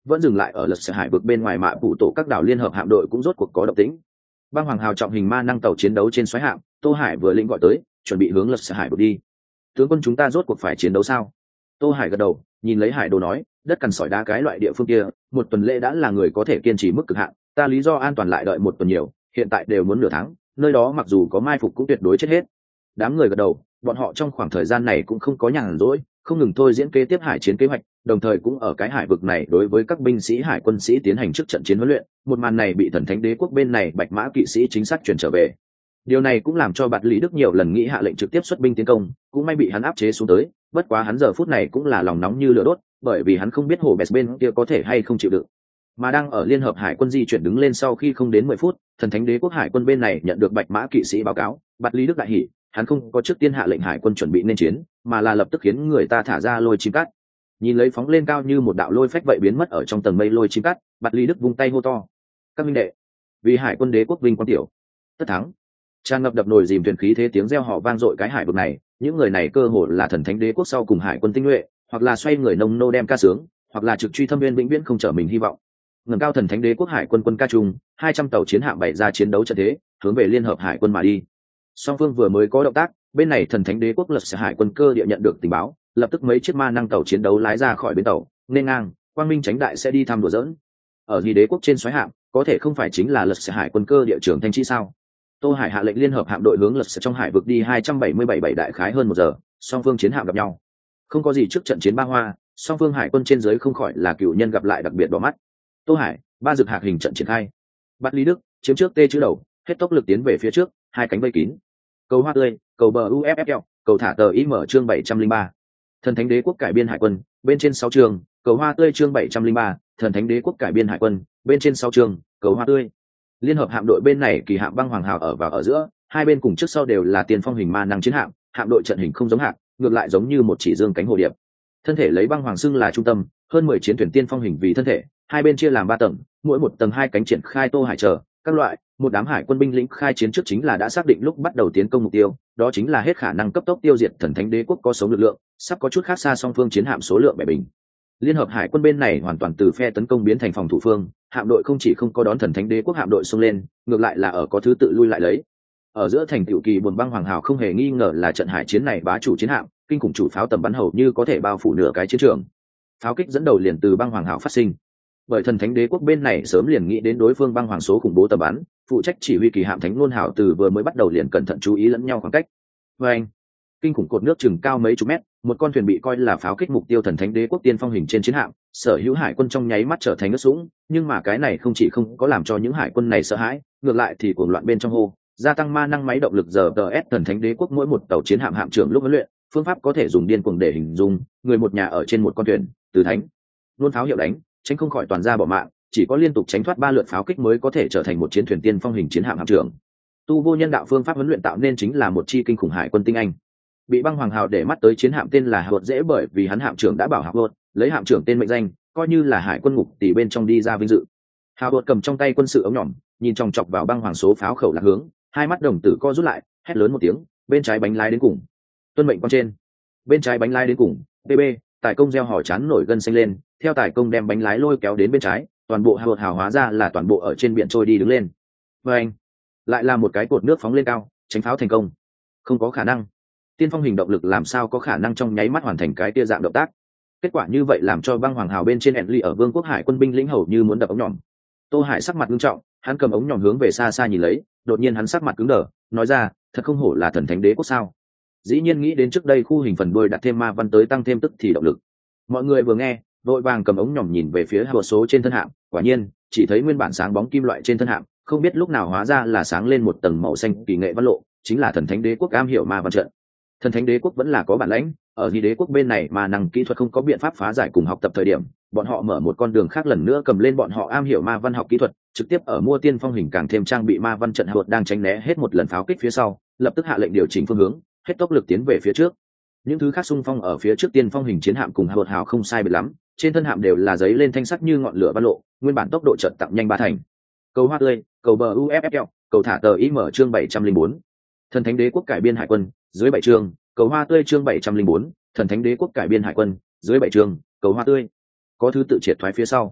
vẫn dừng lại ở lật sở hải vực bên ngoài mạ phụ tổ các đảo liên hợp hạm đội cũng rốt cuộc có động tĩnh. Băng Hoàng hào trọng hình ma năng tàu chiến đấu trên xoáy hạm, Tô Hải vừa lĩnh gọi tới, chuẩn bị hướng lật sở hải vực đi. Tướng quân chúng ta rốt cuộc phải chiến đấu sao? Tô Hải gật đầu, nhìn lấy hải đồ nói, đất cằn sỏi đá cái loại địa phương kia, một tuần lễ đã là người có thể kiên trì mức cực hạn, ta lý do an toàn lại đợi một tuần nhiều, hiện tại đều muốn nửa tháng, nơi đó mặc dù có mai phục cũng tuyệt đối chết hết. Đám người gật đầu, bọn họ trong khoảng thời gian này cũng không có nhàn rỗi, không ngừng thôi diễn kế tiếp hải chiến kế hoạch, đồng thời cũng ở cái hải vực này đối với các binh sĩ hải quân sĩ tiến hành trước trận chiến huấn luyện. Một màn này bị thần thánh đế quốc bên này bạch mã kỵ sĩ chính xác truyền trở về. Điều này cũng làm cho Bạt Lý Đức nhiều lần nghĩ hạ lệnh trực tiếp xuất binh tiến công, cũng may bị hắn áp chế xuống tới. Bất quá hắn giờ phút này cũng là lòng nóng như lửa đốt, bởi vì hắn không biết hồ bẹt bên kia có thể hay không chịu đựng. Mà đang ở liên hợp hải quân di chuyển đứng lên sau khi không đến mười phút, thần thánh đế quốc hải quân bên này nhận được bạch mã kỵ sĩ báo cáo, Bạt Lý Đức đại hỉ, hắn không có trước tiên hạ lệnh hải quân chuẩn bị nên chiến, mà là lập tức khiến người ta thả ra lôi chim cắt. Nhìn lấy phóng lên cao như một đạo lôi phách vậy biến mất ở trong tầng mây lôi chim cắt, Bạt Lý Đức vung tay hô to: các minh đệ, vì hải quân đế quốc vinh quang tiểu, tất thắng! Tràn ngập đập nồi dìm thuyền khí thế tiếng reo hò vang dội cái hải vực này, những người này cơ hồ là thần thánh đế quốc sau cùng hải quân tinh nhuệ, hoặc là xoay người nông nô đem ca sướng, hoặc là trực truy thâm viên vĩnh viễn không trở mình hy vọng. Ngẩng cao thần thánh đế quốc hải quân quân ca trung, hai trăm tàu chiến hạm bày ra chiến đấu trận thế, hướng về liên hợp hải quân mà đi. Song phương vừa mới có động tác, bên này thần thánh đế quốc lật sở hải quân cơ địa nhận được tình báo, lập tức mấy chiếc ma năng tàu chiến đấu lái ra khỏi bến tàu, nên ngang, quang minh tránh đại sẽ đi thăm đùa giỡn. Ở gì đế quốc trên xoáy hạm, có thể không phải chính là lật sở hải quân cơ địa trưởng thanh chi sao? Tô Hải hạ lệnh liên hợp hạm đội hướng lật sở trong hải vực đi hai trăm bảy mươi bảy bảy đại khái hơn một giờ, song phương chiến hạm gặp nhau. Không có gì trước trận chiến ba hoa, song phương hải quân trên dưới không khỏi là cựu nhân gặp lại đặc biệt đỏ mắt. Tô Hải, ba dược hạc hình trận triển khai. Bạt Lý Đức chiếm trước tê chữ đầu, hết tốc lực tiến về phía trước, hai cánh vây kín. Cầu hoa tươi, cầu bờ u ép ép lờ, cầu thả tờ im ở chương bảy trăm linh ba. Thần thánh đế quốc cải biên hải quân, bên trên sáu chương, cầu hoa tươi chương bảy trăm linh ba, thần thánh đế quốc cải biên hải quân, bên trên sáu chương, cầu hoa tươi. Liên hợp hạm đội bên này kỳ hạm băng hoàng hào ở vào ở giữa, hai bên cùng trước sau đều là tiền phong hình ma năng chiến hạm, hạm đội trận hình không giống hạm, ngược lại giống như một chỉ dương cánh hồ điệp. Thân thể lấy băng hoàng xưng là trung tâm, hơn mười chiến thuyền tiên phong hình vì thân thể, hai bên chia làm ba tầng, mỗi một tầng hai cánh triển khai Tô Hải chờ các loại, một đám hải quân binh lĩnh khai chiến trước chính là đã xác định lúc bắt đầu tiến công mục tiêu, đó chính là hết khả năng cấp tốc tiêu diệt thần thánh đế quốc có sống lực lượng, sắp có chút khác xa song phương chiến hạm số lượng bẻ bình. Liên hợp hải quân bên này hoàn toàn từ phe tấn công biến thành phòng thủ phương, hạm đội không chỉ không có đón thần thánh đế quốc hạm đội xông lên, ngược lại là ở có thứ tự lui lại lấy. Ở giữa thành tiểu kỳ buồn băng hoàng hào không hề nghi ngờ là trận hải chiến này bá chủ chiến hạm, kinh khủng chủ pháo tầm bắn hầu như có thể bao phủ nửa cái chiến trường. Pháo kích dẫn đầu liền từ băng hoàng hào phát sinh. Bởi thần thánh đế quốc bên này sớm liền nghĩ đến đối phương băng hoàng số khủng bố tầm bắn, phụ trách chỉ huy kỳ hạm thánh ngôn hào từ vừa mới bắt đầu liền cẩn thận chú ý lẫn nhau khoảng cách. Và anh, kinh khủng cột nước chừng cao mấy chục mét, một con thuyền bị coi là pháo kích mục tiêu thần thánh đế quốc tiên phong hình trên chiến hạm, sở hữu hải quân trong nháy mắt trở thành nước sũng, nhưng mà cái này không chỉ không có làm cho những hải quân này sợ hãi, ngược lại thì cuồng loạn bên trong hô, gia tăng ma năng máy động lực giờ tờ ép thần thánh đế quốc mỗi một tàu chiến hạm hạm trưởng lúc huấn luyện, phương pháp có thể dùng điên cuồng để hình dung, người một nhà ở trên một con thuyền, từ thánh luôn pháo hiệu đánh, tránh không khỏi toàn ra bỏ mạng, chỉ có liên tục tránh thoát ba lượt pháo kích mới có thể trở thành một chiến thuyền tiên phong hình chiến hạm hạm trưởng. Tu vô nhân đạo phương pháp huấn luyện tạo nên chính là một chi kinh khủng hải quân tinh anh. Bị băng hoàng hào để mắt tới chiến hạm tên là Hột dễ bởi vì hắn hạm trưởng đã bảo Hột, lấy hạm trưởng tên mệnh danh, coi như là hải quân ngục tỷ bên trong đi ra vinh dự. Hột cầm trong tay quân sự ống nhỏm, nhìn chòng chọc vào băng hoàng số pháo khẩu lạc hướng, hai mắt đồng tử co rút lại, hét lớn một tiếng, bên trái bánh lái đến cùng. Tuân mệnh con trên. Bên trái bánh lái đến cùng, pê bê, tài công gieo hỏi chán nổi gân xanh lên, theo tài công đem bánh lái lôi kéo đến bên trái, toàn bộ Hột hào hóa ra là toàn bộ ở trên biển trôi đi đứng lên. Và anh, lại là một cái cột nước phóng lên cao, tránh pháo thành công. Không có khả năng. Tiên phong hình động lực làm sao có khả năng trong nháy mắt hoàn thành cái tia dạng động tác. Kết quả như vậy làm cho băng hoàng hào bên trên Enly ở vương quốc hải quân binh lĩnh hầu như muốn đập ống nhỏm. Tô Hải sắc mặt nghiêm trọng, hắn cầm ống nhỏm hướng về xa xa nhìn lấy, đột nhiên hắn sắc mặt cứng đờ, nói ra, thật không hổ là thần thánh đế quốc sao? Dĩ nhiên nghĩ đến trước đây khu hình phần đuôi đặt thêm ma văn tới tăng thêm tức thì động lực. Mọi người vừa nghe, vội vàng cầm ống nhỏm nhìn về phía hào số trên thân hạm, quả nhiên, chỉ thấy nguyên bản sáng bóng kim loại trên thân hạm, không biết lúc nào hóa ra là sáng lên một tầng màu xanh kỳ nghệ văn lộ, chính là thần thánh đế quốc am hiểu ma văn trận. Thần thánh đế quốc vẫn là có bản lãnh, ở thì đế quốc bên này mà năng kỹ thuật không có biện pháp phá giải cùng học tập thời điểm, bọn họ mở một con đường khác lần nữa cầm lên bọn họ am hiểu ma văn học kỹ thuật, trực tiếp ở mua tiên phong hình càng thêm trang bị ma văn trận hột đang tránh né hết một lần pháo kích phía sau, lập tức hạ lệnh điều chỉnh phương hướng, hết tốc lực tiến về phía trước. Những thứ khác xung phong ở phía trước tiên phong hình chiến hạm cùng hột hào không sai biệt lắm, trên thân hạm đều là giấy lên thanh sắc như ngọn lửa văn lộ, nguyên bản tốc độ chợt tăng nhanh ba thành. Cầu hoa tươi, cầu bờ u ép ép lờ, cầu thả tờ im ở chương bảy trăm linh bốn. Thần thánh đế quốc cải biên hải quân, dưới bảy chương, cầu hoa tươi chương bảy trăm linh bốn, thần thánh đế quốc cải biên hải quân, dưới bảy chương, cầu hoa tươi. Có thứ tự triệt thoái phía sau.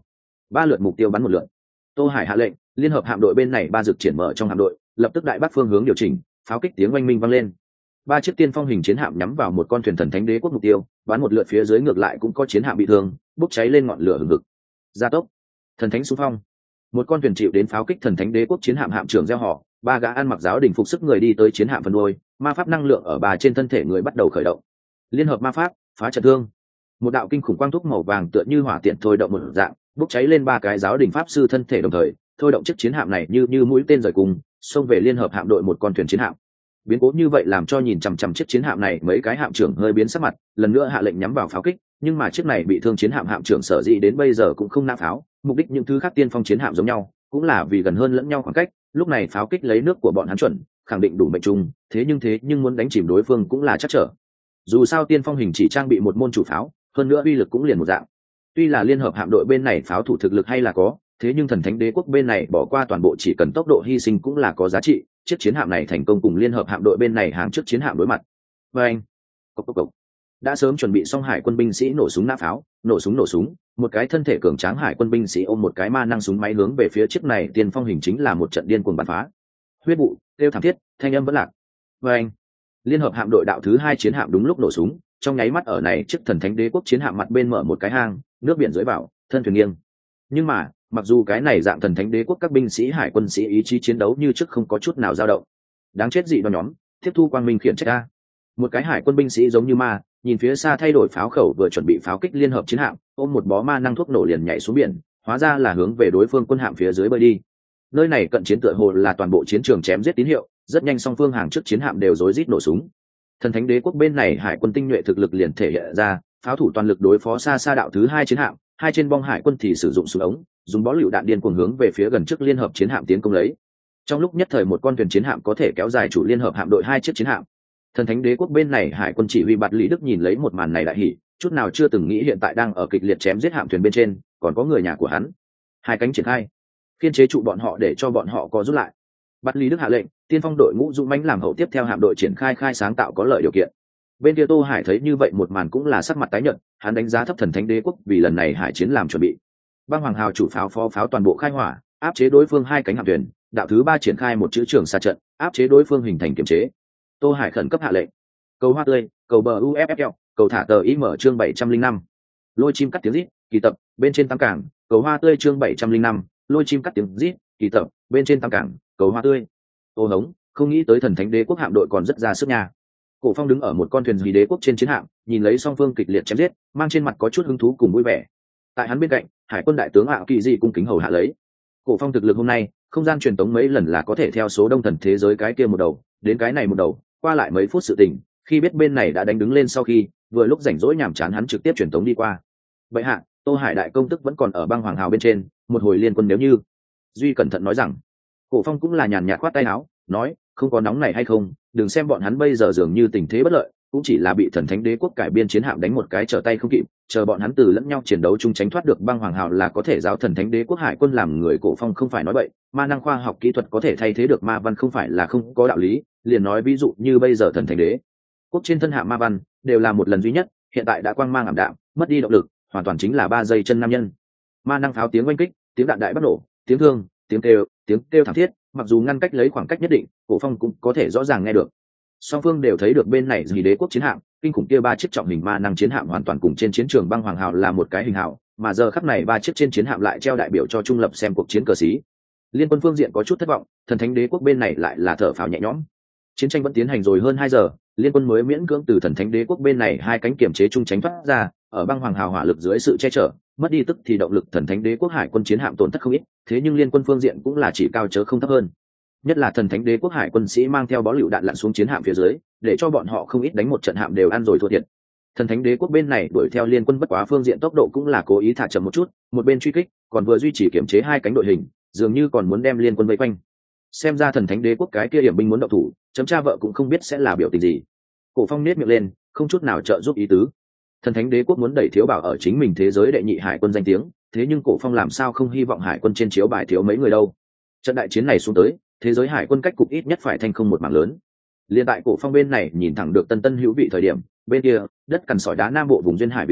ba lượt mục tiêu bắn một lượt. Tô Hải hạ lệnh, liên hợp hạm đội bên này ba dược triển mở trong hạm đội, lập tức đại bắc phương hướng điều chỉnh, pháo kích tiếng oanh minh vang lên. Ba chiếc tiên phong hình chiến hạm nhắm vào một con thuyền thần thánh đế quốc mục tiêu, bắn một lượt phía dưới ngược lại cũng có chiến hạm bị thương, bốc cháy lên ngọn lửa hừng hực. Gia tốc, thần thánh xung phong. Một con thuyền chịu đến pháo kích thần thánh đế quốc chiến hạm hạm trưởng gieo họ, ba gã ăn mặc giáo đình phục sức người đi tới chiến hạm phần đuôi, ma pháp năng lượng ở bà trên thân thể người bắt đầu khởi động. Liên hợp ma pháp, phá trận thương. Một đạo kinh khủng quang thúc màu vàng tựa như hỏa tiện thôi động một dạng, bốc cháy lên ba cái giáo đình pháp sư thân thể đồng thời, thôi động chiếc chiến hạm này như như mũi tên rời cùng, xông về liên hợp hạm đội một con thuyền chiến hạm. Biến cố như vậy làm cho nhìn chằm chằm chiếc chiến hạm này mấy cái hạm trưởng hơi biến sắc mặt, lần nữa hạ lệnh nhắm vào pháo kích, nhưng mà chiếc này bị thương chiến hạm hạm trưởng sở dĩ đến bây giờ cũng không nã pháo, mục đích những thứ khác tiên phong chiến hạm giống nhau, cũng là vì gần hơn lẫn nhau khoảng cách, lúc này pháo kích lấy nước của bọn hắn chuẩn, khẳng định đủ mệnh trung, thế nhưng thế nhưng muốn đánh chìm đối phương cũng là chắc trở. Dù sao tiên phong hình chỉ trang bị một môn chủ pháo, hơn nữa uy lực cũng liền một dạng. Tuy là liên hợp hạm đội bên này pháo thủ thực lực hay là có, thế nhưng thần thánh đế quốc bên này bỏ qua toàn bộ chỉ cần tốc độ hy sinh cũng là có giá trị, chiếc chiến hạm này thành công cùng liên hợp hạm đội bên này hàng trước chiến hạm đối mặt. Và anh, cốc cốc cốc. Đã sớm chuẩn bị xong hải quân binh sĩ nổ súng nã pháo, nổ súng nổ súng, một cái thân thể cường tráng hải quân binh sĩ ôm một cái ma năng súng máy hướng về phía chiếc này tiên phong hình chính là một trận điên cuồng bắn phá. Huyết vụ, kêu thảm thiết, thanh âm vẫn lạc. Và anh, liên hợp hạm đội đạo thứ hai chiến hạm đúng lúc nổ súng, trong nháy mắt ở này chiếc thần thánh đế quốc chiến hạm mặt bên mở một cái hang, nước biển dưới vào, thân thuyền nghiêng. Nhưng mà mặc dù cái này dạng thần thánh đế quốc các binh sĩ hải quân sĩ ý chí chiến đấu như trước không có chút nào dao động. Đáng chết dị đoan nhóm, tiếp thu quang minh khiển trách ra. Một cái hải quân binh sĩ giống như ma, nhìn phía xa thay đổi pháo khẩu vừa chuẩn bị pháo kích liên hợp chiến hạm, ôm một bó ma năng thuốc nổ liền nhảy xuống biển, hóa ra là hướng về đối phương quân hạm phía dưới bơi đi. Nơi này cận chiến tựa hồ là toàn bộ chiến trường chém giết tín hiệu, rất nhanh song phương hàng trước chiến hạm đều rối rít nổ súng. Thần thánh đế quốc bên này hải quân tinh nhuệ thực lực liền thể hiện ra, pháo thủ toàn lực đối phó xa xa đạo thứ hai chiến hạm, hai trên bong hải quân thì sử dụng súng ống, dùng bó lựu đạn điên cuồng hướng về phía gần trước liên hợp chiến hạm tiến công lấy. Trong lúc nhất thời một con thuyền chiến hạm có thể kéo dài chủ liên hợp hạm đội hai chiếc chiến hạm. Thần thánh đế quốc bên này hải quân chỉ huy Bạt Lý Đức nhìn lấy một màn này đại hỉ, chút nào chưa từng nghĩ hiện tại đang ở kịch liệt chém giết hạm thuyền bên trên, còn có người nhà của hắn. Hai cánh triển khai, kiên chế trụ bọn họ để cho bọn họ có rút lại. Bạt Lý Đức hạ lệnh, tiên phong đội ngũ dũng mãnh làm hậu tiếp theo hạm đội triển khai khai sáng tạo có lợi điều kiện. Bên kia Tô Hải thấy như vậy một màn cũng là sắc mặt tái nhợt, hắn đánh giá thấp thần thánh đế quốc vì lần này hải chiến làm chuẩn bị. Băng Hoàng Hào chủ pháo phó pháo toàn bộ khai hỏa, áp chế đối phương hai cánh hạm thuyền, đạo thứ ba triển khai một chữ trường xa trận, áp chế đối phương hình thành kiểm chế. Tô Hải khẩn cấp hạ lệnh, cầu hoa tươi, cầu bờ u ép ép lờ, cầu thả tờ ý mở chương bảy trăm linh năm. Lôi chim cắt tiếng rít, kỳ tập, bên trên tam cảng, cầu hoa tươi chương bảy trăm linh năm, lôi chim cắt tiếng rít, kỳ tập, bên trên tam cảng, cầu hoa tươi. Ô hống, không nghĩ tới thần thánh đế quốc hạm đội còn rất ra sức nha. Cổ Phong đứng ở một con thuyền gì đế quốc trên chiến hạm, nhìn lấy song phương kịch liệt chém giết, mang trên mặt có chút hứng thú cùng vui vẻ. Tại hắn bên cạnh, hải quân đại tướng ạ Kỳ Dị cung kính hầu hạ lấy. Cổ Phong thực lực hôm nay, không gian truyền tống mấy lần là có thể theo số đông thần thế giới cái kia một đầu, đến cái này một đầu, qua lại mấy phút sự tình, khi biết bên này đã đánh đứng lên sau khi, vừa lúc rảnh rỗi nhàm chán hắn trực tiếp truyền tống đi qua. Vậy hạ, Tô Hải đại công tức vẫn còn ở băng Hoàng Hào bên trên, một hồi liên quân nếu như. Duy cẩn thận nói rằng, Cổ Phong cũng là nhàn nhạt khoát tay áo, nói, không có nóng này hay không, đừng xem bọn hắn bây giờ dường như tình thế bất lợi, cũng chỉ là bị thần thánh đế quốc cải biên chiến hạm đánh một cái trở tay không kịp, chờ bọn hắn từ lẫn nhau chiến đấu chung tránh thoát được băng Hoàng Hào là có thể giáo thần thánh đế quốc hải quân làm người. Cổ Phong không phải nói bậy, ma năng khoa học kỹ thuật có thể thay thế được ma văn không phải là không có đạo lý, liền nói ví dụ như bây giờ thần thánh đế quốc trên thân hạm ma văn đều là một lần duy nhất, hiện tại đã quang mang ảm đạm, mất đi động lực, hoàn toàn chính là ba giây chân nam nhân. Ma năng pháo tiếng oanh kích, tiếng đạn đại bắt nổ, tiếng thương, tiếng kêu, tiếng kêu thảm thiết, mặc dù ngăn cách lấy khoảng cách nhất định, Cổ Phong cũng có thể rõ ràng nghe được. Song phương đều thấy được bên này gì đế quốc chiến hạm, kinh khủng kia ba chiếc trọng hình ma năng chiến hạm hoàn toàn cùng trên chiến trường băng Hoàng Hào là một cái hình hào, mà giờ khắc này ba chiếc trên chiến hạm lại treo đại biểu cho trung lập xem cuộc chiến cờ xí. Liên quân phương diện có chút thất vọng, thần thánh đế quốc bên này lại là thở phào nhẹ nhõm. Chiến tranh vẫn tiến hành rồi hơn hai giờ, liên quân mới miễn cưỡng từ thần thánh đế quốc bên này hai cánh kiểm chế chung tránh thoát ra, ở băng Hoàng Hào hỏa lực dưới sự che chở, mất đi tức thì động lực thần thánh đế quốc hải quân chiến hạm tổn thất không ít, thế nhưng liên quân phương diện cũng là chỉ cao chớ không thấp hơn. Nhất là thần thánh đế quốc hải quân sĩ mang theo bó lựu đạn lặn xuống chiến hạm phía dưới, để cho bọn họ không ít đánh một trận hạm đều ăn rồi thua thiệt. Thần thánh đế quốc bên này đuổi theo liên quân bất quá phương diện tốc độ cũng là cố ý thả chậm một chút, một bên truy kích, còn vừa duy trì kiểm chế hai cánh đội hình, dường như còn muốn đem liên quân vây quanh. Xem ra thần thánh đế quốc cái kia hiểm binh muốn động thủ, chấm cha vợ cũng không biết sẽ là biểu tình gì. Cổ Phong nét miệng lên, không chút nào trợ giúp ý tứ. Thần thánh đế quốc muốn đẩy thiếu bảo ở chính mình thế giới đệ nhị hải quân danh tiếng, thế nhưng Cổ Phong làm sao không hy vọng hải quân trên chiếu bài thiếu mấy người đâu. Trận đại chiến này xuống tới, thế giới hải quân cách cục ít nhất phải thành không một mảng lớn. Liên tại Cổ Phong bên này nhìn thẳng được tân tân hữu vị thời điểm, bên kia đất cằn sỏi đá nam bộ vùng duyên hải vị trí,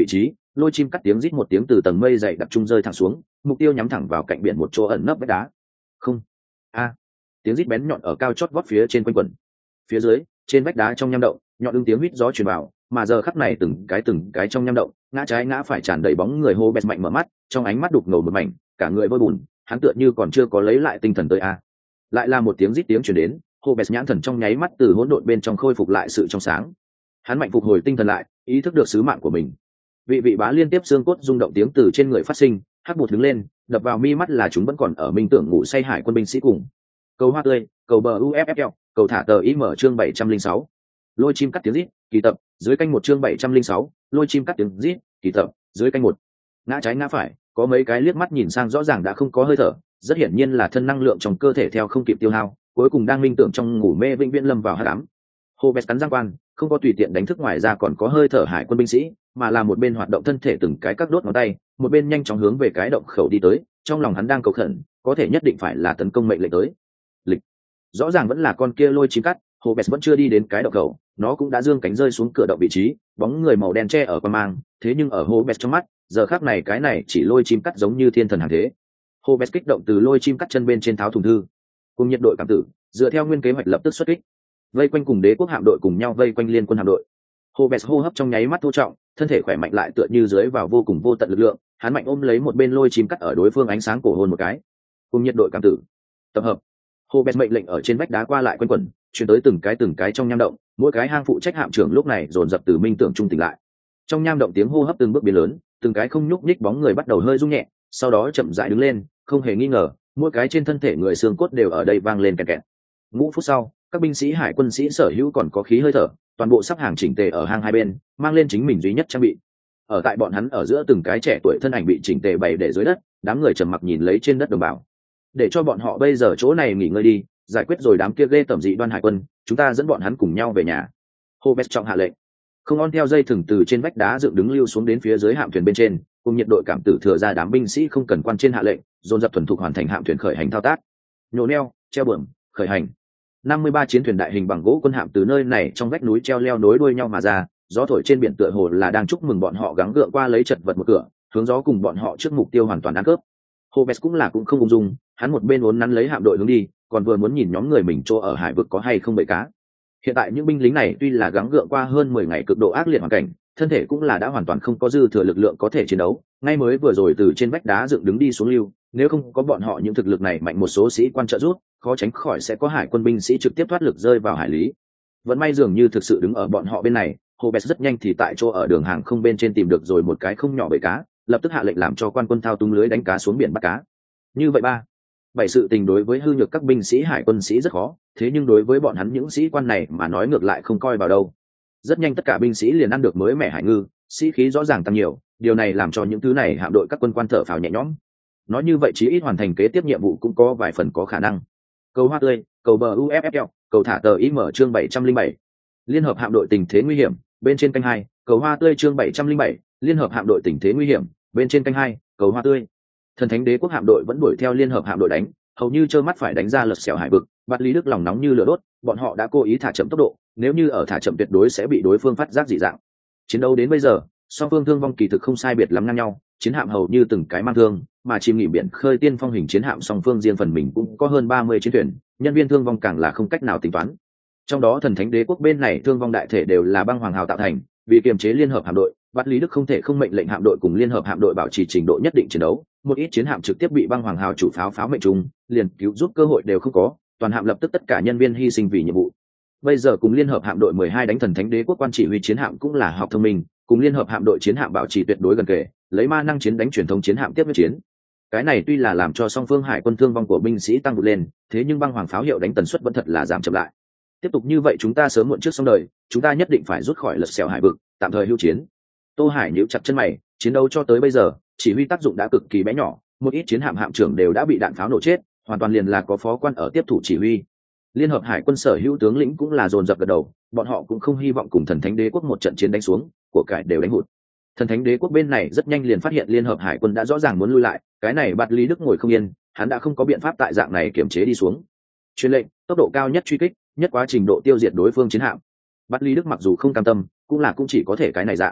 lôi chim cắt tiếng rít một tiếng từ tầng mây dày đặc trung rơi thẳng xuống, mục tiêu nhắm thẳng vào cạnh biển một chỗ ẩn nấp vách đá. Không. A. Tiếng rít bén nhọn ở cao chót vót phía trên quanh quẩn. Phía dưới, trên vách đá trong nham động, nhọn ứng tiếng huýt gió truyền vào, mà giờ khắc này từng cái từng cái trong nham động, ngã trái ngã phải tràn đầy bóng người hô bẹt mạnh mở mắt, trong ánh mắt đục ngầu một mảnh, cả người vôi bùn, hắn tựa như còn chưa có lấy lại tinh thần tới a. Lại là một tiếng rít tiếng truyền đến, hô bẹt nhãn thần trong nháy mắt từ hỗn độn bên trong khôi phục lại sự trong sáng. Hắn mạnh phục hồi tinh thần lại, ý thức được sứ mạng của mình. Vị vị bá liên tiếp xương cốt rung động tiếng từ trên người phát sinh, hắc bụt đứng lên, đập vào mi mắt là chúng vẫn còn ở minh tưởng ngủ say hải quân binh sĩ cùng. Cầu hoa tươi, cầu bờ uffl, cầu thả tờ ý mở chương bảy trăm linh sáu. Lôi chim cắt tiếng rít, kỳ tập, dưới canh một chương bảy trăm linh sáu, lôi chim cắt tiếng rít, kỳ tập, dưới canh một. Ngã trái ngã phải, có mấy cái liếc mắt nhìn sang rõ ràng đã không có hơi thở, rất hiển nhiên là thân năng lượng trong cơ thể theo không kịp tiêu hao, cuối cùng đang minh tưởng trong ngủ mê vĩnh viễn lâm vào hắc ám. Hồ Bẹt cắn răng quan, không có tùy tiện đánh thức ngoài ra còn có hơi thở hải quân binh sĩ, mà là một bên hoạt động thân thể từng cái các đốt ngón tay, một bên nhanh chóng hướng về cái động khẩu đi tới, trong lòng hắn đang cầu khẩn, có thể nhất định phải là tấn công mệnh lệnh tới. Lịch. Rõ ràng vẫn là con kia lôi chim cắt, Hồ Bẹt vẫn chưa đi đến cái động khẩu, nó cũng đã dương cánh rơi xuống cửa động vị trí, bóng người màu đen che ở quan mang, thế nhưng ở Hồ Bẹt trong mắt, giờ khắc này cái này chỉ lôi chim cắt giống như thiên thần hàng thế. Hồ Bẹt kích động từ lôi chim cắt chân bên trên tháo thùng thư, cùng nhiệt đội cảm tử, dựa theo nguyên kế hoạch lập tức xuất kích, vây quanh cùng đế quốc hạm đội cùng nhau vây quanh liên quân hạm đội. Hồ Bẹt hô hấp trong nháy mắt thô trọng, thân thể khỏe mạnh lại tựa như dưới vào vô cùng vô tận lực lượng, hắn mạnh ôm lấy một bên lôi chim cắt ở đối phương ánh sáng cổ hồn một cái. Cùng nhiệt đội cảm tử, tập hợp. Hồ Bẹt mệnh lệnh ở trên vách đá qua lại quanh quẩn, truyền tới từng cái từng cái trong nham động, mỗi cái hang phụ trách hạm trưởng lúc này dồn dập từ minh tưởng trung tỉnh lại. Trong nham động tiếng hô hấp từng bước biến lớn, từng cái không nhúc nhích bóng người bắt đầu hơi rung nhẹ, sau đó chậm rãi đứng lên, không hề nghi ngờ, mỗi cái trên thân thể người xương cốt đều ở đây vang lên kẹt kẹt. Ngũ phút sau, các binh sĩ hải quân sĩ sở hữu còn có khí hơi thở, toàn bộ sắp hàng chỉnh tề ở hang hai bên, mang lên chính mình duy nhất trang bị. Ở tại bọn hắn ở giữa từng cái trẻ tuổi thân ảnh bị chỉnh tề bày để dưới đất, đám người trầm mặc nhìn lấy trên đất đồng bào. Để cho bọn họ bây giờ chỗ này nghỉ ngơi đi, giải quyết rồi đám kia ghê tởm dị đoan hải quân, chúng ta dẫn bọn hắn cùng nhau về nhà. Hồ Bẹt trọng hạ lệnh. Không on theo dây thừng từ trên vách đá dựng đứng lưu xuống đến phía dưới hạm thuyền bên trên, cùng nhiệt đội cảm tử thừa ra đám binh sĩ không cần quan trên hạ lệnh, dồn dập thuần thục hoàn thành hạm thuyền khởi hành thao tác. Nhổ neo, treo buồm, khởi hành. năm mươi ba chiến thuyền đại hình bằng gỗ quân hạm từ nơi này trong vách núi treo leo nối đuôi nhau mà ra, gió thổi trên biển tựa hồ là đang chúc mừng bọn họ gắng gượng qua lấy chật vật một cửa, hướng gió cùng bọn họ trước mục tiêu hoàn toàn ăn cướp. Hồ Bẹt cũng là cũng không ung dung, hắn một bên uốn nắn lấy hạm đội hướng đi, còn vừa muốn nhìn nhóm người mình chỗ ở hải vực có hay không bầy cá. Hiện tại những binh lính này tuy là gắng gượng qua hơn mười ngày cực độ ác liệt hoàn cảnh, thân thể cũng là đã hoàn toàn không có dư thừa lực lượng có thể chiến đấu, ngay mới vừa rồi từ trên vách đá dựng đứng đi xuống lưu, nếu không có bọn họ những thực lực này mạnh một số sĩ quan trợ giúp, khó tránh khỏi sẽ có hải quân binh sĩ trực tiếp thoát lực rơi vào hải lý. Vẫn may dường như thực sự đứng ở bọn họ bên này, Hồ Bẹt rất nhanh thì tại chỗ ở đường hàng không bên trên tìm được rồi một cái không nhỏ bầy cá, lập tức hạ lệnh làm cho quan quân thao túng lưới đánh cá xuống biển bắt cá. Như vậy ba bảy sự tình đối với hư nhược các binh sĩ hải quân sĩ rất khó, thế nhưng đối với bọn hắn những sĩ quan này mà nói ngược lại không coi vào đâu. Rất nhanh tất cả binh sĩ liền ăn được mới mẻ hải ngư, sĩ khí rõ ràng tăng nhiều, điều này làm cho những thứ này hạm đội các quân quan thở phào nhẹ nhõm. Nói như vậy chí ít hoàn thành kế tiếp nhiệm vụ cũng có vài phần có khả năng. Cầu hoa tươi, cầu bờ uffl, cầu thả tờ ý mở chương bảy trăm linh bảy. Liên hợp hạm đội tình thế nguy hiểm, bên trên canh hai, cầu hoa tươi chương bảy trăm linh bảy, liên hợp hạm đội tình thế nguy hiểm, bên trên canh hai, cầu hoa tươi. Thần thánh đế quốc hạm đội vẫn đuổi theo liên hợp hạm đội đánh, hầu như trơ mắt phải đánh ra lật xẻo hải vực, Bạt Lý Đức lòng nóng như lửa đốt, bọn họ đã cố ý thả chậm tốc độ, nếu như ở thả chậm tuyệt đối sẽ bị đối phương phát giác dị dạng. Chiến đấu đến bây giờ, song phương thương vong kỳ thực không sai biệt lắm ngang nhau, chiến hạm hầu như từng cái mang thương, mà chìm nghỉ biển khơi tiên phong hình chiến hạm song phương riêng phần mình cũng có hơn ba mươi chiến thuyền, nhân viên thương vong càng là không cách nào tính toán. Trong đó thần thánh đế quốc bên này thương vong đại thể đều là băng hoàng hào tạo thành, vì kiềm chế liên hợp hạm đội, Bạt Lý Đức không thể không mệnh lệnh hạm đội cùng liên hợp hạm đội bảo trì trình độ nhất định chiến đấu, một ít chiến hạm trực tiếp bị băng hoàng hào chủ pháo pháo mệnh trùng, liền cứu giúp cơ hội đều không có, toàn hạm lập tức tất cả nhân viên hy sinh vì nhiệm vụ. Bây giờ cùng liên hợp hạm đội mười hai đánh thần thánh đế quốc quan chỉ huy chiến hạm cũng là học thông minh, cùng liên hợp hạm đội chiến hạm bảo trì tuyệt đối gần kề, lấy ma năng chiến đánh truyền thống chiến hạm tiếp với chiến. Cái này tuy là làm cho song phương hải quân thương vong của binh sĩ tăng vụt lên, thế nhưng băng hoàng pháo hiệu đánh tần suất vẫn thật là giảm chậm lại. Tiếp tục như vậy chúng ta sớm muộn trước xong đời, chúng ta nhất định phải rút khỏi lật xẻo hải vực, tạm thời hưu chiến. Tô Hải nhíu chặt chân mày, chiến đấu cho tới bây giờ, chỉ huy tác dụng đã cực kỳ bé nhỏ, một ít chiến hạm hạm trưởng đều đã bị đạn pháo nổ chết, hoàn toàn liền là có phó quan ở tiếp thủ chỉ huy. Liên hợp hải quân sở hữu tướng lĩnh cũng là dồn dập gật đầu, bọn họ cũng không hy vọng cùng thần thánh đế quốc một trận chiến đánh xuống, của cải đều đánh hụt. Thần thánh đế quốc bên này rất nhanh liền phát hiện liên hợp hải quân đã rõ ràng muốn lui lại, cái này Bạt Lý Đức ngồi không yên, hắn đã không có biện pháp tại dạng này kiểm chế đi xuống. Truyền lệnh, tốc độ cao nhất truy kích, nhất quá trình độ tiêu diệt đối phương chiến hạm. Bạt Lý Đức mặc dù không cam tâm, cũng là cũng chỉ có thể cái này dạng.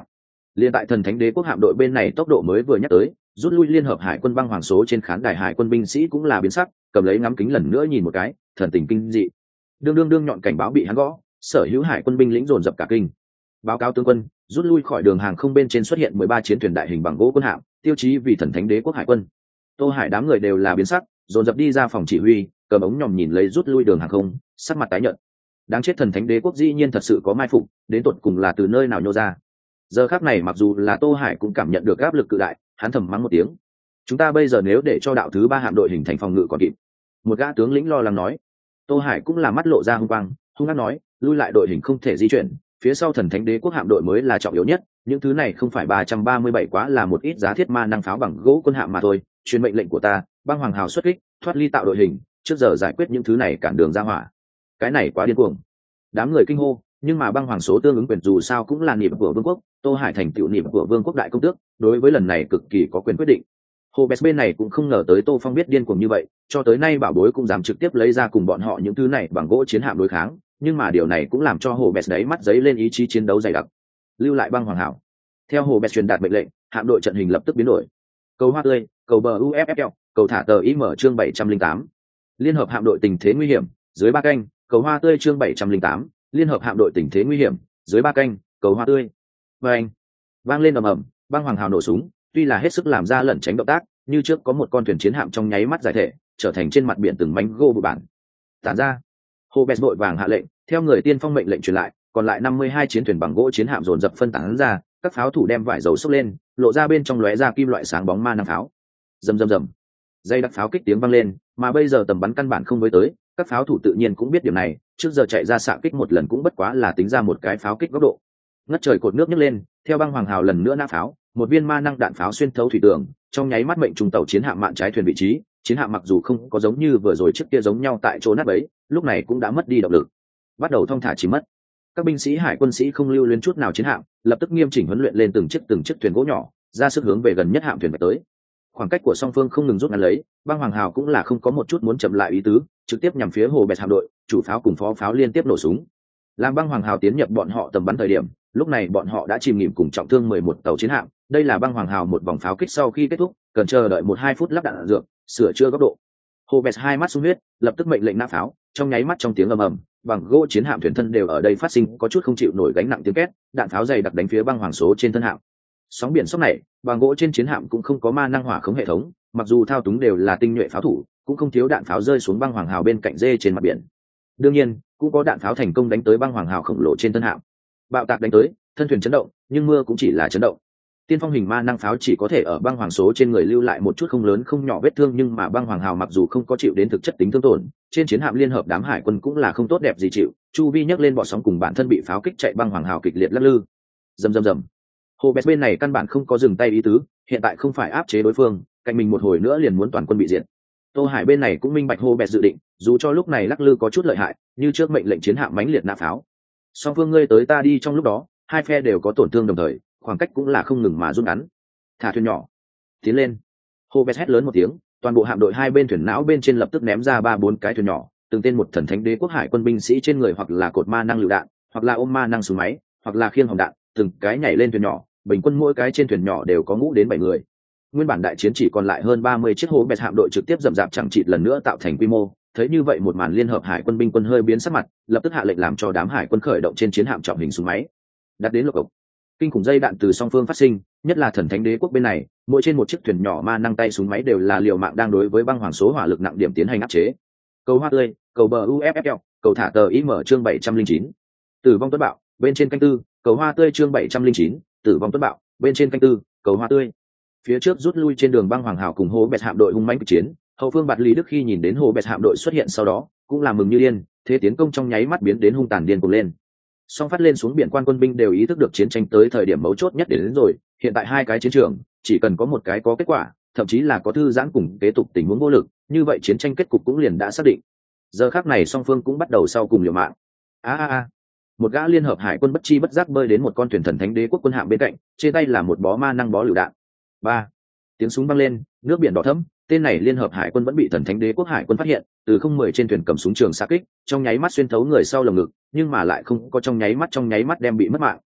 Liên tại thần thánh đế quốc hạm đội bên này tốc độ mới vừa nhắc tới, rút lui liên hợp hải quân băng hoàng số trên khán đài hải quân binh sĩ cũng là biến sắc, cầm lấy ngắm kính lần nữa nhìn một cái, thần tình kinh dị. Đương đương đương nhọn cảnh báo bị hắn gõ, sở hữu hải quân binh lĩnh dồn dập cả kinh. Báo cáo tướng quân, rút lui khỏi đường hàng không bên trên xuất hiện mười ba chiến thuyền đại hình bằng gỗ quân hạm, tiêu chí vì thần thánh đế quốc hải quân. Tô Hải đám người đều là biến sắc, dồn dập đi ra phòng chỉ huy, cầm ống nhòm nhìn lấy rút lui đường hàng không, sắc mặt tái nhợt. Đáng chết, thần thánh đế quốc dĩ nhiên thật sự có mai phục, đến tột cùng là từ nơi nào nhô ra. Giờ khắc này mặc dù là Tô Hải cũng cảm nhận được áp lực cự đại, hắn thầm mắng một tiếng. Chúng ta bây giờ nếu để cho đạo thứ ba hạm đội hình thành phòng ngự còn kịp. Một gã tướng lĩnh lo lắng nói. Tô Hải cũng là mắt lộ ra hung quang, hung hăng nói, lui lại đội hình không thể di chuyển, phía sau thần thánh đế quốc hạm đội mới là trọng yếu nhất, những thứ này không phải ba trăm ba mươi bảy quá là một ít giá thiết ma năng pháo bằng gỗ quân hạm mà thôi. Truyền mệnh lệnh của ta, băng hoàng hào xuất kích, thoát ly tạo đội hình, trước giờ giải quyết những thứ này cản đường ra hỏa. Cái này quá điên cuồng. Đám người kinh hô, nhưng mà băng hoàng số tương ứng quyền dù sao cũng là niệm của vương quốc, Tô Hải thành tựu niệm của vương quốc đại công tước, đối với lần này cực kỳ có quyền quyết định. Hồ Bes bên này cũng không ngờ tới Tô Phong biết điên cuồng như vậy, cho tới nay bảo bối cũng dám trực tiếp lấy ra cùng bọn họ những thứ này bằng gỗ chiến hạm đối kháng, nhưng mà điều này cũng làm cho Hồ Bes đấy mắt giấy lên ý chí chiến đấu dày đặc. Lưu lại băng hoàng hảo. Theo Hồ Bes truyền đạt mệnh lệnh, hạm đội trận hình lập tức biến đổi. Cầu hoa tươi, cầu bờ u ép ép lờ, cầu thả tờ ý mở chương bảy trăm linh tám. Liên hợp hạm đội tình thế nguy hiểm, dưới ba canh, cầu hoa tươi chương bảy trăm linh tám. Liên hợp hạm đội tình thế nguy hiểm, dưới ba canh, cầu hoa tươi. Vang, vang lên ầm ầm, băng hoàng hào nổ súng, tuy là hết sức làm ra lẩn tránh động tác, như trước có một con thuyền chiến hạm trong nháy mắt giải thể, trở thành trên mặt biển từng mảnh gỗ bụi bản. Tản ra. Hồ Bes vội vàng hạ lệnh, theo người tiên phong mệnh lệnh truyền lại, còn lại năm mươi hai chiến thuyền bằng gỗ chiến hạm dồn dập phân tán ra, các pháo thủ đem vải dầu xốc lên, lộ ra bên trong lóe ra kim loại sáng bóng ma năng pháo. Rầm rầm rầm. Dây đặc pháo kích tiếng vang lên, mà bây giờ tầm bắn căn bản không với tới, các pháo thủ tự nhiên cũng biết điểm này, trước giờ chạy ra xạ kích một lần cũng bất quá là tính ra một cái pháo kích góc độ. Ngất trời cột nước nhấc lên, theo băng hoàng hào lần nữa nã pháo, một viên ma năng đạn pháo xuyên thấu thủy tường, trong nháy mắt mệnh trùng tàu chiến hạm mạn trái thuyền vị trí, chiến hạm mặc dù không có giống như vừa rồi trước kia giống nhau tại chỗ nát bấy, lúc này cũng đã mất đi động lực, bắt đầu thong thả chỉ mất. Các binh sĩ hải quân sĩ không lưu luyến chút nào chiến hạm, lập tức nghiêm chỉnh huấn luyện lên từng chiếc từng chiếc thuyền gỗ nhỏ, ra sức hướng về gần nhất hạm thuyền tới. Khoảng cách của song phương không ngừng rút ngắn lấy, băng hoàng hào cũng là không có một chút muốn chậm lại ý tứ, trực tiếp nhằm phía Hồ Bes hạm đội, chủ pháo cùng phó pháo liên tiếp nổ súng. Làm băng hoàng hào tiến nhập bọn họ tầm bắn thời điểm, lúc này bọn họ đã chìm nghỉm cùng trọng thương mười một tàu chiến hạm. Đây là băng hoàng hào một vòng pháo kích sau khi kết thúc, cần chờ đợi một hai phút lắp đạn dược, sửa chữa góc độ. Hồ Bes hai mắt sung huyết, lập tức mệnh lệnh nã pháo, trong nháy mắt trong tiếng ầm ầm, bằng gỗ chiến hạm thuyền thân đều ở đây phát sinh có chút không chịu nổi gánh nặng tiếng két, đạn pháo dày đặc đánh phía băng hoàng số trên thân hạm. Sóng biển sốc này, bằng gỗ trên chiến hạm cũng không có ma năng hỏa khống hệ thống, mặc dù thao túng đều là tinh nhuệ pháo thủ, cũng không thiếu đạn pháo rơi xuống băng hoàng hào bên cạnh dê trên mặt biển. Đương nhiên, cũng có đạn pháo thành công đánh tới băng hoàng hào khổng lồ trên thân hạm. Bạo tạc đánh tới, thân thuyền chấn động, nhưng mưa cũng chỉ là chấn động. Tiên phong hình ma năng pháo chỉ có thể ở băng hoàng số trên người lưu lại một chút không lớn không nhỏ vết thương, nhưng mà băng hoàng hào mặc dù không có chịu đến thực chất tính thương tổn, trên chiến hạm liên hợp đám hải quân cũng là không tốt đẹp gì chịu, chu vi nhấc lên bọt sóng cùng bản thân bị pháo kích chạy băng hoàng hào kịch liệt lắc lư. Rầm rầm rầm. Hồ Bes bên này căn bản không có dừng tay ý tứ, hiện tại không phải áp chế đối phương, cạnh mình một hồi nữa liền muốn toàn quân bị diệt. Tô Hải bên này cũng minh bạch Hồ Bes dự định, dù cho lúc này lắc lư có chút lợi hại, như trước mệnh lệnh chiến hạm mãnh liệt nã pháo. Song phương ngươi tới ta đi trong lúc đó, hai phe đều có tổn thương đồng thời, khoảng cách cũng là không ngừng mà rút ngắn. Thả thuyền nhỏ, tiến lên. Hồ Bes hét lớn một tiếng, toàn bộ hạm đội hai bên thuyền não bên trên lập tức ném ra ba bốn cái thuyền nhỏ, từng tên một thần thánh đế quốc hải quân binh sĩ trên người hoặc là cột ma năng lựu đạn, hoặc là ôm ma năng súng máy, hoặc là khiêng hồng đạn, từng cái nhảy lên thuyền nhỏ, bình quân mỗi cái trên thuyền nhỏ đều có ngũ đến bảy người. Nguyên bản đại chiến chỉ còn lại hơn ba mươi chiếc Hồ Bes hạm đội trực tiếp dậm dạp chẳng chịt lần nữa tạo thành quy mô. Thấy như vậy một màn, liên hợp hải quân binh quân hơi biến sắc mặt, lập tức hạ lệnh làm cho đám hải quân khởi động trên chiến hạm trọng hình súng máy, đặt đến lục cộc. Kinh khủng dây đạn từ song phương phát sinh, nhất là thần thánh đế quốc bên này, mỗi trên một chiếc thuyền nhỏ ma năng tay súng máy đều là liều mạng đang đối với băng hoàng số hỏa lực nặng điểm tiến hành áp chế. Cầu hoa tươi, cầu bờ u ép ép lờ, cầu thả tờ ý mở chương bảy trăm linh chín. Tử vong tuấn bạo, bên trên canh tư, cầu hoa tươi chương bảy trăm linh chín, tử vong tuấn bạo, bên trên canh tư, cầu hoa tươi. Phía trước rút lui trên đường băng hoàng hào cùng Hồ Bes hạm đội hung mãnh chiến, hậu phương Bạt Lý Đức khi nhìn đến Hồ Bes hạm đội xuất hiện sau đó, cũng là mừng như điên, thế tiến công trong nháy mắt biến đến hung tàn điên cuồng lên. Song phát lên xuống biển quan quân binh đều ý thức được chiến tranh tới thời điểm mấu chốt nhất đến, đến rồi, hiện tại hai cái chiến trường, chỉ cần có một cái có kết quả, thậm chí là có thư giãn cùng kế tục tình huống vô lực, như vậy chiến tranh kết cục cũng liền đã xác định. Giờ khắc này song phương cũng bắt đầu sau cùng liều mạng. A a a. Một gã liên hợp hải quân bất chi bất giác bơi đến một con thuyền thần thánh đế quốc quân hạm bên cạnh, trên tay là một bó ma năng bó lựu đạn. Ba. Tiếng súng vang lên, nước biển đỏ thẫm, tên này liên hợp hải quân vẫn bị thần thánh đế quốc hải quân phát hiện, từ không mười trên thuyền cầm súng trường xạ kích, trong nháy mắt xuyên thấu người sau lồng ngực, nhưng mà lại không có trong nháy mắt trong nháy mắt đem bị mất mạng.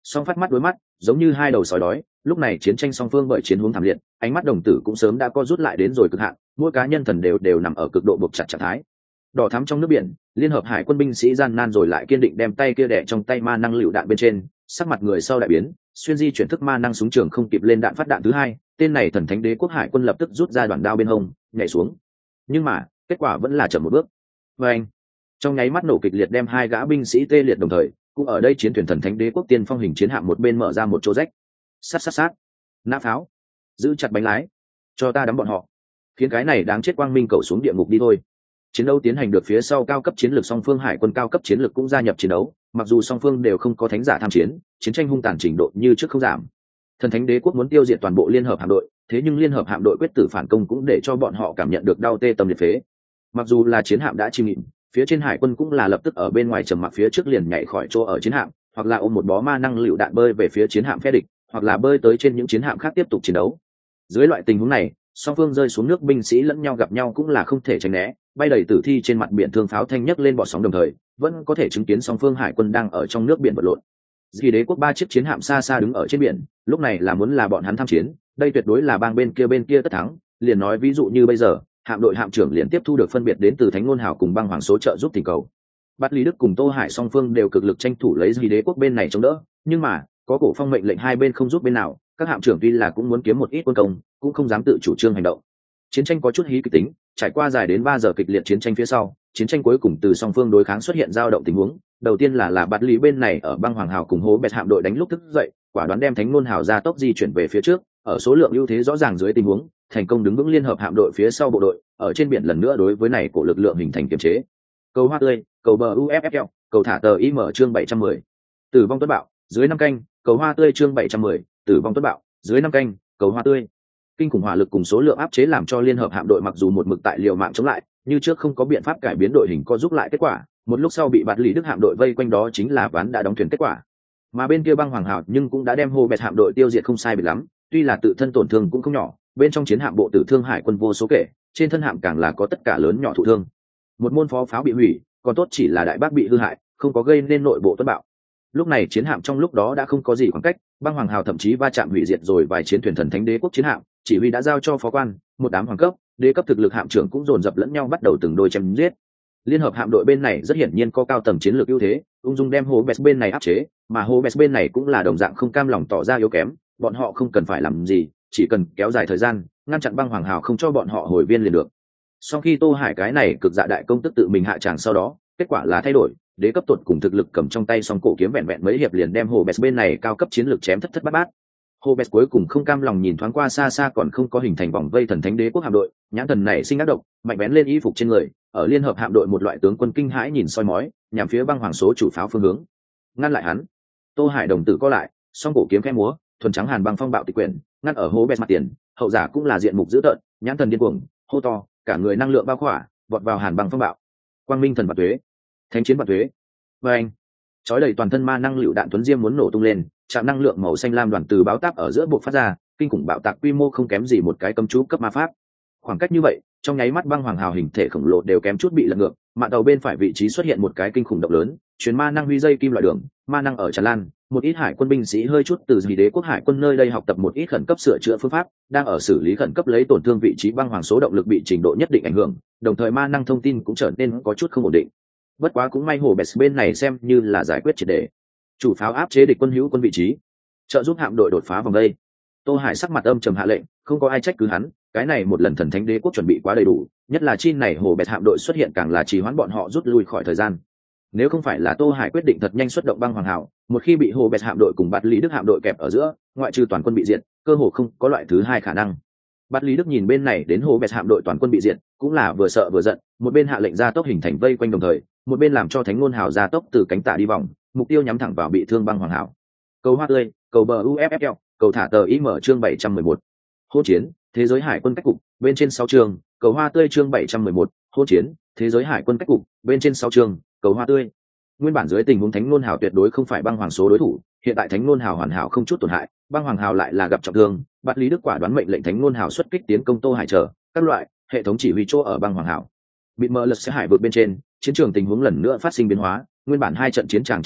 song phát mắt đối mắt giống như hai đầu sói đói. Lúc này chiến tranh song phương bởi chiến hướng thảm liệt, ánh mắt đồng tử cũng sớm đã co rút lại đến rồi cực hạn, mỗi cá nhân thần đều đều nằm ở cực độ buộc chặt trạng thái. Đỏ thắm trong nước biển, liên hợp hải quân binh sĩ gian nan rồi lại kiên định đem tay kia đẻ trong tay ma năng lựu đạn bên trên, sắc mặt người sau đại biến, xuyên di chuyển thức ma năng súng trường không kịp lên đạn phát đạn thứ hai, tên này thần thánh đế quốc hải quân lập tức rút ra đoạn đao bên hông, nhảy xuống. Nhưng mà kết quả vẫn là chậm một bước. Và anh, trong nháy mắt nổ kịch liệt đem hai gã binh sĩ tê liệt đồng thời, cũng ở đây chiến thuyền thần thánh đế quốc tiên phong hình chiến hạm một bên mở ra một chỗ rách. Sát sát sát, nã pháo, giữ chặt bánh lái, cho ta đắm bọn họ, khiến cái này đáng chết quang minh cầu xuống địa ngục đi thôi. Chiến đấu tiến hành được phía sau, cao cấp chiến lược song phương hải quân cao cấp chiến lược cũng gia nhập chiến đấu, mặc dù song phương đều không có thánh giả tham chiến, chiến tranh hung tàn trình độ như trước không giảm. Thần thánh đế quốc muốn tiêu diệt toàn bộ liên hợp hạm đội, thế nhưng liên hợp hạm đội quyết tử phản công cũng để cho bọn họ cảm nhận được đau tê tâm liệt phế. Mặc dù là chiến hạm đã chìm nghỉm, phía trên hải quân cũng là lập tức ở bên ngoài trầm mặc phía trước liền nhảy khỏi chỗ ở chiến hạm, hoặc là ôm một bó ma năng lựu đạn bơi về phía chiến hạm phe địch, hoặc là bơi tới trên những chiến hạm khác tiếp tục chiến đấu. Dưới loại tình huống này, song phương rơi xuống nước binh sĩ lẫn nhau gặp nhau cũng là không thể tránh né, bay đầy tử thi trên mặt biển, thương pháo thanh nhấc lên bọt sóng, đồng thời vẫn có thể chứng kiến song phương hải quân đang ở trong nước biển vật lộn. Vì đế quốc ba chiếc chiến hạm xa xa đứng ở trên biển, lúc này là muốn là bọn hắn tham chiến, đây tuyệt đối là bang bên kia bên kia tất thắng. Liền nói ví dụ như bây giờ, hạm đội hạm trưởng liền tiếp thu được phân biệt đến từ Thánh Ngôn Hào cùng băng hoàng số trợ giúp tình cầu. Bát Lý Đức cùng Tô Hải song phương đều cực lực tranh thủ lấy Vì đế quốc bên này chống đỡ, nhưng mà có cổ phong mệnh lệnh hai bên không giúp bên nào, các hạm trưởng tuy là cũng muốn kiếm một ít quân công, cũng không dám tự chủ trương hành động. Chiến tranh có chút hí kịch tính, trải qua dài đến ba giờ kịch liệt chiến tranh phía sau, chiến tranh cuối cùng từ song phương đối kháng xuất hiện dao động tình huống. Đầu tiên là là Bát Lý bên này ở băng hoàng hào cùng hố bẹt hạm đội đánh lúc thức dậy, quả đoán đem Thánh Ngôn Hào ra tốc di chuyển về phía trước, ở số lượng ưu thế rõ ràng dưới tình huống, thành công đứng vững liên hợp hạm đội phía sau bộ đội, ở trên biển lần nữa đối với này của lực lượng hình thành kiềm chế. Cầu hoa tươi, cầu bờ u ép ép lờ, cầu thả tờ im chương bảy trăm mười. Tử vong tuất bạo, dưới năm canh, cầu hoa tươi chương bảy trăm mười, tử vong tuất bạo, dưới năm canh, cầu hoa tươi. Kinh khủng hỏa lực cùng số lượng áp chế làm cho liên hợp hạm đội mặc dù một mực tại liều mạng chống lại, như trước không có biện pháp cải biến đội hình co giúp lại kết quả, một lúc sau bị Bạt Lý Đức hạm đội vây quanh, đó chính là ván đã đóng thuyền kết quả. Mà bên kia băng hoàng hào nhưng cũng đã đem hô bẹt hạm đội tiêu diệt không sai biệt lắm, tuy là tự thân tổn thương cũng không nhỏ, bên trong chiến hạm bộ tử thương hải quân vô số kể, trên thân hạm càng là có tất cả lớn nhỏ thụ thương. Một môn phó pháo bị hủy, còn tốt chỉ là đại bác bị hư hại, không có gây nên nội bộ tuất bạo. Lúc này chiến hạm trong lúc đó đã không có gì khoảng cách, băng hoàng hào thậm chí va chạm hủy diệt rồi vài chiến thuyền thần thánh đế quốc chiến hạm, chỉ huy đã giao cho phó quan, một đám hoàng cấp, đế cấp thực lực hạm trưởng cũng dồn dập lẫn nhau bắt đầu từng đôi chém giết. Liên hợp hạm đội bên này rất hiển nhiên có cao tầng chiến lược ưu thế, ung dung đem Hobes bên này áp chế, mà Hobes bên này cũng là đồng dạng không cam lòng tỏ ra yếu kém, bọn họ không cần phải làm gì, chỉ cần kéo dài thời gian, ngăn chặn băng hoàng hào không cho bọn họ hồi viên liền được. Sau khi Tô Hải cái này cực dạ đại công tức tự mình hạ tràng, sau đó kết quả là thay đổi, đế cấp tuột cùng thực lực cầm trong tay song cổ kiếm vẹn vẹn mấy hiệp liền đem Hobes bên này cao cấp chiến lược chém thất thất bát bát. Hobes cuối cùng không cam lòng nhìn thoáng qua xa xa còn không có hình thành vòng vây thần thánh đế quốc hạm đội, nhãn thần này sinh ác độc, mạnh bén lên y phục trên người, ở liên hợp hạm đội một loại tướng quân kinh hãi nhìn soi mói, nhằm phía băng hoàng số chủ pháo phương hướng. Ngăn lại hắn. Tô Hải đồng tử co lại, song cổ kiếm khẽ múa, thuần trắng hàn băng phong bạo tịch quyển, ngăn ở Hobes mặt tiền, hậu giả cũng là diện mục dữ tợn, nhãn thần điên cuồng, hô to, cả người năng lượng bao khỏa, vọt vào hàn băng phong bạo. Quang minh thần bạt tuế, thánh chiến bạt tuế. Và anh, chói đầy toàn thân ma năng lựu đạn tuấn diêm muốn nổ tung lên, chạm năng lượng màu xanh lam đoàn từ báo táp ở giữa buộc phát ra, kinh khủng bạo tạc quy mô không kém gì một cái cấm chú cấp ma pháp. Khoảng cách như vậy, trong nháy mắt băng hoàng hào hình thể khổng lồ đều kém chút bị lật ngược, mạn tàu bên phải vị trí xuất hiện một cái kinh khủng động lớn, truyền ma năng huy dây kim loại đường, ma năng ở tràn lan, một ít hải quân binh sĩ hơi chút từ Vì đế quốc hải quân nơi đây học tập một ít khẩn cấp sửa chữa phương pháp, đang ở xử lý khẩn cấp lấy tổn thương vị trí băng hoàng số động lực bị trình độ nhất định ảnh hưởng, đồng thời ma năng thông tin cũng trở nên có chút không ổn định. Bất quá cũng may Hobes bên này xem như là giải quyết triệt để. Chủ pháo áp chế địch quân hữu quân vị trí, trợ giúp hạm đội đột phá vòng đây. Tô Hải sắc mặt âm trầm hạ lệnh, không có ai trách cứ hắn, cái này một lần thần thánh đế quốc chuẩn bị quá đầy đủ, nhất là chi này Hobes hạm đội xuất hiện càng là trì hoãn bọn họ rút lui khỏi thời gian. Nếu không phải là Tô Hải quyết định thật nhanh xuất động băng hoàng hào, một khi bị Hobes hạm đội cùng Bạt Lý Đức hạm đội kẹp ở giữa, ngoại trừ toàn quân bị diệt, cơ hồ không có loại thứ hai khả năng. Bạt Lý Đức nhìn bên này đến Hobes hạm đội toàn quân bị diệt, cũng là vừa sợ vừa giận, một bên hạ lệnh ra tốc hình thành vây quanh, đồng thời một bên làm cho Thánh Ngôn Hào ra tốc từ cánh tả đi vòng, mục tiêu nhắm thẳng vào bị thương băng hoàng hào. Cầu hoa tươi, cầu bờ u ép ép lờ, cầu thả tờ im chương bảy trăm mười một. Hỗn chiến, thế giới hải quân cách cục, bên trên sáu chương, cầu hoa tươi chương bảy trăm mười một. Hỗn chiến, thế giới hải quân cách cục, bên trên sáu chương, cầu hoa tươi. Nguyên bản dưới tình huống Thánh Ngôn Hào tuyệt đối không phải băng hoàng số đối thủ, hiện tại Thánh Ngôn Hào hoàn hảo không chút tổn hại, băng hoàng hào lại là gặp trọng thương, Bạt Lý Đức quả đoán mệnh lệnh Thánh Ngôn Hào xuất kích tiến công Tô Hải chờ các loại hệ thống chỉ huy chỗ ở băng hoàng hào. Bị mờ lật sẽ hải vượt bên trên, chiến trường tình huống lần nữa phát sinh biến hóa, nguyên bản hai trận chiến tràng chiến đấu,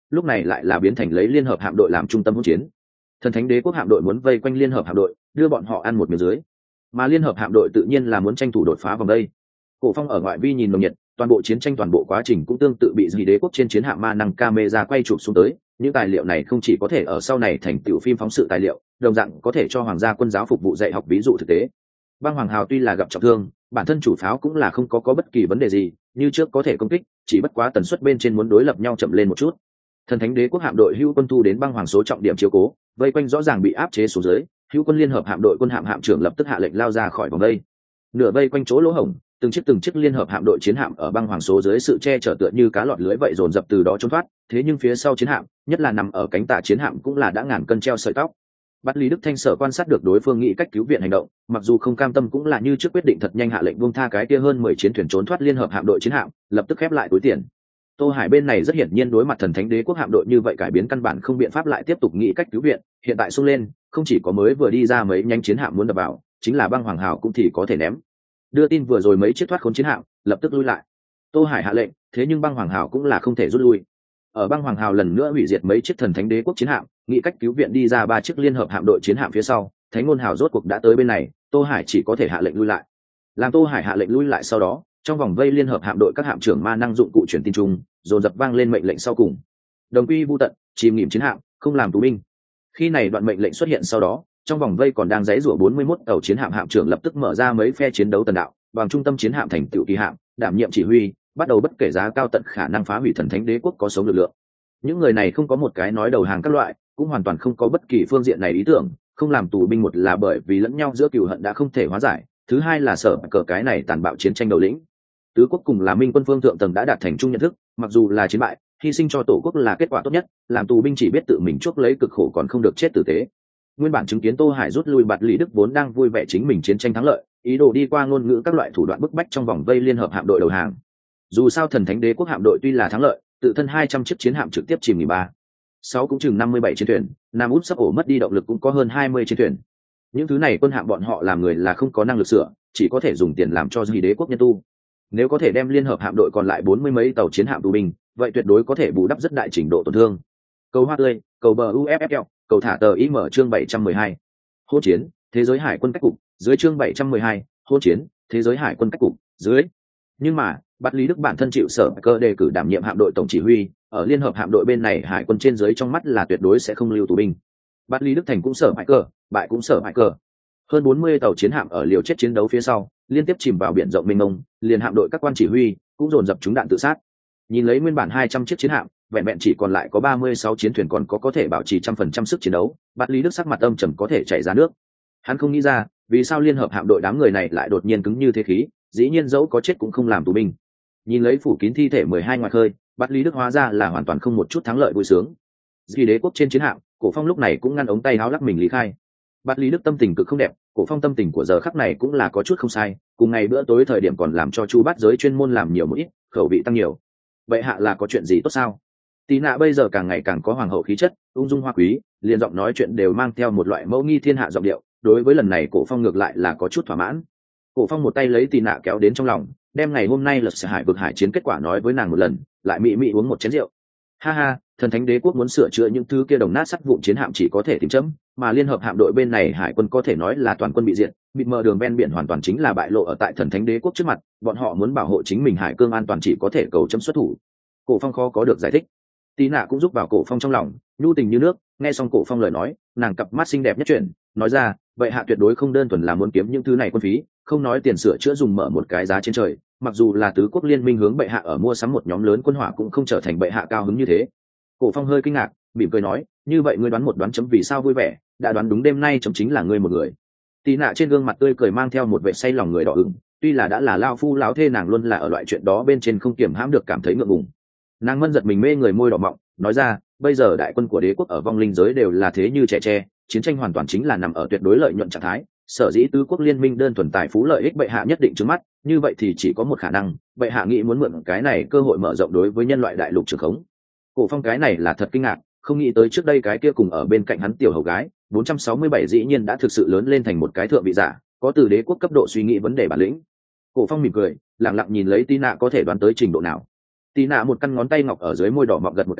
lúc này lại là biến thành lấy liên hợp hạm đội làm trung tâm hỗn chiến. Thần thánh đế quốc hạm đội muốn vây quanh liên hợp hạm đội, đưa bọn họ ăn một miếng dưới, mà liên hợp hạm đội tự nhiên là muốn tranh thủ đột phá vòng đây. Cổ Phong ở ngoại vi nhìn nồng nhiệt, toàn bộ chiến tranh toàn bộ quá trình cũng tương tự bị dị đế quốc trên chiến hạm ma năng camera quay chụp xuống tới. Những tài liệu này không chỉ có thể ở sau này thành tựu phim phóng sự tài liệu, đồng dạng có thể cho hoàng gia quân giáo phục vụ dạy học ví dụ thực tế. Băng Hoàng Hào tuy là gặp trọng thương, bản thân chủ pháo cũng là không có có bất kỳ vấn đề gì, như trước có thể công kích, chỉ bất quá tần suất bên trên muốn đối lập nhau chậm lên một chút. Thần thánh đế quốc hạm đội hữu quân thu đến Băng Hoàng số trọng điểm chiếu cố, vây quanh rõ ràng bị áp chế xuống dưới, hữu quân liên hợp hạm đội quân hạm hạm trưởng lập tức hạ lệnh lao ra khỏi vòng vây. Nửa vây quanh chỗ lỗ hổng, từng chiếc từng chiếc liên hợp hạm đội chiến hạm ở Băng Hoàng số dưới sự che chở tựa như cá lọt lưới vậy dồn dập từ đó trốn thoát, thế nhưng phía sau chiến hạm, nhất là nằm ở cánh tả chiến hạm cũng là đã ngàn cân treo sợi tóc. Bắt Lý Đức Thanh sở quan sát được đối phương nghĩ cách cứu viện hành động, mặc dù không cam tâm cũng là như trước quyết định thật nhanh hạ lệnh buông tha cái kia hơn mười chiến thuyền trốn thoát liên hợp hạm đội chiến hạm, lập tức khép lại túi tiền. Tô Hải bên này rất hiển nhiên đối mặt thần thánh đế quốc hạm đội như vậy cải biến căn bản không biện pháp lại tiếp tục nghĩ cách cứu viện, hiện tại xung lên, không chỉ có mới vừa đi ra mấy nhanh chiến hạm muốn đập vào, chính là Băng Hoàng Hào cũng thì có thể ném. Đưa tin vừa rồi mấy chiếc thoát khốn chiến hạm, lập tức lui lại. Tô Hải hạ lệnh, thế nhưng Băng Hoàng Hào cũng là không thể rút lui. Ở Băng Hoàng Hào lần nữa hủy diệt mấy chiếc thần thánh đế quốc chiến hạm, nghĩ cách cứu viện đi ra ba chiếc liên hợp hạm đội chiến hạm phía sau, Thánh Ngôn Hào rốt cuộc đã tới bên này, Tô Hải chỉ có thể hạ lệnh lui lại. Làm Tô Hải hạ lệnh lui lại sau đó, trong vòng vây liên hợp hạm đội các hạm trưởng ma năng dụng cụ truyền tin chung, dồn dập vang lên mệnh lệnh sau cùng: đồng quy vu tận, chìm nghỉm chiến hạm, không làm tù binh. Khi này đoạn mệnh lệnh xuất hiện sau đó, trong vòng vây còn đang giãy giụa bốn mươi mốt tàu chiến hạm hạm trưởng lập tức mở ra mấy phe chiến đấu tần đạo, bằng trung tâm chiến hạm thành tựu kỳ hạm, đảm nhiệm chỉ huy, bắt đầu bất kể giá cao tận khả năng phá hủy thần thánh đế quốc có sống lực lượng. Những người này không có một cái nói đầu hàng các loại, cũng hoàn toàn không có bất kỳ phương diện này ý tưởng, không làm tù binh một là bởi vì lẫn nhau giữa cừu hận đã không thể hóa giải, thứ hai là sợ cờ cái này tàn bạo chiến tranh đầu lĩnh. Tứ quốc cùng là minh quân phương thượng tầng đã đạt thành chung nhận thức, mặc dù là chiến bại, hy sinh cho tổ quốc là kết quả tốt nhất, làm tù binh chỉ biết tự mình chuốc lấy cực khổ còn không được chết tử tế. Nguyên bản chứng kiến Tô Hải rút lui Bạt Lý Đức vốn đang vui vẻ chính mình chiến tranh thắng lợi, ý đồ đi qua ngôn ngữ các loại thủ đoạn bức bách trong vòng vây liên hợp hạm đội đầu hàng. Dù sao thần thánh đế quốc hạm đội tuy là thắng lợi, tự thân hai trăm chiếc chiến hạm trực tiếp chìm nghỉ ba sáu cũng chừng năm mươi bảy chiến thuyền, nam út sắp ổ mất đi động lực cũng có hơn hai mươi chiến thuyền. Những thứ này quân hạm bọn họ làm người là không có năng lực sửa, chỉ có thể dùng tiền làm cho dị đế quốc nhân tu. Nếu có thể đem liên hợp hạm đội còn lại bốn mươi mấy tàu chiến hạm tù binh, vậy tuyệt đối có thể bù đắp rất đại trình độ tổn thương. Cầu hoa tươi, cầu bờ u ép ép lờ, cầu thả tờ ý mở chương bảy trăm mười hai. Hỗn chiến, thế giới hải quân cách cục, dưới chương bảy trăm mười hai, hỗn chiến, thế giới hải quân cách cục, dưới. Nhưng mà, Bạt Lý Đức bản thân chịu sở cơ đề cử đảm nhiệm hạm đội tổng chỉ huy, ở liên hợp hạm đội bên này hải quân trên dưới trong mắt là tuyệt đối sẽ không lưu tù binh. Bạt Lý Đức thành cũng sở bại cờ, bại cũng sở bại cờ. Hơn bốn mươi tàu chiến hạm ở liều chết chiến đấu phía sau, liên tiếp chìm vào biển rộng mênh mông, liền hạm đội các quan chỉ huy cũng dồn dập trúng đạn tự sát. Nhìn lấy nguyên bản hai trăm chiếc chiến hạm, vẹn vẹn chỉ còn lại có ba mươi sáu chiến thuyền còn có có thể bảo trì trăm phần trăm sức chiến đấu, Bạt Lý Đức sắc mặt âm trầm có thể chảy ra nước. Hắn không nghĩ ra, vì sao liên hợp hạm đội đám người này lại đột nhiên cứng như thế khí, dĩ nhiên dẫu có chết cũng không làm tù binh. Nhìn lấy phủ kín thi thể mười hai ngoài khơi, Bạt Lý Đức hóa ra là hoàn toàn không một chút thắng lợi vui sướng. Dị đế quốc trên chiến hạm, Cổ Phong lúc này cũng ngăn ống tay áo lắc mình lý khai. Bạt Lý Đức tâm tình cực không đẹp, Cổ Phong tâm tình của giờ khắc này cũng là có chút không sai, cùng ngày bữa tối thời điểm còn làm cho Chu Bát giới chuyên môn làm nhiều một ít, khẩu vị tăng nhiều. Vậy hạ là có chuyện gì tốt sao? Tí nạ bây giờ càng ngày càng có hoàng hậu khí chất, ung dung hoa quý, liền giọng nói chuyện đều mang theo một loại mẫu nghi thiên hạ giọng điệu, đối với lần này Cổ Phong ngược lại là có chút thỏa mãn. Cổ Phong một tay lấy Tí nạ kéo đến trong lòng, đem ngày hôm nay lật hải vực hải chiến kết quả nói với nàng một lần, lại mị mị uống một chén rượu. Ha ha, thần thánh đế quốc muốn sửa chữa những thứ kia đồng nát sắt vụn chiến hạm chỉ có thể tìm chấm, mà liên hợp hạm đội bên này hải quân có thể nói là toàn quân bị diệt, bị mờ đường ven biển hoàn toàn chính là bại lộ ở tại thần thánh đế quốc trước mặt, bọn họ muốn bảo hộ chính mình hải cương an toàn chỉ có thể cầu chấm xuất thủ. Cổ Phong khó có được giải thích. Tí nạ cũng giúp vào Cổ Phong trong lòng, nhu tình như nước, nghe xong Cổ Phong lời nói, nàng cặp mắt xinh đẹp nhất chuyển, nói ra, vậy hạ tuyệt đối không đơn thuần là muốn kiếm những thứ này quân phí, không nói tiền sửa chữa dùng mở một cái giá trên trời, mặc dù là tứ quốc liên minh hướng bệ hạ ở mua sắm một nhóm lớn quân hỏa cũng không trở thành bệ hạ cao hứng như thế. Cổ Phong hơi kinh ngạc, mỉm cười nói, như vậy ngươi đoán một đoán chấm vì sao vui vẻ, đã đoán đúng đêm nay chấm chính là ngươi một người. Tí nạ trên gương mặt tươi cười mang theo một vẻ say lòng người đỏ ửng, tuy là đã là lao phu lão thê nàng luôn là ở loại chuyện đó bên trên không kiềm hãm được cảm thấy ngượng ngùng. Nàng mân giật mình mê người môi đỏ mọng, nói ra, bây giờ đại quân của đế quốc ở vong linh giới đều là thế như trẻ tre, chiến tranh hoàn toàn chính là nằm ở tuyệt đối lợi nhuận trạng thái, sở dĩ tứ quốc liên minh đơn thuần tài phú lợi ích bệ hạ nhất định trước mắt, như vậy thì chỉ có một khả năng, bệ hạ nghĩ muốn mượn cái này cơ hội mở rộng đối với nhân loại đại lục trường khống. Cổ Phong cái này là thật kinh ngạc, không nghĩ tới trước đây cái kia cùng ở bên cạnh hắn tiểu hầu gái bốn trăm sáu mươi bảy dĩ nhiên đã thực sự lớn lên thành một cái thượng vị giả, có từ đế quốc cấp độ suy nghĩ vấn đề bản lĩnh. Cổ Phong mỉm cười, lặng lặng nhìn lấy Tí nạ có thể đoán tới trình độ nào. Tí nạ một căn ngón tay ngọc ở dưới môi đỏ mọng gật một cái,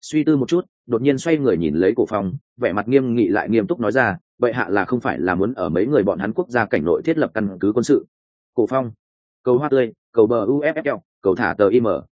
suy tư một chút, đột nhiên xoay người nhìn lấy Cổ Phong, vẻ mặt nghiêm nghị lại nghiêm túc nói ra, vậy hạ là không phải là muốn ở mấy người bọn hắn quốc gia cảnh nội thiết lập căn cứ quân sự. Cổ Phong, cầu hoa tươi, cầu bờ uffl, cầu thả tờ im,